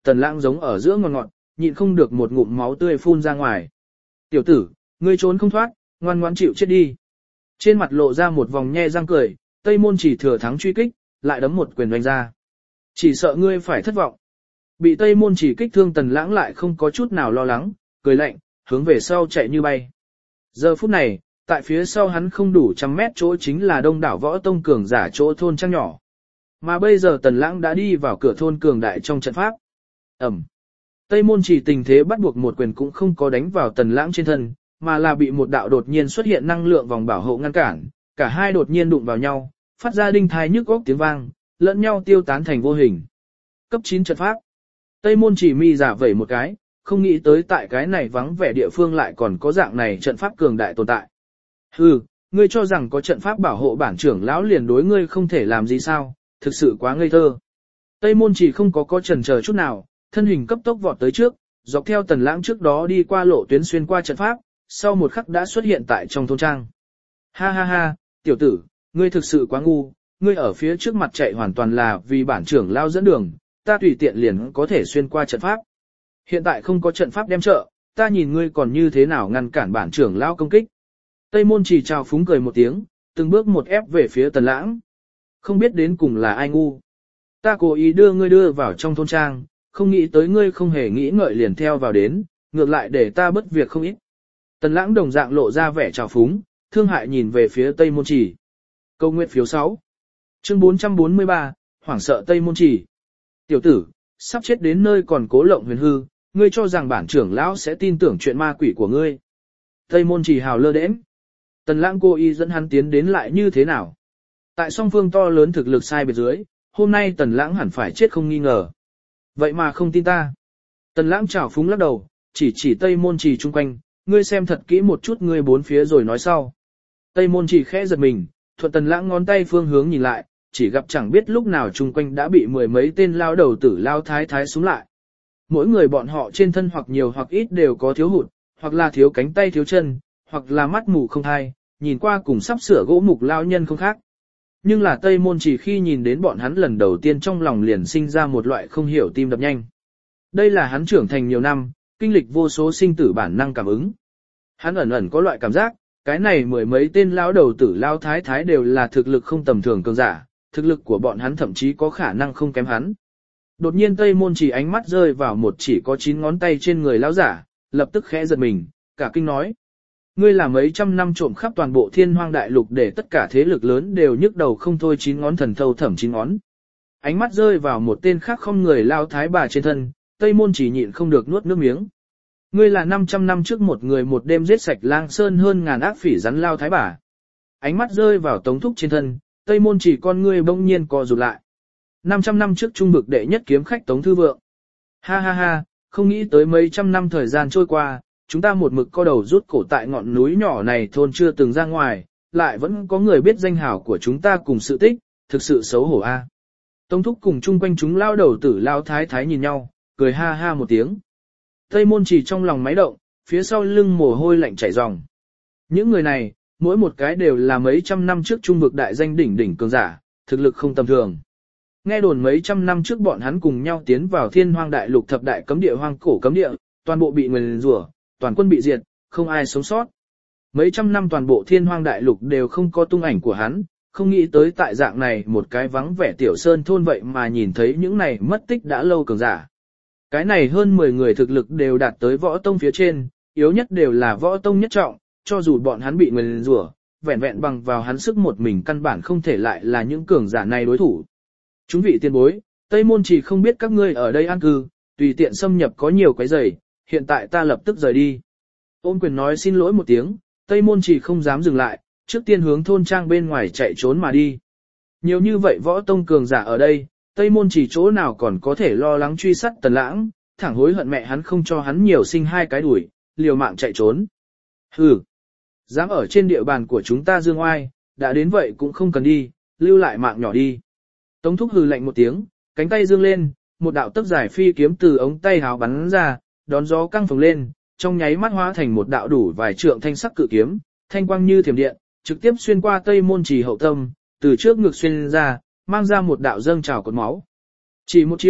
Tần Lãng giống ở giữa ngọt ngọt, nhịn không được một ngụm máu tươi phun ra ngoài. Tiểu tử, ngươi trốn không thoát, ngoan ngoãn chịu chết đi. Trên mặt lộ ra một vòng nhe răng cười, Tây Môn Chỉ thừa thắng truy kích, lại đấm một quyền đánh ra. Chỉ sợ ngươi phải thất vọng. Bị Tây Môn Chỉ kích thương Tần Lãng lại không có chút nào lo lắng, cười lạnh, hướng về sau chạy như bay. Giờ phút này, tại phía sau hắn không đủ trăm mét chỗ chính là đông đảo võ tông cường giả chỗ thôn trang nhỏ. Mà bây giờ Tần Lãng đã đi vào cửa thôn cường đại trong trận pháp. Ẩm. Tây Môn Chỉ tình thế bắt buộc một quyền cũng không có đánh vào Tần Lãng trên thân, mà là bị một đạo đột nhiên xuất hiện năng lượng vòng bảo hộ ngăn cản, cả hai đột nhiên đụng vào nhau, phát ra đinh thai nhức óc tiếng vang, lẫn nhau tiêu tán thành vô hình. Cấp chín trận pháp. Tây Môn Chỉ mi giả vẩy một cái, không nghĩ tới tại cái này vắng vẻ địa phương lại còn có dạng này trận pháp cường đại tồn tại. Hừ, ngươi cho rằng có trận pháp bảo hộ bản trưởng lão liền đối ngươi không thể làm gì sao, thực sự quá ngây thơ. Tây Môn Chỉ không có có chần chờ chút nào, thân hình cấp tốc vọt tới trước, dọc theo Tần Lãng trước đó đi qua lộ tuyến xuyên qua trận pháp, sau một khắc đã xuất hiện tại trong thôn trang. Ha ha ha, tiểu tử, ngươi thực sự quá ngu, ngươi ở phía trước mặt chạy hoàn toàn là vì bản trưởng lão dẫn đường, ta tùy tiện liền có thể xuyên qua trận pháp. Hiện tại không có trận pháp đem trợ, ta nhìn ngươi còn như thế nào ngăn cản bản trưởng lão công kích. Tây Môn Chỉ chào phúng cười một tiếng, từng bước một ép về phía Tần Lãng. Không biết đến cùng là ai ngu. Ta cố ý đưa ngươi đưa vào trong thôn trang, không nghĩ tới ngươi không hề nghĩ ngợi liền theo vào đến, ngược lại để ta bất việc không ít. Tần Lãng đồng dạng lộ ra vẻ chào phúng, thương hại nhìn về phía Tây Môn Chỉ. Câu nguyện phiếu sáu. Chương bốn trăm bốn mươi ba, hoảng sợ Tây Môn Chỉ. Tiểu tử, sắp chết đến nơi còn cố lộng huyền hư, ngươi cho rằng bản trưởng lão sẽ tin tưởng chuyện ma quỷ của ngươi. Tây Môn Chỉ hào lơ đễnh. Tần Lãng cố ý dẫn hắn tiến đến lại như thế nào? Tại song phương to lớn thực lực sai biệt dưới, hôm nay Tần Lãng hẳn phải chết không nghi ngờ. Vậy mà không tin ta. Tần Lãng chảo phúng lắc đầu, chỉ chỉ Tây Môn Chỉ chung quanh, ngươi xem thật kỹ một chút ngươi bốn phía rồi nói sau. Tây Môn Chỉ khẽ giật mình, thuận Tần Lãng ngón tay phương hướng nhìn lại, chỉ gặp chẳng biết lúc nào chung quanh đã bị mười mấy tên lao đầu tử lao thái thái xuống lại. Mỗi người bọn họ trên thân hoặc nhiều hoặc ít đều có thiếu hụt, hoặc là thiếu cánh tay thiếu chân, hoặc là mắt mù không thai, nhìn qua cùng sắp sửa gỗ mục lao nhân không khác. Nhưng là Tây Môn Chỉ khi nhìn đến bọn hắn lần đầu tiên trong lòng liền sinh ra một loại không hiểu tim đập nhanh. Đây là hắn trưởng thành nhiều năm, kinh lịch vô số sinh tử bản năng cảm ứng. Hắn ẩn ẩn có loại cảm giác, cái này mười mấy tên lão đầu tử lao thái thái đều là thực lực không tầm thường cường giả, thực lực của bọn hắn thậm chí có khả năng không kém hắn. Đột nhiên Tây Môn Chỉ ánh mắt rơi vào một chỉ có chín ngón tay trên người lão giả, lập tức khẽ giật mình, cả kinh nói. Ngươi là mấy trăm năm trộm khắp toàn bộ thiên hoang đại lục để tất cả thế lực lớn đều nhức đầu không thôi chín ngón thần thâu thẩm chín ngón. Ánh mắt rơi vào một tên khác không người lao thái bà trên thân, Tây Môn Chỉ nhịn không được nuốt nước miếng. Ngươi là năm trăm năm trước một người một đêm giết sạch lang sơn hơn ngàn ác phỉ rắn lao thái bà. Ánh mắt rơi vào Tống Thúc trên thân, Tây Môn Chỉ con ngươi bỗng nhiên co rụt lại. năm trăm năm trước trung bực đệ nhất kiếm khách Tống Thư Vượng. Ha ha ha, không nghĩ tới mấy trăm năm thời gian trôi qua, chúng ta một mực co đầu rút cổ tại ngọn núi nhỏ này thôn chưa từng ra ngoài, lại vẫn có người biết danh hào của chúng ta cùng sự tích, thực sự xấu hổ a. À. Tống Thúc cùng chung quanh chúng lao đầu tử lao thái thái nhìn nhau, cười ha ha một tiếng. Tây Môn Chỉ trong lòng máy động, phía sau lưng mồ hôi lạnh chảy ròng. Những người này, mỗi một cái đều là mấy trăm năm trước trung vực đại danh đỉnh đỉnh cường giả, thực lực không tầm thường. Nghe đồn mấy trăm năm trước bọn hắn cùng nhau tiến vào thiên hoang đại lục thập đại cấm địa hoang cổ cấm địa, toàn bộ bị nguyền rủa, toàn quân bị diệt, không ai sống sót. Mấy trăm năm toàn bộ thiên hoang đại lục đều không có tung ảnh của hắn, không nghĩ tới tại dạng này một cái vắng vẻ tiểu sơn thôn vậy mà nhìn thấy những này mất tích đã lâu cường giả. Cái này hơn mười người thực lực đều đạt tới võ tông phía trên, yếu nhất đều là võ tông nhất trọng, cho dù bọn hắn bị nguyền rủa, vẹn vẹn bằng vào hắn sức một mình căn bản không thể lại là những cường giả này đối thủ. Chúng vị tiên bối, Tây Môn Chỉ không biết các ngươi ở đây an cư, tùy tiện xâm nhập có nhiều quấy rầy, hiện tại ta lập tức rời đi. Ôn quyền nói xin lỗi một tiếng, Tây Môn Chỉ không dám dừng lại, trước tiên hướng thôn trang bên ngoài chạy trốn mà đi. Nhiều như vậy võ tông cường giả ở đây, Tây Môn Chỉ chỗ nào còn có thể lo lắng truy sát Tần Lãng, thẳng hối hận mẹ hắn không cho hắn nhiều sinh hai cái đuổi, liều mạng chạy trốn. Hừ, dám ở trên địa bàn của chúng ta dương oai, đã đến vậy cũng không cần đi, lưu lại mạng nhỏ đi. Tống Thúc hừ lạnh một tiếng, cánh tay dương lên, một đạo tấc dài phi kiếm từ ống tay háo bắn ra, đón gió căng phồng lên, trong nháy mắt hóa thành một đạo đủ vài trượng thanh sắc cự kiếm, thanh quang như thiểm điện, trực tiếp xuyên qua Tây Môn Chỉ hậu tâm, từ trước ngực xuyên ra, mang ra một đạo dâng trào cột máu. Chỉ một chiêu,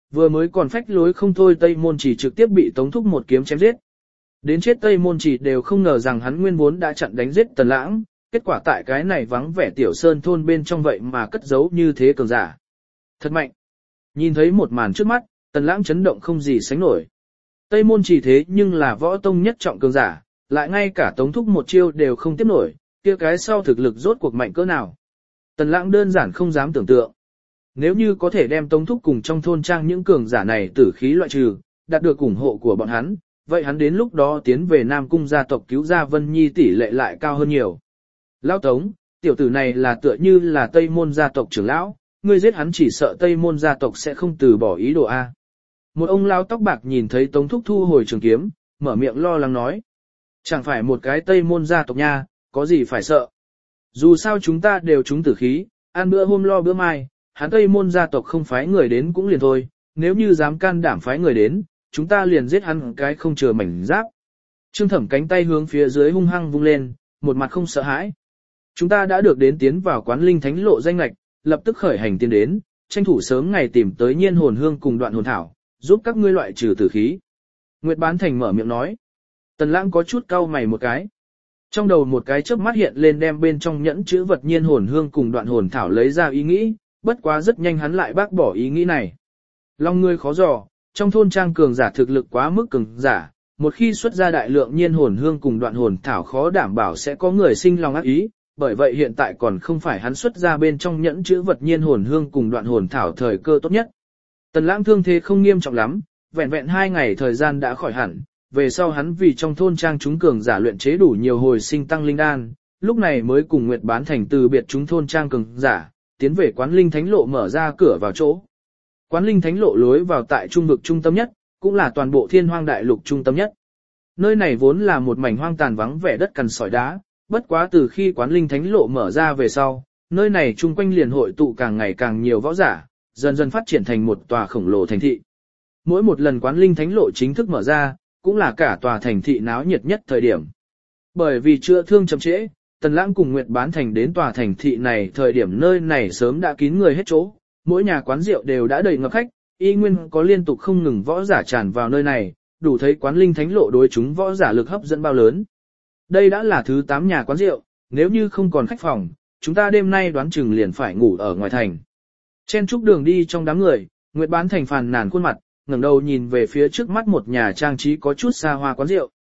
vừa mới còn phách lối không thôi Tây Môn Chỉ trực tiếp bị Tống Thúc một kiếm chém giết. Đến chết Tây Môn Chỉ đều không ngờ rằng hắn nguyên vốn đã chặn đánh giết Tần Lãng, kết quả tại cái này vắng vẻ tiểu sơn thôn bên trong vậy mà cất giấu như thế cường giả. Thật mạnh. Nhìn thấy một màn trước mắt, Tần Lãng chấn động không gì sánh nổi. Tây Môn Chỉ thế nhưng là võ tông nhất trọng cường giả, lại ngay cả Tống Thúc một chiêu đều không tiếp nổi, kia cái sau thực lực rốt cuộc mạnh cỡ nào. Tần Lãng đơn giản không dám tưởng tượng. Nếu như có thể đem Tống Thúc cùng trong thôn trang những cường giả này tử khí loại trừ, đạt được ủng hộ của bọn hắn, vậy hắn đến lúc đó tiến về Nam Cung gia tộc cứu ra Vân Nhi tỷ lệ lại cao hơn nhiều. Lão Tống, tiểu tử này là tựa như là Tây Môn gia tộc trưởng lão, ngươi giết hắn chỉ sợ Tây Môn gia tộc sẽ không từ bỏ ý đồ a. Một ông lão tóc bạc nhìn thấy Tống Thúc thu hồi trường kiếm, mở miệng lo lắng nói. Chẳng phải một cái Tây Môn gia tộc nha, có gì phải sợ. Dù sao chúng ta đều trúng tử khí, ăn bữa hôm lo bữa mai, hắn Tây Môn gia tộc không phái người đến cũng liền thôi, nếu như dám can đảm phái người đến, chúng ta liền giết hắn cái không chừa mảnh giáp. Trương Thẩm cánh tay hướng phía dưới hung hăng vung lên, một mặt không sợ hãi. Chúng ta đã được đến tiến vào quán linh thánh lộ danh lạch, lập tức khởi hành tiến đến, tranh thủ sớm ngày tìm tới nhiên hồn hương cùng đoạn hồn thảo, giúp các ngươi loại trừ tử khí. Nguyệt Bán Thành mở miệng nói. Tần Lãng có chút cau mày một cái. Trong đầu một cái chớp mắt hiện lên đem bên trong nhẫn chữ vật nhiên hồn hương cùng đoạn hồn thảo lấy ra ý nghĩ, bất quá rất nhanh hắn lại bác bỏ ý nghĩ này. Lòng ngươi khó dò, trong thôn trang cường giả thực lực quá mức cường giả, một khi xuất ra đại lượng nhiên hồn hương cùng đoạn hồn thảo khó đảm bảo sẽ có người sinh lòng ác ý, bởi vậy hiện tại còn không phải hắn xuất ra bên trong nhẫn chữ vật nhiên hồn hương cùng đoạn hồn thảo thời cơ tốt nhất. Tần Lãng thương thế không nghiêm trọng lắm, vẹn vẹn hai ngày thời gian đã khỏi hẳn, về sau hắn vì trong thôn trang chúng cường giả luyện chế đủ nhiều hồi sinh tăng linh đan, lúc này mới cùng Nguyệt Bán Thành từ biệt chúng thôn trang cường giả, tiến về quán linh thánh lộ mở ra cửa vào chỗ. Quán linh thánh lộ lối vào tại trung vực trung tâm nhất, cũng là toàn bộ thiên hoang đại lục trung tâm nhất. Nơi này vốn là một mảnh hoang tàn vắng vẻ đất cằn sỏi đá, bất quá từ khi quán linh thánh lộ mở ra về sau, nơi này chung quanh liền hội tụ càng ngày càng nhiều võ giả, dần dần phát triển thành một tòa khổng lồ thành thị. Mỗi một lần quán linh thánh lộ chính thức mở ra, cũng là cả tòa thành thị náo nhiệt nhất thời điểm. Bởi vì chữa thương chậm trễ, Tần Lãng cùng Nguyệt Bán Thành đến tòa thành thị này thời điểm nơi này sớm đã kín người hết chỗ, mỗi nhà quán rượu đều đã đầy ngập khách, y nguyên có liên tục không ngừng võ giả tràn vào nơi này, đủ thấy quán linh thánh lộ đối chúng võ giả lực hấp dẫn bao lớn. Đây đã là thứ tám nhà quán rượu, nếu như không còn khách phòng, chúng ta đêm nay đoán chừng liền phải ngủ ở ngoài thành. Chen trúc đường đi trong đám người, Nguyệt Bán Thành phàn nàn khuôn mặt, ngẩng đầu nhìn về phía trước mắt một nhà trang trí có chút xa hoa quán rượu.